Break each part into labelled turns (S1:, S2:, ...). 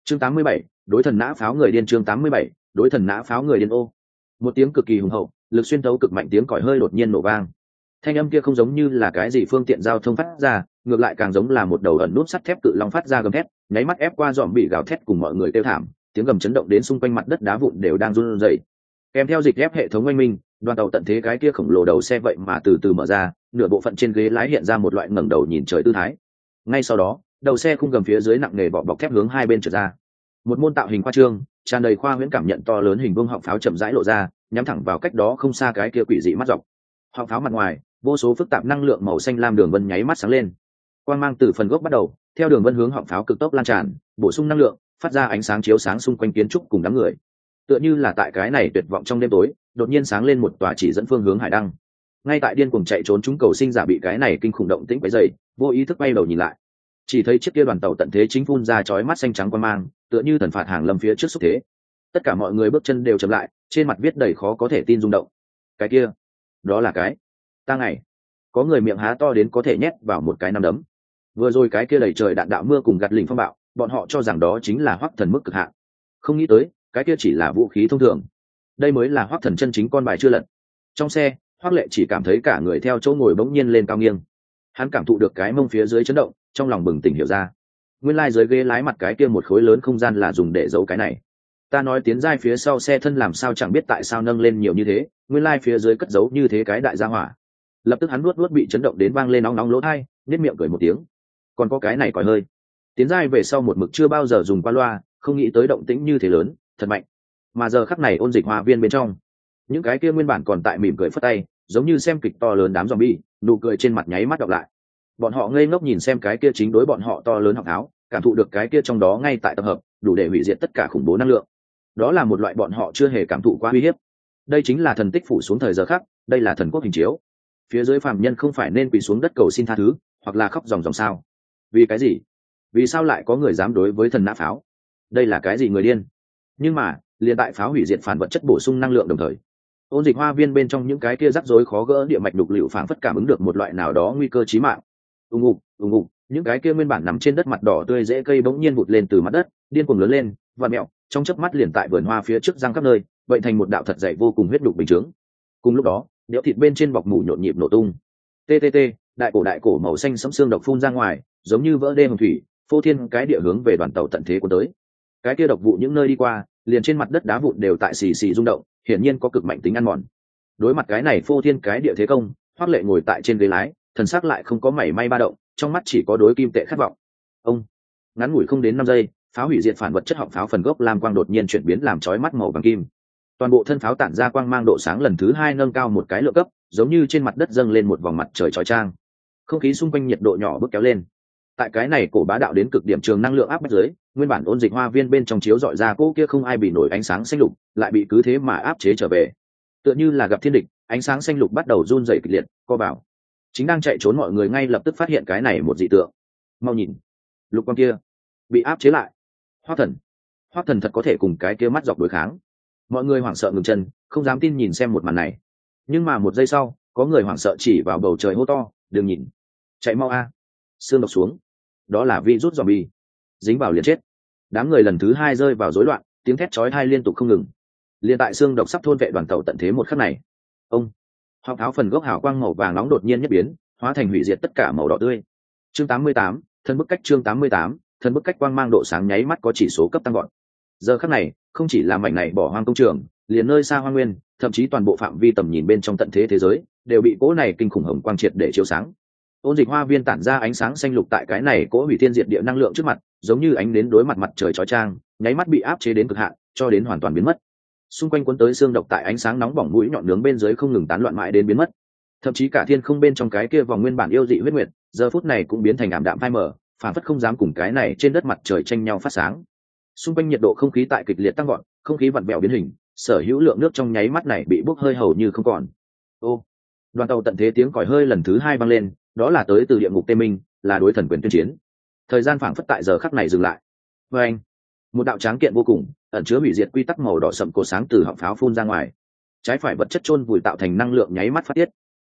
S1: Chương 87, đối thần nã pháo người điên. Chương 87, đối thần nã pháo người điên. Ô, một tiếng cực kỳ hùng hậu, lực xuyên thấu cực mạnh tiếng còi hơi đột nhiên nổ vang. Thanh âm kia không giống như là cái gì phương tiện giao thông phát ra, ngược lại càng giống là một đầu ẩn nút sắt thép cự long phát ra gầm thét, nháy mắt ép qua dòm bị gào thét cùng mọi người kêu thảm, tiếng gầm chấn động đến xung quanh mặt đất đá vụn đều đang run rẩy. Kèm theo dịch ép hệ thống oanh minh, đoàn tàu tận thế cái kia khổng lồ đầu xe vậy mà từ từ mở ra, nửa bộ phận trên ghế lái hiện ra một loại ngẩng đầu nhìn trời tư thái. Ngay sau đó, đầu xe khung gầm phía dưới nặng nề vỏ bọc thép hướng hai bên trượt ra. Một môn tạo hình khoa trương, tràn đầy khoa huyễn cảm nhận to lớn hình vuông họng pháo chậm rãi lộ ra, nhắm thẳng vào cách đó không xa cái kia quỷ dị mắt dọc. Họng pháo mặt ngoài, vô số phức tạp năng lượng màu xanh lam đường vân nháy mắt sáng lên. Quang mang từ phần gốc bắt đầu, theo đường vân hướng họng pháo cực tốc lan tràn, bổ sung năng lượng, phát ra ánh sáng chiếu sáng xung quanh kiến trúc cùng đám người. Tựa như là tại cái này tuyệt vọng trong đêm tối, đột nhiên sáng lên một tòa chỉ dẫn phương hướng hải đăng. Ngay tại điên cuồng chạy trốn chúng cầu sinh giả bị cái này kinh khủng động tĩnh quấy rầy, vô ý thức bay đầu nhìn lại, chỉ thấy chiếc kia đoàn tàu tận thế chính phun ra chói mắt xanh trắng quang mang, tựa như thần phạt hàng lâm phía trước xúc thế. Tất cả mọi người bước chân đều chậm lại, trên mặt viết đầy khó có thể tin rung động. Cái kia, đó là cái ta ngày. Có người miệng há to đến có thể nhét vào một cái nắm đấm. Vừa rồi cái kia đầy trời đạn đạo mưa cùng gạt lỉnh phong bạo, bọn họ cho rằng đó chính là Hoắc Thần mức cực hạn. Không nghĩ tới, cái kia chỉ là vũ khí thông thường. Đây mới là Hoắc Thần chân chính con bài chưa lật. Trong xe, Hoắc Lệ chỉ cảm thấy cả người theo chỗ ngồi bỗng nhiên lên cao nghiêng. Hắn cảm thụ được cái mông phía dưới chấn động, trong lòng bừng tỉnh hiểu ra. Nguyên lai dưới ghế lái mặt cái kia một khối lớn không gian là dùng để giấu cái này. Ta nói tiến giai phía sau xe thân làm sao chẳng biết tại sao nâng lên nhiều như thế, nguyên lai phía dưới cất giấu như thế cái đại gia hỏa. Lập tức hắn nuốt bị chấn động đến vang lên nóng nóng lỗ tai, nhếch miệng cười một tiếng. Còn có cái này còi hơi. Tiến giai về sau một mực chưa bao giờ dùng qua loa, không nghĩ tới động tĩnh như thế lớn, thật mạnh. Mà giờ khắc này Ôn Dịch Hoa Viên bên trong, những cái kia nguyên bản còn tại mỉm cười phất tay, giống như xem kịch to lớn đám zombie, nụ cười trên mặt nháy mắt đọc lại. Bọn họ ngây ngốc nhìn xem cái kia chính đối bọn họ to lớn họng áo, cảm thụ được cái kia trong đó ngay tại tập hợp, đủ để hủy diệt tất cả khủng bố năng lượng. Đó là một loại bọn họ chưa hề cảm thụ qua uy hiếp. Đây chính là thần tích phủ xuống thời giờ khắc, đây là thần quốc hình chiếu. Phía dưới phàm nhân không phải nên quỳ xuống đất cầu xin tha thứ, hoặc là khóc ròng ròng sao? Vì cái gì? Vì sao lại có người dám đối với thần nã pháo? Đây là cái gì người điên? Nhưng mà, liền tại pháo hủy diệt phản vật chất bổ sung năng lượng đồng thời, Ôn Dịch Hoa Viên bên trong những cái kia rắc rối khó gỡ địa mạch đục liệu phảng phất cảm ứng được một loại nào đó nguy cơ chí mạng. Ùng ục, những cái kia nguyên bản nằm trên đất mặt đỏ tươi rễ cây bỗng nhiên vụt lên từ mặt đất, điên cuồng lớn lên, vặn mèo, trong chớp mắt liền tại vườn hoa phía trước răng khắp nơi, vậy thành một đạo thật dày vô cùng huyết đục bình chứng. Cùng lúc đó, đẽo thịt bên trên bọc mủ nhộn nhịp nổ tung. TTT, đại cổ màu xanh sẫm xương độc phun ra ngoài, giống như vỡ đê hồng thủy, phô thiên cái địa hướng về đoàn tàu tận thế cuốn tới. Cái kia độc vụ những nơi đi qua, liền trên mặt đất đá vụn đều tại xì xì rung động, hiển nhiên có cực mạnh tính ăn mòn. Đối mặt cái này phô thiên cái địa thế công, Hoắc Lệ ngồi tại trên ghế lái, thần sắc lại không có mảy may ba động, trong mắt chỉ có đối kim tệ khát vọng. Ông, ngắn ngủi không đến 5 giây, pháo hủy diệt phản vật chất họng pháo phần gốc lam quang đột nhiên chuyển biến làm chói mắt màu vàng kim. Toàn bộ thân pháo tản ra quang mang độ sáng lần thứ 2 nâng cao một cái lượng cấp, giống như trên mặt đất dâng lên một vòng mặt trời chói chang. Không khí xung quanh nhiệt độ nhỏ bước kéo lên. Tại cái này cổ bá đạo đến cực điểm trường năng lượng áp bách dưới, nguyên bản Ôn Dịch Hoa Viên bên trong chiếu dọi ra cỗ kia không ai bị nổi ánh sáng xanh lục, lại bị cứ thế mà áp chế trở về. Tựa như là gặp thiên địch, ánh sáng xanh lục bắt đầu run rẩy kịch liệt, co bảo. Chính đang chạy trốn mọi người ngay lập tức phát hiện cái này một dị tượng. Mau nhìn, lục quang kia bị áp chế lại. Hoắc Thần thật có thể cùng cái kia mắt dọc đối kháng. Mọi người hoảng sợ ngừng chân, không dám tin nhìn xem một màn này. Nhưng mà một giây sau, có người hoảng sợ chỉ vào bầu trời hô to, đừng nhìn, chạy mau a. Xương độc xuống, đó là virus zombie, dính vào liền chết. Đám người lần thứ 2 rơi vào rối loạn, tiếng thét chói tai liên tục không ngừng. Liên tại xương độc sắp thôn vệ đoàn tàu tận thế một khắc này, ông họng áo phần gốc hào quang màu vàng nóng đột nhiên nhất biến, hóa thành hủy diệt tất cả màu đỏ tươi. Chương 88, thân bức cách. Chương 88, thân bức cách. Quang mang độ sáng nháy mắt có chỉ số cấp tăng gọn. Giờ khắc này, không chỉ là mảnh này bỏ hoang công trường, liền nơi xa hoang nguyên, thậm chí toàn bộ phạm vi tầm nhìn bên trong tận thế thế giới, đều bị cỗ này kinh khủng hồng quang triệt để chiếu sáng. Ôn Dịch Hoa Viên tản ra ánh sáng xanh lục tại cái này cỗ hủy thiên diệt địa năng lượng trước mặt, giống như ánh đến đối mặt mặt trời chói chang, nháy mắt bị áp chế đến cực hạn, cho đến hoàn toàn biến mất. Xung quanh cuốn tới xương độc tại ánh sáng nóng bỏng mũi nhọn nướng bên dưới không ngừng tán loạn mãi đến biến mất. Thậm chí cả thiên không bên trong cái kia vòng nguyên bản yêu dị huyết nguyệt, giờ phút này cũng biến thành ảm đạm phai mờ, phản phất không dám cùng cái này trên đất mặt trời tranh nhau phát sáng. Xung quanh nhiệt độ không khí tại kịch liệt tăng gọn, không khí vặn vẹo biến hình, sở hữu lượng nước trong nháy mắt này bị bốc hơi hầu như không còn. Ô, đoàn tàu tận thế tiếng còi hơi lần thứ 2 vang lên, đó là tới từ địa ngục Tê Minh, là đối thần quyền tuyên chiến. Thời gian phảng phất tại giờ khắc này dừng lại. Và anh, một đạo tráng kiện vô cùng, ẩn chứa hủy diệt quy tắc màu đỏ sậm cổ sáng từ họng pháo phun ra ngoài. Trái phải vật chất chôn vùi tạo thành năng lượng nháy mắt phát tiết.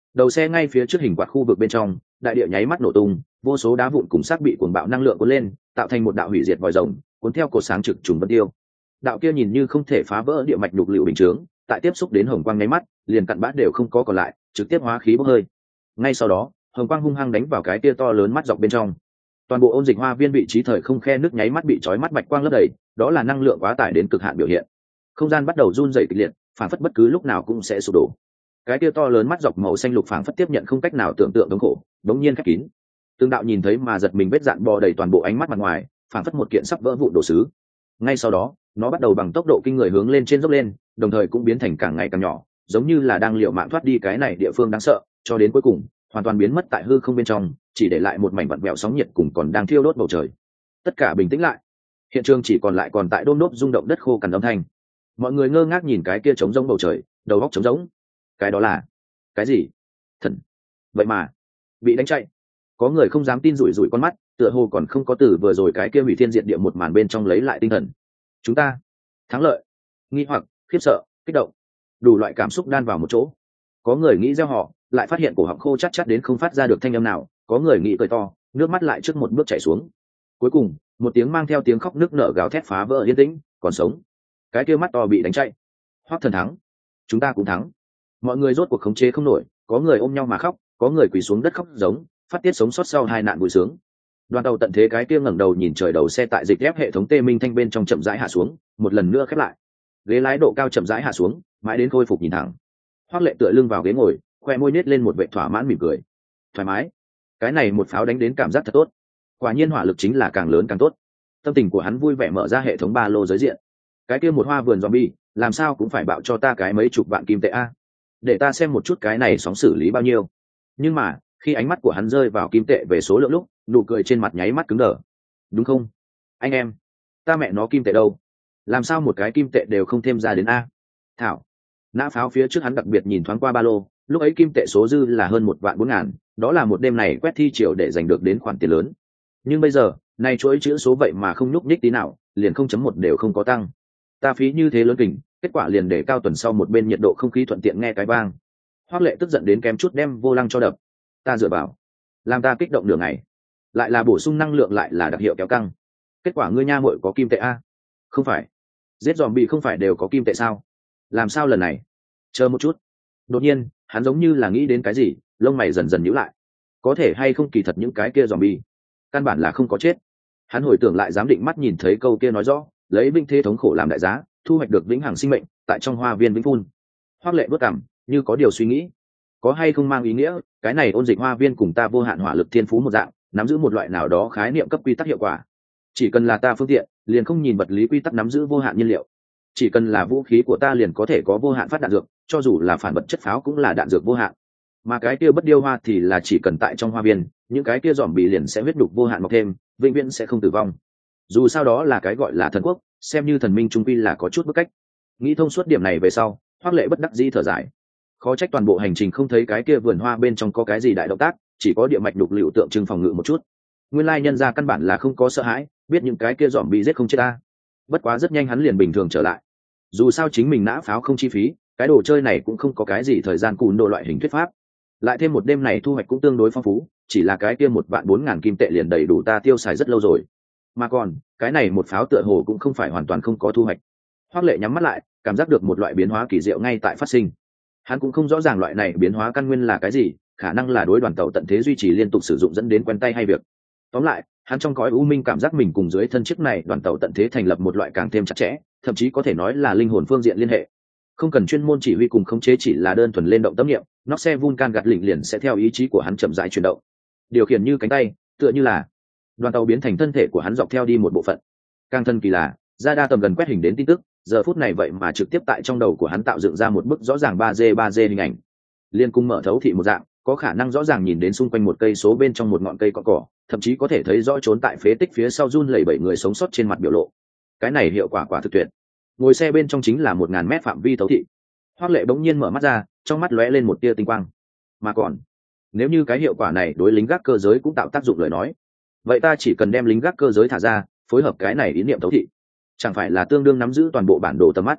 S1: Đầu xe ngay phía trước hình quạt khu vực bên trong, đại địa nháy mắt nổ tung, vô số đá vụn cùng xác bị cuồng bạo năng lượng cuốn lên, tạo thành một đạo hủy diệt vòi rồng, cuốn theo cột sáng trực trùng vân tiêu. Đạo kia nhìn như không thể phá vỡ địa mạch nhục liệu bình chướng, tại tiếp xúc đến hồng quang nháy mắt, liền cặn bát đều không có còn lại, trực tiếp hóa khí bốc hơi. Ngay sau đó, hồng quang hung hăng đánh vào cái kia to lớn mắt dọc bên trong. Toàn bộ ôn dịch hoa viên vị trí thời không khe nước nháy mắt bị chói mắt bạch quang lấp đầy, đó là năng lượng quá tải đến cực hạn biểu hiện. Không gian bắt đầu run rẩy kịch liệt, phản phất bất cứ lúc nào cũng sẽ sụp đổ. Cái kia to lớn mắt dọc màu xanh lục phản phất tiếp nhận không cách nào tưởng tượng đống khổ, đống nhiên khép kín. Tương đạo nhìn thấy mà giật mình vết dạn bò đầy toàn bộ ánh mắt mặt ngoài, phản phất một kiện sắp vỡ vụn đồ sứ. Ngay sau đó, nó bắt đầu bằng tốc độ kinh người hướng lên trên dốc lên, đồng thời cũng biến thành càng ngày càng nhỏ, giống như là đang liều mạng thoát đi cái này địa phương đáng sợ, cho đến cuối cùng hoàn toàn biến mất tại hư không bên trong, chỉ để lại một mảnh vặn vẹo sóng nhiệt cùng còn đang thiêu đốt bầu trời. Tất cả bình tĩnh lại, hiện trường chỉ còn lại còn tại đôm đốp rung động đất khô cằn âm thanh. Mọi người ngơ ngác nhìn cái kia trống rỗng bầu trời, đầu óc trống rỗng. Cái đó là cái gì? Thần? Vậy mà bị đánh chạy. Có người không dám tin, rủi rủi con mắt, tựa hồ còn không có từ vừa rồi cái kia hủy thiên diệt địa một màn bên trong lấy lại tinh thần. Chúng ta thắng lợi. Nghi hoặc, khiếp sợ, kích động, đủ loại cảm xúc đan vào một chỗ. Có người nghĩ gieo họ, lại phát hiện cổ họng khô chát chát đến không phát ra được thanh âm nào. Có người nghĩ cười to, nước mắt lại trước một bước chảy xuống. Cuối cùng một tiếng mang theo tiếng khóc nức nở gào thét phá vỡ yên tĩnh. Còn sống. Cái kia mắt to bị đánh chạy. Hoắc Thần thắng. Chúng ta cũng thắng. Mọi người rốt cuộc khống chế không nổi, có người ôm nhau mà khóc, có người quỳ xuống đất khóc giống, phát tiết sống sót sau hai nạn vui sướng. Đoàn tàu tận thế cái kia ngẩng đầu nhìn trời đầu xe tại dịch ghép hệ thống tê minh thanh bên trong chậm rãi hạ xuống, một lần nữa khép lại. Ghế lái độ cao chậm rãi hạ xuống, mãi đến khôi phục nhìn thẳng. Hoắc Lệ tựa lưng vào ghế ngồi, khoe môi nết lên một vẻ thỏa mãn mỉm cười. Thoải mái. Cái này một pháo đánh đến cảm giác thật tốt. Quả nhiên hỏa lực chính là càng lớn càng tốt. Tâm tình của hắn vui vẻ mở ra hệ thống ba lô giới diện. Cái kia một hoa vườn zombie, làm sao cũng phải bạo cho ta cái mấy chục vạn kim tệ a. Để ta xem một chút cái này sóng xử lý bao nhiêu. Nhưng mà khi ánh mắt của hắn rơi vào kim tệ về số lượng lúc, nụ cười trên mặt nháy mắt cứng đờ. Đúng không anh em, ta mẹ nó kim tệ đâu, làm sao một cái kim tệ đều không thêm ra đến a. Thảo. Nã pháo phía trước hắn đặc biệt nhìn thoáng qua ba lô, lúc ấy kim tệ số dư là hơn 1.400.000, đó là một đêm này quét thi triều để giành được đến khoản tiền lớn. Nhưng bây giờ này chuỗi chữ số vậy mà không nhúc nhích tí nào, liền 0.1 đều không có tăng. Ta phí như thế lớn kình, kết quả liền để cao tuần sau một bên nhiệt độ không khí thuận tiện nghe cái vang. Hoắc Lệ tức giận đến kém chút đem vô lăng cho đập. Ta dựa vào, làm ta kích động nửa ngày, lại là bổ sung năng lượng, lại là đặc hiệu kéo căng. Kết quả ngươi nha muội có kim tệ a? Không phải, giết zombie không phải đều có kim tệ sao? Làm sao lần này? Chờ một chút. Đột nhiên hắn giống như là nghĩ đến cái gì, lông mày dần dần nhíu lại. Có thể hay không kỳ thật những cái kia zombie căn bản là không có chết. Hắn hồi tưởng lại giám định mắt nhìn thấy câu kia nói rõ, lấy vinh thế thống khổ làm đại giá, thu hoạch được vĩnh hằng sinh mệnh tại trong hoa viên vĩnh phun. Hoắc Lệ bước cằm, như có điều suy nghĩ. Có hay không mang ý nghĩa cái này ôn dịch hoa viên cùng ta vô hạn hỏa lực thiên phú một dạng, nắm giữ một loại nào đó khái niệm cấp quy tắc hiệu quả. Chỉ cần là ta phương tiện, liền không nhìn vật lý quy tắc nắm giữ vô hạn nhiên liệu. Chỉ cần là vũ khí của ta liền có thể có vô hạn phát đạn dược, cho dù là phản vật chất pháo cũng là đạn dược vô hạn. Mà cái kia bất điêu hoa thì là chỉ cần tại trong hoa viên, những cái kia dòm bị liền sẽ huyết đục vô hạn mọc thêm, vĩnh viễn sẽ không tử vong. Dù sao đó là cái gọi là thần quốc, xem như thần minh trung quy là có chút bức cách. Nghĩ thông suốt điểm này về sau, Hoắc Lệ bất đắc dĩ thở dài. Khó trách toàn bộ hành trình không thấy cái kia vườn hoa bên trong có cái gì đại động tác, chỉ có địa mạch đục liệu tượng trưng phòng ngự một chút. Nguyên lai nhân ra căn bản là không có sợ hãi, biết những cái kia dòm bị giết không chết ta. Bất quá rất nhanh hắn liền bình thường trở lại. Dù sao chính mình nã pháo không chi phí, cái đồ chơi này cũng không có cái gì thời gian cùn đồ loại hình thuyết pháp. Lại thêm một đêm này thu hoạch cũng tương đối phong phú, chỉ là cái kia 1.400.000 kim tệ liền đầy đủ ta tiêu xài rất lâu rồi. Mà còn cái này một pháo tựa hồ cũng không phải hoàn toàn không có thu hoạch. Hoắc Lệ nhắm mắt lại, cảm giác được một loại biến hóa kỳ diệu ngay tại phát sinh. Hắn cũng không rõ ràng loại này biến hóa căn nguyên là cái gì, khả năng là đối đoàn tàu tận thế duy trì liên tục sử dụng dẫn đến quen tay hay việc. Tóm lại, hắn trong cõi u minh cảm giác mình cùng dưới thân chiếc này đoàn tàu tận thế thành lập một loại càng thêm chặt chẽ, thậm chí có thể nói là linh hồn phương diện liên hệ. Không cần chuyên môn chỉ huy cùng khống chế, chỉ là đơn thuần lên động tâm niệm, nóc xe Vulcan gạt lỉnh liền sẽ theo ý chí của hắn chậm rãi chuyển động. Điều khiển như cánh tay, tựa như là đoàn tàu biến thành thân thể của hắn dọc theo đi một bộ phận. Càng thân kỳ là, radar tầm gần quét hình đến tin tức, giờ phút này vậy mà trực tiếp tại trong đầu của hắn tạo dựng ra một bức rõ ràng 3D hình ảnh. Liên cung mở thấu thị một dạng, có khả năng rõ ràng nhìn đến xung quanh một cây số bên trong một ngọn cây cỏ, thậm chí có thể thấy rõ trốn tại phế tích phía sau run lẩy bẩy người sống sót trên mặt biểu lộ. Cái này hiệu quả quả thực tuyệt. Ngồi xe bên trong chính là 1.000 mét phạm vi thấu thị. Hoắc Lệ bỗng nhiên mở mắt ra, trong mắt lóe lên một tia tinh quang. Mà còn, nếu như cái hiệu quả này đối lính gác cơ giới cũng tạo tác dụng lời nói, vậy ta chỉ cần đem lính gác cơ giới thả ra, phối hợp cái này ý niệm thấu thị, chẳng phải là tương đương nắm giữ toàn bộ bản đồ tầm mắt.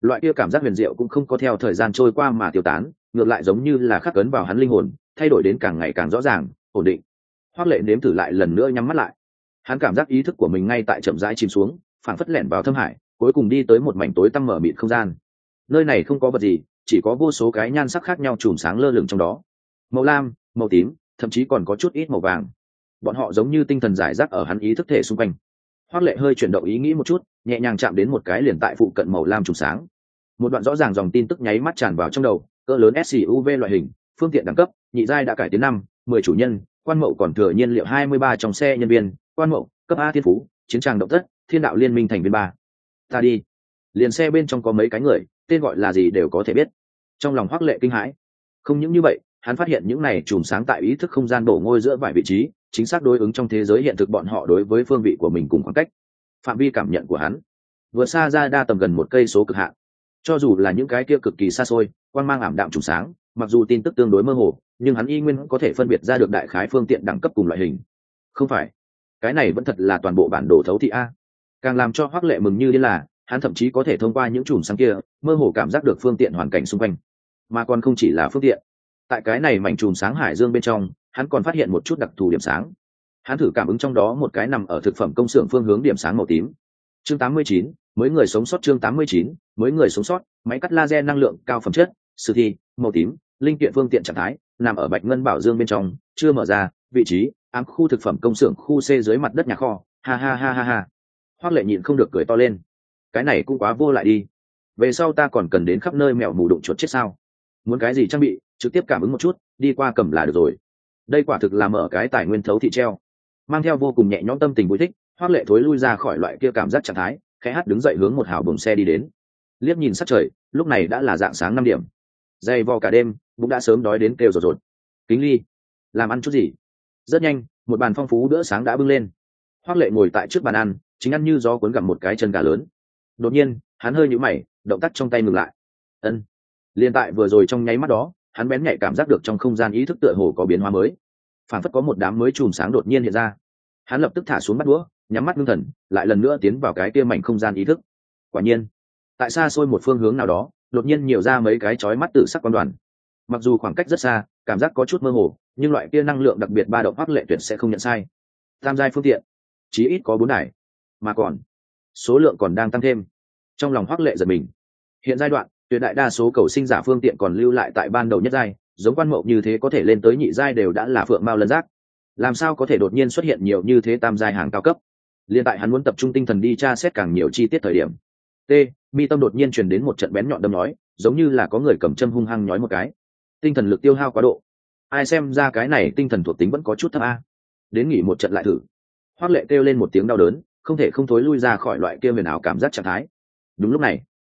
S1: Loại kia cảm giác huyền diệu cũng không có theo thời gian trôi qua mà tiêu tán, ngược lại giống như là khắc ấn vào hắn linh hồn, thay đổi đến càng ngày càng rõ ràng, ổn định. Hoắc Lệ nếm thử lại lần nữa nhắm mắt lại. Hắn cảm giác ý thức của mình ngay tại chậm rãi chìm xuống, phảng phất lẻn vào thâm hải, cuối cùng đi tới một mảnh tối tăm mở mịt không gian. Nơi này không có vật gì, chỉ có vô số cái nhan sắc khác nhau chùm sáng lơ lửng trong đó. Màu lam, màu tím, thậm chí còn có chút ít màu vàng. Bọn họ giống như tinh thần giải rác ở hắn ý thức thể xung quanh. Hoắc Lệ hơi chuyển động ý nghĩ một chút, nhẹ nhàng chạm đến một cái liền tại phụ cận màu lam chùm sáng. Một đoạn rõ ràng dòng tin tức nháy mắt tràn vào trong đầu, cỡ lớn SUV loại hình, phương tiện đẳng cấp, nhị giai đã cải tiến 10 chủ nhân, quan mậu còn thừa nhiên liệu 23 trong xe nhân viên, quan mậu, cấp A thiên phú, chiến tràng động tất, thiên đạo liên minh thành viên 3. Ta đi. Liền xe bên trong có mấy cái người, tên gọi là gì đều có thể biết. Trong lòng Hoắc Lệ kinh hãi. Không những như vậy, hắn phát hiện những này chùm sáng tại ý thức không gian đổ ngôi giữa vài vị trí, chính xác đối ứng trong thế giới hiện thực bọn họ đối với phương vị của mình cùng khoảng cách. Phạm vi cảm nhận của hắn vượt xa ra đa tầm gần 1 cây số cực hạn. Cho dù là những cái kia cực kỳ xa xôi, quang mang ảm đạm chùm sáng, mặc dù tin tức tương đối mơ hồ, nhưng hắn y nguyên có thể phân biệt ra được đại khái phương tiện đẳng cấp cùng loại hình. Không phải, cái này vẫn thật là toàn bộ bản đồ thấu thị a. Càng làm cho Hoắc Lệ mừng như điên là, hắn thậm chí có thể thông qua những chùm sáng kia, mơ hồ cảm giác được phương tiện hoàn cảnh xung quanh. Mà còn không chỉ là phương tiện. Tại cái này mảnh chùm sáng hải dương bên trong, hắn còn phát hiện một chút đặc thù điểm sáng. Hắn thử cảm ứng trong đó một cái nằm ở thực phẩm công xưởng phương hướng điểm sáng màu tím. Chương 89, mới người sống sót. Chương 89, mới người sống sót, máy cắt laser năng lượng cao phẩm chất, sử thi, màu tím, linh kiện phương tiện trạng thái, nằm ở bạch ngân bảo dương bên trong, chưa mở ra, vị trí, ám khu thực phẩm công xưởng khu C dưới mặt đất nhà kho. Ha ha ha ha ha. Hoắc Lệ nhịn không được cười to lên. Cái này cũng quá vô lại đi. Về sau ta còn cần đến khắp nơi mèo mù đụng chuột chết sao? Muốn cái gì trang bị, trực tiếp cảm ứng một chút, đi qua cầm là được rồi. Đây quả thực là mở cái tài nguyên thấu thị treo. Mang theo vô cùng nhẹ nhõm tâm tình vui thích, Hoắc Lệ thối lui ra khỏi loại kia cảm giác trạng thái, khẽ hát đứng dậy hướng một hào buồng xe đi đến. Liếc nhìn sát trời, lúc này đã là dạng sáng 5 điểm. Dày vò cả đêm, bụng đã sớm đói đến kêu rột rột. Kính Ly, làm ăn chút gì? Rất nhanh, một bàn phong phú bữa sáng đã bưng lên. Hoắc Lệ ngồi tại trước bàn ăn, chính ăn như gió cuốn gặm một cái chân gà lớn. Đột nhiên, hắn hơi nhíu mày, động tác trong tay ngừng lại. Ân. Liên tại vừa rồi trong nháy mắt đó, hắn bén nhạy cảm giác được trong không gian ý thức tựa hồ có biến hóa mới. Phản phất có một đám mới chùm sáng đột nhiên hiện ra. Hắn lập tức thả xuống bát đũa, nhắm mắt ngưng thần, lại lần nữa tiến vào cái kia mảnh không gian ý thức. Quả nhiên, tại xa xôi một phương hướng nào đó, đột nhiên nhiều ra mấy cái chói mắt tự sắc quang đoàn. Mặc dù khoảng cách rất xa, cảm giác có chút mơ hồ, nhưng loại kia năng lượng đặc biệt ba động Hoắc Lệ tuyệt sẽ không nhận sai. Tam giai phương tiện, chí ít có 4 đài, mà còn số lượng còn đang tăng thêm. Trong lòng Hoắc Lệ giật mình. Hiện giai đoạn, tuyệt đại đa số cầu sinh giả phương tiện còn lưu lại tại ban đầu nhất giai, giống quan mậu như thế có thể lên tới nhị giai đều đã là phượng mao lân giác. Làm sao có thể đột nhiên xuất hiện nhiều như thế tam giai hàng cao cấp? Liên tại hắn muốn tập trung tinh thần đi tra xét càng nhiều chi tiết thời điểm. T, mi tâm đột nhiên truyền đến một trận bén nhọn đâm nói, giống như là có người cầm châm hung hăng nhói một cái. Tinh thần lực tiêu hao quá độ. Ai xem ra cái này tinh thần thuộc tính vẫn có chút thấp a. Đến nghỉ một trận lại thử. Hoắc Lệ kêu lên một tiếng đau đớn, không thể không thối lui ra khỏi loại kia huyền ảo cảm giác trạng thái. Đúng lúc này,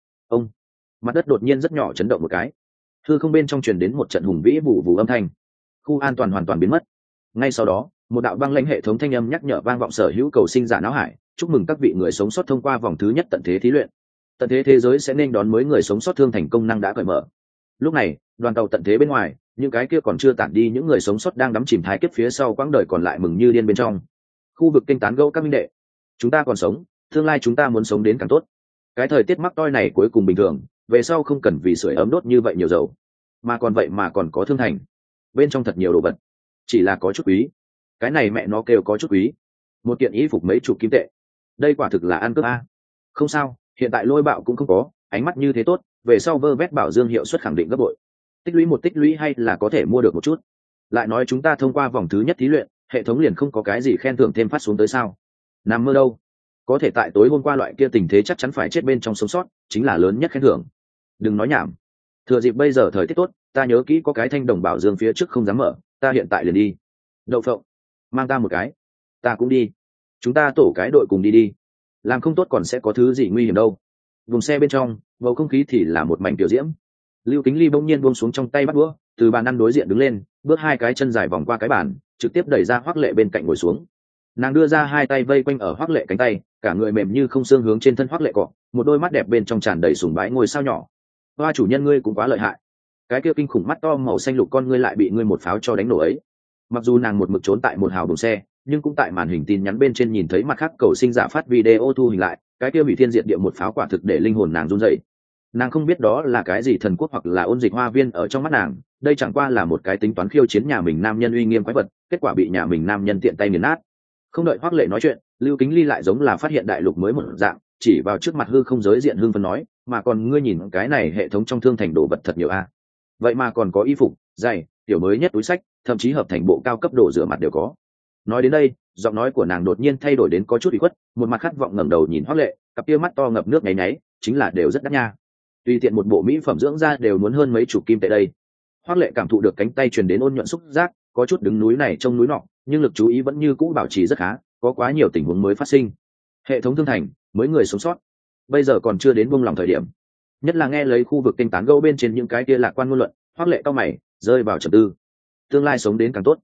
S1: mặt đất đột nhiên rất nhỏ chấn động một cái, hư không bên trong truyền đến một trận hùng vĩ vụ vụ âm thanh. Khu an toàn hoàn toàn biến mất. Ngay sau đó, một đạo băng lãnh hệ thống thanh âm nhắc nhở vang vọng sở hữu cầu sinh giả não hải, chúc mừng các vị người sống sót thông qua vòng thứ nhất tận thế thí luyện. Tận thế thế giới sẽ nên đón mới người sống sót thương thành công năng đã cởi mở. Lúc này, đoàn tàu tận thế bên ngoài, những cái kia còn chưa tản đi những người sống sót đang đắm chìm thái kiếp phía sau quãng đời còn lại mừng như điên bên trong. Khu vực kênh tán gẫu các minh đệ, chúng ta còn sống, tương lai chúng ta muốn sống đến càng tốt. Cái thời tiết mắc toi này cuối cùng bình thường, về sau không cần vì sưởi ấm đốt như vậy nhiều dầu, mà còn vậy mà còn có thương thành, bên trong thật nhiều đồ vật, chỉ là có chút quý. Cái này mẹ nó kêu có chút quý, một kiện y phục mấy chục kim tệ, đây quả thực là ăn cướp a. Không sao, hiện tại lôi bạo cũng không có, ánh mắt như thế tốt, về sau vơ vét bảo dương hiệu suất khẳng định gấp bội. Tích lũy một tích lũy hay là có thể mua được một chút. Lại nói chúng ta thông qua vòng thứ nhất thí luyện, hệ thống liền không có cái gì khen thưởng thêm phát xuống tới sao? Nằm mơ đâu. Có thể tại tối hôm qua loại kia tình thế chắc chắn phải chết bên trong sống sót, chính là lớn nhất khen thưởng. Đừng nói nhảm. Thừa dịp bây giờ thời tiết tốt, ta nhớ kỹ có cái thanh đồng bảo dương phía trước không dám mở, ta hiện tại liền đi. Đậu phộng, mang ta một cái. Ta cũng đi. Chúng ta tổ cái đội cùng đi đi. Làm không tốt còn sẽ có thứ gì nguy hiểm đâu. Vùng xe bên trong, bầu không khí thì là một mảnh tiểu diễm. Lưu Kính Ly bỗng nhiên buông xuống trong tay bắt đũa, từ bàn ăn đối diện đứng lên, bước 2 cái chân dài vòng qua cái bàn, trực tiếp đẩy ra Hoắc Lệ bên cạnh ngồi xuống. Nàng đưa ra 2 tay vây quanh ở Hoắc Lệ cánh tay, cả người mềm như không xương hướng trên thân Hoắc Lệ cọ, một đôi mắt đẹp bên trong tràn đầy sùng bái ngôi sao nhỏ. Hoa chủ nhân ngươi cũng quá lợi hại. Cái kia kinh khủng mắt to màu xanh lục con ngươi lại bị ngươi một pháo cho đánh nổ ấy. Mặc dù nàng một mực trốn tại một hào buồng xe, nhưng cũng tại màn hình tin nhắn bên trên nhìn thấy mặt khác cầu sinh giả phát video thu hình lại, cái kia bị thiên diệt địa một pháo quả thực để linh hồn nàng run rẩy. Nàng không biết đó là cái gì thần quốc hoặc là ôn dịch hoa viên ở trong mắt nàng, đây chẳng qua là một cái tính toán khiêu chiến nhà mình nam nhân uy nghiêm quái vật, kết quả bị nhà mình nam nhân tiện tay nghiền nát. Không đợi Hoắc Lệ nói chuyện, Lưu Kính Ly lại giống là phát hiện đại lục mới một dạng, chỉ vào trước mặt hư không giới diện hưng phấn nói, mà còn ngươi nhìn cái này hệ thống trong thương thành đồ vật thật nhiều a. Vậy mà còn có y phục, giày, tiểu mới nhất túi sách, thậm chí hợp thành bộ cao cấp đồ rửa mặt đều có. Nói đến đây, giọng nói của nàng đột nhiên thay đổi đến có chút ủy khuất, một mặt khát vọng ngẩng đầu nhìn Hoắc Lệ, cặp kia mắt to ngập nước nháy nháy, chính là đều rất đắt nha. Tùy tiện một bộ mỹ phẩm dưỡng da đều muốn hơn mấy chục kim tệ đây. Hoắc Lệ cảm thụ được cánh tay truyền đến ôn nhuận xúc giác, có chút đứng núi này trông núi nọ, nhưng lực chú ý vẫn như cũ bảo trì rất khá, có quá nhiều tình huống mới phát sinh. Hệ thống thương thành, mới người sống sót, bây giờ còn chưa đến buông lòng thời điểm. Nhất là nghe lấy khu vực kênh tán gẫu bên trên những cái kia lạc quan ngôn luận, Hoắc Lệ cau mày, rơi vào trầm tư. Tương lai sống đến càng tốt.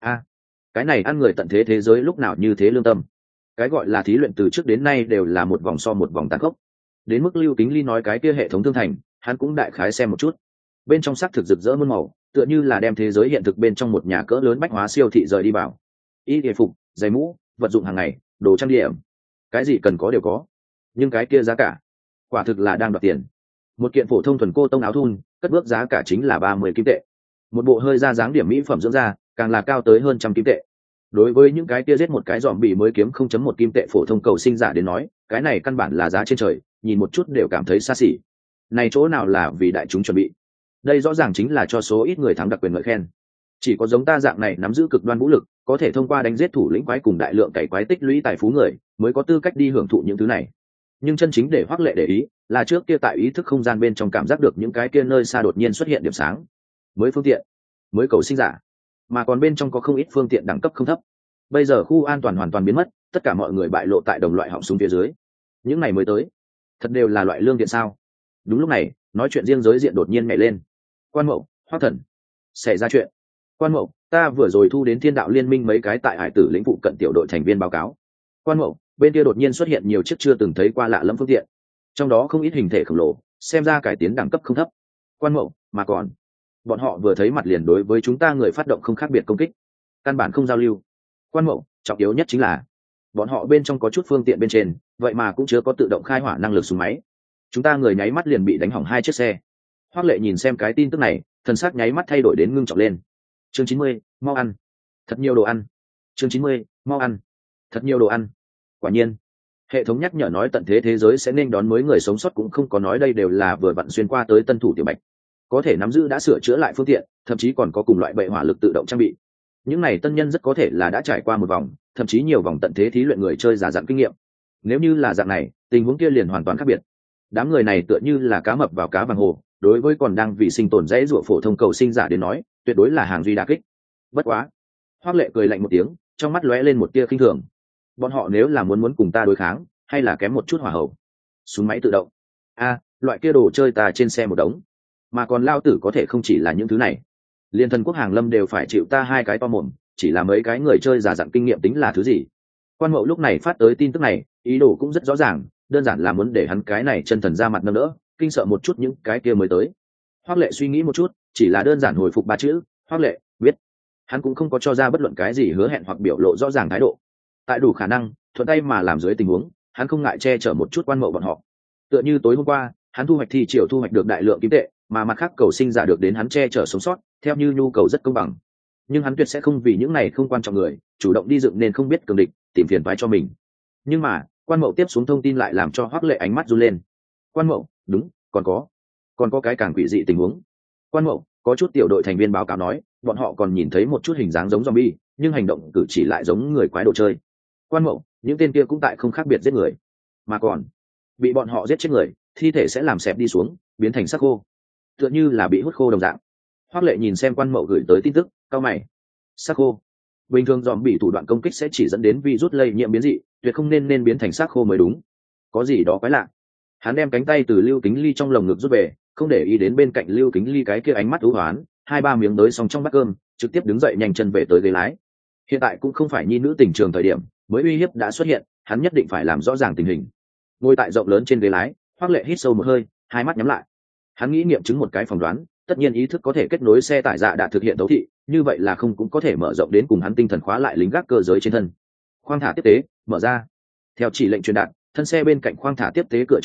S1: Cái này ăn người tận thế thế giới lúc nào như thế lương tâm. Cái gọi là thí luyện từ trước đến nay đều là một vòng so một vòng tàn khốc. Đến mức Lưu Kính Ly nói cái kia hệ thống thương thành, hắn cũng đại khái xem một chút. Bên trong sắc thực rực rỡ muôn màu, tựa như là đem thế giới hiện thực bên trong một nhà cỡ lớn bách hóa siêu thị rời đi vào. Y y phục, giày mũ, vật dụng hàng ngày, đồ trang điểm, cái gì cần có đều có. Nhưng cái kia giá cả, quả thực là đang đoạt tiền. Một kiện phổ thông thuần cô tông áo thun, cất bước giá cả chính là 30 kim tệ. Một bộ hơi ra dáng điểm mỹ phẩm dưỡng da, càng là cao tới hơn 100 kim tệ. Đối với những cái kia giết một cái dòm bị mới kiếm 0.1 kim tệ phổ thông cầu sinh giả đến nói, cái này căn bản là giá trên trời, nhìn một chút đều cảm thấy xa xỉ. Này chỗ nào là vì đại chúng chuẩn bị, đây rõ ràng chính là cho số ít người thắng đặc quyền ngợi khen. Chỉ có giống ta dạng này nắm giữ cực đoan vũ lực, có thể thông qua đánh giết thủ lĩnh quái cùng đại lượng cày quái tích lũy tài phú người, mới có tư cách đi hưởng thụ những thứ này. Nhưng chân chính để Hoắc Lệ để ý, là trước kia tại ý thức không gian bên trong cảm giác được những cái kia nơi xa đột nhiên xuất hiện điểm sáng, mới phương tiện, mới cầu sinh giả, mà còn bên trong có không ít phương tiện đẳng cấp không thấp. Bây giờ khu an toàn hoàn toàn biến mất, tất cả mọi người bại lộ tại đồng loại họng súng phía dưới. Những ngày mới tới, thật đều là loại lương thiện sao? Đúng lúc này, nói chuyện riêng giới diện đột nhiên nhảy lên. Quan Mậu, Hoắc Thần, xảy ra chuyện. Quan Mậu, ta vừa rồi thu đến Thiên Đạo Liên Minh mấy cái tại Hải Tử lĩnh vụ cận tiểu đội thành viên báo cáo. Quan Mậu, bên kia đột nhiên xuất hiện nhiều chiếc chưa từng thấy qua lạ lẫm phương tiện, trong đó không ít hình thể khổng lồ, xem ra cải tiến đẳng cấp không thấp. Quan Mậu, mà còn bọn họ vừa thấy mặt liền đối với chúng ta người phát động không khác biệt công kích, căn bản không giao lưu. Quan Mậu, trọng yếu nhất chính là bọn họ bên trong có chút phương tiện bên trên, vậy mà cũng chưa có tự động khai hỏa năng lực súng máy. Chúng ta người nháy mắt liền bị đánh hỏng 2 chiếc xe. Hoắc Lệ nhìn xem cái tin tức này, thần sắc nháy mắt thay đổi đến ngưng trọng lên. Chương 90, mau ăn, thật nhiều đồ ăn. Chương 90, mau ăn, thật nhiều đồ ăn. Quả nhiên, hệ thống nhắc nhở nói tận thế thế giới sẽ nên đón mới người sống sót cũng không có nói đây đều là vừa vặn xuyên qua tới tân thủ tiểu bạch, có thể nắm giữ đã sửa chữa lại phương tiện, thậm chí còn có cùng loại bệ hỏa lực tự động trang bị. Những này tân nhân rất có thể là đã trải qua một vòng, thậm chí nhiều vòng tận thế thí luyện người chơi giả dặn kinh nghiệm. Nếu như là dạng này, tình huống kia liền hoàn toàn khác biệt. Đám người này tựa như là cá mập vào cá vàng hồ, đối với còn đang vì sinh tồn dãy rủa phổ thông cầu sinh giả đến nói, tuyệt đối là hàng duy đả kích. Bất quá, Hoắc Lệ cười lạnh một tiếng, trong mắt lóe lên một tia khinh thường. Bọn họ nếu là muốn cùng ta đối kháng, hay là kém một chút hỏa hậu. Súng máy tự động, loại kia đồ chơi ta trên xe một đống, mà còn lao tử có thể không chỉ là những thứ này. Liên thần quốc hàng lâm đều phải chịu ta 2 cái to mồm, chỉ là mấy cái người chơi giả dặn kinh nghiệm tính là thứ gì? Quan Mậu lúc này phát tới tin tức này, ý đồ cũng rất rõ ràng, đơn giản là muốn để hắn cái này chân thần ra mặt nâng đỡ, kinh sợ một chút những cái kia mới tới. Hoắc Lệ suy nghĩ một chút, chỉ là đơn giản hồi phục 3 chữ, Hoắc Lệ, biết. Hắn cũng không có cho ra bất luận cái gì hứa hẹn hoặc biểu lộ rõ ràng thái độ. Tại đủ khả năng, thuận tay mà làm dưới tình huống, hắn không ngại che chở một chút Quan Mậu bọn họ. Tựa như tối hôm qua, hắn thu hoạch thi triều thu hoạch được đại lượng kim tệ, mà mặt khác cầu sinh giả được đến hắn che chở sống sót, theo như nhu cầu rất công bằng. Nhưng hắn tuyệt sẽ không vì những này không quan trọng người, chủ động đi dựng nên không biết cường địch, tìm phiền toái cho mình. Nhưng mà, Quan Mậu tiếp xuống thông tin lại làm cho Hoắc Lệ ánh mắt run lên. Quan Mậu, đúng, còn có cái càng quỷ dị tình huống. Quan Mậu, có chút tiểu đội thành viên báo cáo nói, bọn họ còn nhìn thấy một chút hình dáng giống zombie, nhưng hành động cử chỉ lại giống người quái đồ chơi. Quan Mậu, những tên kia cũng tại không khác biệt giết người, mà còn bị bọn họ giết chết người, thi thể sẽ làm xẹp đi xuống, biến thành xác khô, tựa như là bị hút khô đồng dạng. Hoắc Lệ nhìn xem Quan Mậu gửi tới tin tức, cau mày. Xác khô, bình thường dòm bị thủ đoạn công kích sẽ chỉ dẫn đến virus lây nhiễm biến dị, tuyệt không nên biến thành xác khô mới đúng. Có gì đó quái lạ. Hắn đem cánh tay từ Lưu Kính Ly trong lồng ngực rút về, không để ý đến bên cạnh Lưu Kính Ly cái kia ánh mắt u hoán, 2-3 miếng tới xong trong bát cơm, trực tiếp đứng dậy nhanh chân về tới ghế lái. Hiện tại cũng không phải nhi nữ tình trường thời điểm, mới uy hiếp đã xuất hiện, hắn nhất định phải làm rõ ràng tình hình. Ngồi tại rộng lớn trên ghế lái, Hoắc Lệ hít sâu một hơi, 2 mắt nhắm lại. Hắn nghĩ nghiệm chứng một cái phỏng đoán, tất nhiên ý thức có thể kết nối xe tải dạ đã thực hiện đấu thị, như vậy là không cũng có thể mở rộng đến cùng hắn tinh thần khóa lại lính gác cơ giới trên thân. Khoang thả tiếp tế mở ra. Theo chỉ lệnh truyền đạt, thân xe bên cạnh khoang thả tiếp tế cửa trượt ra,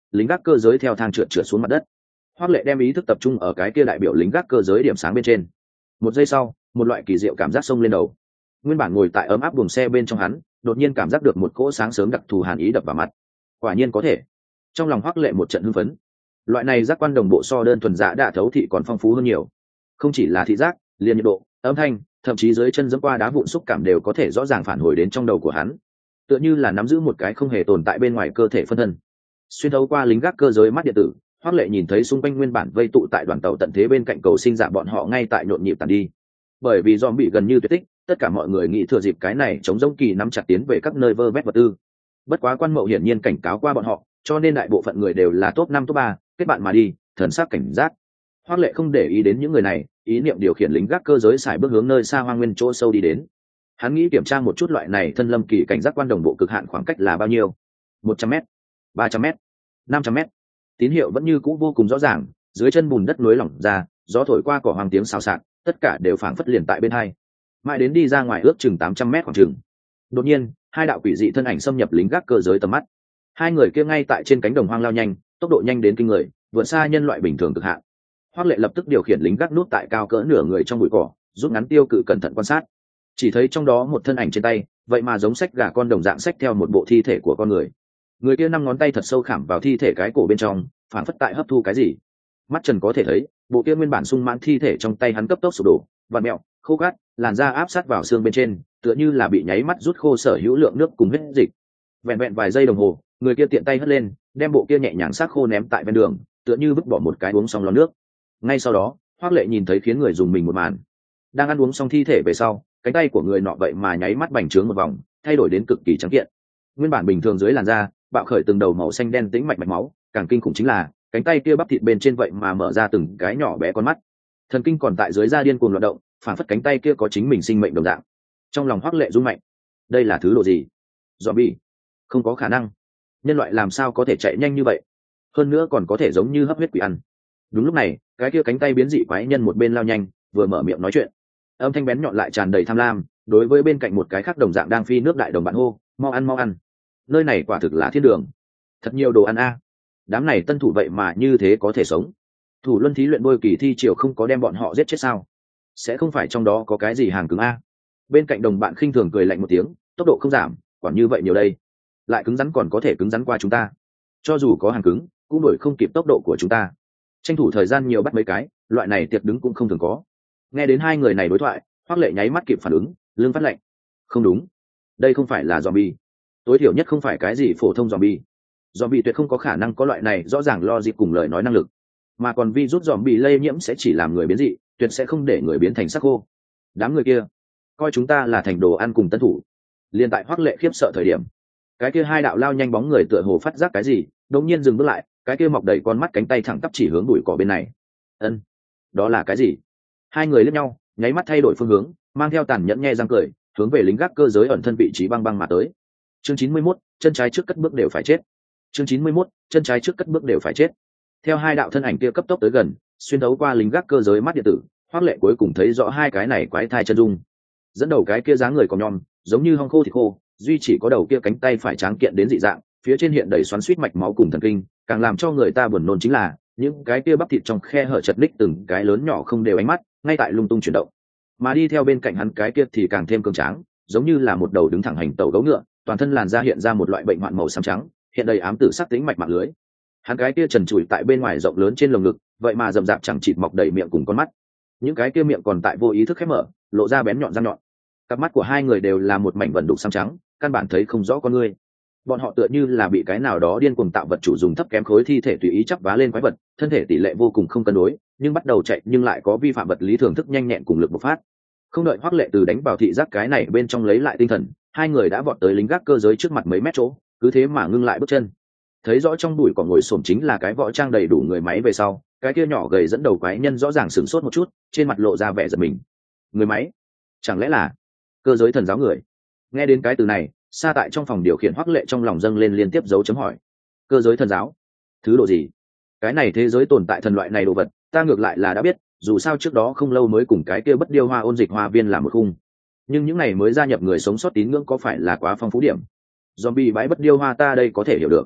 S1: lính gác cơ giới theo thang trượt trượt xuống mặt đất. Hoắc Lệ đem ý thức tập trung ở cái kia đại biểu lính gác cơ giới điểm sáng bên trên. Một giây sau, một loại kỳ diệu cảm giác xông lên đầu. Nguyên bản ngồi tại ấm áp buồng xe bên trong hắn, đột nhiên cảm giác được một cỗ sáng sớm đặc thù hàn ý đập vào mặt. Quả nhiên có thể. Trong lòng Hoắc Lệ một trận hưng phấn. Loại này giác quan đồng bộ so đơn thuần dạ đạ thấu thị còn phong phú hơn nhiều. Không chỉ là thị giác, liền nhiệt độ, âm thanh, thậm chí dưới chân giẫm qua đá vụn xúc cảm đều có thể rõ ràng phản hồi đến trong đầu của hắn. Tựa như là nắm giữ một cái không hề tồn tại bên ngoài cơ thể phân thân. Xuyên thấu qua lính gác cơ giới mắt điện tử, Hoắc Lệ nhìn thấy xung quanh nguyên bản vây tụ tại đoàn tàu tận thế bên cạnh cầu sinh giả bọn họ ngay tại nhộn nhịp tàn đi. Bởi vì zombie gần như tuyệt tích, tất cả mọi người nghĩ thừa dịp cái này chống giống kỳ nắm chặt tiến về các nơi vơ vét vật tư. Bất quá quan mậu hiển nhiên cảnh cáo qua bọn họ, cho nên đại bộ phận người đều là top 5 top 3, kết bạn mà đi, thần sắc cảnh giác. Hoắc Lệ không để ý đến những người này, ý niệm điều khiển lính gác cơ giới xài bước hướng nơi xa hoang nguyên chỗ sâu đi đến. Hắn nghĩ kiểm tra một chút loại này thân lâm kỳ cảnh giác quan đồng bộ cực hạn khoảng cách là bao nhiêu. 100m, 300m, 500m. Tín hiệu vẫn như cũ vô cùng rõ ràng, dưới chân bùn đất núi lỏng ra, gió thổi qua cỏ hoang tiếng xào xạc, tất cả đều phảng phất liền tại bên hai. Mãi đến đi ra ngoài ước chừng 800m khoảng chừng. Đột nhiên, hai đạo quỷ dị thân ảnh xâm nhập lính gác cơ giới tầm mắt. Hai người kia ngay tại trên cánh đồng hoang lao nhanh, tốc độ nhanh đến kinh người, vượt xa nhân loại bình thường cực hạn. Hoắc Lệ lập tức điều khiển lính gác nút tại cao cỡ nửa người trong bụi cỏ, rút ngắn tiêu cự cẩn thận quan sát. Chỉ thấy trong đó một thân ảnh trên tay, vậy mà giống xách gà con đồng dạng xách theo một bộ thi thể của con người. Người kia 5 ngón tay thật sâu khảm vào thi thể cái cổ bên trong, phản phất tại hấp thu cái gì. Mắt trần có thể thấy, bộ kia nguyên bản sung mãn thi thể trong tay hắn cấp tốc sụp đổ, vặn mèo, khô gắt, làn da áp sát vào xương bên trên, tựa như là bị nháy mắt rút khô sở hữu lượng nước cùng huyết dịch. Vẹn vẹn vài giây đồng hồ, người kia tiện tay hất lên, đem bộ kia nhẹ nhàng xác khô ném tại ven đường, tựa như vứt bỏ một cái uống xong lon nước. Ngay sau đó, Hoắc Lệ nhìn thấy khiến người dùng mình một màn. Đang ăn uống xong thi thể về sau, cánh tay của người nọ vậy mà nháy mắt bành trướng một vòng, thay đổi đến cực kỳ trắng kiện. Nguyên bản bình thường dưới làn da, bạo khởi từng đầu màu xanh đen tĩnh mạch mạch máu, càng kinh khủng chính là cánh tay kia bắp thịt bên trên vậy mà mở ra từng cái nhỏ bé con mắt. Thần kinh còn tại dưới da điên cuồng loạn động, phản phất cánh tay kia có chính mình sinh mệnh đồng dạng. Trong lòng Hoắc Lệ rung mạnh. Đây là thứ độ gì? Zombie? Không có khả năng. Nhân loại làm sao có thể chạy nhanh như vậy? Hơn nữa còn có thể giống như hấp huyết quỷ ăn. Đúng lúc này, cái kia cánh tay biến dị quái nhân một bên lao nhanh, vừa mở miệng nói chuyện. Âm thanh bén nhọn lại tràn đầy tham lam, đối với bên cạnh một cái khác đồng dạng đang phi nước đại đồng bạn hô, mau ăn mau ăn. Nơi này quả thực là thiên đường. Thật nhiều đồ ăn a. Đám này tân thủ vậy mà như thế có thể sống. Thủ luân thí luyện bôi kỳ thi triều không có đem bọn họ giết chết sao? Sẽ không phải trong đó có cái gì hàng cứng a? Bên cạnh đồng bạn khinh thường cười lạnh một tiếng, tốc độ không giảm, quản như vậy nhiều đây. Lại cứng rắn còn có thể cứng rắn qua chúng ta. Cho dù có hàng cứng, cũng đuổi không kịp tốc độ của chúng ta. Tranh thủ thời gian nhiều bắt mấy cái, loại này tiệc đứng cũng không thường có. Nghe đến hai người này đối thoại, Hoắc Lệ nháy mắt kịp phản ứng, lưng phát lạnh. Không đúng, đây không phải là zombie. Tối thiểu nhất không phải cái gì phổ thông zombie. Zombie tuyệt không có khả năng có loại này rõ ràng logic cùng lời nói năng lực, mà còn virus zombie lây nhiễm sẽ chỉ làm người biến dị, tuyệt sẽ không để người biến thành xác khô. Đám người kia coi chúng ta là thành đồ ăn cùng tân thủ. Liên tại Hoắc Lệ khiếp sợ thời điểm, cái kia hai đạo lao nhanh bóng người tựa hồ phát giác cái gì, đột nhiên dừng bước lại, cái kia mọc đầy con mắt cánh tay thẳng tắp chỉ hướng bụi cỏ bên này. Ân, đó là cái gì? Hai người liếc nhau, nháy mắt thay đổi phương hướng, mang theo tàn nhẫn nhe răng cười, hướng về lính gác cơ giới ẩn thân vị trí băng băng mà tới. Chương 91, chân trái trước cất bước đều phải chết. Chương 91, chân trái trước cất bước đều phải chết. Theo hai đạo thân ảnh kia cấp tốc tới gần, xuyên thấu qua lính gác cơ giới mắt điện tử, Hoắc Lệ cuối cùng thấy rõ hai cái này quái thai chân dung. Dẫn đầu cái kia dáng người còm nhom, giống như hong khô thì khô, duy chỉ có đầu kia cánh tay phải tráng kiện đến dị dạng, phía trên hiện đầy xoắn xuýt mạch máu cùng thần kinh, càng làm cho người ta buồn nôn chính là những cái kia bắp thịt trong khe hở chật ních từng cái lớn nhỏ không đều ánh mắt, ngay tại lung tung chuyển động. Mà đi theo bên cạnh hắn cái kia thì càng thêm cường tráng, giống như là một đầu đứng thẳng hành tẩu gấu ngựa, toàn thân làn da hiện ra một loại bệnh hoạn màu xám trắng, hiện đầy ám tử sắc tính mạch mạng lưới. Hắn cái kia trần trụi tại bên ngoài rộng lớn trên lồng ngực, vậy mà rậm rạp chẳng chịt mọc đầy miệng cùng con mắt. Những cái kia miệng còn tại vô ý thức khép mở, lộ ra bén nhọn răng nhọn. Cặp mắt của hai người đều là một mảnh vẩn đục xám trắng, căn bản thấy không rõ con người. Bọn họ tựa như là bị cái nào đó điên cuồng tạo vật chủ dùng thấp kém khối thi thể tùy ý chắp vá lên quái vật, thân thể tỷ lệ vô cùng không cân đối, nhưng bắt đầu chạy nhưng lại có vi phạm vật lý thường thức nhanh nhẹn cùng lực bộc phát. Không đợi Hoắc Lệ từ đánh vào thị giác cái này bên trong lấy lại tinh thần, hai người đã vọt tới lính gác cơ giới trước mặt mấy mét chỗ, cứ thế mà ngưng lại bước chân. Thấy rõ trong bụi cỏ ngồi xổm chính là cái võ trang đầy đủ người máy về sau, cái kia nhỏ gầy dẫn đầu quái nhân rõ ràng sửng sốt một chút, trên mặt lộ ra vẻ giận mình. Người máy? Chẳng lẽ là cơ giới thần giáo người? Nghe đến cái từ này, xa tại trong phòng điều khiển Hoắc Lệ trong lòng dâng lên liên tiếp dấu chấm hỏi. Cơ giới thần giáo? Thứ độ gì? Cái này thế giới tồn tại thần loại này đồ vật, ta ngược lại là đã biết, dù sao trước đó không lâu mới cùng cái kia bất điêu hoa ôn dịch hoa viên làm một khung. Nhưng những này mới gia nhập người sống sót tín ngưỡng có phải là quá phong phú điểm? Zombie bãi bất điêu hoa ta đây có thể hiểu được.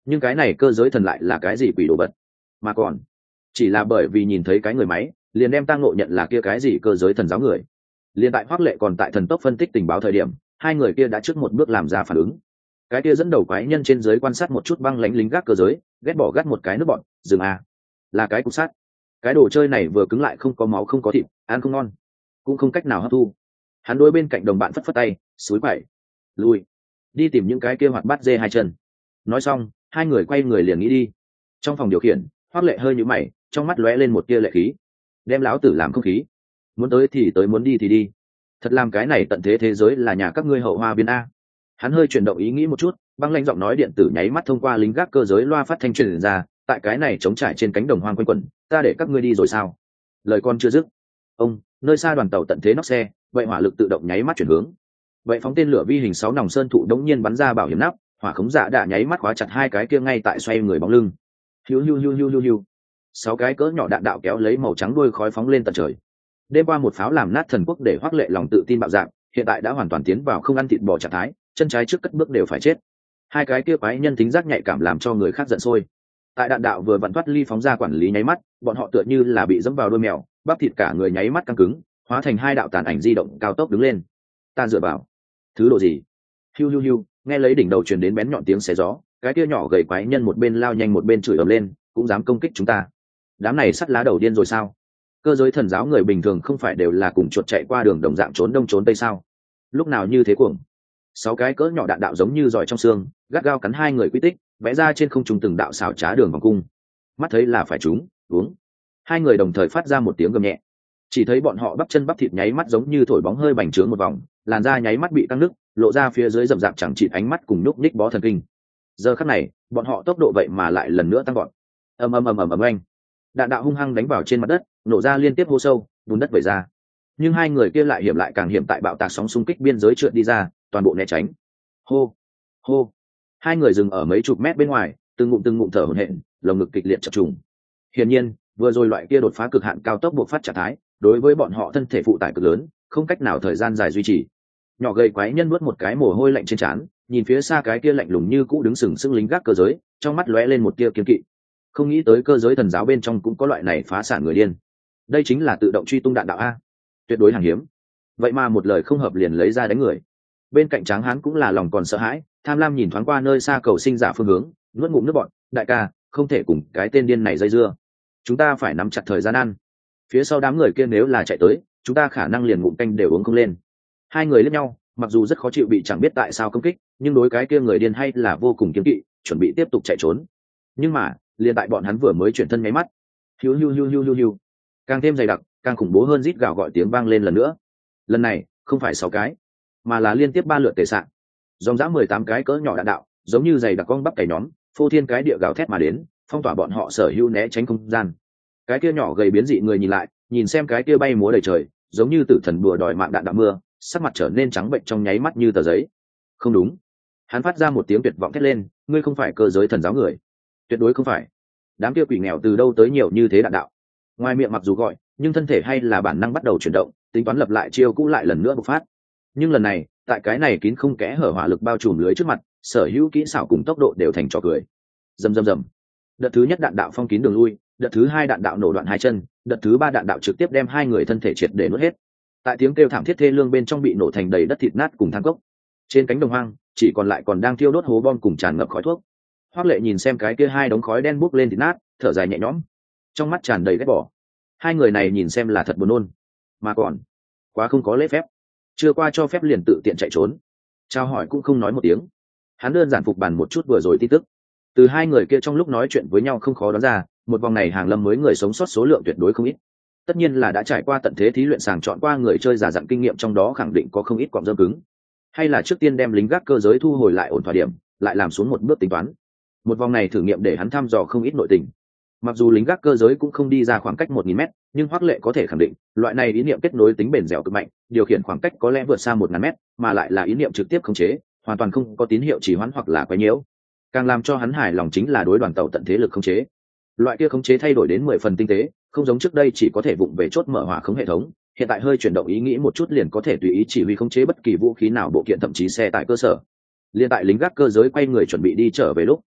S1: nhưng cái này cơ giới thần lại là cái gì quỷ đồ vật, mà còn chỉ là bởi vì nhìn thấy cái người máy liền đem tang ngộ nhận là kia cái gì cơ giới thần giáo người. Liên tại Hoắc Lệ còn tại thần tốc phân tích tình báo thời điểm, hai người kia đã trước một bước làm ra phản ứng. Cái kia dẫn đầu quái nhân trên dưới quan sát một chút băng lãnh lính gác cơ giới, ghét bỏ gắt một cái nước bọn, dừng a, là cái cục sắt. Cái đồ chơi này vừa cứng lại không có máu không có thịt, ăn không ngon, cũng không cách nào hấp thu. Hắn đối bên cạnh đồng bạn phất phất tay, suối quậy, lui, đi tìm những cái kia hoạt bát dê hai chân. Nói xong, hai người quay người liền nghĩ đi. Trong phòng điều khiển, Hoắc Lệ hơi nhíu mày, trong mắt lóe lên một tia lệ khí. Đem lão tử làm không khí, muốn tới thì tới, muốn đi thì đi. Thật làm cái này tận thế thế giới là nhà các ngươi hậu hoa biên a. Hắn hơi chuyển động ý nghĩ một chút, băng lãnh giọng nói điện tử nháy mắt thông qua lính gác cơ giới loa phát thanh truyền ra, tại cái này trống trải trên cánh đồng hoang quanh quẩn, ta để các ngươi đi rồi sao? Lời con chưa dứt, ông, nơi xa đoàn tàu tận thế nóc xe, vậy hỏa lực tự động nháy mắt chuyển hướng. Vậy phóng tên lửa vi hình 6 nòng sơn thụ đống nhiên bắn ra bảo hiểm nắp, hỏa khống dạ đã nháy mắt khóa chặt hai cái kia ngay tại xoay người bóng lưng. Hiu hiu hiu hiu hiu hiu. 6 cái cỡ nhỏ đạn đạo kéo lấy màu trắng đuôi khói phóng lên tận trời. Đêm qua một pháo làm nát thần quốc để Hoắc Lệ lòng tự tin bạo dạn, hiện tại đã hoàn toàn tiến vào không ăn thịt bò trạng thái, chân trái trước cất bước đều phải chết. Hai cái kia quái nhân tính giác nhạy cảm làm cho người khác giận sôi. Tại đạn đạo vừa vặn thoát ly phóng ra quản lý nháy mắt, bọn họ tựa như là bị dẫm vào đuôi mèo, bắp thịt cả người nháy mắt căng cứng, hóa thành hai đạo tàn ảnh di động cao tốc đứng lên. Ta dựa vào, thứ độ gì? Hiu hiu hiu, nghe lấy đỉnh đầu truyền đến bén nhọn tiếng xé gió, cái kia nhỏ gầy quái nhân một bên lao nhanh một bên chửi ầm lên, cũng dám công kích chúng ta. Đám này sắt lá đầu điên rồi sao? Cơ giới thần giáo người bình thường không phải đều là cùng chuột chạy qua đường đồng dạng trốn đông trốn tây sao? Lúc nào như thế cuồng? 6 cái cỡ nhỏ đạn đạo giống như giỏi trong xương, gắt gao cắn hai người quy tích, vẽ ra trên không trung từng đạo xảo trá đường vòng cung. Mắt thấy là phải trúng, uống. Hai người đồng thời phát ra một tiếng gầm nhẹ. Chỉ thấy bọn họ bắp chân bắp thịt nháy mắt giống như thổi bóng hơi bành trướng một vòng, làn da nháy mắt bị tăng nứt, lộ ra phía dưới rậm rạp chẳng chịt ánh mắt cùng nhúc nhích bó thần kinh. Giờ khắc này, bọn họ tốc độ vậy mà lại lần nữa tăng vọt. Ầm ầm ầm ầm ầm oanh. Đạn đạo hung hăng đánh vào trên mặt đất, nổ ra liên tiếp hô sâu, bùn đất vẩy ra. Nhưng hai người kia lại hiểm lại càng hiểm, tại bạo tạc sóng xung kích biên giới trượt đi ra, toàn bộ né tránh. Hô, hô. Hai người dừng ở mấy chục mét bên ngoài, từng ngụm thở hổn hển, lồng ngực kịch liệt chập trùng. Hiển nhiên, vừa rồi loại kia đột phá cực hạn cao tốc buộc phát trạng thái, đối với bọn họ thân thể phụ tải cực lớn, không cách nào thời gian dài duy trì. Nhỏ gầy quái nhân nuốt một cái mồ hôi lạnh trên trán, nhìn phía xa cái kia lạnh lùng như cũ đứng sừng sững lính gác cơ giới, trong mắt lóe lên một tia kiên kỵ. Không nghĩ tới cơ giới thần giáo bên trong cũng có loại này phá sản người điên. Đây chính là tự động truy tung đạn đạo a, tuyệt đối hàng hiếm. Vậy mà một lời không hợp liền lấy ra đánh người. Bên cạnh Tráng Hán cũng là lòng còn sợ hãi, tham lam nhìn thoáng qua nơi xa cầu sinh giả phương hướng, nuốt ngụm nước bọt, đại ca, không thể cùng cái tên điên này dây dưa. Chúng ta phải nắm chặt thời gian ăn. Phía sau đám người kia nếu là chạy tới, chúng ta khả năng liền ngụm canh đều uống không lên. Hai người liếc nhau, mặc dù rất khó chịu bị chẳng biết tại sao công kích, nhưng đối cái kia người điên hay là vô cùng kiêng kỵ, chuẩn bị tiếp tục chạy trốn. Nhưng mà, liền tại bọn hắn vừa mới chuyển thân nháy mắt, hiu hiu hiu hiu hiu hiu, càng thêm dày đặc, càng khủng bố hơn, rít gào gọi tiếng vang lên lần nữa. Lần này, không phải 6 cái, mà là liên tiếp 3 lượt tề xạ. Dòng dã 18 cái cỡ nhỏ đạn đạo, giống như dày đặc con bắp cày nhóm, phô thiên cái địa gào thét mà đến, phong tỏa bọn họ sở hữu né tránh không gian. Cái kia nhỏ gầy biến dị người nhìn lại, nhìn xem cái kia bay múa đầy trời, giống như tử thần đùa đòi mạng đạn đạo mưa, sắc mặt trở nên trắng bệnh trong nháy mắt như tờ giấy. Không đúng. Hắn phát ra một tiếng tuyệt vọng thét lên, ngươi không phải cơ giới thần giáo người. Tuyệt đối không phải. Đám kia quỷ nghèo từ đâu tới nhiều như thế đạn đạo. Ngoài miệng mặc dù gọi, nhưng thân thể hay là bản năng bắt đầu chuyển động, tính toán lập lại chiêu cũ lại lần nữa bộc phát. Nhưng lần này, tại cái này kín không kẽ hở hỏa lực bao trùm lưới trước mặt, sở hữu kỹ xảo cùng tốc độ đều thành trò cười. Rầm rầm rầm. Đợt thứ nhất đạn đạo phong kín đường lui, đợt thứ hai đạn đạo nổ đoạn hai chân, đợt thứ ba đạn đạo trực tiếp đem hai người thân thể triệt để nuốt hết. Tại tiếng kêu thảm thiết thê lương bên trong bị nổ thành đầy đất thịt nát cùng than cốc. Trên cánh đồng hoang, chỉ còn lại còn đang thiêu đốt hố bom cùng tràn ngập khói thuốc. Hoắc Lệ nhìn xem cái kia hai đống khói đen bốc lên thịt nát, thở dài nhẹ nhõm, trong mắt tràn đầy ghét bỏ. Hai người này nhìn xem là thật buồn nôn, mà còn quá không có lễ phép, chưa qua cho phép liền tự tiện chạy trốn, chào hỏi cũng không nói một tiếng. Hắn đơn giản phục bàn một chút vừa rồi tin tức, từ hai người kia trong lúc nói chuyện với nhau không khó đoán ra, một vòng này hàng lâm mới người sống sót số lượng tuyệt đối không ít. Tất nhiên là đã trải qua tận thế thí luyện sàng chọn qua người chơi giả dặn kinh nghiệm, trong đó khẳng định có không ít cọm dơm cứng. Hay là trước tiên đem lính gác cơ giới thu hồi lại ổn thỏa điểm, lại làm xuống một bước tính toán. Một vòng này thử nghiệm để hắn thăm dò không ít nội tình. Mặc dù lính gác cơ giới cũng không đi ra khoảng cách 1000 mét, nhưng Hoắc Lệ có thể khẳng định, loại này ý niệm kết nối tính bền dẻo cực mạnh, điều khiển khoảng cách có lẽ vượt xa 1000 mét, mà lại là ý niệm trực tiếp khống chế, hoàn toàn không có tín hiệu trì hoãn hoặc là quấy nhiễu. Càng làm cho hắn hài lòng chính là đối đoàn tàu tận thế lực khống chế. Loại kia khống chế thay đổi đến 10 phần tinh tế, không giống trước đây chỉ có thể vụng về chốt mở hỏa khống hệ thống, hiện tại hơi chuyển động ý nghĩ một chút liền có thể tùy ý chỉ huy khống chế bất kỳ vũ khí nào, bộ kiện thậm chí xe tại cơ sở. Liên tại lính gác cơ giới quay người chuẩn bị đi trở về lúc,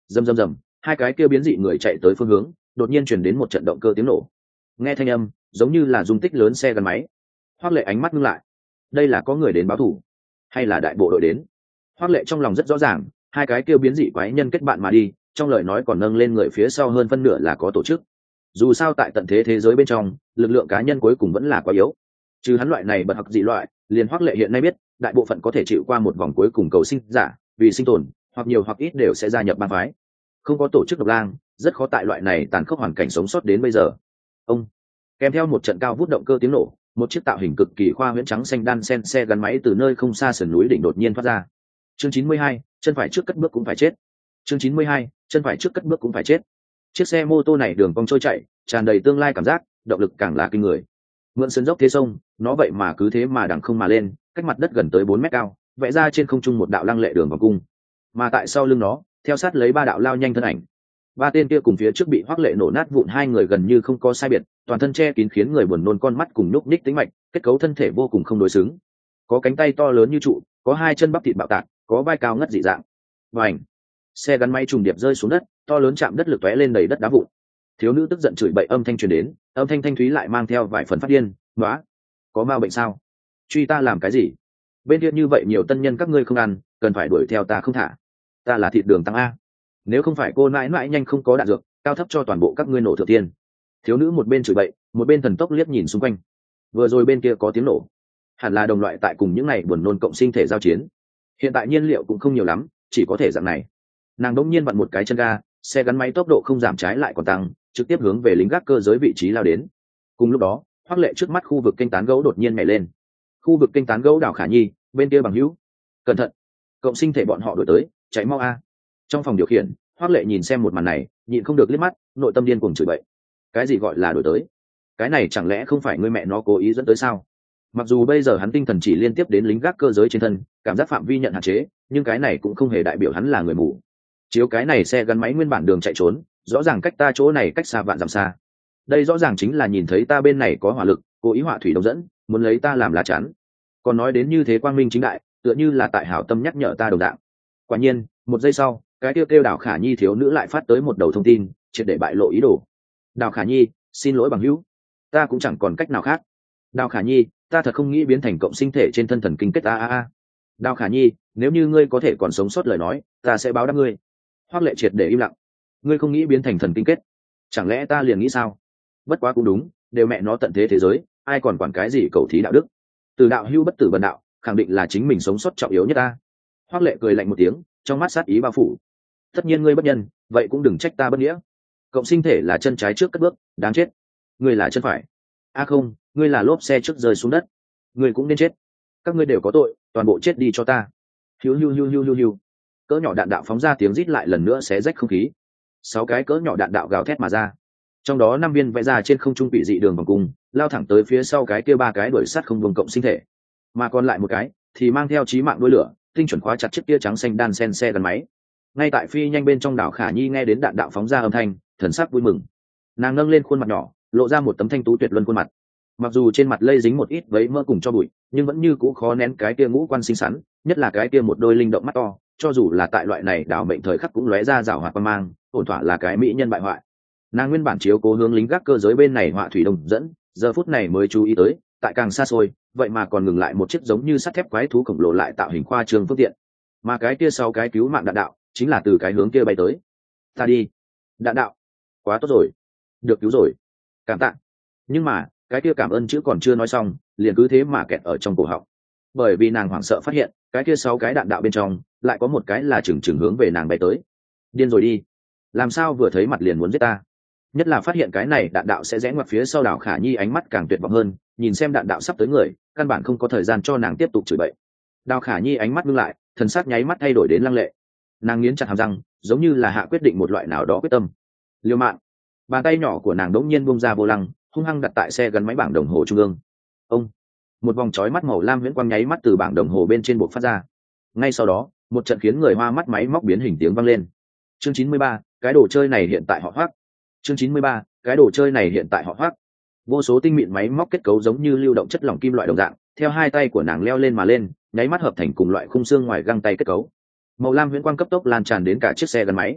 S1: Rầm rầm rầm, hai cái kia biến dị người chạy tới phương hướng, đột nhiên truyền đến một trận động cơ tiếng nổ. Nghe thanh âm, giống như là dung tích lớn xe gắn máy. Hoắc Lệ ánh mắt ngưng lại. Đây là có người đến báo thù, hay là đại bộ đội đến? Hoắc Lệ trong lòng rất rõ ràng, hai cái kia biến dị quái nhân kết bạn mà đi, trong lời nói còn nâng lên người phía sau hơn phân nửa là có tổ chức. Dù sao tại tận thế giới bên trong, lực lượng cá nhân cuối cùng vẫn là quá yếu. Trừ hắn loại này bật học dị loại, liền Hoắc Lệ hiện nay biết, đại bộ phận có thể chịu qua một vòng cuối cùng cầu sinh giả, vì sinh tồn, hoặc nhiều hoặc ít đều sẽ gia nhập bang phái. Không có tổ chức độc lang, rất khó tại loại này tàn khốc hoàn cảnh sống sót đến bây giờ. Ông kèm theo một trận cao vút động cơ tiếng nổ, một chiếc tạo hình cực kỳ khoa huyễn trắng xanh đan sen xe gắn máy từ nơi không xa sườn núi đỉnh đột nhiên thoát ra. Chương 92, chân phải trước cất bước cũng phải chết. Chương 92, chân phải trước cất bước cũng phải chết. Chiếc xe mô tô này đường cong trôi chạy, tràn đầy tương lai cảm giác, động lực càng là kinh người. Mượn sườn dốc thế sông, nó vậy mà cứ thế mà đằng không mà lên, cách mặt đất gần tới 4 mét cao, vẽ ra trên không trung một đạo lăng lệ đường vòng cung. Mà tại sau lưng nó, theo sát lấy ba đạo lao nhanh thân ảnh. Ba tên kia cùng phía trước bị Hoắc Lệ nổ nát vụn hai người gần như không có sai biệt, toàn thân che kín khiến người buồn nôn con mắt cùng nhúc nhích tính mạch, kết cấu thân thể vô cùng không đối xứng. Có cánh tay to lớn như trụ, có hai chân bắp thịt bạo tạc, có vai cao ngất dị dạng. Bành! Xe gắn máy trùng điệp rơi xuống đất, to lớn chạm đất lực tóe lên đầy đất đá vụn. Thiếu nữ tức giận chửi bậy âm thanh truyền đến, âm thanh thanh thúy lại mang theo vài phần phát điên, "Nóa, có ma bệnh sao? Truy ta làm cái gì? Bên kia như vậy nhiều tân nhân các ngươi không ăn, cần phải đuổi theo ta không thả. Ta là thịt đường tăng a. Nếu không phải cô mãi mãi nhanh không có đạn dược, cao thấp cho toàn bộ các ngươi nổ thượng tiên." Thiếu nữ một bên chửi bậy, một bên thần tốc liếc nhìn xung quanh. Vừa rồi bên kia có tiếng nổ, hẳn là đồng loại tại cùng những này buồn nôn cộng sinh thể giao chiến. Hiện tại nhiên liệu cũng không nhiều lắm, chỉ có thể dạng này. Nàng đống nhiên vặn một cái chân ga, xe gắn máy tốc độ không giảm trái lại còn tăng, trực tiếp hướng về lính gác cơ giới vị trí lao đến. Cùng lúc đó, Hoắc Lệ trước mắt khu vực kênh tán gấu đột nhiên nhảy lên. Khu vực kênh tán gấu Đào Khả Nhi, bên kia bằng hữu. Cẩn thận, cộng sinh thể bọn họ đuổi tới, chạy mau a. Trong phòng điều khiển, Hoắc Lệ nhìn xem một màn này, nhịn không được liếc mắt, nội tâm điên cuồng chửi bậy. Cái gì gọi là đuổi tới? Cái này chẳng lẽ không phải người mẹ nó cố ý dẫn tới sao? Mặc dù bây giờ hắn tinh thần chỉ liên tiếp đến lính gác cơ giới trên thân, cảm giác phạm vi nhận hạn chế, nhưng cái này cũng không hề đại biểu hắn là người mù. Chiếu cái này xe gắn máy nguyên bản đường chạy trốn, rõ ràng cách ta chỗ này cách xa vạn dặm xa. Đây rõ ràng chính là nhìn thấy ta bên này có hỏa lực, cố ý hỏa thủy đông dẫn, muốn lấy ta làm lá chắn. Còn nói đến như thế quang minh chính đại, tựa như là tại hảo tâm nhắc nhở ta đồng dạng. Quả nhiên, một giây sau, cái kêu Đào Khả Nhi thiếu nữ lại phát tới một đầu thông tin, triệt để bại lộ ý đồ. "Đào Khả Nhi, xin lỗi bằng hữu, ta cũng chẳng còn cách nào khác. Đào Khả Nhi, ta thật không nghĩ biến thành cộng sinh thể trên thân thần kinh kết a. Đào Khả Nhi, nếu như ngươi có thể còn sống sót lời nói, ta sẽ báo đáp ngươi." Hoắc Lệ triệt để im lặng. Ngươi không nghĩ biến thành thần kinh kết, chẳng lẽ ta liền nghĩ sao? Bất quá cũng đúng, đều mẹ nó tận thế giới, ai còn quản cái gì cầu thí đạo đức? Từ đạo hưu bất tử bần đạo, khẳng định là chính mình sống sót trọng yếu nhất ta. Hoắc Lệ cười lạnh một tiếng, trong mắt sát ý bao phủ. Tất nhiên ngươi bất nhân, vậy cũng đừng trách ta bất nghĩa. Cộng sinh thể là chân trái trước cất bước, đáng chết. Ngươi là chân phải. A không, ngươi là lốp xe trước rơi xuống đất. Ngươi cũng nên chết. Các ngươi đều có tội, toàn bộ chết đi cho ta. Hiu hiu hiu hiu hiu hiu. Cỡ nhỏ đạn đạo phóng ra tiếng rít lại lần nữa xé rách không khí. 6 cái cỡ nhỏ đạn đạo gào thét mà ra. Trong đó 5 viên vẽ ra trên không trung bị dị đường vòng cung, lao thẳng tới phía sau cái kia 3 cái đuổi sát không vùng cộng sinh thể. Mà còn lại một cái thì mang theo chí mạng đuôi lửa, tinh chuẩn khóa chặt chiếc kia trắng xanh đan sen xe gắn máy. Ngay tại phi nhanh bên trong Đào Khả Nhi nghe đến đạn đạo phóng ra âm thanh, thần sắc vui mừng. Nàng nâng lên khuôn mặt nhỏ, lộ ra một tấm thanh tú tuyệt luân khuôn mặt. Mặc dù trên mặt lây dính một ít vấy mỡ cùng cho bụi, nhưng vẫn như cũ khó nén cái kia ngũ quan xinh xắn, nhất là cái kia một đôi linh động mắt to, cho dù là tại loại này đảo mệnh thời khắc cũng lóe ra rào hoạt quan mang, ổn thỏa là cái mỹ nhân bại hoại. Nàng nguyên bản chiếu cố hướng lính gác cơ giới bên này họa thủy đồng dẫn, giờ phút này mới chú ý tới, tại càng xa xôi, vậy mà còn ngừng lại một chiếc giống như sắt thép quái thú khổng lồ lại tạo hình khoa trương phương tiện. Mà cái kia sau cái cứu mạng đạn đạo, chính là từ cái hướng kia bay tới. Ta đi, đạn đạo, quá tốt rồi, được cứu rồi, cảm tạ. Nhưng mà cái kia cảm ơn chữ còn chưa nói xong, liền cứ thế mà kẹt ở trong cổ họng. Bởi vì nàng hoảng sợ phát hiện, cái kia 6 cái đạn đạo bên trong, lại có một cái là chừng hướng về nàng bay tới. Điên rồi đi, làm sao vừa thấy mặt liền muốn giết ta? Nhất là phát hiện cái này đạn đạo sẽ rẽ ngoặt phía sau Đào Khả Nhi ánh mắt càng tuyệt vọng hơn, nhìn xem đạn đạo sắp tới người, căn bản không có thời gian cho nàng tiếp tục chửi bậy. Đào Khả Nhi ánh mắt ngưng lại, thần sắc nháy mắt thay đổi đến lăng lệ. Nàng nghiến chặt hàm răng, giống như là hạ quyết định một loại nào đó quyết tâm. Liêu mạng. Bàn tay nhỏ của nàng đống nhiên buông ra vô lăng, hung hăng đặt tại xe gắn máy bảng đồng hồ trung ương. Ông, một vòng chói mắt màu lam huyễn quang nháy mắt từ bảng đồng hồ bên trên buộc phát ra. Ngay sau đó, một trận khiến người hoa mắt máy móc biến hình tiếng vang lên. Chương 93, cái đồ chơi này hiện tại họ Hoắc. Chương 93, cái đồ chơi này hiện tại họ Hoắc. Vô số tinh mịn máy móc kết cấu giống như lưu động chất lỏng kim loại đồng dạng, theo hai tay của nàng leo lên mà lên, nháy mắt hợp thành cùng loại khung xương ngoài găng tay kết cấu. Màu lam huyễn quang cấp tốc lan tràn đến cả chiếc xe gắn máy.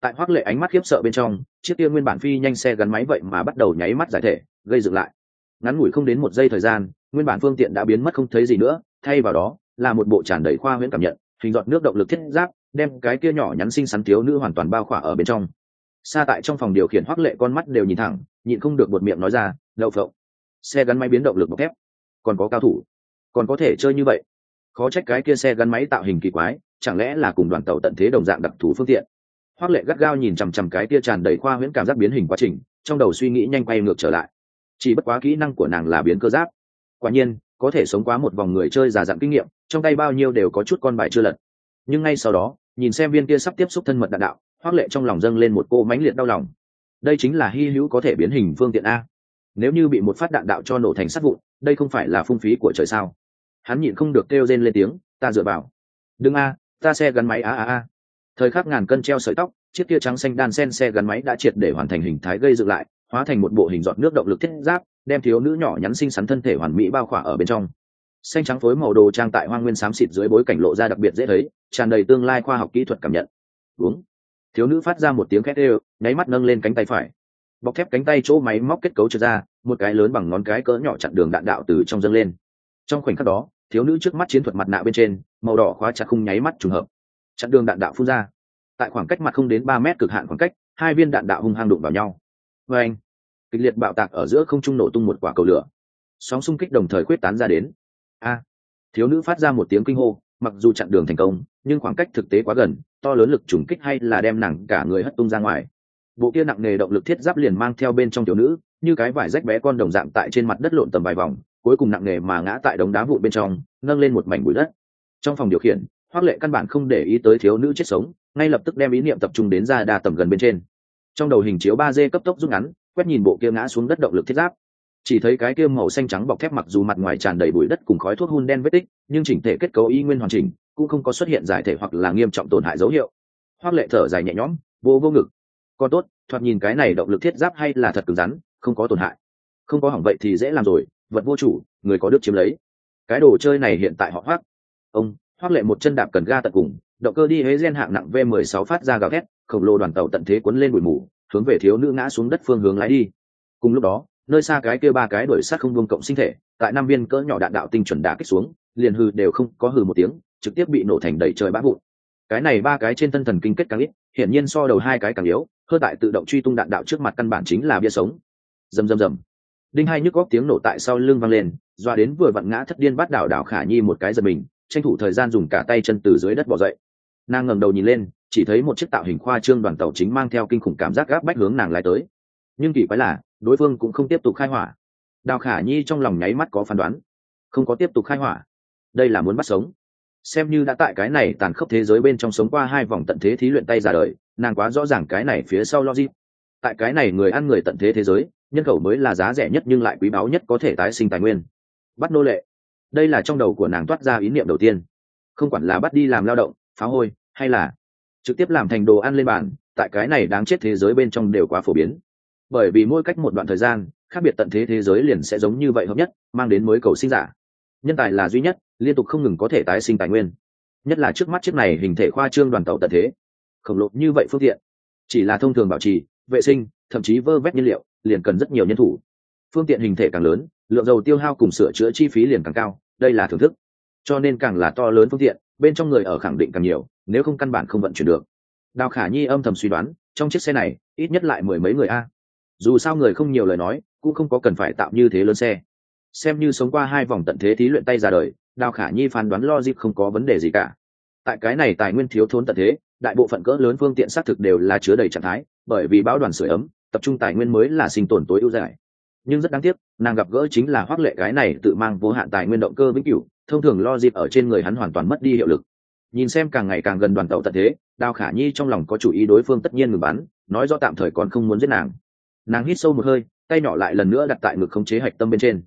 S1: Tại Hoắc Lệ ánh mắt khiếp sợ bên trong, chiếc kia nguyên bản phi nhanh xe gắn máy vậy mà bắt đầu nháy mắt giải thể, gây dựng lại. Ngắn ngủi không đến 1 giây thời gian, nguyên bản phương tiện đã biến mất không thấy gì nữa, thay vào đó là một bộ tràn đầy khoa huyễn cảm nhận, hình giọt nước động lực thiết giáp, đem cái kia nhỏ nhắn xinh xắn thiếu nữ hoàn toàn bao khỏa ở bên trong. Xa tại trong phòng điều khiển Hoắc Lệ con mắt đều nhìn thẳng, nhịn không được buột miệng nói ra, "Đậu phộng, xe gắn máy biến động lực bọc thép, còn có cao thủ, còn có thể chơi như vậy. Khó trách cái kia xe gắn máy tạo hình kỳ quái, chẳng lẽ là cùng đoàn tàu tận thế đồng dạng đặc thù phương tiện." Hoắc Lệ gắt gao nhìn chằm chằm cái kia tràn đầy khoa huyễn cảm giác biến hình quá trình, trong đầu suy nghĩ nhanh quay ngược trở lại. Chỉ bất quá kỹ năng của nàng là biến cơ giáp. Quả nhiên, có thể sống quá một vòng người chơi già dặn kinh nghiệm, trong tay bao nhiêu đều có chút con bài chưa lật. Nhưng ngay sau đó, nhìn xem viên kia sắp tiếp xúc thân mật đạn đạo, Hoắc Lệ trong lòng dâng lên một cô mãnh liệt đau lòng. Đây chính là hy hữu có thể biến hình phương tiện a. Nếu như bị một phát đạn đạo cho nổ thành sắt vụn, đây không phải là phung phí của trời sao? Hắn nhịn không được kêu rên lên tiếng, "Ta dựa vào. Đừng a, ta xe gắn máy a." Thời khắc ngàn cân treo sợi tóc, chiếc kia trắng xanh đan sen xe gắn máy đã triệt để hoàn thành hình thái gây dựng lại, hóa thành một bộ hình giọt nước động lực thiết giáp, đem thiếu nữ nhỏ nhắn xinh xắn thân thể hoàn mỹ bao khỏa ở bên trong. Xanh trắng phối màu đồ trang tại hoang nguyên xám xịt dưới bối cảnh lộ ra đặc biệt dễ thấy, tràn đầy tương lai khoa học kỹ thuật cảm nhận. Uống. Thiếu nữ phát ra một tiếng khét ê, nháy mắt nâng lên cánh tay phải. Bọc thép cánh tay chỗ máy móc kết cấu trượt ra, một cái lớn bằng ngón cái cỡ nhỏ chặn đường đạn đạo từ trong dâng lên. Trong khoảnh khắc đó, thiếu nữ trước mắt chiến thuật mặt nạ bên trên, màu đỏ khóa chặt khung nháy mắt trùng hợp. Chặn đường đạn đạo phun ra. Tại khoảng cách mặt không đến 3 mét cực hạn khoảng cách, hai viên đạn đạo hung hăng đụng vào nhau. Oeng! Kịch liệt bạo tạc ở giữa không trung nổ tung một quả cầu lửa. Sóng xung kích đồng thời khuếch tán ra đến. A! Thiếu nữ phát ra một tiếng kinh hô, mặc dù chặn đường thành công, nhưng khoảng cách thực tế quá gần, to lớn lực trùng kích hay là đem nàng cả người hất tung ra ngoài. Bộ kia nặng nề động lực thiết giáp liền mang theo bên trong thiếu nữ, như cái vải rách bé con đồng dạng tại trên mặt đất lộn tầm vài vòng, cuối cùng nặng nề mà ngã tại đống đá vụn bên trong, nâng lên một mảnh bụi đất. Trong phòng điều khiển, Hoắc Lệ căn bản không để ý tới thiếu nữ chết sống, ngay lập tức đem ý niệm tập trung đến ra đa tầm gần bên trên. Trong đầu hình chiếu 3D cấp tốc rút ngắn, quét nhìn bộ kia ngã xuống đất động lực thiết giáp, chỉ thấy cái kia màu xanh trắng bọc thép mặc dù mặt ngoài tràn đầy bụi đất cùng khói thuốc hun đen vết tích, nhưng chỉnh thể kết cấu y nguyên hoàn chỉnh, cũng không có xuất hiện giải thể hoặc là nghiêm trọng tổn hại dấu hiệu. Hoắc Lệ thở dài nhẹ nhõm, vô ngực. Còn tốt, thoạt nhìn cái này động lực thiết giáp hay là thật cứng rắn, không có tổn hại. Không có hỏng vậy thì dễ làm rồi, vật vô chủ, người có đức chiếm lấy. Cái đồ chơi này hiện tại họ Hoắc. Hoắc Lệ một chân đạp cần ga tận cùng, động cơ đi hế gen hạng nặng V16 phát ra gào thét, khổng lồ đoàn tàu tận thế cuốn lên bụi mù, hướng về thiếu nữ ngã xuống đất phương hướng lái đi. Cùng lúc đó, nơi xa cái kia 3 cái đuổi sát không vương cộng sinh thể, tại 5 viên cỡ nhỏ đạn đạo tinh chuẩn đả kích xuống, liền hừ đều không có hừ một tiếng, trực tiếp bị nổ thành đầy trời bã vụn. Cái này 3 cái trên thân thần kinh kết càng ít, hiển nhiên so đầu 2 cái càng yếu, hơn tại tự động truy tung đạn đạo trước mặt căn bản chính là bia sống. Rầm. Đinh hai nhức góc tiếng nổ tại sau lưng vang lên, doa đến vừa vặn ngã thất điên bắt đảo Khả Nhi một cái giật mình, tranh thủ thời gian dùng cả tay chân từ dưới đất bò dậy. Nàng ngẩng đầu nhìn lên, chỉ thấy một chiếc tạo hình khoa trương đoàn tàu chính mang theo kinh khủng cảm giác gáp bách hướng nàng lái tới. Nhưng kỳ quái là, đối phương cũng không tiếp tục khai hỏa. Đào Khả Nhi trong lòng nháy mắt có phán đoán, không có tiếp tục khai hỏa, đây là muốn bắt sống. Xem như đã tại cái này tàn khốc thế giới bên trong sống qua 2 vòng tận thế thí luyện tay ra đời, nàng quá rõ ràng cái này phía sau logic. Tại cái này người ăn người tận thế thế giới, nhân khẩu mới là giá rẻ nhất nhưng lại quý báu nhất có thể tái sinh tài nguyên. Bắt nô lệ, đây là trong đầu của nàng toát ra ý niệm đầu tiên. Không quản là bắt đi làm lao động, phá hôi, hay là trực tiếp làm thành đồ ăn lên bàn, tại cái này đáng chết thế giới bên trong đều quá phổ biến. Bởi vì mỗi cách một đoạn thời gian, khác biệt tận thế thế giới liền sẽ giống như vậy hợp nhất, mang đến mới cầu sinh giả. Nhân tài là duy nhất, liên tục không ngừng có thể tái sinh tài nguyên. Nhất là trước mắt chiếc này hình thể khoa trương đoàn tàu tận thế, khổng lồ như vậy phương tiện, chỉ là thông thường bảo trì, vệ sinh, thậm chí vơ vét nhiên liệu, liền cần rất nhiều nhân thủ. Phương tiện hình thể càng lớn, lượng dầu tiêu hao cùng sửa chữa chi phí liền càng cao, đây là thưởng thức. Cho nên càng là to lớn phương tiện, bên trong người ở khẳng định càng nhiều, nếu không căn bản không vận chuyển được. Đào Khả Nhi âm thầm suy đoán, trong chiếc xe này, ít nhất lại 10 mấy người a. Dù sao người không nhiều lời nói, cũng không có cần phải tạo như thế lớn xe. Xem như sống qua 2 vòng tận thế thí luyện tay ra đời, Đào Khả Nhi phán đoán logic không có vấn đề gì cả. Tại cái này tài nguyên thiếu thốn tận thế, đại bộ phận cỡ lớn phương tiện xác thực đều là chứa đầy trạng thái, bởi vì bão đoàn sưởi ấm, tập trung tài nguyên mới là sinh tồn tối ưu giải. Nhưng rất đáng tiếc, nàng gặp gỡ chính là Hoắc Lệ cái này tự mang vô hạn tài nguyên động cơ vĩnh cửu, thông thường logic ở trên người hắn hoàn toàn mất đi hiệu lực. Nhìn xem càng ngày càng gần đoàn tàu tận thế, Đào Khả Nhi trong lòng có chủ ý đối phương tất nhiên ngừng bắn, nói rõ tạm thời còn không muốn giết nàng. Nàng hít sâu một hơi, tay nhỏ lại lần nữa đặt tại ngực khống chế hạch tâm bên trên.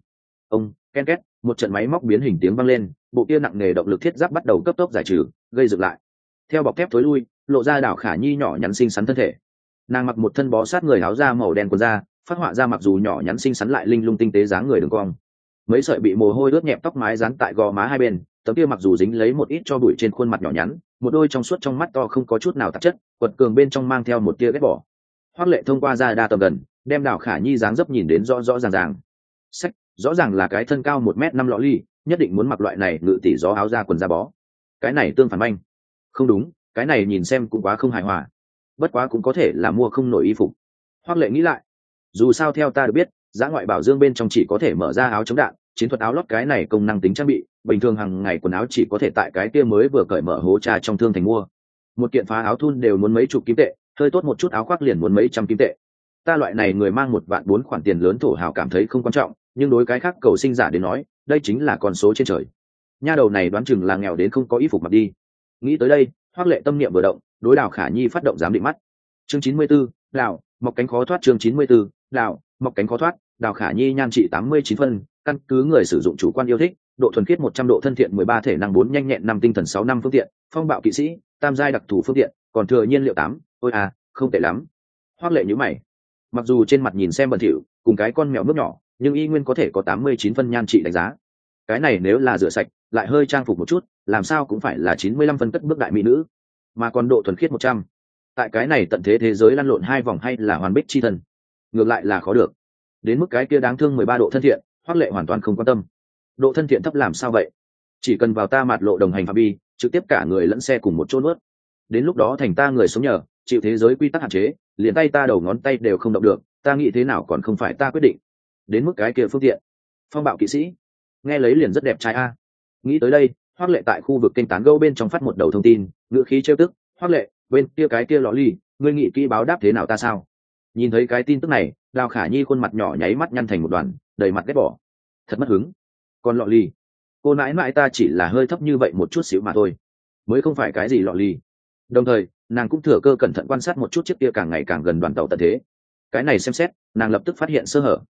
S1: Ken két, một trận máy móc biến hình tiếng vang lên, bộ kia nặng nề động lực thiết giáp bắt đầu cấp tốc giải trừ, gây dựng lại. Theo bọc thép thối lui, lộ ra Đào Khả Nhi nhỏ nhắn xinh xắn thân thể. Nàng mặc một thân bó sát người áo da màu đen quần da, phát họa ra mặc dù nhỏ nhắn xinh xắn lại linh lung tinh tế dáng người đường cong. Mấy sợi bị mồ hôi ướt nhẹp tóc mái dán tại gò má hai bên, tấm kia mặc dù dính lấy một ít cho bụi trên khuôn mặt nhỏ nhắn, một đôi trong suốt trong mắt to không có chút nào tạp chất, quật cường bên trong mang theo một tia ghét bỏ. Hoắc Lệ thông qua ra đa tầm gần, đem Đào Khả Nhi dáng dấp nhìn đến rõ rõ ràng ràng. Sách, rõ ràng là cái thân cao 1m5 lọ ly, nhất định muốn mặc loại này ngự tỷ gió áo da quần da bó. Cái này tương phản manh. Không đúng, cái này nhìn xem cũng quá không hài hòa. Bất quá cũng có thể là mua không nổi y phục. Hoắc Lệ nghĩ lại, dù sao theo ta được biết, Dã Ngoại Bảo Dương bên trong chỉ có thể mở ra áo chống đạn, chiến thuật áo lót cái này công năng tính trang bị, bình thường hàng ngày quần áo chỉ có thể tại cái kia mới vừa cởi mở hố trà trong thương thành mua. Một kiện phá áo thun đều muốn mấy chục kim tệ, hơi tốt một chút áo khoác liền muốn mấy trăm kim tệ. Ta loại này người mang 1 vạn 4 khoản tiền lớn thổ hào cảm thấy không quan trọng, nhưng đối cái khác cầu sinh giả đến nói, đây chính là con số trên trời. Nha đầu này đoán chừng là nghèo đến không có y phục mặc đi. Nghĩ tới đây, Hoắc Lệ tâm niệm vừa động, đối Đào Khả Nhi phát động giám định mắt. Chương 94, Đào, mọc cánh khó thoát. Chương 94, Đào, mọc cánh khó thoát. Đào Khả Nhi nhan trị 89 phân, căn cứ người sử dụng chủ quan yêu thích, độ thuần khiết 100, độ thân thiện 13, thể năng 4, nhanh nhẹn 5, tinh thần 6, 5 phương tiện, phong bạo kỵ sĩ, tam giai đặc thù phương tiện, còn thừa nhiên liệu 8, ôi à, không tệ lắm. Hoắc Lệ nhíu mày. Mặc dù trên mặt nhìn xem bẩn thỉu, cùng cái con mèo bước nhỏ, nhưng y nguyên có thể có 89 phân nhan trị đánh giá. Cái này nếu là rửa sạch, lại hơi trang phục một chút, làm sao cũng phải là 95 phân cất bước đại mỹ nữ, mà còn độ thuần khiết 100. Tại cái này tận thế thế giới lăn lộn 2 vòng hay là hoàn bích chi thần, ngược lại là khó được. Đến mức cái kia đáng thương 13 độ thân thiện, Hoắc Lệ hoàn toàn không quan tâm. Độ thân thiện thấp làm sao vậy? Chỉ cần vào ta mặt lộ đồng hành phạm vi, trực tiếp cả người lẫn xe cùng một chỗ nuốt. Đến lúc đó thành ta người sống nhờ, chịu thế giới quy tắc hạn chế, liền tay ta đầu ngón tay đều không động được, ta nghĩ thế nào còn không phải ta quyết định. Đến mức cái kia phương tiện, phong bạo kỵ sĩ, nghe lấy liền rất đẹp trai a. Nghĩ tới đây, Hoắc Lệ tại khu vực kênh tán gẫu bên trong phát một đầu thông tin, ngữ khí trêu tức, "Hoắc Lệ, bên kia cái kia lọ ly, ngươi nghĩ kỹ báo đáp thế nào ta sao?" Nhìn thấy cái tin tức này, Đào Khả Nhi khuôn mặt nhỏ nháy mắt nhăn thành một đoàn, đầy mặt ghét bỏ. Thật mất hứng. Còn lọ ly, cô nãi nãi ta chỉ là hơi thấp như vậy một chút xíu mà thôi, mới không phải cái gì lọ ly. Đồng thời, nàng cũng thừa cơ cẩn thận quan sát một chút chiếc kia càng ngày càng gần đoàn tàu tận thế. Cái này xem xét, nàng lập tức phát hiện sơ hở.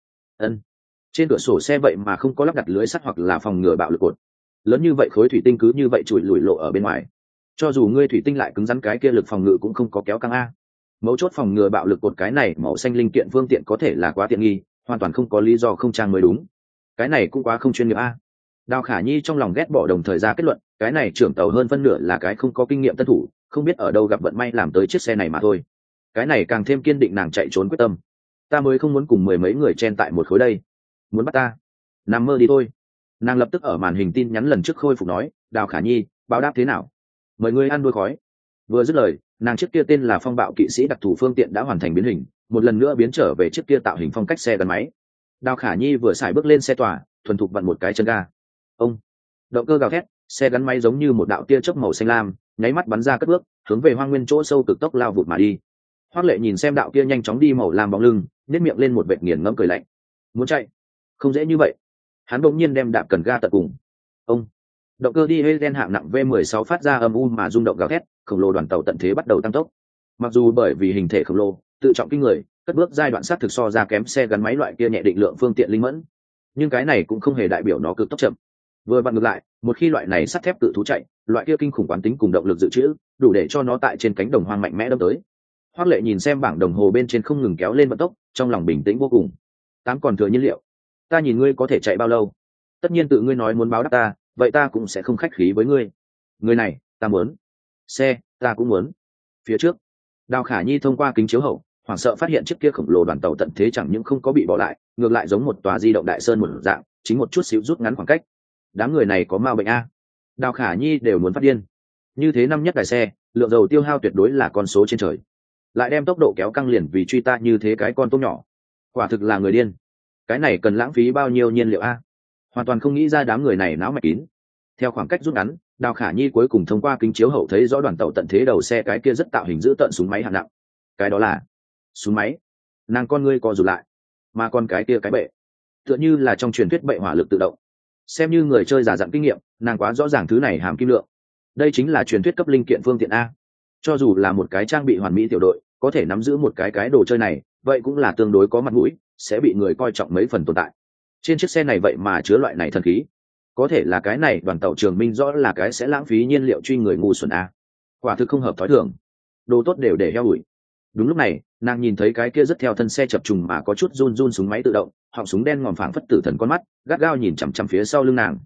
S1: Trên cửa sổ xe vậy mà không có lắp đặt lưới sắt hoặc là phòng ngừa bạo lực cột. Lớn như vậy khối thủy tinh cứ như vậy trụi lùi lộ ở bên ngoài. Cho dù ngươi thủy tinh lại cứng rắn, cái kia lực phòng ngự cũng không có kéo căng a. Mấu chốt phòng ngừa bạo lực cột cái này màu xanh linh kiện phương tiện có thể là quá tiện nghi, hoàn toàn không có lý do không trang mới đúng. Cái này cũng quá không chuyên nghiệp a. Đào Khả Nhi trong lòng ghét bỏ, đồng thời ra kết luận, cái này trưởng tàu hơn phân nửa là cái không có kinh nghiệm tân thủ, không biết ở đâu gặp vận may làm tới chiếc xe này mà thôi. Cái này càng thêm kiên định nàng chạy trốn quyết tâm. Ta mới không muốn cùng 10 mấy người chen tại một khối đây. Muốn bắt ta, nằm mơ đi thôi. Nàng lập tức ở màn hình tin nhắn lần trước khôi phục nói, Đào Khả Nhi, báo đáp thế nào? Mời ngươi ăn đuôi khói. Vừa dứt lời, nàng chiếc kia tên là phong bạo kỵ sĩ đặc thù phương tiện đã hoàn thành biến hình, một lần nữa biến trở về chiếc kia tạo hình phong cách xe gắn máy. Đào Khả Nhi vừa xài bước lên xe tòa, thuần thục vặn một cái chân ga. Ông, động cơ gào thét, xe gắn máy giống như một đạo tia chớp màu xanh lam, nháy mắt bắn ra cất bước, hướng về hoang nguyên chỗ sâu cực tốc lao vụt mà đi. Hoắc Lệ nhìn xem đạo kia nhanh chóng đi màu lam bóng lưng, nếp miệng lên một vệt nghiền ngẫm cười lạnh. Muốn chạy, không dễ như vậy. Hắn bỗng nhiên đem đạp cần ga tận cùng. Ông, động cơ đi Helen hạng nặng V16 phát ra âm u mà rung động gào thét, khổng lồ đoàn tàu tận thế bắt đầu tăng tốc. Mặc dù bởi vì hình thể khổng lồ, tự trọng kinh người, cất bước giai đoạn sát thực so ra kém xe gắn máy loại kia nhẹ định lượng phương tiện linh mẫn, nhưng cái này cũng không hề đại biểu nó cực tốc chậm. Vừa vặn ngược lại, một khi loại này sắt thép cự thú chạy, loại kia kinh khủng quán tính cùng động lực dự trữ, đủ để cho nó tại trên cánh đồng hoang mạnh mẽ đâm tới. Hoắc Lệ nhìn xem bảng đồng hồ bên trên không ngừng kéo lên vận tốc, trong lòng bình tĩnh vô cùng. Tám còn thừa nhiên liệu, ta nhìn ngươi có thể chạy bao lâu? Tất nhiên tự ngươi nói muốn báo đáp ta, vậy ta cũng sẽ không khách khí với ngươi. Người này, ta muốn. Xe, ta cũng muốn. Phía trước, Đào Khả Nhi thông qua kính chiếu hậu, hoảng sợ phát hiện chiếc kia khổng lồ đoàn tàu tận thế chẳng những không có bị bỏ lại, ngược lại giống một tòa di động đại sơn một dạng, chính một chút xíu rút ngắn khoảng cách. Đám người này có ma bệnh a. Đào Khả Nhi đều muốn phát điên. Như thế năm nhất đài xe, lượng dầu tiêu hao tuyệt đối là con số trên trời. Lại đem tốc độ kéo căng liền vì truy ta như thế cái con tôm nhỏ. Quả thực là người điên. Cái này cần lãng phí bao nhiêu nhiên liệu a? Hoàn toàn không nghĩ ra đám người này não mạch kín. Theo khoảng cách rút ngắn, Đào Khả Nhi cuối cùng thông qua kính chiếu hậu thấy rõ đoàn tàu tận thế đầu xe cái kia rất tạo hình giữ tận súng máy hạng nặng. Cái đó là súng máy. Nàng con ngươi co rụt lại. Mà con cái kia cái bệ, tựa như là trong truyền thuyết bệ hỏa lực tự động. Xem như người chơi giả dặn kinh nghiệm, nàng quá rõ ràng thứ này hàm kim lượng. Đây chính là truyền thuyết cấp linh kiện phương tiện a. Cho dù là một cái trang bị hoàn mỹ tiểu đội, có thể nắm giữ một cái đồ chơi này, vậy cũng là tương đối có mặt mũi, sẽ bị người coi trọng mấy phần tồn tại. Trên chiếc xe này vậy mà chứa loại này thần khí, có thể là cái này đoàn tàu Trường Minh rõ là cái sẽ lãng phí nhiên liệu truy người ngu xuẩn a. Quả thực không hợp thói thường, đồ tốt đều để heo ủi. Đúng lúc này, nàng nhìn thấy cái kia rất theo thân xe chập trùng mà có chút run run súng máy tự động, họng súng đen ngòm phảng phất tử thần con mắt, gắt gao nhìn chằm chằm phía sau lưng nàng.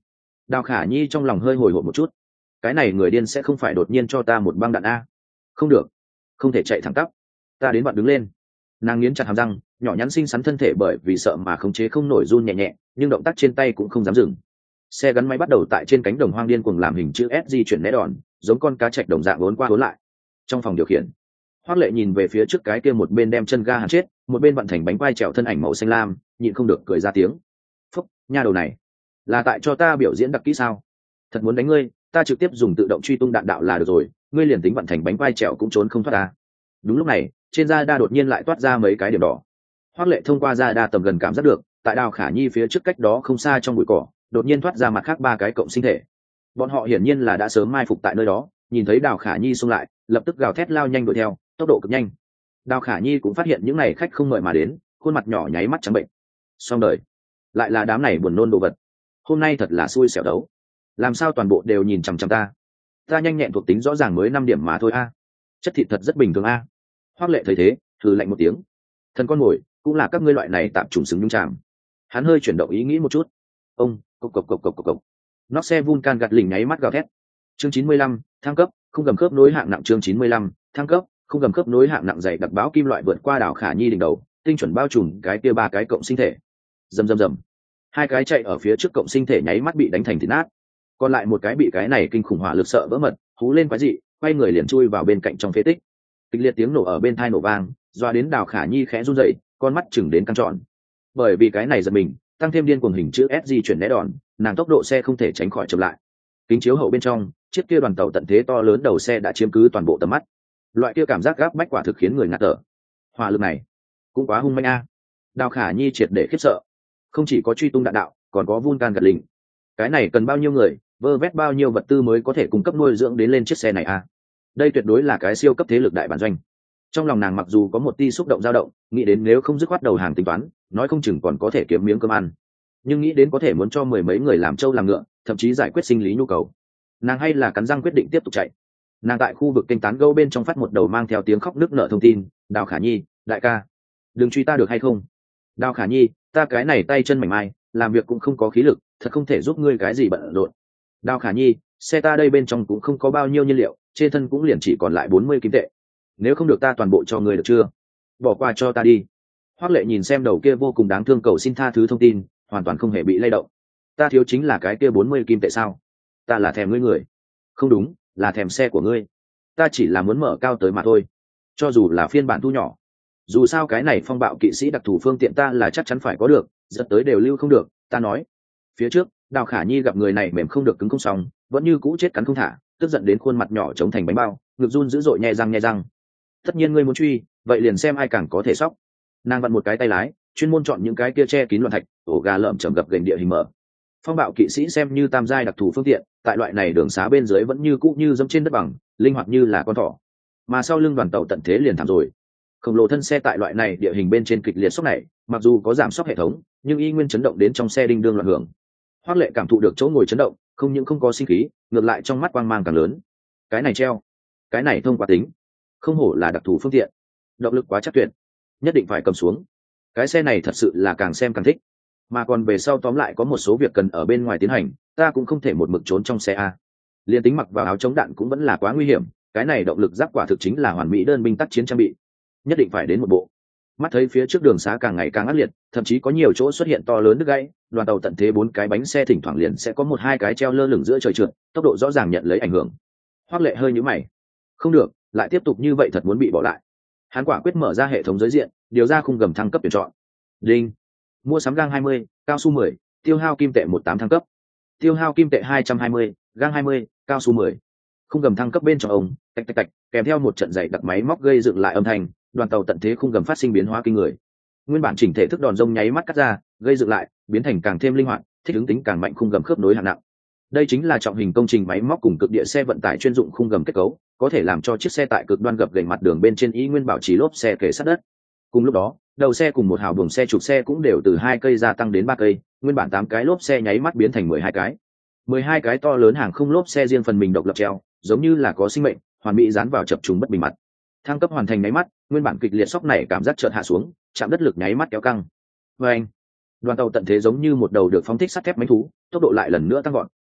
S1: Đào Khả Nhi trong lòng hơi hồi hộp một chút. Cái này người điên sẽ không phải đột nhiên cho ta một băng đạn a? Không được, không thể chạy thẳng tắp. Ta đến bạn đứng lên. Nàng nghiến chặt hàm răng, nhỏ nhắn xinh xắn thân thể bởi vì sợ mà khống chế không nổi, run nhẹ nhẹ, nhưng động tác trên tay cũng không dám dừng. Xe gắn máy bắt đầu tại trên cánh đồng hoang điên cuồng làm hình chữ S di chuyển né đòn, giống con cá trạch đồng dạng vốn qua vốn lại. Trong phòng điều khiển, Hoắc Lệ nhìn về phía trước cái kia một bên đem chân ga hàn chết, một bên vận thành bánh quai trèo thân ảnh màu xanh lam, nhịn không được cười ra tiếng. Phúc, nha đầu này, là tại cho ta biểu diễn đặc kỹ sao? Thật muốn đánh ngươi, ta trực tiếp dùng tự động truy tung đạn đạo là được rồi, ngươi liền tính vận thành bánh quai trèo cũng trốn không thoát ta. Đúng lúc này, trên da đa đột nhiên lại toát ra mấy cái điểm đỏ. Hoắc Lệ thông qua da đa tầm gần cảm giác được, tại Đào Khả Nhi phía trước cách đó không xa trong bụi cỏ, đột nhiên thoát ra mặt khác ba cái cộng sinh thể. Bọn họ hiển nhiên là đã sớm mai phục tại nơi đó, nhìn thấy Đào Khả Nhi xông lại, lập tức gào thét lao nhanh đuổi theo, tốc độ cực nhanh. Đào Khả Nhi cũng phát hiện những này khách không mời mà đến, khuôn mặt nhỏ nháy mắt trắng bệnh. Xong đời, lại là đám này buồn nôn đồ vật. Hôm nay thật là xui xẻo đấu. Làm sao toàn bộ đều nhìn chằm chằm ta? Ta nhanh nhẹn thuộc tính rõ ràng mới 5 điểm mà thôi a. Chất thịt thật rất bình thường a. Hoắc Lệ thấy thế, hừ lạnh một tiếng. Thần con ngồi, cũng là các ngươi loại này tạm trùng xứng nhung chạm. Hắn hơi chuyển động ý nghĩ một chút. Ông, cộc cộc cộc cộc cộc. Nóc xe Vulcan gạt lỉnh nháy mắt gào thét. Chương 95, thăng cấp, không gầm khớp nối hạng nặng. Chương 95, thăng cấp, không gầm khớp nối hạng nặng dày đặc báo kim loại vượt qua Đào Khả Nhi đỉnh đầu, tinh chuẩn bao trùm cái kia ba cái cộng sinh thể. Rầm rầm rầm. Hai cái chạy ở phía trước cộng sinh thể nháy mắt bị đánh thành thịt nát. Còn lại một cái bị cái này kinh khủng hỏa lực sợ vỡ mật, hú lên quái dị, quay người liền chui vào bên cạnh trong phế tích. Kịch liệt tiếng nổ ở bên tai nổ vang, doa đến Đào Khả Nhi khẽ run rẩy, con mắt chừng đến căng tròn. Bởi vì cái này giật mình, tăng thêm điên cuồng hình chữ S di chuyển né đòn, nàng tốc độ xe không thể tránh khỏi chậm lại. Kính chiếu hậu bên trong, chiếc kia đoàn tàu tận thế to lớn đầu xe đã chiếm cứ toàn bộ tầm mắt. Loại kia cảm giác gáp bách quả thực khiến người ngạt thở. Hỏa lực này cũng quá hung manh a. Đào Khả Nhi triệt để khiếp sợ. Không chỉ có truy tung đạn đạo, còn có Vulcan gạt lỉnh. Cái này cần bao nhiêu người, vơ vét bao nhiêu vật tư mới có thể cung cấp nuôi dưỡng đến lên chiếc xe này a? Đây tuyệt đối là cái siêu cấp thế lực đại bản doanh. Trong lòng nàng mặc dù có một tia xúc động dao động, nghĩ đến nếu không dứt khoát đầu hàng tính toán, nói không chừng còn có thể kiếm miếng cơm ăn. Nhưng nghĩ đến có thể muốn cho mười mấy người làm trâu làm ngựa, thậm chí giải quyết sinh lý nhu cầu, nàng hay là cắn răng quyết định tiếp tục chạy. Nàng tại khu vực kênh tán gẫu bên trong phát một đầu mang theo tiếng khóc nức nở thông tin: Đào Khả Nhi, đại ca, đừng truy ta được hay không? Đào Khả Nhi, ta cái này tay chân mảnh mai, làm việc cũng không có khí lực, thật không thể giúp ngươi cái gì bận rộn. Đào Khả Nhi, xe ta đây bên trong cũng không có bao nhiêu nhiên liệu, trên thân cũng liền chỉ còn lại 40 kim tệ, nếu không được ta toàn bộ cho ngươi được chưa? Bỏ qua cho ta đi. Hoắc Lệ nhìn xem đầu kia vô cùng đáng thương cầu xin tha thứ thông tin, hoàn toàn không hề bị lay động. Ta thiếu chính là cái kia 40 kim tệ sao? Ta là thèm ngươi người. Không đúng, là thèm xe của ngươi. Ta chỉ là muốn mở cao tới mà thôi. Cho dù là phiên bản thu nhỏ, dù sao cái này phong bạo kỵ sĩ đặc thù phương tiện ta là chắc chắn phải có được, dẫn tới đều lưu không được. Ta nói. Phía trước, Đào Khả Nhi gặp người này mềm không được cứng không xong, vẫn như cũ chết cắn không thả, tức giận đến khuôn mặt nhỏ trống thành bánh bao, ngực run dữ dội nhe răng. Tất nhiên ngươi muốn truy, vậy liền xem ai càng có thể sóc. Nàng vặn một cái tay lái, chuyên môn chọn những cái kia che kín loạn thạch, ổ gà lợm chầm gập gành địa hình mở. Phong bạo kỵ sĩ xem như tam giai đặc thù phương tiện, tại loại này đường xá bên dưới vẫn như cũ như dẫm trên đất bằng, linh hoạt như là con thỏ. Mà sau lưng đoàn tàu tận thế liền thảm rồi. Khổng lồ thân xe tại loại này địa hình bên trên kịch liệt sốc này, mặc dù có giảm sốc hệ thống, nhưng y nguyên chấn động đến trong xe đinh đương loạn hưởng. Hoắc Lệ cảm thụ được chỗ ngồi chấn động, không những không có sinh khí, ngược lại trong mắt quang mang càng lớn. Cái này treo, cái này thông qua tính, không hổ là đặc thù phương tiện, động lực quá chắc tuyệt, nhất định phải cầm xuống. Cái xe này thật sự là càng xem càng thích. Mà còn về sau tóm lại có một số việc cần ở bên ngoài tiến hành, ta cũng không thể một mực trốn trong xe a. Liên tính mặc vào áo chống đạn cũng vẫn là quá nguy hiểm, cái này động lực giáp quả thực chính là hoàn mỹ đơn binh tác chiến trang bị, nhất định phải đến một bộ. Mắt thấy phía trước đường xá càng ngày càng ác liệt, thậm chí có nhiều chỗ xuất hiện to lớn đứt gãy, đoàn tàu tận thế 4 cái bánh xe thỉnh thoảng liền sẽ có 1-2 cái treo lơ lửng giữa trời trượt, tốc độ rõ ràng nhận lấy ảnh hưởng. Hoắc Lệ hơi nhíu mày, không được, lại tiếp tục như vậy thật muốn bị bỏ lại. Hắn quả quyết mở ra hệ thống giới diện, điều ra khung gầm thăng cấp tuyển chọn. Đinh. Mua sắm gang 20, cao su 10, tiêu hao kim tệ 18 thăng cấp. Tiêu hao kim tệ 220, gang 20, cao su 10. Khung gầm thăng cấp bên trong ông, tạch tạch tạch, kèm theo một trận dày đặc máy móc gây dựng lại âm thanh, đoàn tàu tận thế khung gầm phát sinh biến hóa kinh người. Nguyên bản chỉnh thể thức đòn rông nháy mắt cắt ra, gây dựng lại, biến thành càng thêm linh hoạt, thích ứng tính càng mạnh khung gầm khớp nối hạng nặng. Đây chính là trọng hình công trình máy móc cùng cực địa xe vận tải chuyên dụng khung gầm kết cấu, có thể làm cho chiếc xe tại cực đoan gập ghềnh mặt đường bên trên y nguyên bảo trì lốp xe kề sát đất. Cùng lúc đó, đầu xe cùng một hào buồng xe trục xe cũng đều từ 2 cây gia tăng đến 3 cây, nguyên bản 8 cái lốp xe nháy mắt biến thành 12 cái. 12 cái to lớn hàng không lốp xe riêng phần mình độc lập treo, giống như là có sinh mệnh, hoàn mỹ dán vào chập trùng bất bình mặt. Thăng cấp hoàn thành nháy mắt, nguyên bản kịch liệt sốc này cảm giác chợt hạ xuống, chạm đất lực nháy mắt kéo căng. Và anh, đoàn tàu tận thế giống như một đầu được phóng thích sắt thép mãnh thú, tốc độ lại lần nữa tăng vọt,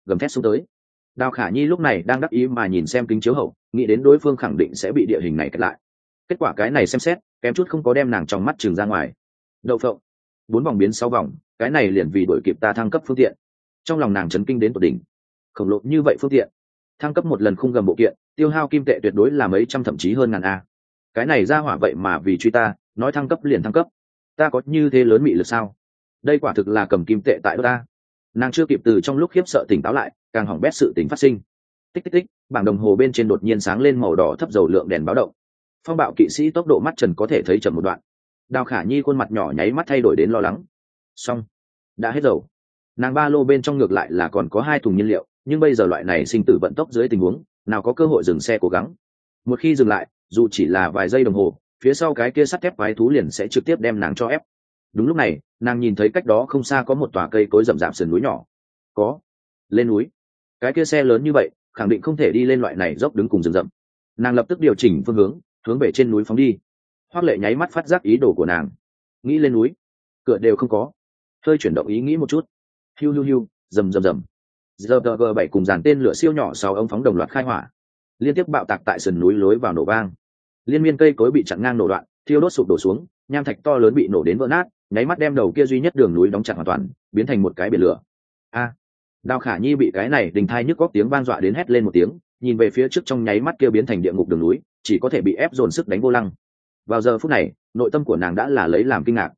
S1: gầm thét xuống tới. Đào Khả Nhi lúc này đang đắc ý mà nhìn xem kính chiếu hậu, nghĩ đến đối phương khẳng định sẽ bị địa hình này cắt lại. Kết quả cái này xem xét kém chút không có đem nàng trong mắt trừng ra ngoài. Đậu phộng, 4 vòng biến 6 vòng, cái này liền vì đuổi kịp ta thăng cấp phương tiện. Trong lòng nàng chấn kinh đến tột đỉnh. Khổng lồ như vậy phương tiện, thăng cấp một lần khung gầm bộ kiện, tiêu hao kim tệ tuyệt đối là mấy trăm thậm chí hơn ngàn a. Cái này ra hỏa vậy mà vì truy ta, nói thăng cấp liền thăng cấp. Ta có như thế lớn mị lực sao? Đây quả thực là cầm kim tệ tại đô ta. Nàng chưa kịp từ trong lúc khiếp sợ tỉnh táo lại, càng hỏng bét sự tình phát sinh. Tích tích tích, bảng đồng hồ bên trên đột nhiên sáng lên màu đỏ thấp dầu lượng đèn báo động. Phong bạo kỵ sĩ tốc độ mắt trần có thể thấy chậm một đoạn. Đào Khả Nhi khuôn mặt nhỏ nháy mắt thay đổi đến lo lắng. Xong, đã hết dầu. Nàng ba lô bên trong ngược lại là còn có 2 thùng nhiên liệu, nhưng bây giờ loại này sinh tử vận tốc dưới tình huống, nào có cơ hội dừng xe cố gắng. Một khi dừng lại, dù chỉ là vài giây đồng hồ, phía sau cái kia sắt thép quái thú liền sẽ trực tiếp đem nàng cho ép. Đúng lúc này, nàng nhìn thấy cách đó không xa có một tòa cây cối rậm rạp sườn núi nhỏ. Có, lên núi. Cái kia xe lớn như vậy, khẳng định không thể đi lên loại này dốc đứng cùng rừng rậm. Nàng lập tức điều chỉnh phương hướng, hướng về trên núi phóng đi. Hoắc Lệ nháy mắt phát giác ý đồ của nàng, nghĩ lên núi, cửa đều không có. Hơi chuyển động ý nghĩ một chút, hiu hiu hiu, rầm rầm rầm. ZG7 cùng dàn tên lửa siêu nhỏ 6 ống phóng đồng loạt khai hỏa, liên tiếp bạo tạc tại sườn núi lối vào nổ vang. Liên miên cây cối bị chặn ngang nổ đoạn, thiêu đốt sụp đổ xuống, nham thạch to lớn bị nổ đến vỡ nát, nháy mắt đem đầu kia duy nhất đường núi đóng chặt hoàn toàn, biến thành một cái biển lửa. A! Đào Khả Nhi bị cái này đình thai nhức góc tiếng vang dọa đến hét lên một tiếng, nhìn về phía trước trong nháy mắt kia biến thành địa ngục đường núi, chỉ có thể bị ép dồn sức đánh vô lăng. Vào giờ phút này, nội tâm của nàng đã là lấy làm kinh ngạc.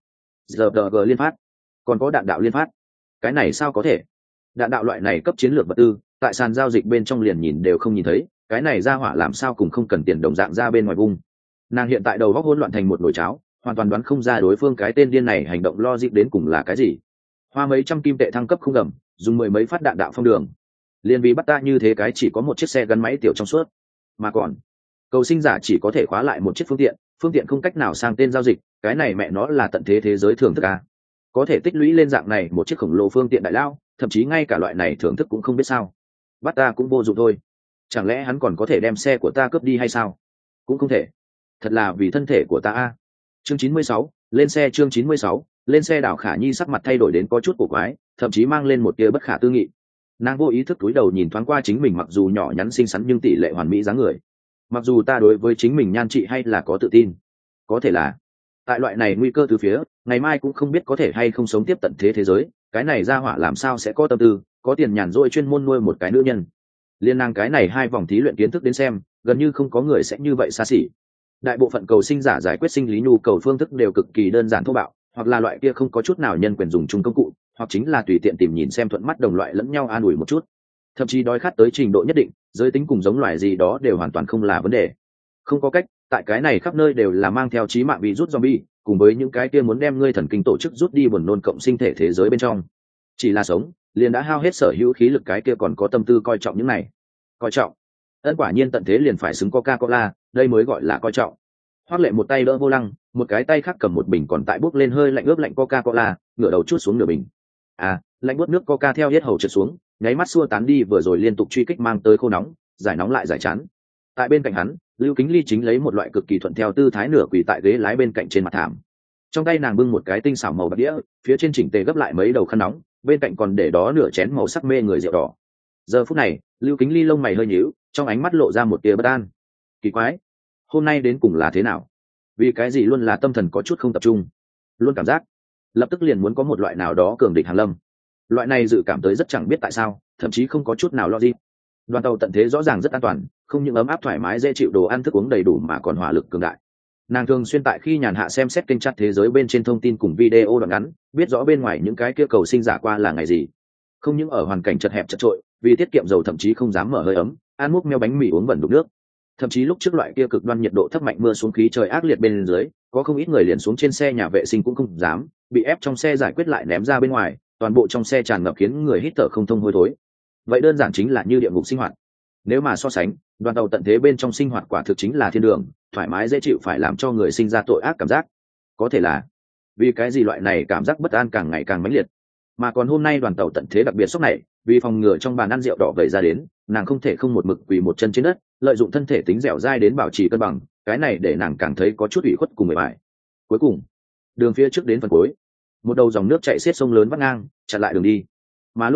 S1: ZG liên phát, còn có đạn đạo liên phát. Cái này sao có thể? Đạn đạo loại này cấp chiến lược vật tư, tại sàn giao dịch bên trong liền nhìn đều không nhìn thấy, cái này ra hỏa làm sao cùng không cần tiền đồng dạng ra bên ngoài vung. Nàng hiện tại đầu óc hỗn loạn thành một nồi cháo, hoàn toàn đoán không ra đối phương cái tên điên này hành động logic đến cùng là cái gì. Hoa mấy trăm kim tệ thăng cấp không gầm, dùng 10 mấy phát đạn đạo phong đường, liền vì bắt ta như thế cái chỉ có một chiếc xe gắn máy tiểu trong suốt, mà còn cầu sinh giả chỉ có thể khóa lại một chiếc phương tiện không cách nào sang tên giao dịch, cái này mẹ nó là tận thế thế giới thưởng thức à? Có thể tích lũy lên dạng này một chiếc khổng lồ phương tiện đại lao, thậm chí ngay cả loại này thưởng thức cũng không biết sao. Bắt ta cũng vô dụng thôi, chẳng lẽ hắn còn có thể đem xe của ta cướp đi hay sao? Cũng không thể, thật là vì thân thể của ta a. Chương 96, lên xe. Chương 96, lên xe. Đào Khả Nhi sắc mặt thay đổi đến có chút cổ quái, thậm chí mang lên một tia bất khả tư nghị. Nàng vô ý thức cúi đầu nhìn thoáng qua chính mình, mặc dù nhỏ nhắn xinh xắn nhưng tỷ lệ hoàn mỹ dáng người. Mặc dù ta đối với chính mình nhan trị hay là có tự tin, có thể là tại loại này nguy cơ từ phía, ngày mai cũng không biết có thể hay không sống tiếp tận thế thế giới, cái này ra hỏa làm sao sẽ có tâm tư, có tiền nhàn rỗi chuyên môn nuôi một cái nữ nhân. Liên nàng cái này 2 vòng thí luyện kiến thức đến xem, gần như không có người sẽ như vậy xa xỉ. Đại bộ phận cầu sinh giả giải quyết sinh lý nhu cầu phương thức đều cực kỳ đơn giản thô bạo, hoặc là loại kia không có chút nào nhân quyền dùng chung công cụ, hoặc chính là tùy tiện tìm nhìn xem thuận mắt đồng loại lẫn nhau an ủi một chút. Thậm chí đói khát tới trình độ nhất định, giới tính cùng giống loài gì đó đều hoàn toàn không là vấn đề. Không có cách, tại cái này khắp nơi đều là mang theo chí mạng virus zombie, cùng với những cái kia muốn đem ngươi thần kinh tổ chức rút đi buồn nôn cộng sinh thể thế giới bên trong. Chỉ là sống, liền đã hao hết sở hữu khí lực, cái kia còn có tâm tư coi trọng những này. Coi trọng? Ân, quả nhiên tận thế liền phải xứng Coca-Cola, đây mới gọi là coi trọng. Hoắc Lệ một tay đỡ vô lăng, một cái tay khác cầm một bình còn tại bốc lên hơi lạnh ướp lạnh Coca-Cola, ngửa đầu chuốt xuống nửa bình. Lạnh buốt nước Coca theo hết hầu trượt xuống, nháy mắt xua tán đi vừa rồi liên tục truy kích mang tới khô nóng, giải nóng lại giải chán. Tại bên cạnh hắn, Lưu Kính Ly chính lấy một loại cực kỳ thuận theo tư thái nửa quỳ tại ghế lái bên cạnh trên mặt thảm. Trong tay nàng bưng một cái tinh xảo màu bạc đĩa, phía trên chỉnh tề gấp lại mấy đầu khăn nóng, bên cạnh còn để đó nửa chén màu sắc mê người rượu đỏ. Giờ phút này, Lưu Kính Ly lông mày hơi nhíu, trong ánh mắt lộ ra một tia bất an. Kỳ quái, hôm nay đến cùng là thế nào? Vì cái gì luôn là tâm thần có chút không tập trung, luôn cảm giác lập tức liền muốn có một loại nào đó cường địch hàn lâm. Loại này dự cảm tới rất chẳng biết tại sao, thậm chí không có chút nào lo gì. Đoàn tàu tận thế rõ ràng rất an toàn, không những ấm áp thoải mái dễ chịu, đồ ăn thức uống đầy đủ, mà còn hỏa lực cường đại. Nàng thường xuyên tại khi nhàn hạ xem xét kênh chat thế giới bên trên thông tin cùng video đoạn ngắn, biết rõ bên ngoài những cái kia cầu sinh giả qua là ngày gì. Không những ở hoàn cảnh chật hẹp chật trội, vì tiết kiệm dầu thậm chí không dám mở hơi ấm, ăn múc meo bánh mì uống vẩn đục nước. Thậm chí lúc trước loại kia cực đoan nhiệt độ thấp mạnh mưa xuống khí trời ác liệt bên dưới, có không ít người liền xuống trên xe nhà vệ sinh cũng không dám, bị ép trong xe giải quyết lại ném ra bên ngoài, toàn bộ trong xe tràn ngập khiến người hít thở không thông hôi thối. Vậy đơn giản chính là như địa ngục sinh hoạt. Nếu mà so sánh, đoàn tàu tận thế bên trong sinh hoạt quả thực chính là thiên đường, thoải mái dễ chịu, phải làm cho người sinh ra tội ác cảm giác. Có thể là vì cái gì loại này cảm giác bất an càng ngày càng mãnh liệt. Mà còn hôm nay đoàn tàu tận thế đặc biệt sốc này, vì phòng ngừa trong bàn ăn rượu đỏ vẩy ra đến, nàng không thể không một mực quỳ một chân trên đất, lợi dụng thân thể tính dẻo dai đến bảo trì cân bằng, cái này để nàng càng thấy có chút ủy khuất cùng mệt mỏi. Cuối cùng, đường phía trước đến phần cuối, một đầu dòng nước chảy xiết sông lớn vắt ngang, chặn lại đường đi. Mà lúc này,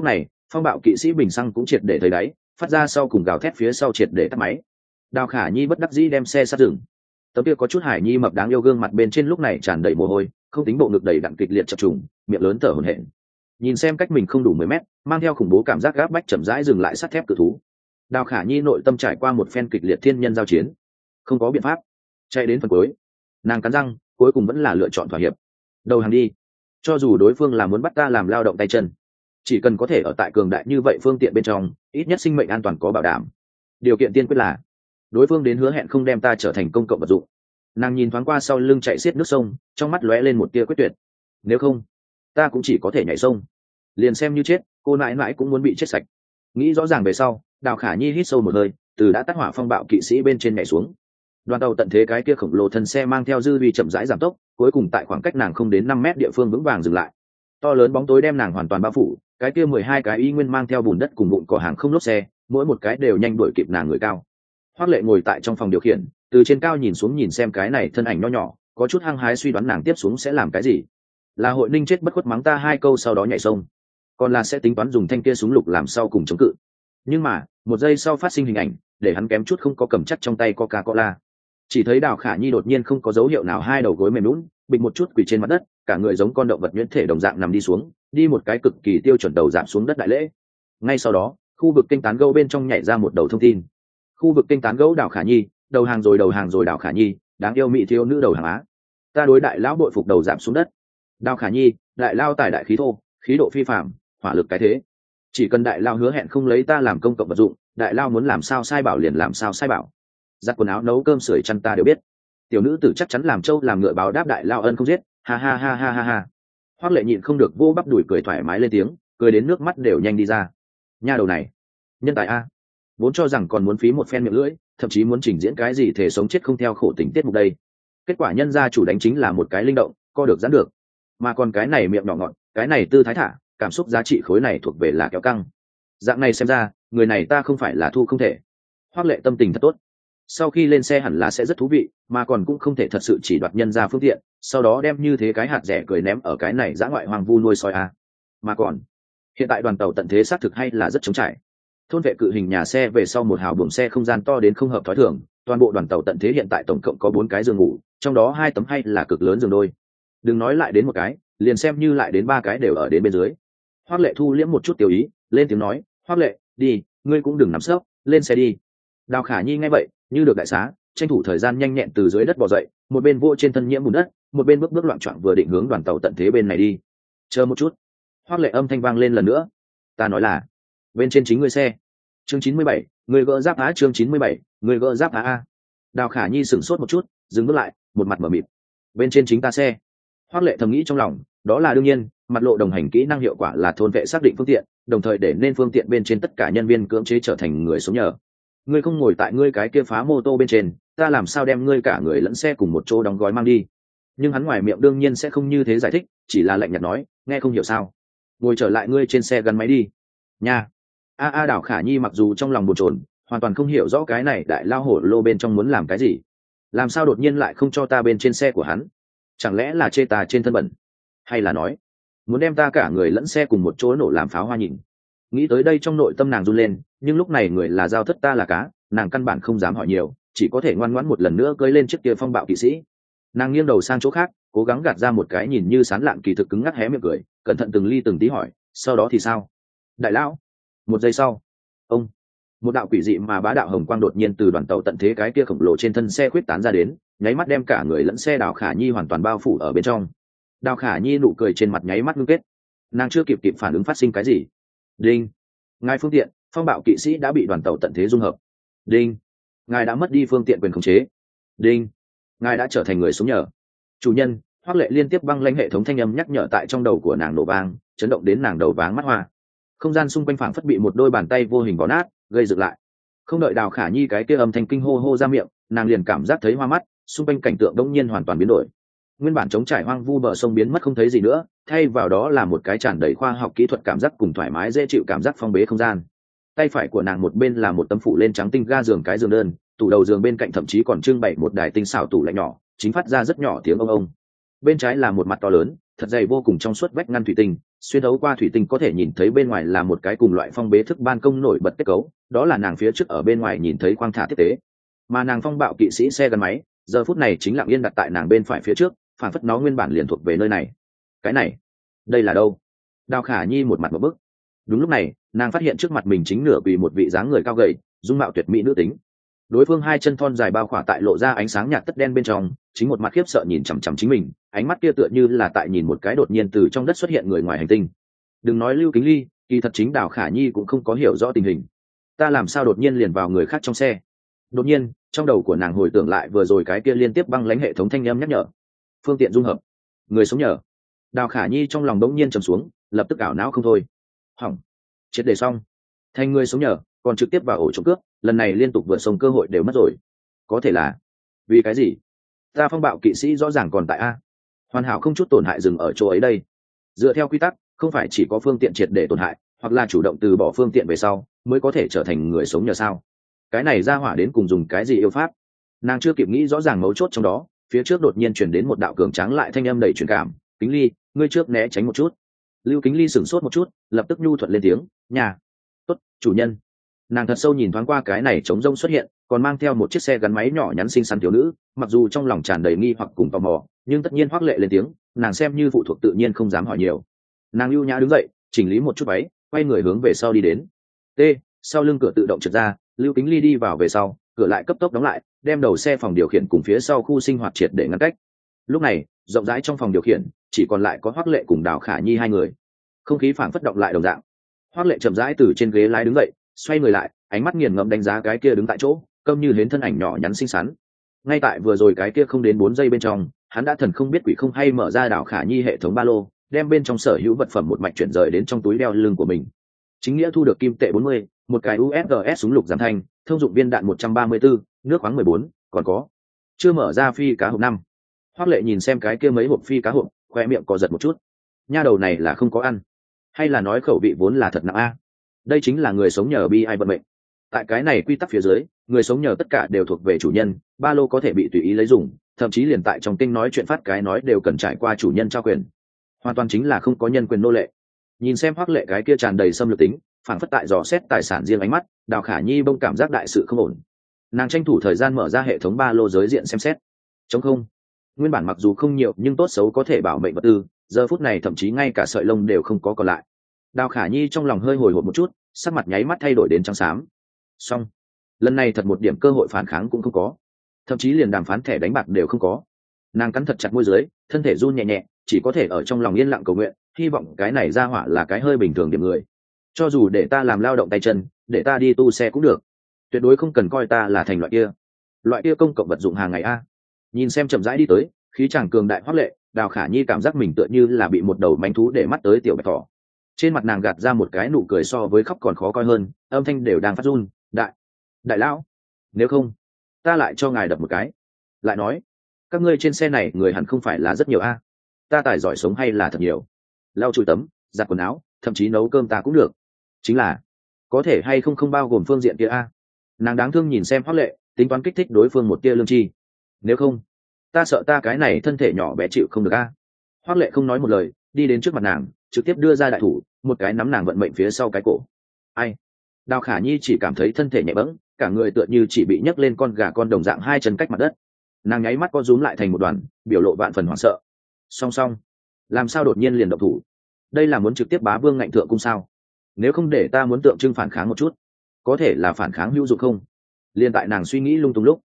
S1: Phong bạo kỵ sĩ bình xăng cũng triệt để thấy đáy, phát ra sau cùng gào thét phía sau triệt để tắt máy. Đào Khả Nhi bất đắc dĩ đem xe sát dừng. Tấm kia có chút hài nhi mập đáng yêu gương mặt bên trên lúc này tràn đầy mồ hôi, không tính bộ ngực đầy đặn kịch liệt chập trùng, miệng lớn thở hổn hển. Nhìn xem cách mình không đủ 10 mét, mang theo khủng bố cảm giác gáp bách chậm rãi dừng lại sắt thép cự thú. Đào Khả Nhi nội tâm trải qua một phen kịch liệt thiên nhân giao chiến, không có biện pháp, chạy đến phần cuối, nàng cắn răng, cuối cùng vẫn là lựa chọn thỏa hiệp. Đầu hàng đi, cho dù đối phương là muốn bắt ta làm lao động tay chân, chỉ cần có thể ở tại cường đại như vậy phương tiện bên trong, ít nhất sinh mệnh an toàn có bảo đảm. Điều kiện tiên quyết là đối phương đến hứa hẹn không đem ta trở thành công cộng vật dụng. Nàng nhìn thoáng qua sau lưng chạy xiết nước sông, trong mắt lóe lên một tia quyết tuyệt. Nếu không, ta cũng chỉ có thể nhảy sông, liền xem như chết, cô mãi mãi cũng muốn bị chết sạch. Nghĩ rõ ràng về sau, Đào Khả Nhi hít sâu một hơi, từ đã tắt hỏa phong bạo kỵ sĩ bên trên nhảy xuống. Đoàn tàu tận thế cái kia khổng lồ thân xe mang theo dư vi chậm rãi giảm tốc, cuối cùng tại khoảng cách nàng không đến 5 mét địa phương vững vàng dừng lại. To lớn bóng tối đem nàng hoàn toàn bao phủ, cái kia 12 cái y nguyên mang theo bùn đất cùng bụi cỏ hàng không lốp xe, mỗi một cái đều nhanh đuổi kịp nàng người cao. Hoắc Lệ ngồi tại trong phòng điều khiển, từ trên cao nhìn xuống nhìn xem cái này thân ảnh nho nhỏ, có chút hăng hái suy đoán nàng tiếp xuống sẽ làm cái gì. Là hội ninh chết bất khuất mắng ta 2 câu sau đó nhảy sông, còn là sẽ tính toán dùng thanh kia súng lục làm sau cùng chống cự. Nhưng mà, một giây sau phát sinh hình ảnh, để hắn kém chút không có cầm chắc trong tay Coca-Cola. Chỉ thấy Đào Khả Nhi đột nhiên không có dấu hiệu nào hai đầu gối mềm nhũn, bịch một chút quỳ trên mặt đất, cả người giống con động vật nhuyễn thể đồng dạng nằm đi xuống, đi một cái cực kỳ tiêu chuẩn đầu giảm xuống đất đại lễ. Ngay sau đó, khu vực kênh tán gẫu bên trong nhảy ra một đầu thông tin. Khu vực kênh tán gẫu Đào Khả Nhi, đầu hàng rồi Đào Khả Nhi, đáng yêu mỹ thiếu nữ đầu hàng á. Ta đối đại lão bội phục đầu giảm xuống đất. Đào Khả Nhi, đại lao tài đại khí thô, khí độ phi phàm, hỏa lực cái thế. Chỉ cần đại lao hứa hẹn không lấy ta làm công cộng vật dụng, đại lao muốn làm sao sai bảo liền làm sao sai bảo. Giặt quần áo nấu cơm sưởi chăn ta đều biết. Tiểu nữ tử chắc chắn làm trâu làm ngựa báo đáp đại lao ân không giết, ha ha ha ha ha ha. Hoắc Lệ nhịn không được vô bắp đùi cười thoải mái lên tiếng, cười đến nước mắt đều nhanh đi ra. Nha đầu này, nhân tài a, vốn cho rằng còn muốn phí một phen miệng lưỡi, thậm chí muốn trình diễn cái gì thể sống chết không theo khổ tình tiết mục đây. Kết quả nhân gia chủ đánh chính là một cái linh động, co được giãn được, mà còn cái này miệng nhỏ ngọn, cái này tư thái thả, cảm xúc giá trị khối này thuộc về là kéo căng. Dạng này xem ra, người này ta không phải là thu không thể. Hoắc Lệ tâm tình thật tốt. Sau khi lên xe hẳn là sẽ rất thú vị, mà còn cũng không thể thật sự chỉ đoạt nhân ra phương tiện, sau đó đem như thế cái hạt rẻ cười ném ở cái này dã ngoại hoang vu nuôi soi a. Mà còn, hiện tại đoàn tàu tận thế xác thực hay là rất trống trải. Thôn vệ cự hình nhà xe về sau một hào buồng xe không gian to đến không hợp thói thường, toàn bộ đoàn tàu tận thế hiện tại tổng cộng có 4 cái giường ngủ, trong đó 2 tấm hay là cực lớn giường đôi. Đừng nói lại đến một cái, liền xem như lại đến 3 cái đều ở đến bên dưới. Hoắc Lệ thu liễm một chút tiểu ý, lên tiếng nói, Hoắc Lệ, đi, ngươi cũng đừng nằm sấp, lên xe đi. Đào Khả Nhi nghe vậy, như được đại xá, tranh thủ thời gian nhanh nhẹn từ dưới đất bò dậy, một bên vô trên thân nhiễm bùn đất, một bên bước loạn choạng vừa định hướng đoàn tàu tận thế bên này đi. Chờ một chút. Hoắc Lệ âm thanh vang lên lần nữa. Ta nói là, bên trên chính ngươi xe. Chương 97, người gỡ giáp á. Chương 97, người gỡ giáp á. Đào Khả Nhi sửng sốt một chút, dừng bước lại, một mặt mở mịt. Bên trên chính ta xe. Hoắc Lệ thầm nghĩ trong lòng, đó là đương nhiên, mặt lộ đồng hành kỹ năng hiệu quả là thôn vệ xác định phương tiện, đồng thời để nên phương tiện bên trên tất cả nhân viên cưỡng chế trở thành người sống nhờ. Ngươi không ngồi tại ngươi cái kia phá mô tô bên trên, ta làm sao đem ngươi cả người lẫn xe cùng một chỗ đóng gói mang đi. Nhưng hắn ngoài miệng đương nhiên sẽ không như thế giải thích, chỉ là lạnh nhạt nói, nghe không hiểu sao, ngồi trở lại ngươi trên xe gắn máy đi nha. Đào Khả Nhi mặc dù trong lòng bồn chồn, hoàn toàn không hiểu rõ cái này đại lao hổ lô bên trong muốn làm cái gì, làm sao đột nhiên lại không cho ta bên trên xe của hắn, chẳng lẽ là chê ta trên thân bẩn, hay là nói muốn đem ta cả người lẫn xe cùng một chỗ nổ làm pháo hoa nhìn. Nghĩ tới đây trong nội tâm nàng run lên, nhưng lúc này người là giao thất ta là cá, nàng căn bản không dám hỏi nhiều, chỉ có thể ngoan ngoãn một lần nữa cưỡi lên chiếc kia phong bạo kỵ sĩ. Nàng nghiêng đầu sang chỗ khác, cố gắng gạt ra một cái nhìn như sán lạn kỳ thực cứng ngắc hé miệng cười, cẩn thận từng ly từng tí hỏi, sau đó thì sao? Đại lão. Một giây sau, ông, một đạo quỷ dị mà bá đạo hồng quang đột nhiên từ đoàn tàu tận thế cái kia khổng lồ trên thân xe khuyết tán ra đến, nháy mắt đem cả người lẫn xe Đào Khả Nhi hoàn toàn bao phủ ở bên trong. Đào Khả Nhi nụ cười trên mặt nháy mắt ngưng kết, nàng chưa kịp phản ứng phát sinh cái gì. Đinh, ngài phương tiện phong bạo kỵ sĩ đã bị đoàn tàu tận thế dung hợp. Đinh, ngài đã mất đi phương tiện quyền khống chế. Đinh, ngài đã trở thành người sống nhờ. Chủ nhân. Hoắc Lệ liên tiếp băng lãnh hệ thống thanh âm nhắc nhở tại trong đầu của nàng nổ vang, chấn động đến nàng đầu váng mắt hoa. Không gian xung quanh phảng phất bị một đôi bàn tay vô hình bó nát, gây dựng lại. Không đợi Đào Khả Nhi cái kia âm thanh kinh hô hô ra miệng, nàng liền cảm giác thấy hoa mắt, xung quanh cảnh tượng đông nhiên hoàn toàn biến đổi. Nguyên bản trống trải hoang vu bờ sông biến mất không thấy gì nữa, thay vào đó là một cái tràn đầy khoa học kỹ thuật cảm giác cùng thoải mái dễ chịu cảm giác phong bế không gian. Tay phải của nàng một bên là một tấm phủ lên trắng tinh ga giường cái giường đơn, tủ đầu giường bên cạnh thậm chí còn trưng bày một đài tinh xảo tủ lạnh nhỏ, chính phát ra rất nhỏ tiếng ông ông. Bên trái là một mặt to lớn, thật dày vô cùng trong suốt vách ngăn thủy tinh, xuyên thấu qua thủy tinh có thể nhìn thấy bên ngoài là một cái cùng loại phong bế thức ban công nổi bật kết cấu, đó là nàng phía trước ở bên ngoài nhìn thấy khoang thả tiếp tế. Mà nàng phong bạo kỵ sĩ xe gắn máy giờ phút này chính lặng yên đặt tại nàng bên phải phía trước, phản phất nó nguyên bản liền thuộc về nơi này. Cái này, đây là đâu? Đào Khả Nhi một mặt một bức. Đúng lúc này, nàng phát hiện trước mặt mình chính nửa quỳ một vị dáng người cao gầy, dung mạo tuyệt mỹ nữ tính. Đối phương hai chân thon dài bao khỏa tại lộ ra ánh sáng nhạt tất đen bên trong, chính một mặt khiếp sợ nhìn chằm chằm chính mình, ánh mắt kia tựa như là tại nhìn một cái đột nhiên từ trong đất xuất hiện người ngoài hành tinh. Đừng nói Lưu Kính Ly, kỳ thật chính Đào Khả Nhi cũng không có hiểu rõ tình hình. Ta làm sao đột nhiên liền vào người khác trong xe? Đột nhiên, trong đầu của nàng hồi tưởng lại vừa rồi cái kia liên tiếp băng lãnh hệ thống thanh âm nhắc nhở. Phương tiện dung hợp, người sống nhờ. Đào Khả Nhi trong lòng đống nhiên trầm xuống, lập tức ảo não không thôi. Hỏng, triệt để xong. Thành người sống nhờ, còn trực tiếp vào ổ trộm cướp, lần này liên tục vượt sông cơ hội đều mất rồi. Có thể là vì cái gì? Ta phong bạo kỵ sĩ rõ ràng còn tại a, hoàn hảo không chút tổn hại dừng ở chỗ ấy đây. Dựa theo quy tắc, không phải chỉ có phương tiện triệt để tổn hại, hoặc là chủ động từ bỏ phương tiện về sau mới có thể trở thành người sống nhờ sao? Cái này ra hỏa đến cùng dùng cái gì yêu pháp? Nàng chưa kịp nghĩ rõ ràng mấu chốt trong đó, phía trước đột nhiên chuyển đến một đạo cường tráng lại thanh âm đầy truyền cảm. Kính Ly, ngươi trước né tránh một chút. Lưu Kính Ly sửng sốt một chút, lập tức nhu thuận lên tiếng, nhà. Tốt, chủ nhân. Nàng thật sâu nhìn thoáng qua cái này trống rông xuất hiện, còn mang theo một chiếc xe gắn máy nhỏ nhắn xinh xắn thiếu nữ, mặc dù trong lòng tràn đầy nghi hoặc cùng tò mò, nhưng tất nhiên Hoắc Lệ lên tiếng, nàng xem như phụ thuộc tự nhiên không dám hỏi nhiều. Nàng ưu nhã đứng dậy, chỉnh lý một chút váy, quay người hướng về sau đi đến. T, sau lưng cửa tự động trượt ra, Lưu Kính Ly đi vào về sau, cửa lại cấp tốc đóng lại, đem đầu xe phòng điều khiển cùng phía sau khu sinh hoạt triệt để ngăn cách. Lúc này, rộng rãi trong phòng điều khiển, chỉ còn lại có Hoắc Lệ cùng Đào Khả Nhi hai người. Không khí phảng phất động lại đồng dạng. Hoắc Lệ chậm rãi từ trên ghế lái đứng dậy, xoay người lại, ánh mắt nghiền ngẫm đánh giá cái kia đứng tại chỗ, câm như hến thân ảnh nhỏ nhắn xinh xắn. Ngay tại vừa rồi cái kia không đến 4 giây bên trong, hắn đã thần không biết quỷ không hay mở ra Đào Khả Nhi hệ thống ba lô, đem bên trong sở hữu vật phẩm một mạch chuyển rời đến trong túi đeo lưng của mình. Chính nghĩa thu được kim tệ 40, một cái USGS súng lục giảm thanh, thông dụng viên đạn 134, nước khoáng 14, còn có chưa mở ra phi cá hộp 5. Hoắc Lệ nhìn xem cái kia mấy hộp phi cá hộp, khoe miệng co giật một chút. Nha đầu này là không có ăn, hay là nói khẩu vị vốn là thật nặng a? Đây chính là người sống nhờ bi ai vận mệnh. Tại cái này quy tắc phía dưới, người sống nhờ tất cả đều thuộc về chủ nhân, ba lô có thể bị tùy ý lấy dùng, thậm chí liền tại trong kinh nói chuyện phát cái nói đều cần trải qua chủ nhân trao quyền, hoàn toàn chính là không có nhân quyền nô lệ. Nhìn xem Hoắc Lệ cái kia tràn đầy xâm lược tính, phản phất tại dò xét tài sản riêng ánh mắt, Đào Khả Nhi bỗng cảm giác đại sự không ổn. Nàng tranh thủ thời gian mở ra hệ thống ba lô giới diện xem xét. Trống không. Nguyên bản mặc dù không nhiều nhưng tốt xấu có thể bảo mệnh vật tư, giờ phút này thậm chí ngay cả sợi lông đều không có còn lại. Đào Khả Nhi trong lòng hơi hồi hộp một chút, sắc mặt nháy mắt thay đổi đến trắng xám. Xong, lần này thật một điểm cơ hội phản kháng cũng không có, thậm chí liền đàm phán thẻ đánh bạc đều không có. Nàng cắn thật chặt môi dưới, thân thể run nhẹ nhẹ, chỉ có thể ở trong lòng yên lặng cầu nguyện, hy vọng cái này ra hỏa là cái hơi bình thường điểm người. Cho dù để ta làm lao động tay chân, để ta đi tu xe cũng được, tuyệt đối không cần coi ta là thành loại kia công cộng vật dụng hàng ngày a. Nhìn xem chậm rãi đi tới, khí chàng cường đại Hoắc Lệ, Đào Khả Nhi cảm giác mình tựa như là bị một đầu mánh thú để mắt tới tiểu bạch thỏ. Trên mặt nàng gạt ra một cái nụ cười so với khóc còn khó coi hơn, âm thanh đều đang phát run. Đại lão, nếu không ta lại cho ngài đập một cái. Lại nói, các ngươi trên xe này người hẳn không phải là rất nhiều a. Ta tài giỏi sống hay là thật nhiều, lau chùi tấm, giặt quần áo, thậm chí nấu cơm ta cũng được, chính là có thể hay không không bao gồm phương diện kia a. Nàng đáng thương nhìn xem Hoắc Lệ, tính toán kích thích đối phương một tia lương tri. Nếu không, ta sợ ta cái này thân thể nhỏ bé chịu không được a. Hoắc Lệ không nói một lời, đi đến trước mặt nàng, trực tiếp đưa ra đại thủ, một cái nắm nàng vận mệnh phía sau cái cổ. Ai? Đào Khả Nhi chỉ cảm thấy thân thể nhẹ bẫng, cả người tựa như chỉ bị nhấc lên con gà con đồng dạng hai chân cách mặt đất. Nàng nháy mắt co rúm lại thành một đoàn, biểu lộ vạn phần hoảng sợ. Song song, làm sao đột nhiên liền động thủ? Đây là muốn trực tiếp bá vương ngạnh thượng cung sao? Nếu không để ta muốn tượng trưng phản kháng một chút, có thể là phản kháng hữu dụng không? Liên tại nàng suy nghĩ lung tung lúc,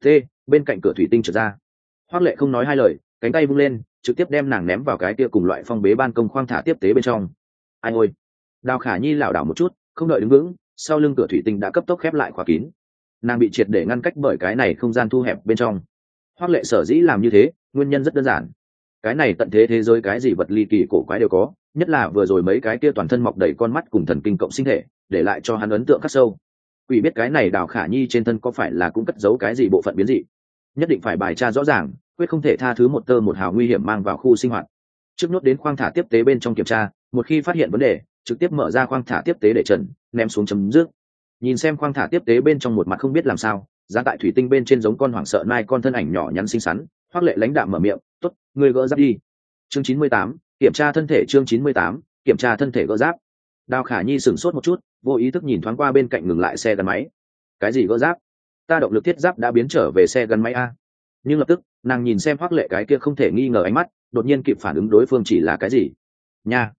S1: bên cạnh cửa thủy tinh trượt ra. Hoắc Lệ không nói hai lời, cánh tay vung lên, trực tiếp đem nàng ném vào cái kia cùng loại phong bế ban công khoang thả tiếp tế bên trong. Ai ôi! Đào Khả Nhi lảo đảo một chút, không đợi đứng vững, sau lưng cửa thủy tinh đã cấp tốc khép lại khóa kín. Nàng bị triệt để ngăn cách bởi cái này không gian thu hẹp bên trong. Hoắc Lệ sở dĩ làm như thế, nguyên nhân rất đơn giản. Cái này tận thế giới cái gì vật ly kỳ cổ quái đều có, nhất là vừa rồi mấy cái kia toàn thân mọc đầy con mắt cùng thần kinh cộng sinh thể, để lại cho hắn ấn tượng khắc sâu. Quỷ biết cái này Đào Khả Nhi trên thân có phải là cũng cất giấu cái gì bộ phận biến dị, nhất định phải bài tra rõ ràng, quyết không thể tha thứ một tơ một hào nguy hiểm mang vào khu sinh hoạt. Trước nốt đến khoang thả tiếp tế bên trong kiểm tra, một khi phát hiện vấn đề, trực tiếp mở ra khoang thả tiếp tế để trần, ném xuống chấm dứt. Nhìn xem khoang thả tiếp tế bên trong một mặt không biết làm sao, giá tại thủy tinh bên trên giống con hoảng sợ nai con thân ảnh nhỏ nhắn xinh xắn, Hoắc Lệ lãnh đạm mở miệng, "Tốt, ngươi gỡ giáp đi." Chương 98, kiểm tra thân thể chương 98, kiểm tra thân thể gỡ giáp. Đào Khả Nhi sửng sốt một chút, vô ý thức nhìn thoáng qua bên cạnh ngừng lại xe gắn máy. Cái gì gỡ giáp? Ta động lực thiết giáp đã biến trở về xe gắn máy a. Nhưng lập tức nàng nhìn xem Hoắc Lệ cái kia không thể nghi ngờ ánh mắt, đột nhiên kịp phản ứng đối phương chỉ là cái gì. Nha,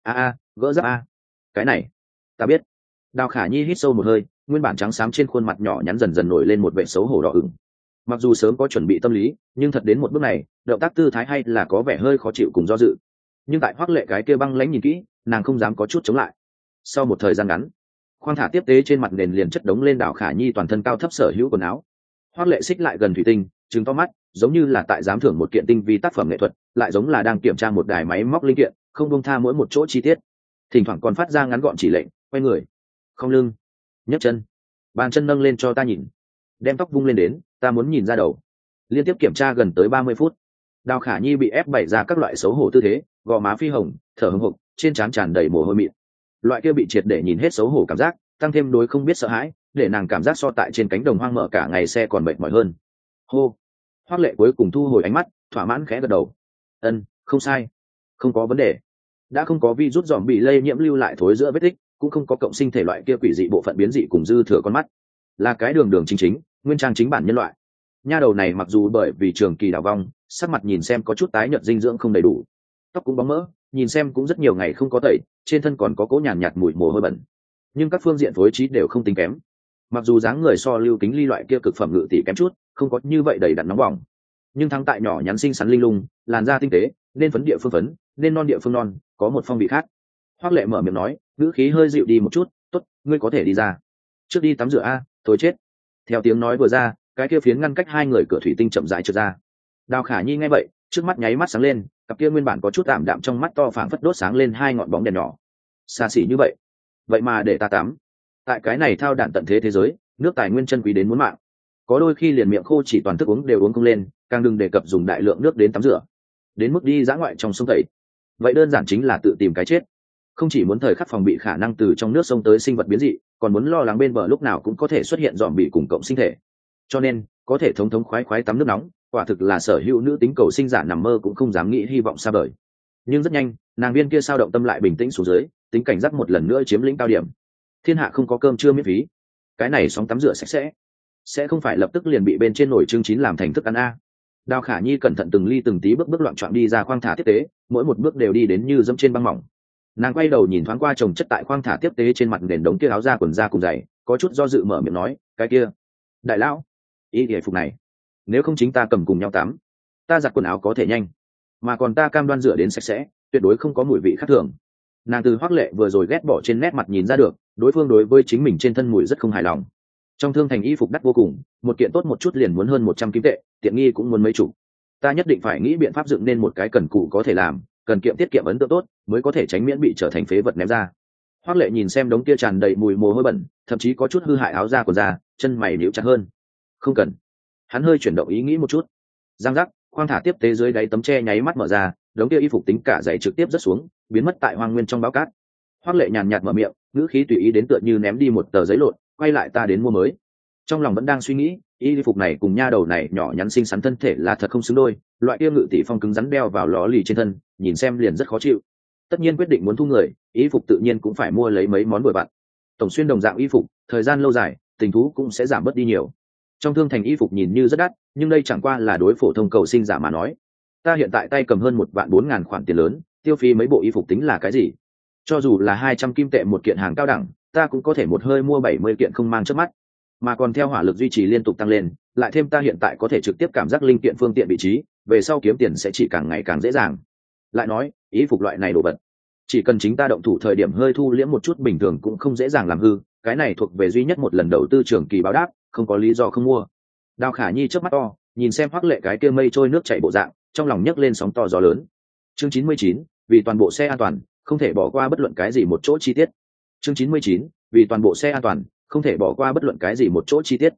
S1: gỡ giáp a. Cái này ta biết. Đào Khả Nhi hít sâu một hơi, nguyên bản trắng xám trên khuôn mặt nhỏ nhắn dần dần nổi lên một vẻ xấu hổ đỏ ửng. Mặc dù sớm có chuẩn bị tâm lý, nhưng thật đến một bước này, động tác tư thái hay là có vẻ hơi khó chịu cùng do dự. Nhưng tại Hoắc Lệ cái kia băng lãnh nhìn kỹ, nàng không dám có chút chống lại. Sau một thời gian ngắn, khoang thả tiếp tế trên mặt nền liền chất đống lên Đào Khả Nhi toàn thân cao thấp sở hữu quần áo. Hoắc Lệ xích lại gần thủy tinh, trừng to mắt, giống như là tại giám thưởng một kiện tinh vi tác phẩm nghệ thuật, lại giống là đang kiểm tra một đài máy móc linh kiện, không buông tha mỗi một chỗ chi tiết. Thỉnh thoảng còn phát ra ngắn gọn chỉ lệnh, quay người, không lưng, nhấc chân, bàn chân nâng lên cho ta nhìn, đem tóc vung lên đến, ta muốn nhìn ra đầu. Liên tiếp kiểm tra gần tới 30 phút. Đào Khả Nhi bị ép bày ra các loại xấu hổ tư thế, gò má phi hồng, thở hổn hộc, trên trán tràn đầy mồ hôi mịn. Loại kia bị triệt để nhìn hết xấu hổ cảm giác, tăng thêm đối không biết sợ hãi, để nàng cảm giác so tại trên cánh đồng hoang mở cả ngày xe còn mệt mỏi hơn. Hô. Hoắc Lệ cuối cùng thu hồi ánh mắt, thỏa mãn khẽ gật đầu. Không sai, không có vấn đề. Đã không có virus dòm bị lây nhiễm lưu lại thối giữa vết tích, cũng không có cộng sinh thể loại kia quỷ dị bộ phận biến dị cùng dư thừa con mắt, là cái đường đường chính chính, nguyên trang chính bản nhân loại. Nha đầu này mặc dù bởi vì trường kỳ đào vong, sắc mặt nhìn xem có chút tái nhợt, dinh dưỡng không đầy đủ, tóc cũng bóng mỡ, nhìn xem cũng rất nhiều ngày không có tẩy, trên thân còn có cỗ nhàn nhạt mùi mồ hôi bẩn, nhưng các phương diện phối trí đều không tính kém. Mặc dù dáng người so Lưu Kính Ly loại kia cực phẩm ngự tỷ kém chút, không có như vậy đầy đặn nóng bỏng, nhưng thắng tại nhỏ nhắn xinh xắn linh lung, làn da tinh tế, nên phấn địa phương phấn, nên non địa phương non, có một phong vị khác. Hoắc Lệ mở miệng nói, ngữ khí hơi dịu đi một chút, tốt, ngươi có thể đi ra. Trước đi tắm rửa a, thôi chết. Theo tiếng nói vừa ra, cái kia phiến ngăn cách hai người cửa thủy tinh chậm rãi trượt ra. Đào Khả Nhi nghe vậy, trước mắt nháy mắt sáng lên, cặp kia nguyên bản có chút tạm đạm trong mắt to phảng phất đốt sáng lên hai ngọn bóng đèn nhỏ. Xa xỉ như vậy, vậy mà để ta tắm. Tại cái này thao đản tận thế thế giới, nước tài nguyên chân quý đến muốn mạng. Có đôi khi liền miệng khô chỉ toàn thức uống đều uống không lên, càng đừng đề cập dùng đại lượng nước đến tắm rửa. Đến mức đi dã ngoại trong sông tẩy, vậy đơn giản chính là tự tìm cái chết. Không chỉ muốn thời khắc phòng bị khả năng từ trong nước sông tới sinh vật biến dị, còn muốn lo lắng bên bờ lúc nào cũng có thể xuất hiện dòm bị cùng cộng sinh thể. Cho nên có thể thống thống khoái khoái tắm nước nóng, quả thực là sở hữu nữ tính cầu sinh giả nằm mơ cũng không dám nghĩ hy vọng xa vời. Nhưng rất nhanh, nàng viên kia sao động tâm lại bình tĩnh xuống dưới, tính cảnh giác một lần nữa chiếm lĩnh cao điểm. Thiên hạ không có cơm trưa miễn phí, cái này sóng tắm rửa sạch sẽ không phải lập tức liền bị bên trên nồi chương chín làm thành thức ăn a. Đào Khả Nhi cẩn thận từng ly từng tí bước loạn choạng đi ra khoang thả tiếp tế, mỗi một bước đều đi đến như dẫm trên băng mỏng. Nàng quay đầu nhìn thoáng qua chồng chất tại khoang thả tiếp tế trên mặt nền đống kia áo da quần da cùng giày, có chút do dự mở miệng nói, cái kia đại lão, y thể phục này nếu không chính ta cầm cùng nhau tắm, ta giặt quần áo có thể nhanh, mà còn ta cam đoan rửa đến sạch sẽ, tuyệt đối không có mùi vị khác thường. Nàng từ Hoắc Lệ vừa rồi ghét bỏ trên nét mặt nhìn ra được, đối phương đối với chính mình trên thân mùi rất không hài lòng. Trong thương thành y phục đắt vô cùng, một kiện tốt một chút liền muốn hơn 100 kim tệ, tiện nghi cũng muốn mấy chục. Ta nhất định phải nghĩ biện pháp dựng nên một cái cần cụ có thể làm, cần kiệm tiết kiệm ấn tượng tốt, mới có thể tránh miễn bị trở thành phế vật ném ra. Hoắc Lệ nhìn xem đống kia tràn đầy mùi mồ hôi bẩn, thậm chí có chút hư hại áo da của da, chân mày nhíu chặt hơn. Không cần. Hắn hơi chuyển động ý nghĩ một chút. Giang giác, khoang thả tiếp tế dưới đáy tấm tre nháy mắt mở ra, đống kia y phục tính cả giày trực tiếp rớt xuống, biến mất tại hoang nguyên trong báo cát. Hoắc Lệ nhàn nhạt mở miệng, ngữ khí tùy ý đến tựa như ném đi một tờ giấy lộn, quay lại ta đến mua mới. Trong lòng vẫn đang suy nghĩ, y phục này cùng nha đầu này nhỏ nhắn xinh xắn thân thể là thật không xứng đôi, loại kia ngự tỷ phong cứng rắn đeo vào ló lì trên thân, nhìn xem liền rất khó chịu. Tất nhiên quyết định muốn thu người, y phục tự nhiên cũng phải mua lấy mấy món bồi bạn. Tổng xuyên đồng dạng y phục, thời gian lâu dài, tình thú cũng sẽ giảm bớt đi nhiều. Trong thương thành y phục nhìn như rất đắt, nhưng đây chẳng qua là đối phổ thông cầu sinh giả mà nói. Ta hiện tại tay cầm hơn 1.400.000 khoản tiền lớn, tiêu phí mấy bộ y phục tính là cái gì? Cho dù là 200 kim tệ một kiện hàng cao đẳng, ta cũng có thể một hơi mua 70 kiện không mang trước mắt. Mà còn theo hỏa lực duy trì liên tục tăng lên, lại thêm ta hiện tại có thể trực tiếp cảm giác linh kiện phương tiện vị trí, về sau kiếm tiền sẽ chỉ càng ngày càng dễ dàng. Lại nói, y phục loại này đồ vật, chỉ cần chính ta động thủ thời điểm hơi thu liễm một chút bình thường cũng không dễ dàng làm hư, cái này thuộc về duy nhất một lần đầu tư trường kỳ báo đáp, không có lý do không mua. Đào Khả Nhi chớp mắt to, nhìn xem Hoắc Lệ cái kia mây trôi nước chảy bộ dạng, trong lòng nhấc lên sóng to gió lớn. Chương 99, vì toàn bộ xe an toàn, không thể bỏ qua bất luận cái gì một chỗ chi tiết. Chương 99, vì toàn bộ xe an toàn, không thể bỏ qua bất luận cái gì một chỗ chi tiết.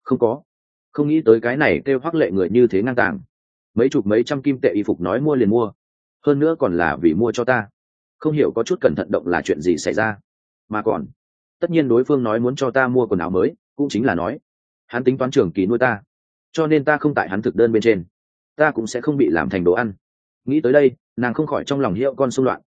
S1: Không nghĩ tới cái này kêu Hoắc Lệ người như thế ngang tàng. Mấy chục mấy trăm kim tệ y phục nói mua liền mua, hơn nữa còn là vì mua cho ta. Không hiểu có chút cẩn thận động là chuyện gì xảy ra. Mà còn, tất nhiên đối phương nói muốn cho ta mua quần áo mới, cũng chính là nói hắn tính toán trường kỳ nuôi ta, cho nên ta không tại hắn thực đơn bên trên, ta cũng sẽ không bị làm thành đồ ăn. Nghĩ tới đây, nàng không khỏi trong lòng hiệu con xung loạn,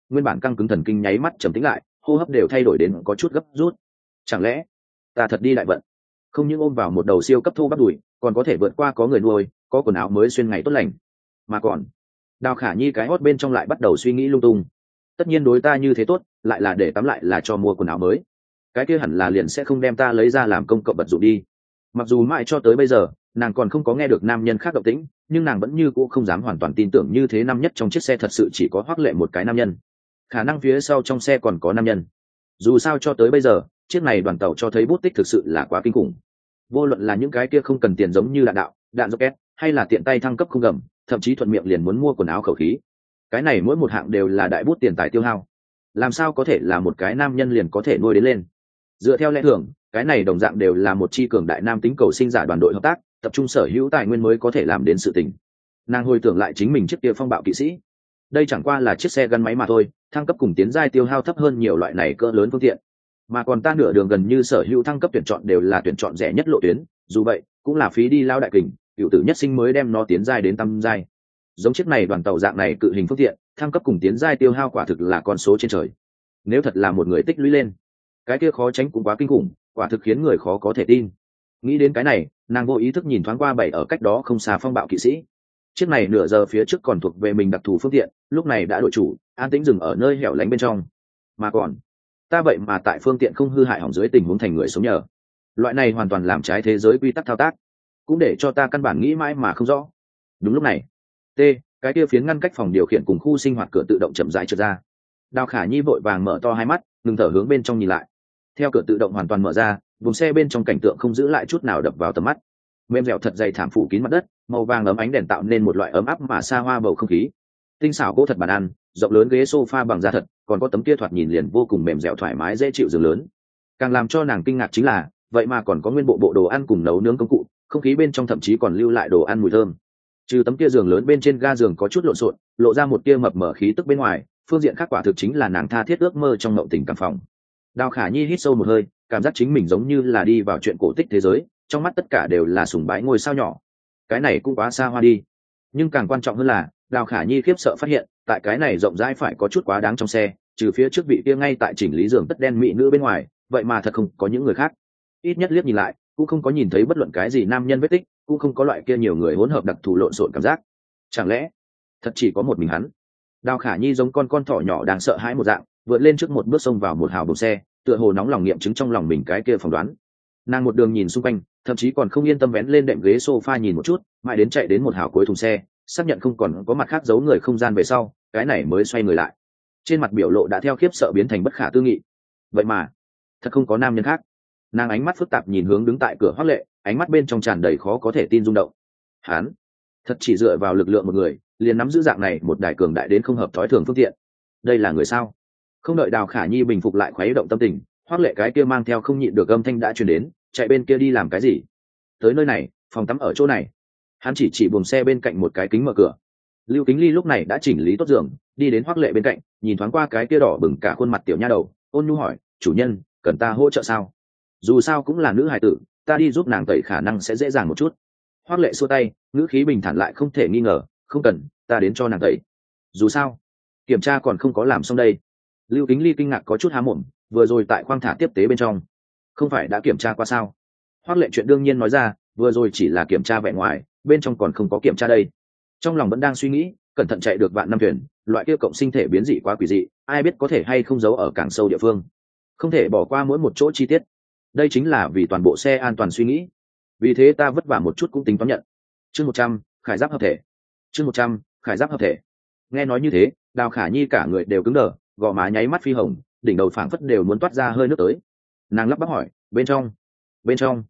S1: nguyên bản căng cứng thần kinh nháy mắt trầm tĩnh lại, hô hấp đều thay đổi đến có chút gấp rút. Chẳng lẽ ta thật đi đại vận, không những ôm vào một đầu siêu cấp thô bắp đùi, còn có thể vượt qua có người nuôi, có quần áo mới xuyên ngày tốt lành, mà còn Đào Khả Nhi cái hót bên trong lại bắt đầu suy nghĩ lung tung. Tất nhiên đối ta như thế tốt, lại là để tắm lại là cho mua quần áo mới, cái kia hẳn là liền sẽ không đem ta lấy ra làm công cộng vật dụng đi. Mặc dù mãi cho tới bây giờ nàng còn không có nghe được nam nhân khác động tĩnh, nhưng nàng vẫn như cũ không dám hoàn toàn tin tưởng như thế. Năm nhất trong chiếc xe thật sự chỉ có Hoắc Lệ một cái nam nhân, khả năng phía sau trong xe còn có nam nhân. Dù sao cho tới bây giờ chiếc này đoàn tàu cho thấy bút tích thực sự là quá kinh khủng. Vô luận là những cái kia không cần tiền giống như đạn đạo, đạn rocket, hay là tiện tay thăng cấp không gầm, thậm chí thuận miệng liền muốn mua quần áo khẩu khí, cái này mỗi một hạng đều là đại bút tiền tài tiêu hao. Làm sao có thể là một cái nam nhân liền có thể nuôi đến lên? Dựa theo lẽ thường, cái này đồng dạng đều là một chi cường đại nam tính cầu sinh giả đoàn đội hợp tác, tập trung sở hữu tài nguyên mới có thể làm đến sự tình. Nàng hồi tưởng lại chính mình chiếc kia phong bạo kỵ sĩ, đây chẳng qua là chiếc xe gắn máy mà thôi, thăng cấp cùng tiến giai tiêu hao thấp hơn nhiều loại này cỡ lớn phương tiện, mà còn ta nửa đường gần như sở hữu thăng cấp tuyển chọn đều là tuyển chọn rẻ nhất lộ tuyến, dù vậy cũng là phí đi lao đại kình, cựu tử nhất sinh mới đem nó tiến giai đến tam giai. Giống chiếc này đoàn tàu dạng này cự hình phương tiện, thăng cấp cùng tiến giai tiêu hao quả thực là con số trên trời. Nếu thật là một người tích lũy lên, cái kia khó tránh cũng quá kinh khủng, quả thực khiến người khó có thể tin. Nghĩ đến cái này, nàng vô ý thức nhìn thoáng qua bảy ở cách đó không xa phong bạo kỵ sĩ. Chiếc này nửa giờ phía trước còn thuộc về mình đặc thù phương tiện, lúc này đã đổi chủ, an tĩnh dừng ở nơi hẻo lánh bên trong. Mà còn ta vậy mà tại phương tiện không hư hại hỏng dưới tình huống thành người sống nhờ, loại này hoàn toàn làm trái thế giới quy tắc thao tác, cũng để cho ta căn bản nghĩ mãi mà không rõ. Đúng lúc này, cái kia phiến ngăn cách phòng điều khiển cùng khu sinh hoạt cửa tự động chậm rãi trượt ra. Đào Khả Nhi vội vàng mở to hai mắt, ngừng thở hướng bên trong nhìn lại. Theo cửa tự động hoàn toàn mở ra, vùng xe bên trong cảnh tượng không giữ lại chút nào đập vào tầm mắt. Mềm dẻo thật dày thảm phủ kín mặt đất, màu vàng ấm ánh đèn tạo nên một loại ấm áp mà xa hoa bầu không khí. Tinh xảo gỗ thật bàn ăn, rộng lớn ghế sofa bằng da thật, còn có tấm kia thoạt nhìn liền vô cùng mềm dẻo thoải mái dễ chịu giường lớn. Càng làm cho nàng kinh ngạc chính là, vậy mà còn có nguyên bộ đồ ăn cùng nấu nướng công cụ, không khí bên trong thậm chí còn lưu lại đồ ăn mùi thơm. Trừ tấm kia giường lớn bên trên ga giường có chút lộn xộn, lộ ra một tia mập mờ khí tức bên ngoài, phương diện khác quả thực chính là nàng tha thiết ước mơ trong mộng tình cảm phòng. Đào Khả Nhi hít sâu một hơi, cảm giác chính mình giống như là đi vào chuyện cổ tích thế giới, trong mắt tất cả đều là sùng bái ngôi sao nhỏ. Cái này cũng quá xa hoa đi. Nhưng càng quan trọng hơn là, Đào Khả Nhi khiếp sợ phát hiện, tại cái này rộng rãi phải có chút quá đáng trong xe, trừ phía trước vị kia ngay tại chỉnh lý giường tất đen mỹ nữ bên ngoài, vậy mà thật không có những người khác. Ít nhất liếc nhìn lại, cũng không có nhìn thấy bất luận cái gì nam nhân vết tích, cũng không có loại kia nhiều người hỗn hợp đặc thù lộn xộn cảm giác. Chẳng lẽ thật chỉ có một mình hắn? Đào Khả Nhi giống con thỏ nhỏ đang sợ hãi một dạng, vượt lên trước một bước xông vào một hào bồng xe, tựa hồ nóng lòng nghiệm chứng trong lòng mình cái kia phỏng đoán. Nàng một đường nhìn xung quanh, thậm chí còn không yên tâm vén lên đệm ghế sofa nhìn một chút, mãi đến chạy đến một hào cuối thùng xe, xác nhận không còn có mặt khác giấu người không gian về sau, cái này mới xoay người lại. Trên mặt biểu lộ đã theo khiếp sợ biến thành bất khả tư nghị. Vậy mà thật không có nam nhân khác. Nàng ánh mắt phức tạp nhìn hướng đứng tại cửa Hoắc Lệ, ánh mắt bên trong tràn đầy khó có thể tin rung động. Hắn thật chỉ dựa vào lực lượng một người, liền nắm giữ dạng này một đại cường đại đến không hợp thói thường phương tiện. Đây là người sao? Không đợi Đào Khả Nhi bình phục lại khuấy động tâm tình, Hoắc Lệ cái kia mang theo không nhịn được âm thanh đã truyền đến, chạy bên kia đi làm cái gì? Tới nơi này, phòng tắm ở chỗ này. Hắn chỉ buồng xe bên cạnh một cái kính mở cửa. Lưu Kính Ly lúc này đã chỉnh lý tốt giường, đi đến Hoắc Lệ bên cạnh, nhìn thoáng qua cái kia đỏ bừng cả khuôn mặt tiểu nha đầu, ôn nhu hỏi, chủ nhân, cần ta hỗ trợ sao? Dù sao cũng là nữ hài tử, ta đi giúp nàng tẩy khả năng sẽ dễ dàng một chút. Hoắc Lệ xua tay, ngữ khí bình thản lại không thể nghi ngờ, không cần, ta đến cho nàng tẩy. Dù sao kiểm tra còn không có làm xong đây. Lưu Kính Ly kinh ngạc có chút há mồm, vừa rồi tại khoang thả tiếp tế bên trong không phải đã kiểm tra qua sao? Hoắc Lệ chuyện đương nhiên nói ra, vừa rồi chỉ là kiểm tra vẻ ngoài, bên trong còn không có kiểm tra đây. Trong lòng vẫn đang suy nghĩ, cẩn thận chạy được vạn năm thuyền, loại kia cộng sinh thể biến dị quá quỷ dị, ai biết có thể hay không giấu ở càng sâu địa phương, không thể bỏ qua mỗi một chỗ chi tiết. Đây chính là vì toàn bộ xe an toàn suy nghĩ, vì thế ta vất vả một chút cũng tính toán nhận. Chương 100, khải giáp hợp thể. Chương 100, khải giáp hợp thể. Nghe nói như thế, Đào Khả Nhi cả người đều cứng đờ, gò má nháy mắt phi hồng, đỉnh đầu phảng phất đều muốn toát ra hơi nước tới. Nàng lắp bắp hỏi, bên trong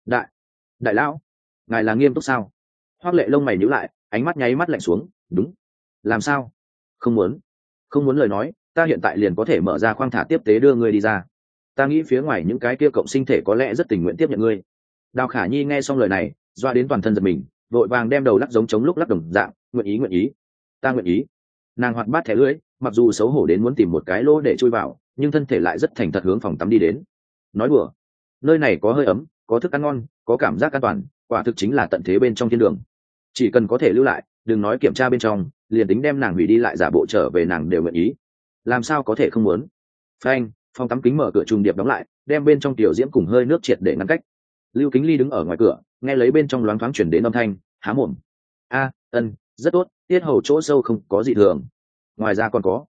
S1: đại lão, ngài là nghiêm túc sao? Hoắc Lệ lông mày nhíu lại, ánh mắt nháy mắt lạnh xuống, đúng. Làm sao? Không muốn lời nói, ta hiện tại liền có thể mở ra khoang thả tiếp tế đưa ngươi đi ra. Ta nghĩ phía ngoài những cái kia cộng sinh thể có lẽ rất tình nguyện tiếp nhận ngươi. Đào Khả Nhi nghe xong lời này, doa đến toàn thân giật mình, vội vàng đem đầu lắc giống chống lúc lắc đồng dạng, nguyện ý, ta nguyện ý. Nàng hoạt bát thẻ lưỡi, mặc dù xấu hổ đến muốn tìm một cái lỗ để chui vào, nhưng thân thể lại rất thành thật hướng phòng tắm đi đến. Nói đùa, nơi này có hơi ấm, có thức ăn ngon, có cảm giác an toàn, quả thực chính là tận thế bên trong thiên đường. Chỉ cần có thể lưu lại, đừng nói kiểm tra bên trong, liền tính đem nàng hủy đi lại giả bộ trở về nàng đều nguyện ý. làm sao có thể không muốn. Phanh, phòng tắm kính mở cửa trùng điệp đóng lại, đem bên trong tiểu diễm cùng hơi nước triệt để ngăn cách. Lưu Kính Ly đứng ở ngoài cửa, nghe lấy bên trong loáng thoáng chuyển đến âm thanh, há mồm. Ân, rất tốt, tiết hầu chỗ sâu không có gì thường. Ngoài ra còn có.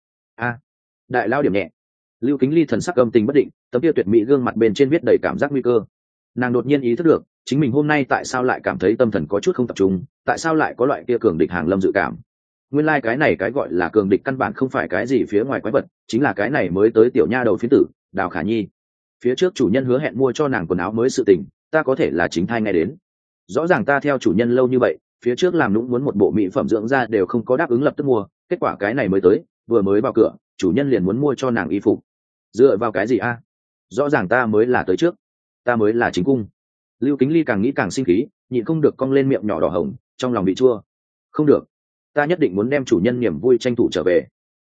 S1: Đại lao điểm nhẹ. Lưu Kính Ly thần sắc âm tình bất định, tấm kia tuyệt mỹ gương mặt bên trên viết đầy cảm giác nguy cơ. Nàng đột nhiên ý thức được, chính mình hôm nay tại sao lại cảm thấy tâm thần có chút không tập trung, tại sao lại có loại kia cường địch hàng lâm dự cảm. Nguyên lai cái này cái gọi là cường địch căn bản không phải cái gì phía ngoài quái vật, chính là cái này mới tới tiểu nha đầu phiến tử, Đào Khả Nhi. Phía trước chủ nhân hứa hẹn mua cho nàng quần áo mới sự tình, ta có thể là chính thai nghe đến. Rõ ràng ta theo chủ nhân lâu như vậy, phía trước làm nũng muốn một bộ mỹ phẩm dưỡng da đều không có đáp ứng lập tức mua, kết quả cái này mới tới, vừa mới vào cửa, chủ nhân liền muốn mua cho nàng y phục. Dựa vào cái gì a? Rõ ràng ta mới là tới trước, ta mới là chính cung. Lưu Kính Ly càng nghĩ càng sinh khí, nhịn không được cong lên miệng nhỏ đỏ hồng, trong lòng bị chua. Không được, ta nhất định muốn đem chủ nhân niềm vui tranh thủ trở về.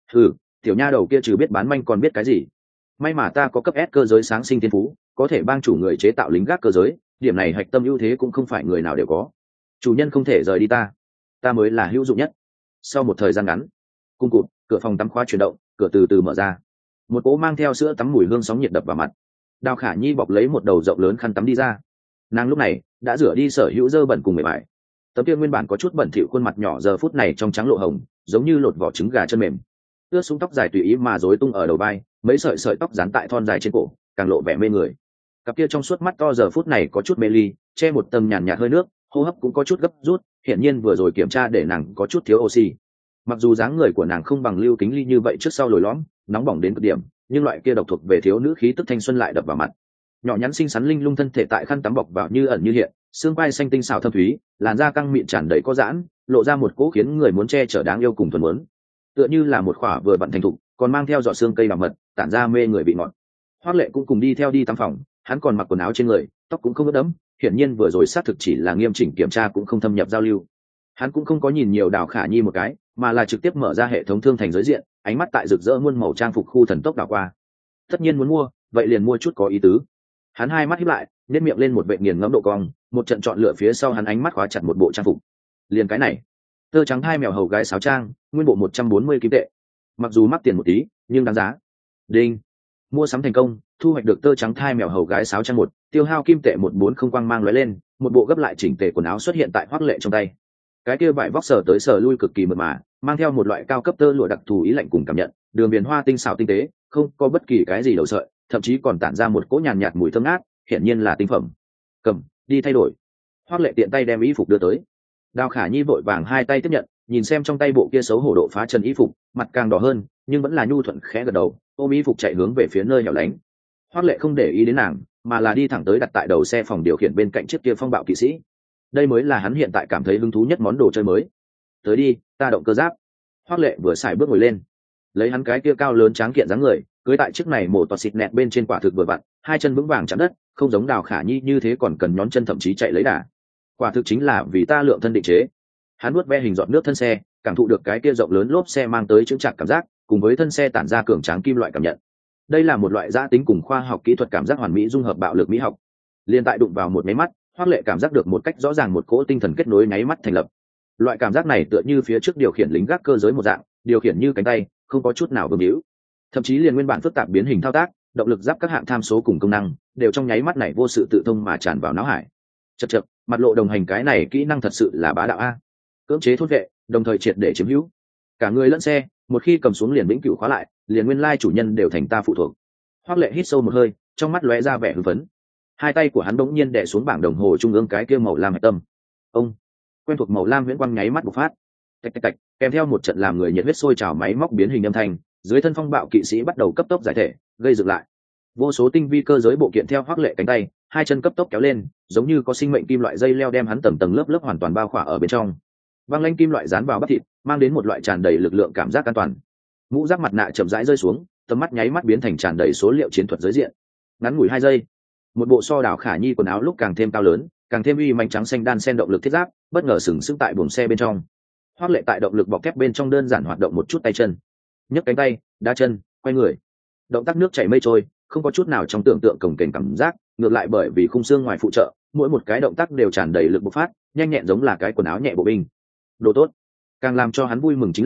S1: Tiểu nha đầu kia trừ biết bán manh còn biết cái gì. May mà ta có cấp S cơ giới sáng sinh thiên phú, có thể bang chủ người chế tạo lính gác cơ giới, điểm này hạch tâm ưu thế cũng không phải người nào đều có. Chủ nhân không thể rời đi ta mới là hữu dụng nhất. Sau một thời gian ngắn, cung cụt, cửa phòng tắm khóa chuyển động, cửa từ từ mở ra. Một cỗ mang theo sữa tắm mùi hương sóng nhiệt đập vào mặt. Đào Khả Nhi bọc lấy một đầu rộng lớn khăn tắm đi ra. Nàng lúc này đã rửa đi sở hữu dơ bẩn cùng mệt mỏi. Tấm kia nguyên bản có chút bẩn thỉu khuôn mặt nhỏ giờ phút này trong trắng lộ hồng, giống như lột vỏ trứng gà chân mềm. Ướt sũng tóc dài tùy ý mà rối tung ở đầu vai, mấy sợi sợi tóc dán tại thon dài trên cổ, càng lộ vẻ mê người. Cặp kia trong suốt mắt to giờ phút này có chút mê ly, che một tầng nhàn nhạt hơi nước, hô hấp cũng có chút gấp rút, hiển nhiên vừa rồi kiểm tra để nàng có chút thiếu oxy. Mặc dù dáng người của nàng không bằng Lưu Kính Ly như vậy trước sau lồi lõm, nóng bỏng đến cực điểm, nhưng loại kia độc thuộc về thiếu nữ khí tức thanh xuân lại đập vào mặt. Nhỏ nhắn xinh xắn linh lung thân thể tại khăn tắm bọc vào như ẩn như hiện, xương quai xanh tinh xảo thâm thúy, làn da căng mịn tràn đầy có giãn, lộ ra một cỗ khiến người muốn che chở đáng yêu cùng thuần muốn. Tựa như là một khỏa vừa vặn thành thục, còn mang theo giọt xương cây đào mật, tản ra mê người vị ngọt. Hoắc Lệ cũng cùng đi theo đi tắm phòng, hắn còn mặc quần áo trên người, tóc cũng không ướt đẫm, hiển nhiên vừa rồi xác thực chỉ là nghiêm chỉnh kiểm tra cũng không thâm nhập giao lưu. Hắn cũng không có nhìn nhiều Đào Khả Nhi một cái, mà là trực tiếp mở ra hệ thống thương thành giới diện, ánh mắt tại rực rỡ muôn màu trang phục khu thần tốc đảo qua. Tất nhiên muốn mua, vậy liền mua chút có ý tứ. Hắn hai mắt híp lại, nhếch miệng lên một vệt nghiền ngẫm độ cong, một trận chọn lựa phía sau hắn ánh mắt khóa chặt một bộ trang phục. Liền cái này, tơ trắng hai mèo hầu gái sáo trang, nguyên bộ 140 kim tệ. Mặc dù mắc tiền một tí, nhưng đáng giá. Đinh, mua sắm thành công, thu hoạch được tơ trắng thai mèo hầu gái sáo trang một, tiêu hao kim tệ 140 quang mang lóe lên, một bộ gấp lại chỉnh tề quần áo xuất hiện tại Hoắc Lệ trong tay. Cái kia vải vóc sờ tới sờ lui cực kỳ mượt mà, mang theo một loại cao cấp tơ lụa đặc thù ý lạnh cùng cảm nhận, đường viền hoa tinh xảo tinh tế, không có bất kỳ cái gì đầu sợi, thậm chí còn tản ra một cỗ nhàn nhạt mùi thơm ngát, hiển nhiên là tinh phẩm. Cầm, đi thay đổi. Hoắc Lệ tiện tay đem y phục đưa tới. Đào Khả Nhi vội vàng hai tay tiếp nhận, nhìn xem trong tay bộ kia xấu hổ độ phá chân y phục, mặt càng đỏ hơn, nhưng vẫn là nhu thuận khẽ gật đầu, ôm y phục chạy hướng về phía nơi hẻo lánh. Hoắc Lệ không để ý đến nàng, mà là đi thẳng tới đặt tại đầu xe phòng điều khiển bên cạnh chiếc kia phong bạo kỵ sĩ. Đây mới là hắn hiện tại cảm thấy hứng thú nhất món đồ chơi mới. Tới đi, ta động cơ giáp. Hoắc Lệ vừa xài bước ngồi lên, lấy hắn cái kia cao lớn tráng kiện dáng người, cưới tại chiếc này mổ toạt xịt nẹt bên trên quả thực vừa vặn, hai chân vững vàng chạm đất, không giống Đào Khả Nhi như thế còn cần nhón chân thậm chí chạy lấy đà. Quả thực chính là vì ta lượng thân định chế. Hắn nuốt ve hình giọt nước thân xe, cảm thụ được cái kia rộng lớn lốp xe mang tới chững chạc cảm giác, cùng với thân xe tản ra cường tráng kim loại cảm nhận. Đây là một loại giã tính cùng khoa học kỹ thuật cảm giác hoàn mỹ dung hợp bạo lực mỹ học. Liên tại đụng vào một máy mắt, Hoắc Lệ cảm giác được một cách rõ ràng một cỗ tinh thần kết nối nháy mắt thành lập. Loại cảm giác này tựa như phía trước điều khiển lính gác cơ giới một dạng, điều khiển như cánh tay, không có chút nào vương hữu. Thậm chí liền nguyên bản phức tạp biến hình thao tác, động lực giáp các hạng tham số cùng công năng, đều trong nháy mắt này vô sự tự thông mà tràn vào não hải. Chậc, mặt lộ đồng hành cái này kỹ năng thật sự là bá đạo a. Cưỡng chế thốt vệ, đồng thời triệt để chiếm hữu. Cả người lẫn xe, một khi cầm xuống liền vĩnh cửu khóa lại, liền nguyên lai chủ nhân đều thành ta phụ thuộc. Hoắc Lệ hít sâu một hơi, trong mắt lóe ra vẻ hưng phấn. Hai tay của hắn bỗng nhiên đè xuống bảng đồng hồ trung ương cái kia màu lam hạch tâm. Ông, quen thuộc màu lam huyễn quang nháy mắt bộc phát. Tạch tạch tạch, kèm theo một trận làm người nhiệt huyết sôi trào máy móc biến hình âm thanh, dưới thân phong bạo kỵ sĩ bắt đầu cấp tốc giải thể, gây dựng lại. Vô số tinh vi cơ giới bộ kiện theo Hoắc Lệ cánh tay, hai chân cấp tốc kéo lên, giống như có sinh mệnh kim loại dây leo đem hắn tầng tầng lớp lớp hoàn toàn bao khỏa ở bên trong. Băng lanh kim loại dán vào bắp thịt, mang đến một loại tràn đầy lực lượng cảm giác an toàn. Mũ giáp mặt nạ chậm rãi rơi xuống, tầm mắt nháy mắt biến thành tràn đầy số liệu chiến thuật giới diện. Ngắn ngủi 2 giây, một bộ so Đào Khả Nhi quần áo lúc càng thêm cao lớn, càng thêm uy manh trắng xanh đan xen động lực thiết giáp, bất ngờ sừng sững tại buồng xe bên trong. Hoắc Lệ tại động lực bọc thép bên trong đơn giản hoạt động một chút tay chân, nhấc cánh tay, đá chân, quay người, động tác nước chảy mây trôi, không có chút nào trong tưởng tượng cồng kềnh cảm giác, ngược lại bởi vì khung xương ngoài phụ trợ, mỗi một cái động tác đều tràn đầy lực bộc phát, nhanh nhẹn giống là cái quần áo nhẹ bộ binh. Đồ tốt. Càng làm cho hắn vui mừng chính là,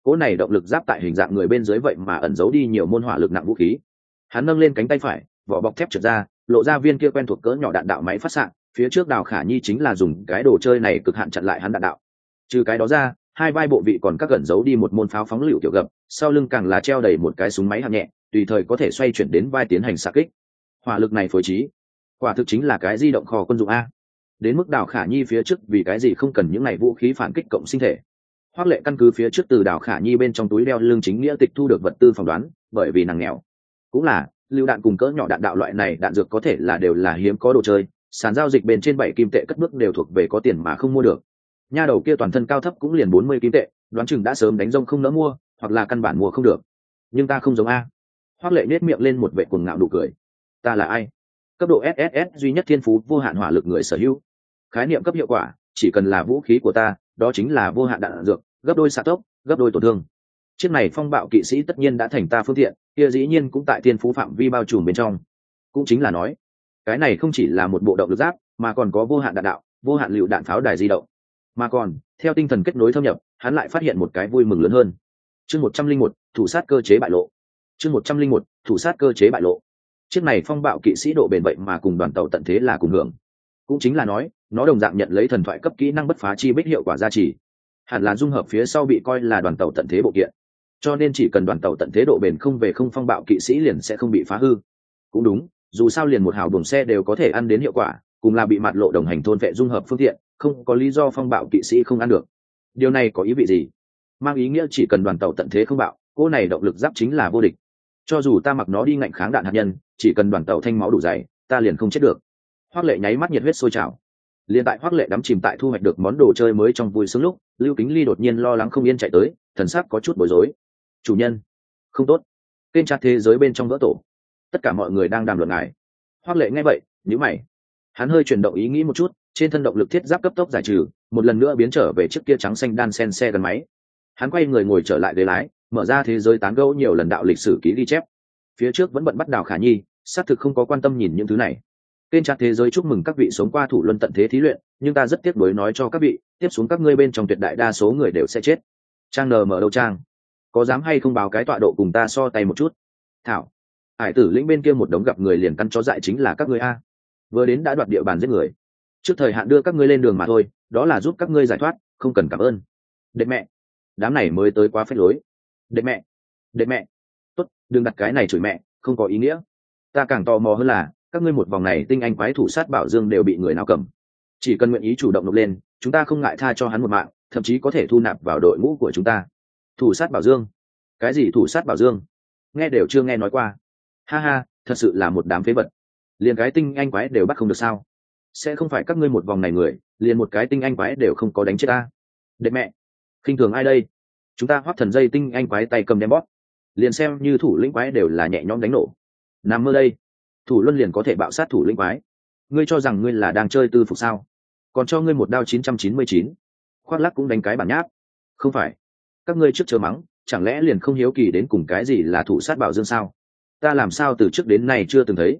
S1: cỗ này động lực giáp tại hình dạng người bên dưới vậy mà ẩn giấu đi nhiều môn hỏa lực nặng vũ khí. Hắn nâng lên cánh tay phải, vỏ bọc thép trượt ra, lộ ra viên kia quen thuộc cỡ nhỏ đạn đạo máy phát xạ. Phía trước Đào Khả Nhi chính là dùng cái đồ chơi này cực hạn chặn lại hắn đạn đạo. Trừ cái đó ra, hai vai bộ vị còn các gần giấu đi một môn pháo phóng lựu kiểu gập, sau lưng càng là treo đầy một cái súng máy hạng nhẹ, tùy thời có thể xoay chuyển đến vai tiến hành xạ kích. Hỏa lực này phối trí, quả thực chính là cái di động kho quân dụng a. Đến mức Đào Khả Nhi phía trước vì cái gì không cần những này vũ khí phản kích cộng sinh thể. Hoắc Lệ căn cứ phía trước từ Đào Khả Nhi bên trong túi đeo lưng chính nghĩa tịch thu được vật tư phỏng đoán, bởi vì nàng nghèo, cũng là lưu đạn cùng cỡ nhỏ đạn đạo loại này đạn dược có thể là đều là hiếm có đồ chơi, sàn giao dịch bên trên 7 kim tệ cất bước đều thuộc về có tiền mà không mua được. Nha đầu kia toàn thân cao thấp cũng liền 40 kim tệ, đoán chừng đã sớm đánh rông không nỡ mua, hoặc là căn bản mua không được. Nhưng ta không giống a. Hoắc Lệ nhếch miệng lên một vẻ cuồng ngạo nụ cười. Ta là ai? Cấp độ SSS duy nhất thiên phú vô hạn hỏa lực người sở hữu. Khái niệm cấp hiệu quả, chỉ cần là vũ khí của ta, đó chính là vô hạn đạn dược, gấp đôi xạ tốc, gấp đôi tổn thương. Chiếc này phong bạo kỵ sĩ tất nhiên đã thành ta phương tiện, kia dĩ nhiên cũng tại thiên phú phạm vi bao trùm bên trong. Cũng chính là nói, cái này không chỉ là một bộ động lực giáp, mà còn có vô hạn đạn đạo, vô hạn lựu đạn pháo đài di động. Mà còn, theo tinh thần kết nối thâm nhập, hắn lại phát hiện một cái vui mừng lớn hơn. Chương 101, thủ sát cơ chế bại lộ. Chương 101, thủ sát cơ chế bại lộ. Chiếc này phong bạo kỵ sĩ độ bền vậy mà cùng đoàn tàu tận thế là cùng hưởng. Cũng chính là nói, nó đồng dạng nhận lấy thần thoại cấp kỹ năng bất phá chi bích hiệu quả gia trì. Hẳn là dung hợp phía sau bị coi là đoàn tàu tận thế bộ kiện. Cho nên chỉ cần đoàn tàu tận thế độ bền không về không, phong bạo kỵ sĩ liền sẽ không bị phá hư. Cũng đúng, dù sao liền một hào buồng xe đều có thể ăn đến hiệu quả, cùng là bị mạt lộ đồng hành thôn vệ dung hợp phương tiện, không có lý do phong bạo kỵ sĩ không ăn được. Điều này có ý vị gì? Mang ý nghĩa chỉ cần đoàn tàu tận thế không bạo, cô này động lực giáp chính là vô địch. Cho dù ta mặc nó đi ngạnh kháng đạn hạt nhân, chỉ cần đoàn tàu thanh máu đủ dày, ta liền không chết được. Hoắc Lệ nháy mắt nhiệt huyết sôi trào. Liên tại Hoắc Lệ đắm chìm tại thu hoạch được món đồ chơi mới trong vui sướng lúc, Lưu Kính Ly đột nhiên lo lắng không yên chạy tới, thần sắc có chút bối rối. Chủ nhân, không tốt. Kênh chat thế giới bên trong vỡ tổ. Tất cả mọi người đang đàm luận ngài. Hoắc Lệ nghe vậy, nhíu mày. Hắn hơi chuyển động ý nghĩ một chút, trên thân động lực thiết giáp cấp tốc giải trừ, một lần nữa biến trở về chiếc kia trắng xanh đan sen xe gắn máy. Hắn quay người ngồi trở lại ghế lái, mở ra thế giới tán gẫu nhiều lần đạo lịch sử ký ghi chép. Phía trước vẫn bận bắt Đào Khả Nhi, xác thực không có quan tâm nhìn những thứ này. Kênh chat thế giới chúc mừng các vị sống qua thủ luân tận thế thí luyện, nhưng ta rất tiếc nuối nói cho các vị, tiếp xuống các ngươi bên trong tuyệt đại đa số người đều sẽ chết. Trang nờ mở đầu trang, có dám hay không báo cái tọa độ cùng ta so tay một chút? Thảo, Hải Tử lĩnh bên kia một đống gặp người liền căn chó dại chính là các ngươi a. Vừa đến đã đoạt địa bàn giết người, trước thời hạn đưa các ngươi lên đường mà thôi, đó là giúp các ngươi giải thoát, không cần cảm ơn. Đệ mẹ, đám này mới tới quá phết lối. Đệ mẹ, tốt, đừng đặt cái này chửi mẹ, không có ý nghĩa. Ta càng tò mò hơn là các ngươi một vòng này tinh anh quái thủ sát bảo dương đều bị người nào cầm. Chỉ cần nguyện ý chủ động nộp lên, chúng ta không ngại tha cho hắn một mạng, thậm chí có thể thu nạp vào đội ngũ của chúng ta. Thủ sát bảo dương? Cái gì thủ sát bảo dương? Nghe đều chưa nghe nói qua. Ha ha, thật sự là một đám phế vật. Liền cái tinh anh quái đều bắt không được sao? Sẽ không phải các ngươi một vòng này người, liền một cái tinh anh quái đều không có đánh chết ta? Đệ mẹ, khinh thường ai đây? Chúng ta Hoắc Thần dây tinh anh quái tay cầm đem bóp, liền xem như thủ lĩnh quái đều là nhẹ nhõm đánh nổ. Nằm mơ đây, thủ luân liền có thể bạo sát thủ lĩnh quái. Ngươi cho rằng ngươi là đang chơi tư phục sao? Còn cho ngươi một đao 999. Khoác lác cũng đánh cái bản nháp. Không phải, các ngươi trước chờ mắng, chẳng lẽ liền không hiếu kỳ đến cùng cái gì là thủ sát bảo dương sao? Ta làm sao từ trước đến nay chưa từng thấy.